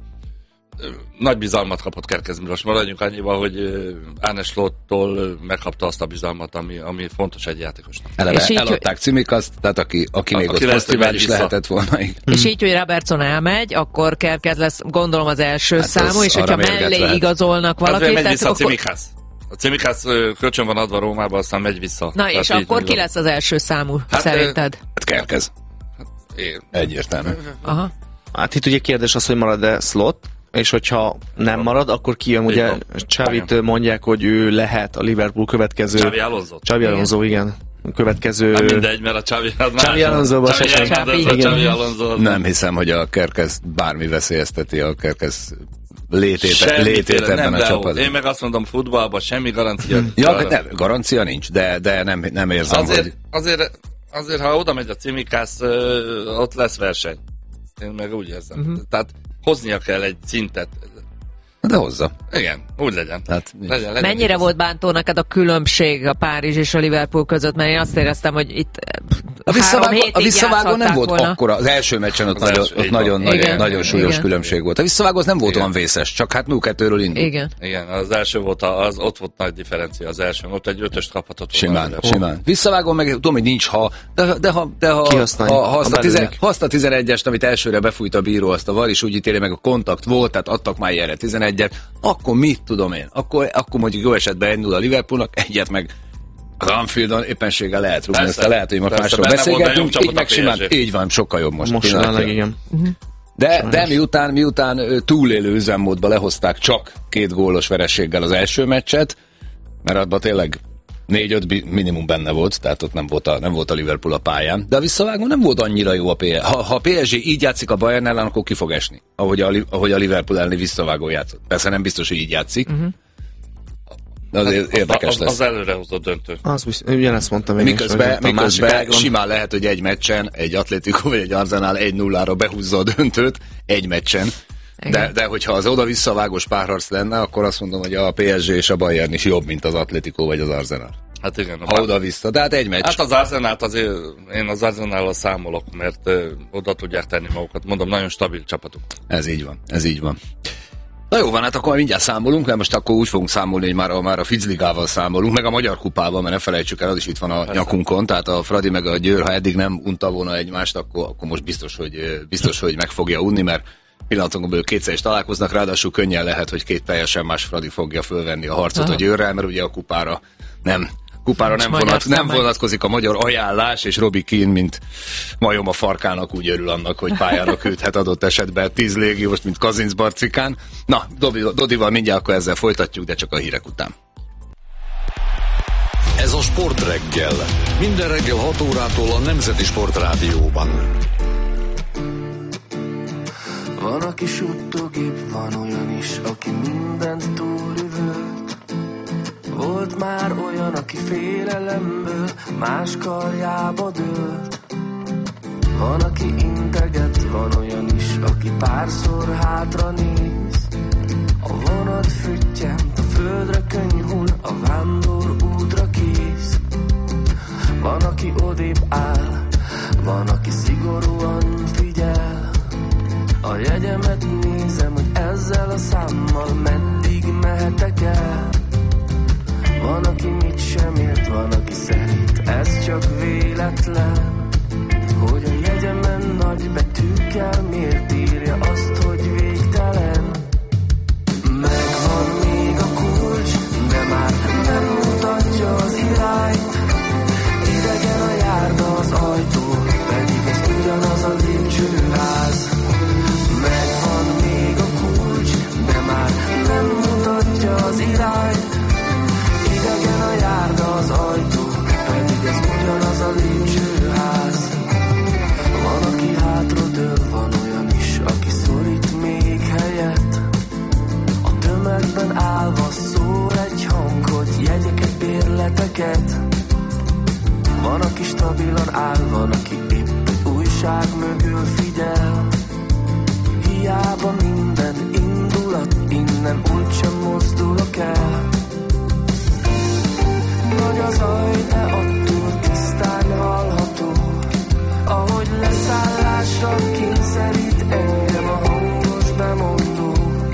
Nagy bizalmat kapott Kerkez Milos. Maradjunk annyival, hogy Arne Slottól megkapta azt a bizalmat, ami, ami fontos egy játékosnak. Eleve eladták Cimikaszt, tehát aki, aki a, még aki ott posztivál is lehetett volna. És így, hogy Robertson elmegy, akkor Kerkez lesz, gondolom, az első hát számú, és hogyha mellé lehet. igazolnak valakit... Hát megy vissza akkor... a Cimikász. A Cimikász kölcsön van adva Rómába, aztán megy vissza. Na tehát és akkor ki lesz az első számú, hát, szerinted? Hát Kerkez. Hát, egyértelmű. Aha. Hát itt ugye kérdés az, hogy marad-e Slot, és hogyha nem marad, akkor kijön, ugye Xavit mondják, hogy ő lehet a Liverpool következő... Xavi Alonso. Xavi Alonso, igen. Következő... Nem mindegy, mert a Xavi... Xavi Alonso-ba se sem. Nem hiszem, hogy a Kerkez bármi veszélyezteti a Kerkez létét, létét ebben a csapatban. Én meg azt mondom, futballban semmi garancia. Ja, nem, garancia nincs, de, de nem, nem érzem, azért, hogy... Azért, azért, ha oda megy a Cimikász, ott lesz verseny. Én meg úgy érzem. Uh-huh. Tehát hoznia kell egy szintet. De hozza. Igen, úgy legyen. Hát, legyen, legyen mennyire igaz. volt bántó neked a különbség a Párizs és a Liverpool között? Mert én azt éreztem, hogy itt a visszavágó, a visszavágó nem volt volna. akkora. Az első meccsen ott, az nagyon, első, ott nagyon, nagyon, igen, nagyon súlyos igen. különbség volt. A visszavágó az nem volt igen. olyan vészes, csak hát nulla kettőről indult. Igen. Igen, az első volt, az, ott volt nagy differencia az első. Ott egy ötöst kaphatott. Simán, simán. Visszavágó meg tudom, hogy nincs ha, de, de ha, de ha, ha, ha azt, a tizen, ha azt a tizenegyest, amit elsőre befújt a bíró, azt a VAR is úgy ítéli meg, a kontakt volt, tehát adtak már ilyenre tizenegyet, akkor mit tudom én? Akkor, akkor mondjuk jó esetben indul a Liverpoolnak, egyet meg az Anfieldon éppenséggel lehet rúgni. Aztán lehet, hogy most másról beszélgetünk, így meg simán, így van, sokkal jobb most. Most jelenleg, igen. Uh-huh. De, de miután, miután túlélő üzemmódba lehozták csak két gólos vereséggel az első meccset, mert abban tényleg négy-öt minimum benne volt, tehát ott nem volt, a, nem volt a Liverpool a pályán. De a visszavágó nem volt annyira jó a pé es gé. Ha, ha a pé es gé így játszik a Bayern ellen, akkor ki fog esni. Ahogy a, ahogy a Liverpool elleni visszavágó játszott. Persze nem biztos, hogy így játszik. Uh-huh. De azért hát, érdekes az, lesz. Az előrehozott döntő. Az biztos, ugyanezt mondtam én miközben, is. Miközben simán lehet, hogy egy meccsen, egy Atlético vagy egy Arsenal egy nullára behúzza a döntőt, egy meccsen. De, de hogyha az oda-visszavágós párharc lenne, akkor azt mondom, hogy a pé es gé és a Bayern is jobb, mint az Atlético vagy az Arsenal. Hát igen. Ha oda-vissza, de hát egy meccs. Hát az Arsenalt azért, én az Arsenállal számolok, mert ö, oda tudják tenni magukat. Mondom, nagyon stabil csapatuk. Ez így van, ez így van. Na jó van, hát akkor mindjárt számolunk, mert most akkor úgy fogunk számolni, hogy már a, már a Ficligával számolunk, meg a Magyar Kupával, mert ne felejtsük el, az is itt van a Persze. nyakunkon, tehát a Fradi meg a Győr, ha eddig nem unta volna egymást, akkor, akkor most biztos, hogy, biztos, hogy meg fogja unni, mert pillanatokon belül kétszer is találkoznak, ráadásul könnyen lehet, hogy két teljesen más Fradi fogja fölvenni a harcot Aha. a Győrrel, mert ugye a kupára nem kupára nem, vonat, nem vonatkozik a magyar ajánlás, és Robbie Keane, mint majom a farkának úgy örül annak, hogy pályára küldhet adott esetben tíz légióst, mint Kazincbarcikán. Na, Dodival mindjárt akkor ezzel folytatjuk, de csak a hírek után. Ez a Sportreggel. Minden reggel hat órától a Nemzeti Sportrádióban. Van, aki suttogép, van olyan is, aki mindent túlüvölt. Volt már olyan, aki félelemből más karjába dőlt. Van, aki integet, van olyan is, aki párszor hátra néz. A vonat füttyent, a földre könyhul, a vándor útra kész. Van, aki odébb áll, van, aki szigorúan figyel. A jegyemet nézem, hogy ezzel a számmal meddig mehetek el. Van, aki mit sem ért, van, aki szerint ez csak véletlen. Hogy a jegyemen nagy betűkkel miért írja azt, hogy végtelen. Megvan még a kulcs, de már nem mutatja az irányt. Idegen a járda az ajtó, pedig ez ugyanaz a lépcsőház. Megvan még a kulcs, de már nem mutatja az irányt. Idegen a járda az ajtó, pedig ez ugyanaz a lépcsőház. Van, aki hátradől, van olyan is, aki szorít még helyet. A tömegben állva szól egy hang, hogy jegyeket, bérleteket. Van, aki stabilan áll, van, aki épp egy újság mögül figyel. Hiába minden indulat, innen úgysem mozdulok el. Nagy az zaj, de attól tisztán hallható, ahogy leszállásra kényszerít engem a hangos bemondó.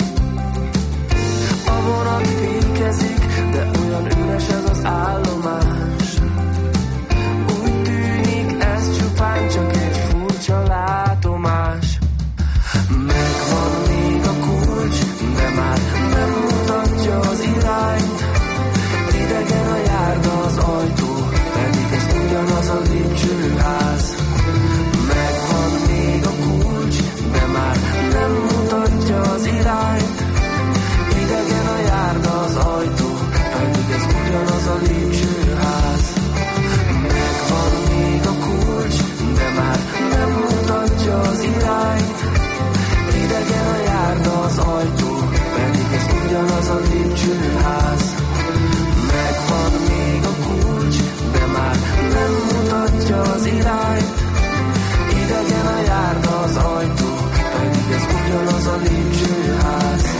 A vonat fékezik, de olyan üres ez az állomás. Úgy tűnik ez csupán csak egy furcsa látomás. Megvan még a kulcs, de már nem mutatja az irányt. Idegen a járda az ajtó, pedig ez ugyanaz a lépcsőház. Megvan még a kulcs, de már nem mutatja az irányt. Idegen a járda az ajtó, pedig ez ugyanaz a lépcsőház. Megvan még a kulcs, de már nem mutatja az irányt. Idegen a járda az ajtó, pedig ez ugyanaz a lépcsőház. Megvan még a kulcs, de már nem mutatja az irányt. Idegen a járda az ajtó, pedig ez ugyanaz a lépcsőház.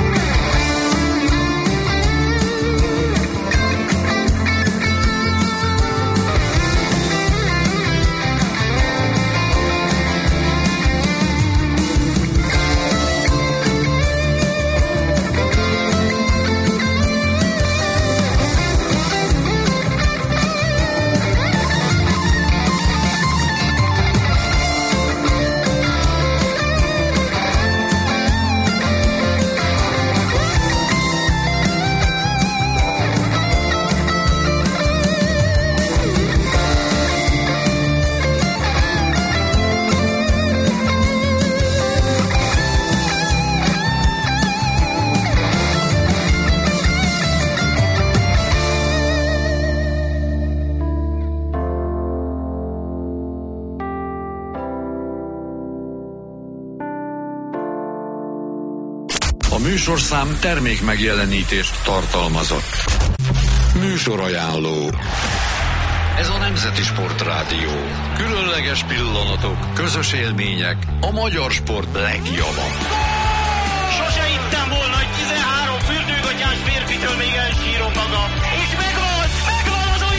Műsorszám termék megjelenítést tartalmazott. Műsorajánló. Ez a Nemzeti Sportrádió. Különleges pillanatok, közös élmények, a magyar sport legjava. Sose hittem volna, hogy tizenhárom fürdőgatyás férfitől még elsírom magam. És megvan, megvan az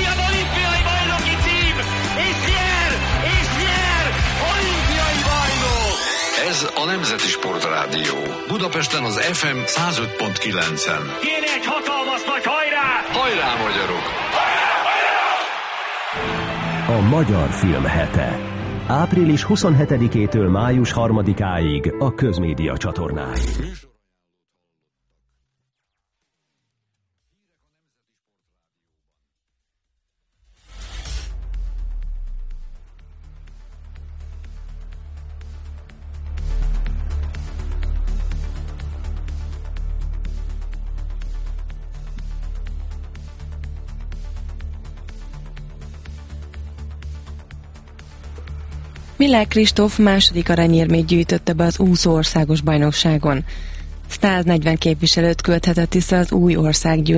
Ez a Nemzeti Sportrádió. Budapesten az ef em száz öt pont kilencen. Kéne egy hatalmas nagy hajrá! Hajrá, magyarok! A Magyar Film Hete. április huszonhetedikétől május harmadikáig a Közmédia csatornáin. Milák Kristóf második aranyérmét gyűjtötte be az úszó országos bajnokságon. száznegyven képviselőt küldhetett vissza az új országgyűlés